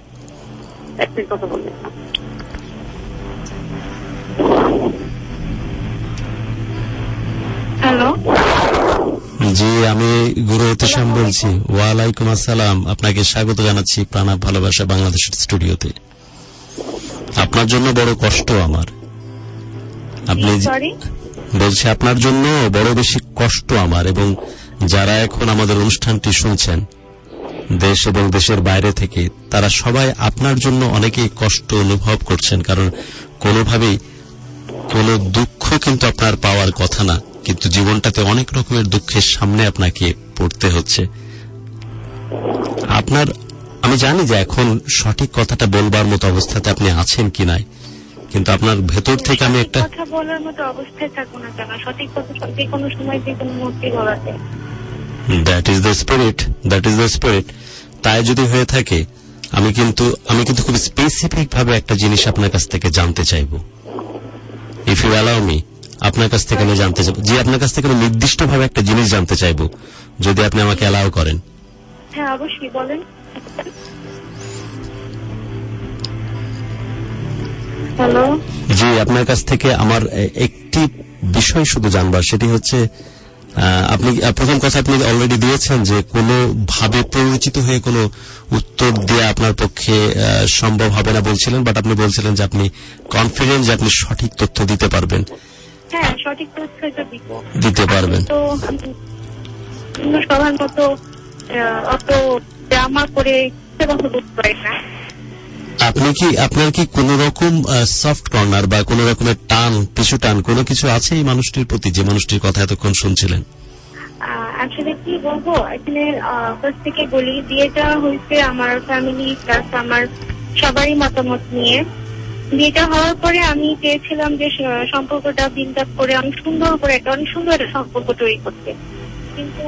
হ্যালো, জি আমি গুরু ইতিশাম বলছি। ওয়ালাইকুম আসসালাম, আপনাকে স্বাগত জানাচ্ছি প্রাণাপ ভালোবাসা বাংলাদেশের স্টুডিওতে। আপনার জন্য বড় কষ্ট আমার, আপনি বলছি আপনার জন্য বড় বেশি কষ্ট আমার, এবং যারা এখন আমাদের অনুষ্ঠানটি শুনছেন দেশ এবং দেশের বাইরে থেকে, তারা সবাই আপনার জন্য অনেকেই কষ্ট অনুভব করছেন। কারণ কোনোভাবেই কোনো দুঃখ কিন্তু আপনার পাওয়ার কথা না, কিন্তু জীবনটাতে অনেক রকমের দুঃখের সামনে আপনাকে পড়তে হচ্ছে। আপনার আমি জানি যে এখন সঠিক কথাটা বলবার মতো অবস্থাতে আপনি আছেন কি নাই, কিন্তু আপনার ভেতর থেকে আমি একটা কথা বলার মতো অবস্থায় থাকবো না কেন, সঠিক কথা যে কোনো সময় যে কোনো মুহূর্তে বলা যায়। That is the spirit, that is the spirit. তাই যদি হয়ে থাকে আমি কিন্তু আমি কিন্তু খুব স্পেসিফিক ভাবে একটা জিনিস আপনার কাছ থেকে জানতে চাইব। ইফ ইউ অ্যালাউ মি, আপনার কাছ থেকে আমি জানতে চাইব। জি আপনার কাছ থেকে আমি নির্দিষ্ট ভাবে একটা জিনিস জানতে চাইব, যদি আপনি আমাকে অ্যালাউ করেন। হ্যাঁ অবশ্যই বলেন। হ্যালো, জি আপনার কাছ থেকে আমার একটি বিষয় শুধু জানবার, সেটি হচ্ছে আপনি প্রথম কথা আপনি অলরেডি দিয়েছেন যে কোনো ভাবে প্ররোচিত হয়ে কোনো উত্তর দেওয়া আপনার পক্ষে সম্ভব হবে না বলছিলেন, বাট আপনি বলছিলেন যে আপনি কনফিডেন্ট যে আপনি সঠিক তথ্য দিতে পারবেন। হ্যাঁ সঠিক তথ্য দিতে পারবেন। তো সবার মতো অত ড্রামা করে বলতে পারি না। আপনি কি আপনার কি কোন রকম সফট কর্নার বা কোন রকমের টান, পিছু টান কোনো কিছু আছে এই মানুষটির প্রতি, যে মানুষটির কথা এতক্ষণ শুনছিলেন? আসলে কি বলবো, এখানে ফার্স্ট থেকে বলি, বিয়েটা হয়েছে আমার ফ্যামিলি প্লাস আমার সবারই মতামত নিয়ে। বিয়েটা হওয়ার পরে আমি চেয়েছিলাম যে সম্পর্কটা বিল্ড আপ করে অনেক সুন্দর করে একটা অনেক সুন্দর একটা সম্পর্ক তৈরি করতে, কিন্তু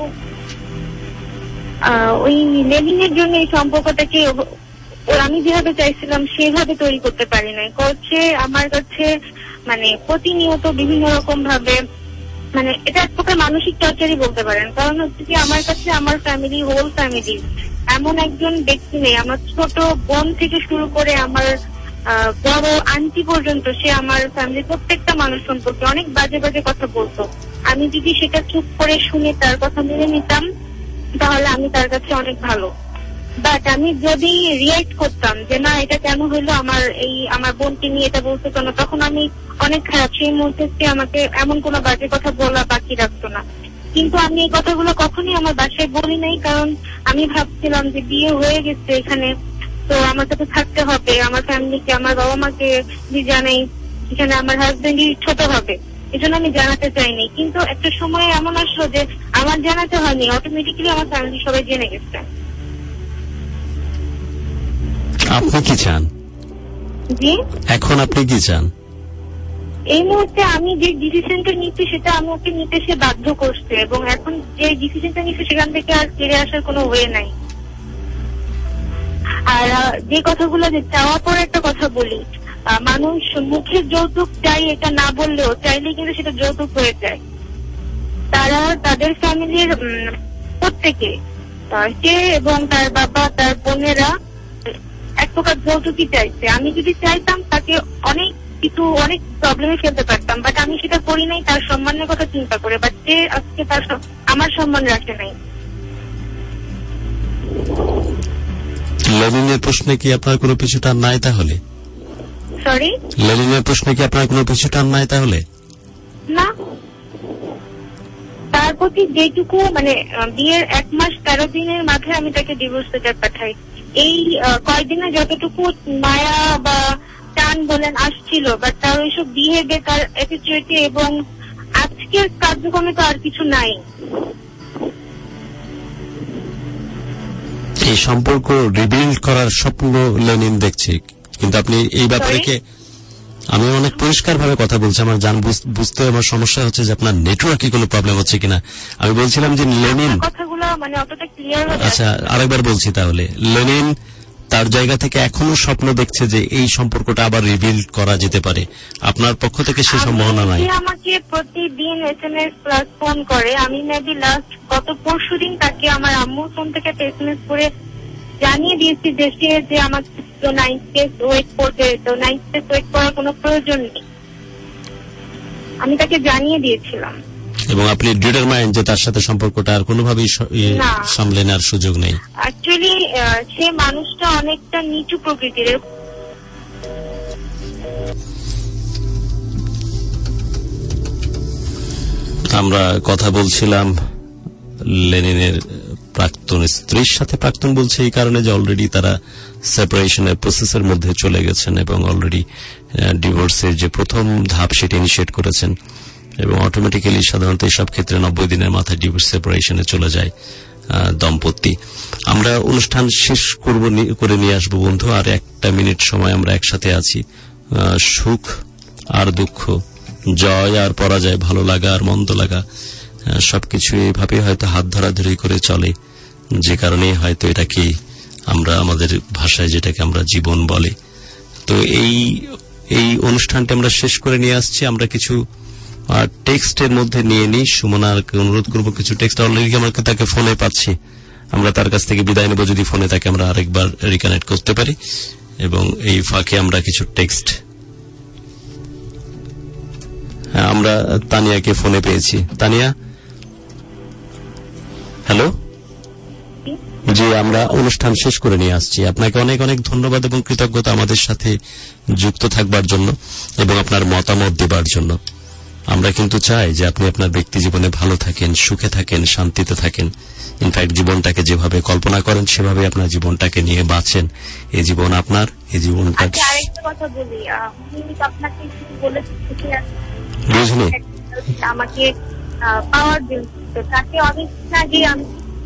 ওই লিভিং এর জন্য এই সম্পর্কটাকে আমি যেভাবে চাইছিলাম সেভাবে তৈরি করতে পারি নাই। করছে আমার কাছে মানে প্রতিনিয়ত বিভিন্ন রকম ভাবে, মানে এটা এক প্রকার মানসিক টর্চারই বলতে পারেন। কারণ হচ্ছে কি আমার কাছে আমার ফ্যামিলি, হোল ফ্যামিলি, এমন একজন ব্যক্তি নেই। আমার ছোট বোন থেকে শুরু করে আমার বড় আন্টি পর্যন্ত সে আমার ফ্যামিলির প্রত্যেকটা মানুষ সম্পর্কে অনেক বাজে বাজে কথা বলতো। আমি যদি সেটা চুপ করে শুনে তার কথা মেনে নিতাম তাহলে আমি তার কাছে অনেক ভালো। বাট আমি যদি রিয়েক্ট করতাম যে না এটা কেন হইলো, আমার এই আমার বোনকে নিয়ে এটা বলতে কেন, তখন আমি অনেক খারাপ। সেই মুহূর্তে আমাকে এমন কোনো বাজে কথা বলা বাকি রাখতো না। কিন্তু আমি এই কথাগুলো কখনোই আমার বাসায় বলি নাই, কারণ আমি ভাবছিলাম যে বিয়ে হয়ে গেছে এখানে, তো আমার সাথে থাকতে হবে, আমার ফ্যামিলিকে, আমার বাবা মাকে জানাই, এখানে আমার হাজবেন্ডই ছোট হবে, এই জন্য আমি জানাতে চাইনি। কিন্তু একটা সময় এমন আসলো যে আমার জানাতে হয়নি, অটোমেটিক্যালি আমার ফ্যামিলি সবাই জেনে গেছে। আপনি কি চান? জি এখন আপনি কি চান? এই মুহূর্তে আমি যে ডিসিশনটা নিচ্ছি সেটা আমাকে নিতে সে বাধ্য করছে, এবং এখন যে ডিসিশনটা নিচ্ছে সেখান থেকে আর ফিরে আসার কোনো ওয়ে নাই। আর যে কথাগুলো যে চাওয়া পরে একটা কথা বলি, মানুষ মুখের যৌতুক চাই এটা না বললেও চাইলে কিন্তু সেটা যৌতুক হয়ে যায়। তারা তাদের ফ্যামিলির প্রত্যেকে, সে এবং তার বাবা তার বোনেরা এক প্রকার যৌতুকই চাইছে। আমি যদি চাইতাম তাকে অনেক কিছু অনেক প্রবলেমে ফেলতে পারতাম, বাট আমি সেটা করি নাই তার সম্মানের কথা চিন্তা করে। বাট সে আজকে তার আমার সম্মান রাখে নাই। লেনিনের প্রশ্নে কি আপনার কোনো পিছু টান নাই তাহলে? সরি, লেনিনের প্রশ্নে কি আপনার কোনো পিছু টান নাই তাহলে? না, তার প্রতি যেটুকু মানে বিয়ের এক মাস তেরো দিনের মাথায় আমি তাকে ডিভোর্স লেটার পাঠাই। এই কয়েকদিনে যতটুকু মায়া বা টান বলেন আসছিল, বাট তার ওইসব বিহেভিয়ার, তার অ্যাটিটিউড এবং আজকের কার্যক্রমে তো আর কিছু নাই। এই সম্পর্ক রিবিল্ড করার স্বপ্ন লেনিন দেখছে, কিন্তু আপনি এই ব্যাপারে কে আমি অনেক পরিষ্কার ভাবে কথা বলছি, আমার জান বুঝতে আমার সমস্যা হচ্ছে যে আপনার নেটওয়ার্কে কোনো প্রবলেম হচ্ছে কিনা। আমি বলছিলাম যে লেনিন কথাগুলো মানে অতটা ক্লিয়ার হচ্ছে। আচ্ছা আরেকবার বলছি তাহলে, লেনিন তার জায়গা থেকে এখনো স্বপ্ন দেখছে যে এই সম্পর্কটা আবার রিবিল্ড করা যেতে পারে, আপনার পক্ষ থেকে সেই সম্ভাবনা নাই? আমাকে প্রতিদিন এসএমএস প্লাস ফোন করে। আমি মেবি লাস্ট গত পরশুদিন তাকে আমার আম্মুর ফোন থেকে এসএমএস করে জানিয়ে দিয়েছি যে সে যে আমার নাইট ডেজ ওয়েট করবে, তো নাইট ডেজ ওয়েট করার কোনো প্রয়োজন নেই, আমি তাকে জানিয়ে দিয়েছিলাম। এবং আপনি ডিটারমাইন্ড যে তার সাথে সম্পর্কটা আর কোনোভাবেই সামলে নেওয়ার সুযোগ নেই? অ্যাকচুয়ালি সে মানুষটা অনেকটা নিচু প্রকৃতির। আমরা কথা বলছিলাম লেনিনের প্রাক্তন স্ত্রীর সাথে। প্রাক্তন বলছে এই কারণে যে অলরেডি তারা সেপারেশনের প্রসেসের মধ্যে চলে গেছেন এবং অলরেডি ডিভোর্সের যে প্রথম ধাপ সেটা ইনিশিয়েট করেছেন, এবং অটোমেটিক্যালি সাধারণত এইসব ক্ষেত্রে নব্বই দিনের মাথায় ডিভোর্স সেপারেশনে চলে যায় দম্পতি। আমরা অনুষ্ঠান শেষ করব করে নিয়ে আসবো বন্ধু, আর একটা মিনিট সময় আমরা একসাথে আছি। সুখ আর দুঃখ, জয় আর পরাজয়, ভালো লাগা আর মন্দ লাগা, সবকিছু এইভাবে হয়তো হাত ধরাধরি করে চলে, যে কারণে হয়তো এটাকে আমরা আমাদের ভাষায় যেটাকে আমরা জীবন বলে। তো এই এই অনুষ্ঠানটা আমরা শেষ করে নিয়ে আসছি। আমরা কিছু টেক্সটের মধ্যে নিয়ে নিই। সুমনাকে অনুরোধ করবো কিছু টেক্সট, অলরেডি আমরা তাকে ফোনে পাচ্ছি, আমরা তার কাছ থেকে বিদায় নেব যদি ফোনে তাকে আমরা আরেকবার রিকানেক্ট করতে পারি। এবং এই ফাঁকে আমরা কিছু টেক্সট, হ্যাঁ আমরা তানিয়াকে ফোনে পেয়েছি। তানিয়া, হ্যালো। জি, আমরা অনুষ্ঠান শেষ করে নিয়ে আসছি। আপনাকে অনেক অনেক ধন্যবাদ এবং কৃতজ্ঞতা আমাদের সাথে যুক্ত থাকবার জন্য এবং আপনার মতামত দেবার জন্য। আমরা কিন্তু চাই যে আপনি আপনার ব্যক্তি জীবনে ভালো থাকেন, সুখে থাকেন, শান্তিতে থাকেন। ইনফ্যাক্ট জীবনটাকে যেভাবে কল্পনা করেন সেভাবে আপনার জীবনটাকে নিয়ে বাঁচেন। এই জীবন আপনার, এই জীবনটা। আরেকটা কথা বলি, আপনাকে বুঝলি আমাকে পাওয়ার দিন, তাকে অনেক আগে আমি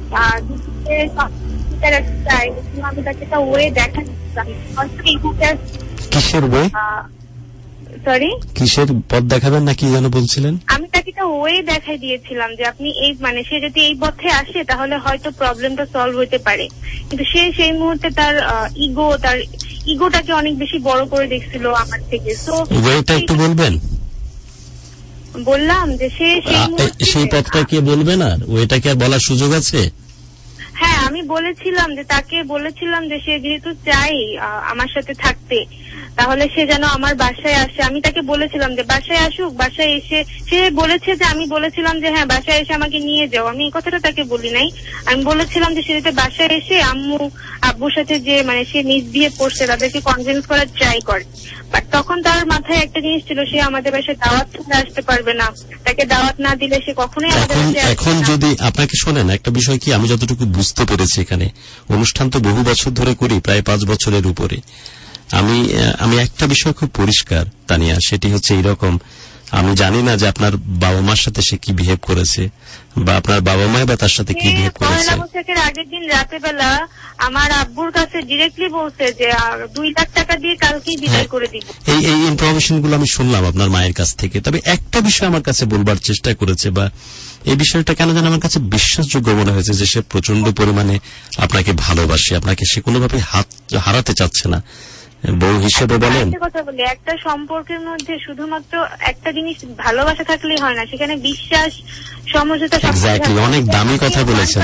আমি তাকে ওয়ে দেখাচ্ছিলাম। কিসের বই? সরি, কিসের পথ দেখাবেন না কি যেন বলছিলেন? আমি তাকে একটা ওয়ে দেখাই দিয়েছিলাম যে আপনি এই মানে সে যদি এই পথে আসে তাহলে হয়তো প্রবলেমটা সলভ হতে পারে, কিন্তু সে সেই মুহূর্তে তার ইগো তার ইগোটাকে অনেক বেশি বড় করে দেখছিল আমার থেকে। তো ওয়েটা একটু বলবেন? বললাম যে সে সেই পথটা কি বলবেন, আর ওইটা কি আর বলার সুযোগ আছে? হ্যাঁ, আমি বলেছিলাম যে তাকে বলেছিলাম যে সে যেহেতু চাই আমার সাথে থাকতে, তাহলে সে যেন আমার বাসায় আসে। আমি তাকে বলেছিলাম যে বাসায় আসুক, বাসায় এসে সে বলেছে যে আমি বলেছিলাম যে হ্যাঁ বাসায় এসে আমাকে নিয়ে যাও। আমি এই কথাটা তাকে বলি নাই, আমি বলেছিলাম যে সে যাতে বাসায় এসে আম্মু আব্বুর সাথে যে মানে সে মিসবিহেভ করছে তাদেরকে কনভিন্স করার ট্রাই করে। বাট তখন তার মাথায় একটা জিনিস ছিল, সে আমাদের বাসায় দাওয়াত ছাড়া আসতে পারবে না, তাকে দাওয়াত না দিলে সে কখনোই আমাদের বাসায়। এখন যদি আপনাকে শোনেন, একটা বিষয় কি আমি যতটুকু বুঝতে পেরেছি, এখানে অনুষ্ঠান তো বহু বছর ধরে করি, প্রায় পাঁচ বছরের উপরে। আমি আমি একটা বিষয় খুব পরিষ্কার তানিয়া, সেটি হচ্ছে এইরকম, আমি জানি না যে আপনার বাবা মার সাথে সে কি বিহেভ করেছে বা আপনার বাবা মা বা তার সাথে কি বিহেভ করেছে। আগের দিন রাতের বেলা আমার আব্বুর কাছে ডিরেক্টলি বলছে যে দুই লাখ টাকা দিয়ে কালকেই বিদায় করে দিব। এই এই ইনফরমেশন গুলো আমি শুনলাম আপনার মায়ের কাছ থেকে। তবে একটা বিষয় আমার কাছে বলবার চেষ্টা করেছে, বা এই বিষয়টা কেন যেন আমার কাছে বিশ্বাসযোগ্য মনে হয়েছে যে সে প্রচন্ড পরিমাণে আপনাকে ভালোবাসে, আপনাকে সে কোনোভাবে হাত হারাতে চাচ্ছে না। বউ হিসেবে বলেন, কথা বলি, একটা সম্পর্কের মধ্যে শুধুমাত্র একটা জিনিস ভালোবাসা থাকলেই হয় না, সেখানে বিশ্বাস, সমঝোতা। এক্স্যাক্টলি, অনেক দামি কথা বলেছেন।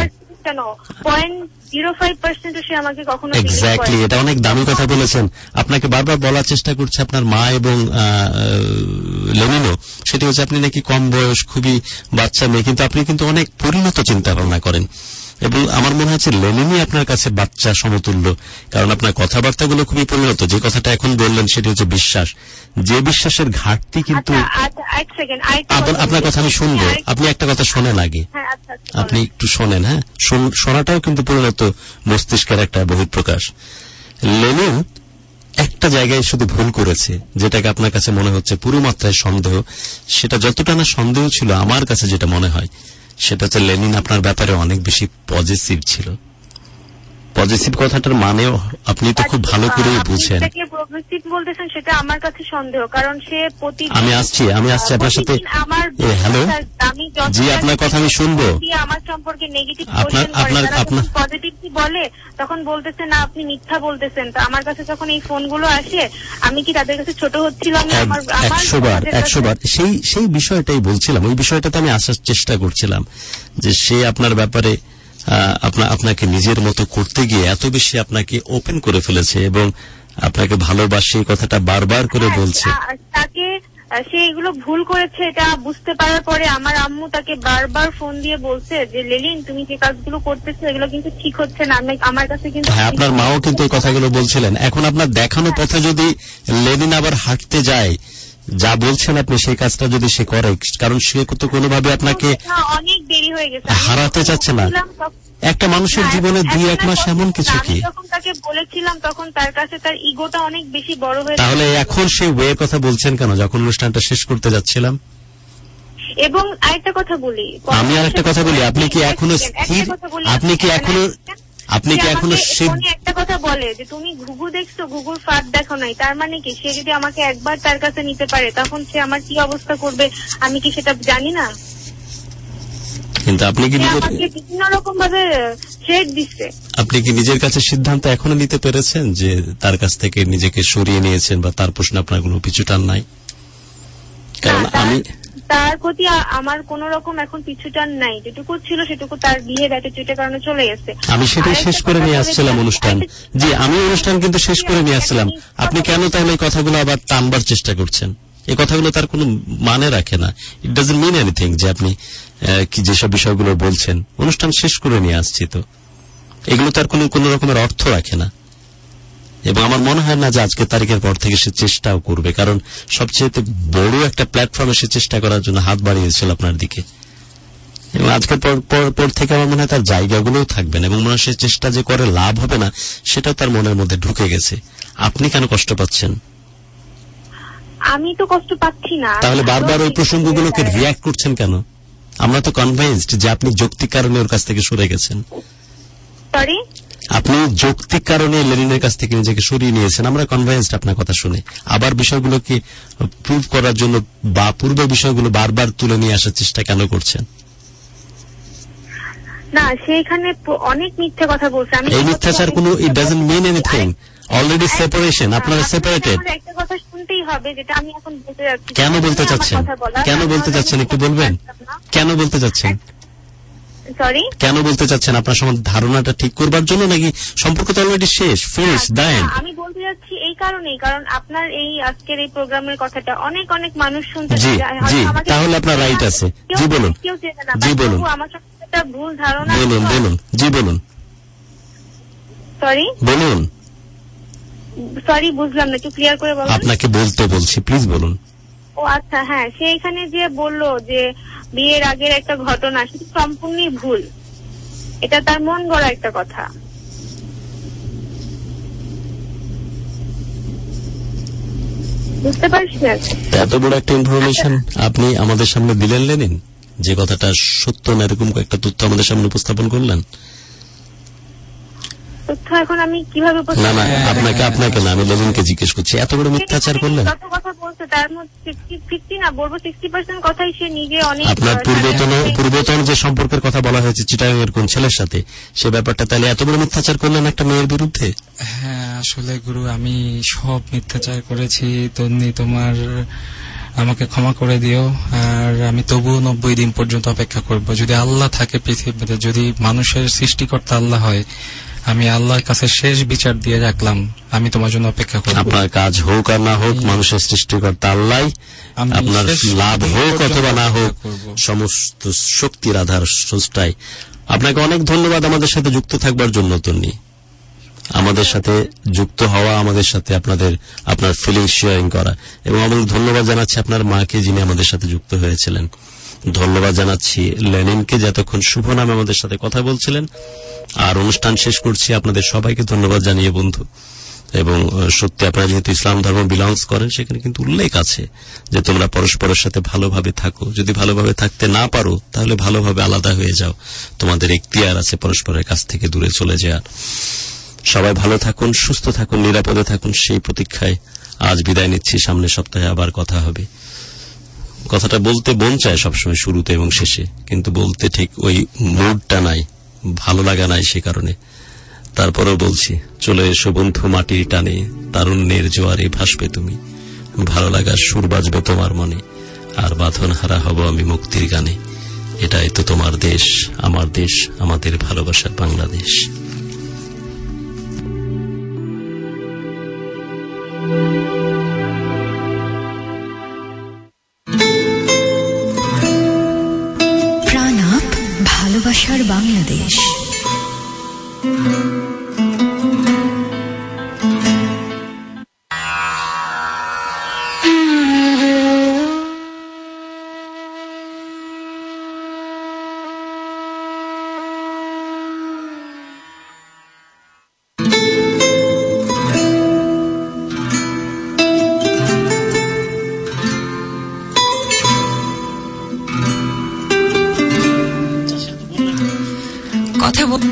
এক্স্যাক্টলি, এটা অনেক দামি কথা বলেছেন। আপনাকে বারবার বলার চেষ্টা করছে আপনার মা এবং লেনিনও, সেটি হচ্ছে আপনি নাকি কম বয়স, খুবই বাচ্চা মেয়ে, কিন্তু আপনি কিন্তু অনেক পরিণত চিন্তা ভাবনা করেন। এবং আমার মনে হচ্ছে লেনিনই আপনার কাছে বাচ্চা সমতুল্য, কারণ আপনার কথাবার্তাগুলো খুবই পরিণত। যে কথাটা এখন বললেন সেটি হচ্ছে বিশ্বাস, যে বিশ্বাসের ঘাটতি কিন্তু। আপনার কথা আমি শুনবো, আপনি একটা কথা শোনেন আগে, আপনি একটু শোনেন। হ্যাঁ, শোনাটাও কিন্তু পরিণত মস্তিষ্কের একটা বহিঃপ্রকাশ। লেনিন একটা জায়গায় শুধু ভুল করেছে, যেটাকে আপনার কাছে মনে হচ্ছে পুরো মাত্রায় সন্দেহ, সেটা যতটা না সন্দেহ ছিল আমার কাছে যেটা মনে হয় সেটা হচ্ছে লেনিন আপনার ব্যাপারে অনেক বেশি পজিটিভ ছিল। পজিটিভ কথাটার মানেও আপনি তো খুব ভালো করেই বুঝেন। আপনি প্রগ্রেসিভ বলতেছেন সেটা আমার কাছে সন্দেহ, কারণ সে প্রতিদিন আমি আসছি আমি আসছি আপনার সাথে। হ্যালো, জি আপনার কথা আমি শুনবো। আমার সম্পর্কে নেগেটিভ আপনার আপনার আপনার পজিটিভলি বলে তখন বলতেছে না আপনি মিথ্যা বলতেছেন। তো আমার কাছে যখন এই ফোনগুলো আসে আমি কি তাদের কাছে ছোট হচ্ছিলাম না? আমার একশো বার একশো বার সেই সেই বিষয়টাই বলছিলাম, ওই বিষয়টাতে আমি আসার চেষ্টা করছিলাম যে সে আপনার ব্যাপারে আপনাকে নিজের মতো করতে গিয়ে এত বেশি আপনাকে ওপেন করে ফেলেছে এবং আপনাকে ভালোবাসে কথাটা বারবার করে বলছে। তাকে সে এগুলো ভুল করেছে এটা বুঝতে পারার পরে আমার আম্মু তাকে বারবার ফোন দিয়ে বলছে যে লেলিন তুমি যে কাজগুলো করতেছো এগুলো কিন্তু ঠিক হচ্ছে না। আমার কাছে কিন্তু হ্যাঁ আপনার মাও কিন্তু এই কথাগুলো বলছিলেন। এখন আপনার দেখানো পথে যদি লেলিন আবার হাঁটতে যায়, যা বলছেন আপনি সেই কাজটা যদি সে করে, কারণ সে তো কোনোভাবে আপনাকে অনেক দেরি হয়ে গেছে হারাতে চাচ্ছে না। একটা মানুষের জীবনে দুই এক মাস এমন কিছু কি? যখন তাকে বলেছিলাম তখন তার কাছে তার ইগোটা অনেক বেশি বড় হয়ে, তাহলে এখন সে ওয়ে কথা বলছেন কেন যখন অনুষ্ঠানটা শেষ করতে যাচ্ছিলাম? এবং আরেকটা কথা বলি, আমি আরেকটা কথা বলি, আপনি কি এখনো স্থির? আপনি কি এখনো আপনি কি এখনো একটা কথা বলে যে তুমি ঘুঘু দেখছো, ঘুঘুর ফাঁদ দেখো নাই, তার মানে কি সে যদি আমাকে একবার তার কাছে নিতে পারে তখন সে আমার কি অবস্থা করবে আমি কি সেটা জানি না? কিন্তু আপনি কি বিভিন্ন রকম ভাবে থ্রেট দিচ্ছে। আপনি কি নিজের কাছে সিদ্ধান্ত এখনো নিতে পেরেছেন যে তার কাছ থেকে নিজেকে সরিয়ে নিয়েছেন বা তার প্রশ্ন আপনার কোনো পিছু টান নাই? কারণ আমি তার প্রতি আমার কোন রকম এখন পিছুটান নাই, যেটুকু ছিল সেটুকু তার বিয়ে অ্যাটিটিউডের কারণে চলে গেছে। আমি সেটাই শেষ করে নিয়ে আসছিলাম অনুষ্ঠান। জি আমি অনুষ্ঠান কিন্তু শেষ করে নিয়ে আসছিলাম। আপনি কেন তাহলে এই কথাগুলো আবার টানবার চেষ্টা করছেন? এই কথাগুলো তার কোনো মানে রাখে না। ইট ডাজন্ট মিন এনিথিং যে আপনি কি যেসব বিষয়গুলো বলছেন। অনুষ্ঠান শেষ করে নিয়ে আসছি, তো এগুলো তার কোনো কোন রকমের অর্থ রাখে না। এবং আমার মনে হয় না যে আজকের তারিখের পর থেকে সে চেষ্টাও করবে, কারণ সবচেয়ে বড় একটা প্ল্যাটফর্মে সে চেষ্টা করার জন্য হাত বাড়িয়েছিল আপনার দিকে। এবং আজকের পর থেকে আমার মনে হয় তার জায়গাগুলোও থাকবে না এবং মনে হয় সে চেষ্টা যে করে লাভ হবে না সেটাও তার মনের মধ্যে ঢুকে গেছে। আপনি কেন কষ্ট পাচ্ছেন? আমি তো কষ্ট পাচ্ছি না। তাহলে বারবার ওই প্রসঙ্গগুলোকে রিঅ্যাক্ট করছেন কেন? আমরা তো কনভিন্সড যে আপনি যৌক্তিক কারণে ওর কাছ থেকে সরে গেছেন। সরি, আপনি যৌক্তিক কারণে লেনিনের কাছ থেকে নিজেকে সরিয়ে নিয়েছেন। আমরা কনভিন্সড আপনার কথা শুনে। আবার বিষয়গুলোকে প্রুভ করার জন্য বা পূর্ব বিষয়গুলো বারবার তুলে নিয়ে আসার চেষ্টা কেন করছেন? না, সেখানে অনেক মিথ্যা কথা বলছে। আমি এই মিথ্যাচার কোনো it doesn't mean anything. Already separation, আপনারা সেপারেটেড। একটা কথা শুনতেই হবে যেটা আমি এখন বলতে যাচ্ছি। কেন বলতে চাচ্ছেন? কেন বলতে চাচ্ছেন একটু বলবেন? কেন বলতে চাচ্ছেন? সরি, কেন বলতে চাচ্ছেন? আপনার সম্বন্ধে ধারণাটা ঠিক করবার জন্য নাকি সম্পর্ক তো অলরেডি শেষ, ফিনিশ, ডান? আমি বলতে যাচ্ছি এই কারণেই, কারণ আপনার এই আজকের এই প্রোগ্রামের কথাটা অনেক অনেক মানুষ শুনতে জি জি তাহলে আপনার রাইট আছে। জি বলুন, জি বলুন, আমার সাথে একটা ভুল ধারণা। বলুন বলুন জি বলুন। সরি বলুন। সরি বুঝলাম না, একটু ক্লিয়ার করে বলুন। আপনাকে বলতে বলছি, প্লিজ বলুন। ও আচ্ছা, হ্যাঁ, সে এখানে যে বললো যে বিয়ের আগের একটা ঘটনা, সেটা সম্পূর্ণই ভুল। এটা তার মন গড়া একটা কথা। বুঝতে পারছেন? এত বড় একটা ইনফরমেশন আপনি আমাদের সামনে দিলেন লেনিন, যে কথাটা সত্য না এরকম একটা তথ্য আমাদের সামনে উপস্থাপন করলেন। তথ্য এখন আমি কিভাবে না না আপনাকে আপনাকে না আমি লেনিনকে জিজ্ঞেস করছি, এত বড় মিথ্যাচার করলেন। যত কথা বলছে তার মধ্যে ফিফটি না বলবো সিক্সটি পার্সেন্ট কথাই সে নিজে অনেক। আপনার পূর্বতন পূর্বতন যে সম্পর্কের কথা বলা হয়েছে চিটাগাং এর কোন ছেলের সাথে, সে ব্যাপারটা তাহলে এত বড় মিথ্যাচার করলেন একটা মেয়ের বিরুদ্ধে? হ্যাঁ আসলে গুরু আমি সব মিথ্যাচার করেছি, তন্নি তোমার আমাকে ক্ষমা করে দিও। আর আমি তবুও নব্বই দিন পর্যন্ত অপেক্ষা করব। যদি আল্লাহ থাকে পৃথিবীতে, যদি মানুষের সৃষ্টিকর্তা আল্লাহ হয়, আমি আল্লাহর কাছে শেষ বিচার দিয়ে রাখলাম, আমি তোমার জন্য অপেক্ষা করব। আপনার কাজ হোক আর না হোক, মানুষের সৃষ্টিকর্তা আল্লাহ, আপনার লাভ হোক অথবা না হোক, সমস্ত শক্তির আধার স্রষ্টাই। আপনাকে অনেক ধন্যবাদ আমাদের সাথে যুক্ত থাকবার জন্য তন্নি, আমাদের সাথে যুক্ত হওয়া, আমাদের সাথে আপনাদের আপনার ফিলিংস শেয়ারিং করা। এবং আমি ধন্যবাদ জানাচ্ছি আপনার মাকে যিনি আমাদের সাথে যুক্ত হয়েছিলেন। ধন্যবাদ জানাচ্ছি লেনিনকে যতক্ষণ শুভ নামে আমাদের সাথে কথা বলছিলেন। আর অনুষ্ঠান শেষ করছি, আপনাদের সবাইকে ধন্যবাদ জানিয়ে বন্ধু এবং সত্যি আপনারা যেহেতু ইসলাম ধর্ম বিলংস করেন, সেখানে কিন্তু উল্লেখ আছে যে তোমরা পরস্পরের সাথে ভালোভাবে থাকো। যদি ভালোভাবে থাকতে না পারো তাহলে ভালোভাবে আলাদা হয়ে যাও, তোমাদের এখতিয়ার আছে পরস্পরের কাছ থেকে দূরে চলে যাওয়ার। সবাই ভালো থাকুন, সুস্থ থাকুন, নিরাপদে থাকুন, সেই প্রতীক্ষায় আজ বিদায় নিচ্ছি। সামনের সপ্তাহে আবার কথা হবে। কথাটা বলতে মন চায় সবসময় শুরুতে এবং শেষে, কিন্তু বলতে ঠিক ওই মুডটা নাই, ভালো লাগা নাই, সে কারণে তারপরেও বলছি। চলে এসো বন্ধু মাটির টানে, তারুণ্যের জোয়ারে ভাসবে তুমি, ভালো লাগার সুর বাজবে তোমার মনে, আর বাঁধন হারা হব আমি মুক্তির গানে। এটাই তো তোমার দেশ, আমার দেশ, আমাদের ভালোবাসার বাংলাদেশ। প্রাণাপ ভালোবাসার বাংলাদেশ। কথা বল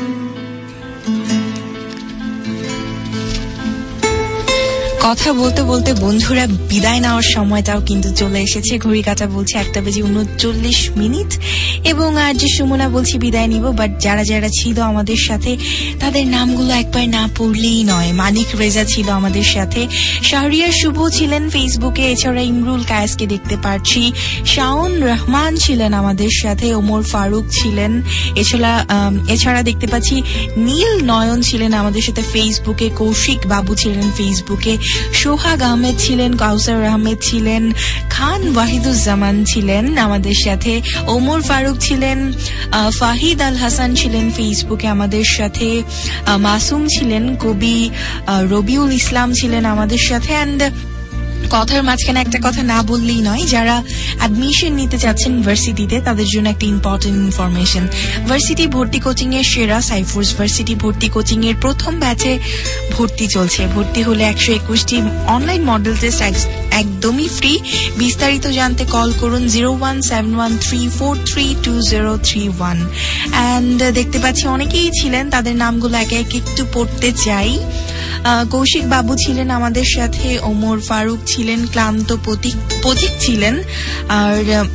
কথা বলতে বলতে বন্ধুরা বিদায় নেওয়ার সময়টাও কিন্তু চলে এসেছে। ঘড়ি কাঁটা বলছে একটা বেজে উনচল্লিশ মিনিট এবং আর যে সুমনা বলছি বিদায় নিব। বাট যারা যারা ছিল আমাদের সাথে তাদের নামগুলো একবার না পড়লেই নয়। মানিক রেজা ছিল আমাদের সাথে, শাহরিয়ার শুভ ছিলেন ফেসবুকে, এছাড়া ইমরুল কায়েসকে দেখতে পাচ্ছি, শাওন রহমান ছিলেন আমাদের সাথে, ওমর ফারুক ছিলেন, এছাড়া এছাড়া দেখতে পাচ্ছি নীল নয়ন ছিলেন আমাদের সাথে ফেসবুকে, কৌশিক বাবু ছিলেন ফেসবুকে, সোহাগ আহমেদ ছিলেন, কাউসার আহমেদ ছিলেন, খান ওয়াহিদুজ্জামান ছিলেন আমাদের সাথে, ওমর ফারুক ছিলেন, ফাহিদ আল হাসান ছিলেন ফেসবুকে আমাদের সাথে, মাসুম ছিলেন, কবি রবিউল ইসলাম ছিলেন আমাদের সাথে। অ্যান্ড কথার মাঝখানে একটা কথা না বললেই নয়, যারা অ্যাডমিশন নিতে চাচ্ছেন ভার্সিটিতে তাদের জন্য একটা ইম্পর্টেন্ট ইনফরমেশন। ভার্সিটি ভর্তি কোচিং এর সেরা সাইফোর্স ভার্সিটি ভর্তি কোচিং এর প্রথম ব্যাচে ভর্তি চলছে। ভর্তি হলে একশো একুশটি অনলাইন মডেল টেস্ট একদমই ফ্রি। বিস্তারিত জানতে কল করুন zero one seven one three four three two zero three one. And দেখতে পাচ্ছি অনেকেই ছিলেন, তাদের নামগুলো একে একে একটু পড়তে চাই। কৌশিক বাবু ছিলেন আমাদের সাথে, ওমর ফারুক ছিলেন, ক্লান্ত পথিক ছিলেন, আর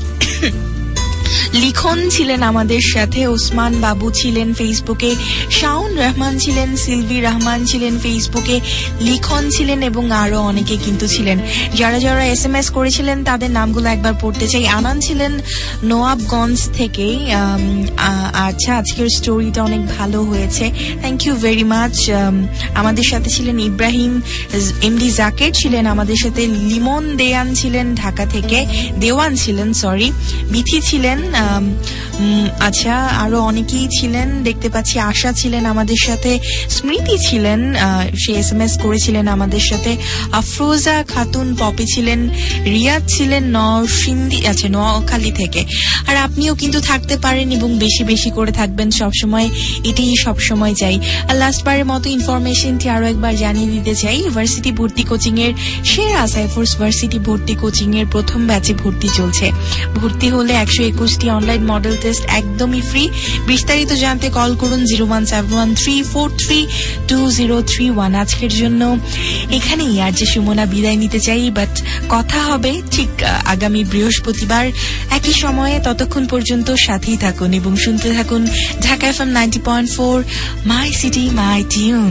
লিখন ছিলেন আমাদের সাথে, ওসমান বাবু ছিলেন ফেসবুকে, শাওন রহমান ছিলেন, সিলভি রহমান ছিলেন ফেসবুকে, লিখন ছিলেন এবং আরো অনেকে কিন্তু ছিলেন। যারা যারা এস এম এস করেছিলেন তাদের নামগুলো একবার পড়তে চাই। আনান ছিলেন নোয়াবগঞ্জ থেকে। আচ্ছা, আজকের স্টোরিটা অনেক ভালো হয়েছে, থ্যাংক ইউ ভেরি মাচ। আমাদের সাথে ছিলেন ইব্রাহিম, এমডি জাকের ছিলেন আমাদের সাথে, লিমন দেয়ান ছিলেন ঢাকা থেকে, দেওয়ান ছিলেন সরি, বিথি ছিলেন, আচ্ছা আরো অনেকেই ছিলেন দেখতে পাচ্ছি। আশা ছিলেন আমাদের সাথে, স্মৃতি ছিলেন, সে এস এম এস করেছিলেন আমাদের সাথে, আফরোজা খাতুন পপি ছিলেন, রিয়াদ ছিলেন নরসিংদী আচ্ছা নোয়াখালী থেকে। আর আপনিও কিন্তু থাকতে পারেন এবং বেশি বেশি করে থাকবেন সবসময়, এটাই সবসময় চাই। আর লাস্ট বারের মতো ইনফরমেশনটি আরো একবার জানিয়ে দিতে চাই। ভার্সিটি ভর্তি কোচিং এর সেরা সাইফোর্স ভার্সিটি ভর্তি কোচিং এর প্রথম ব্যাচে ভর্তি চলছে। ভর্তি হলে একশো একুশটি অনলাইন মডেল টেস্ট একদমই ফ্রি। বিস্তারিত জানতে কল করুন zero one seven one three four three two zero three one. আজকের জন্য এখানেই আর যে সুমনা বিদায় নিতে চাই, বাট কথা হবে ঠিক আগামী বৃহস্পতিবার একই সময়ে। ততক্ষণ পর্যন্ত সাথেই থাকুন এবং শুনতে থাকুন Dhaka F M ninety point four, my city my tune.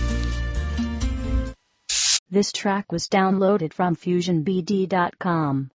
This track was downloaded from fusion b d dot com.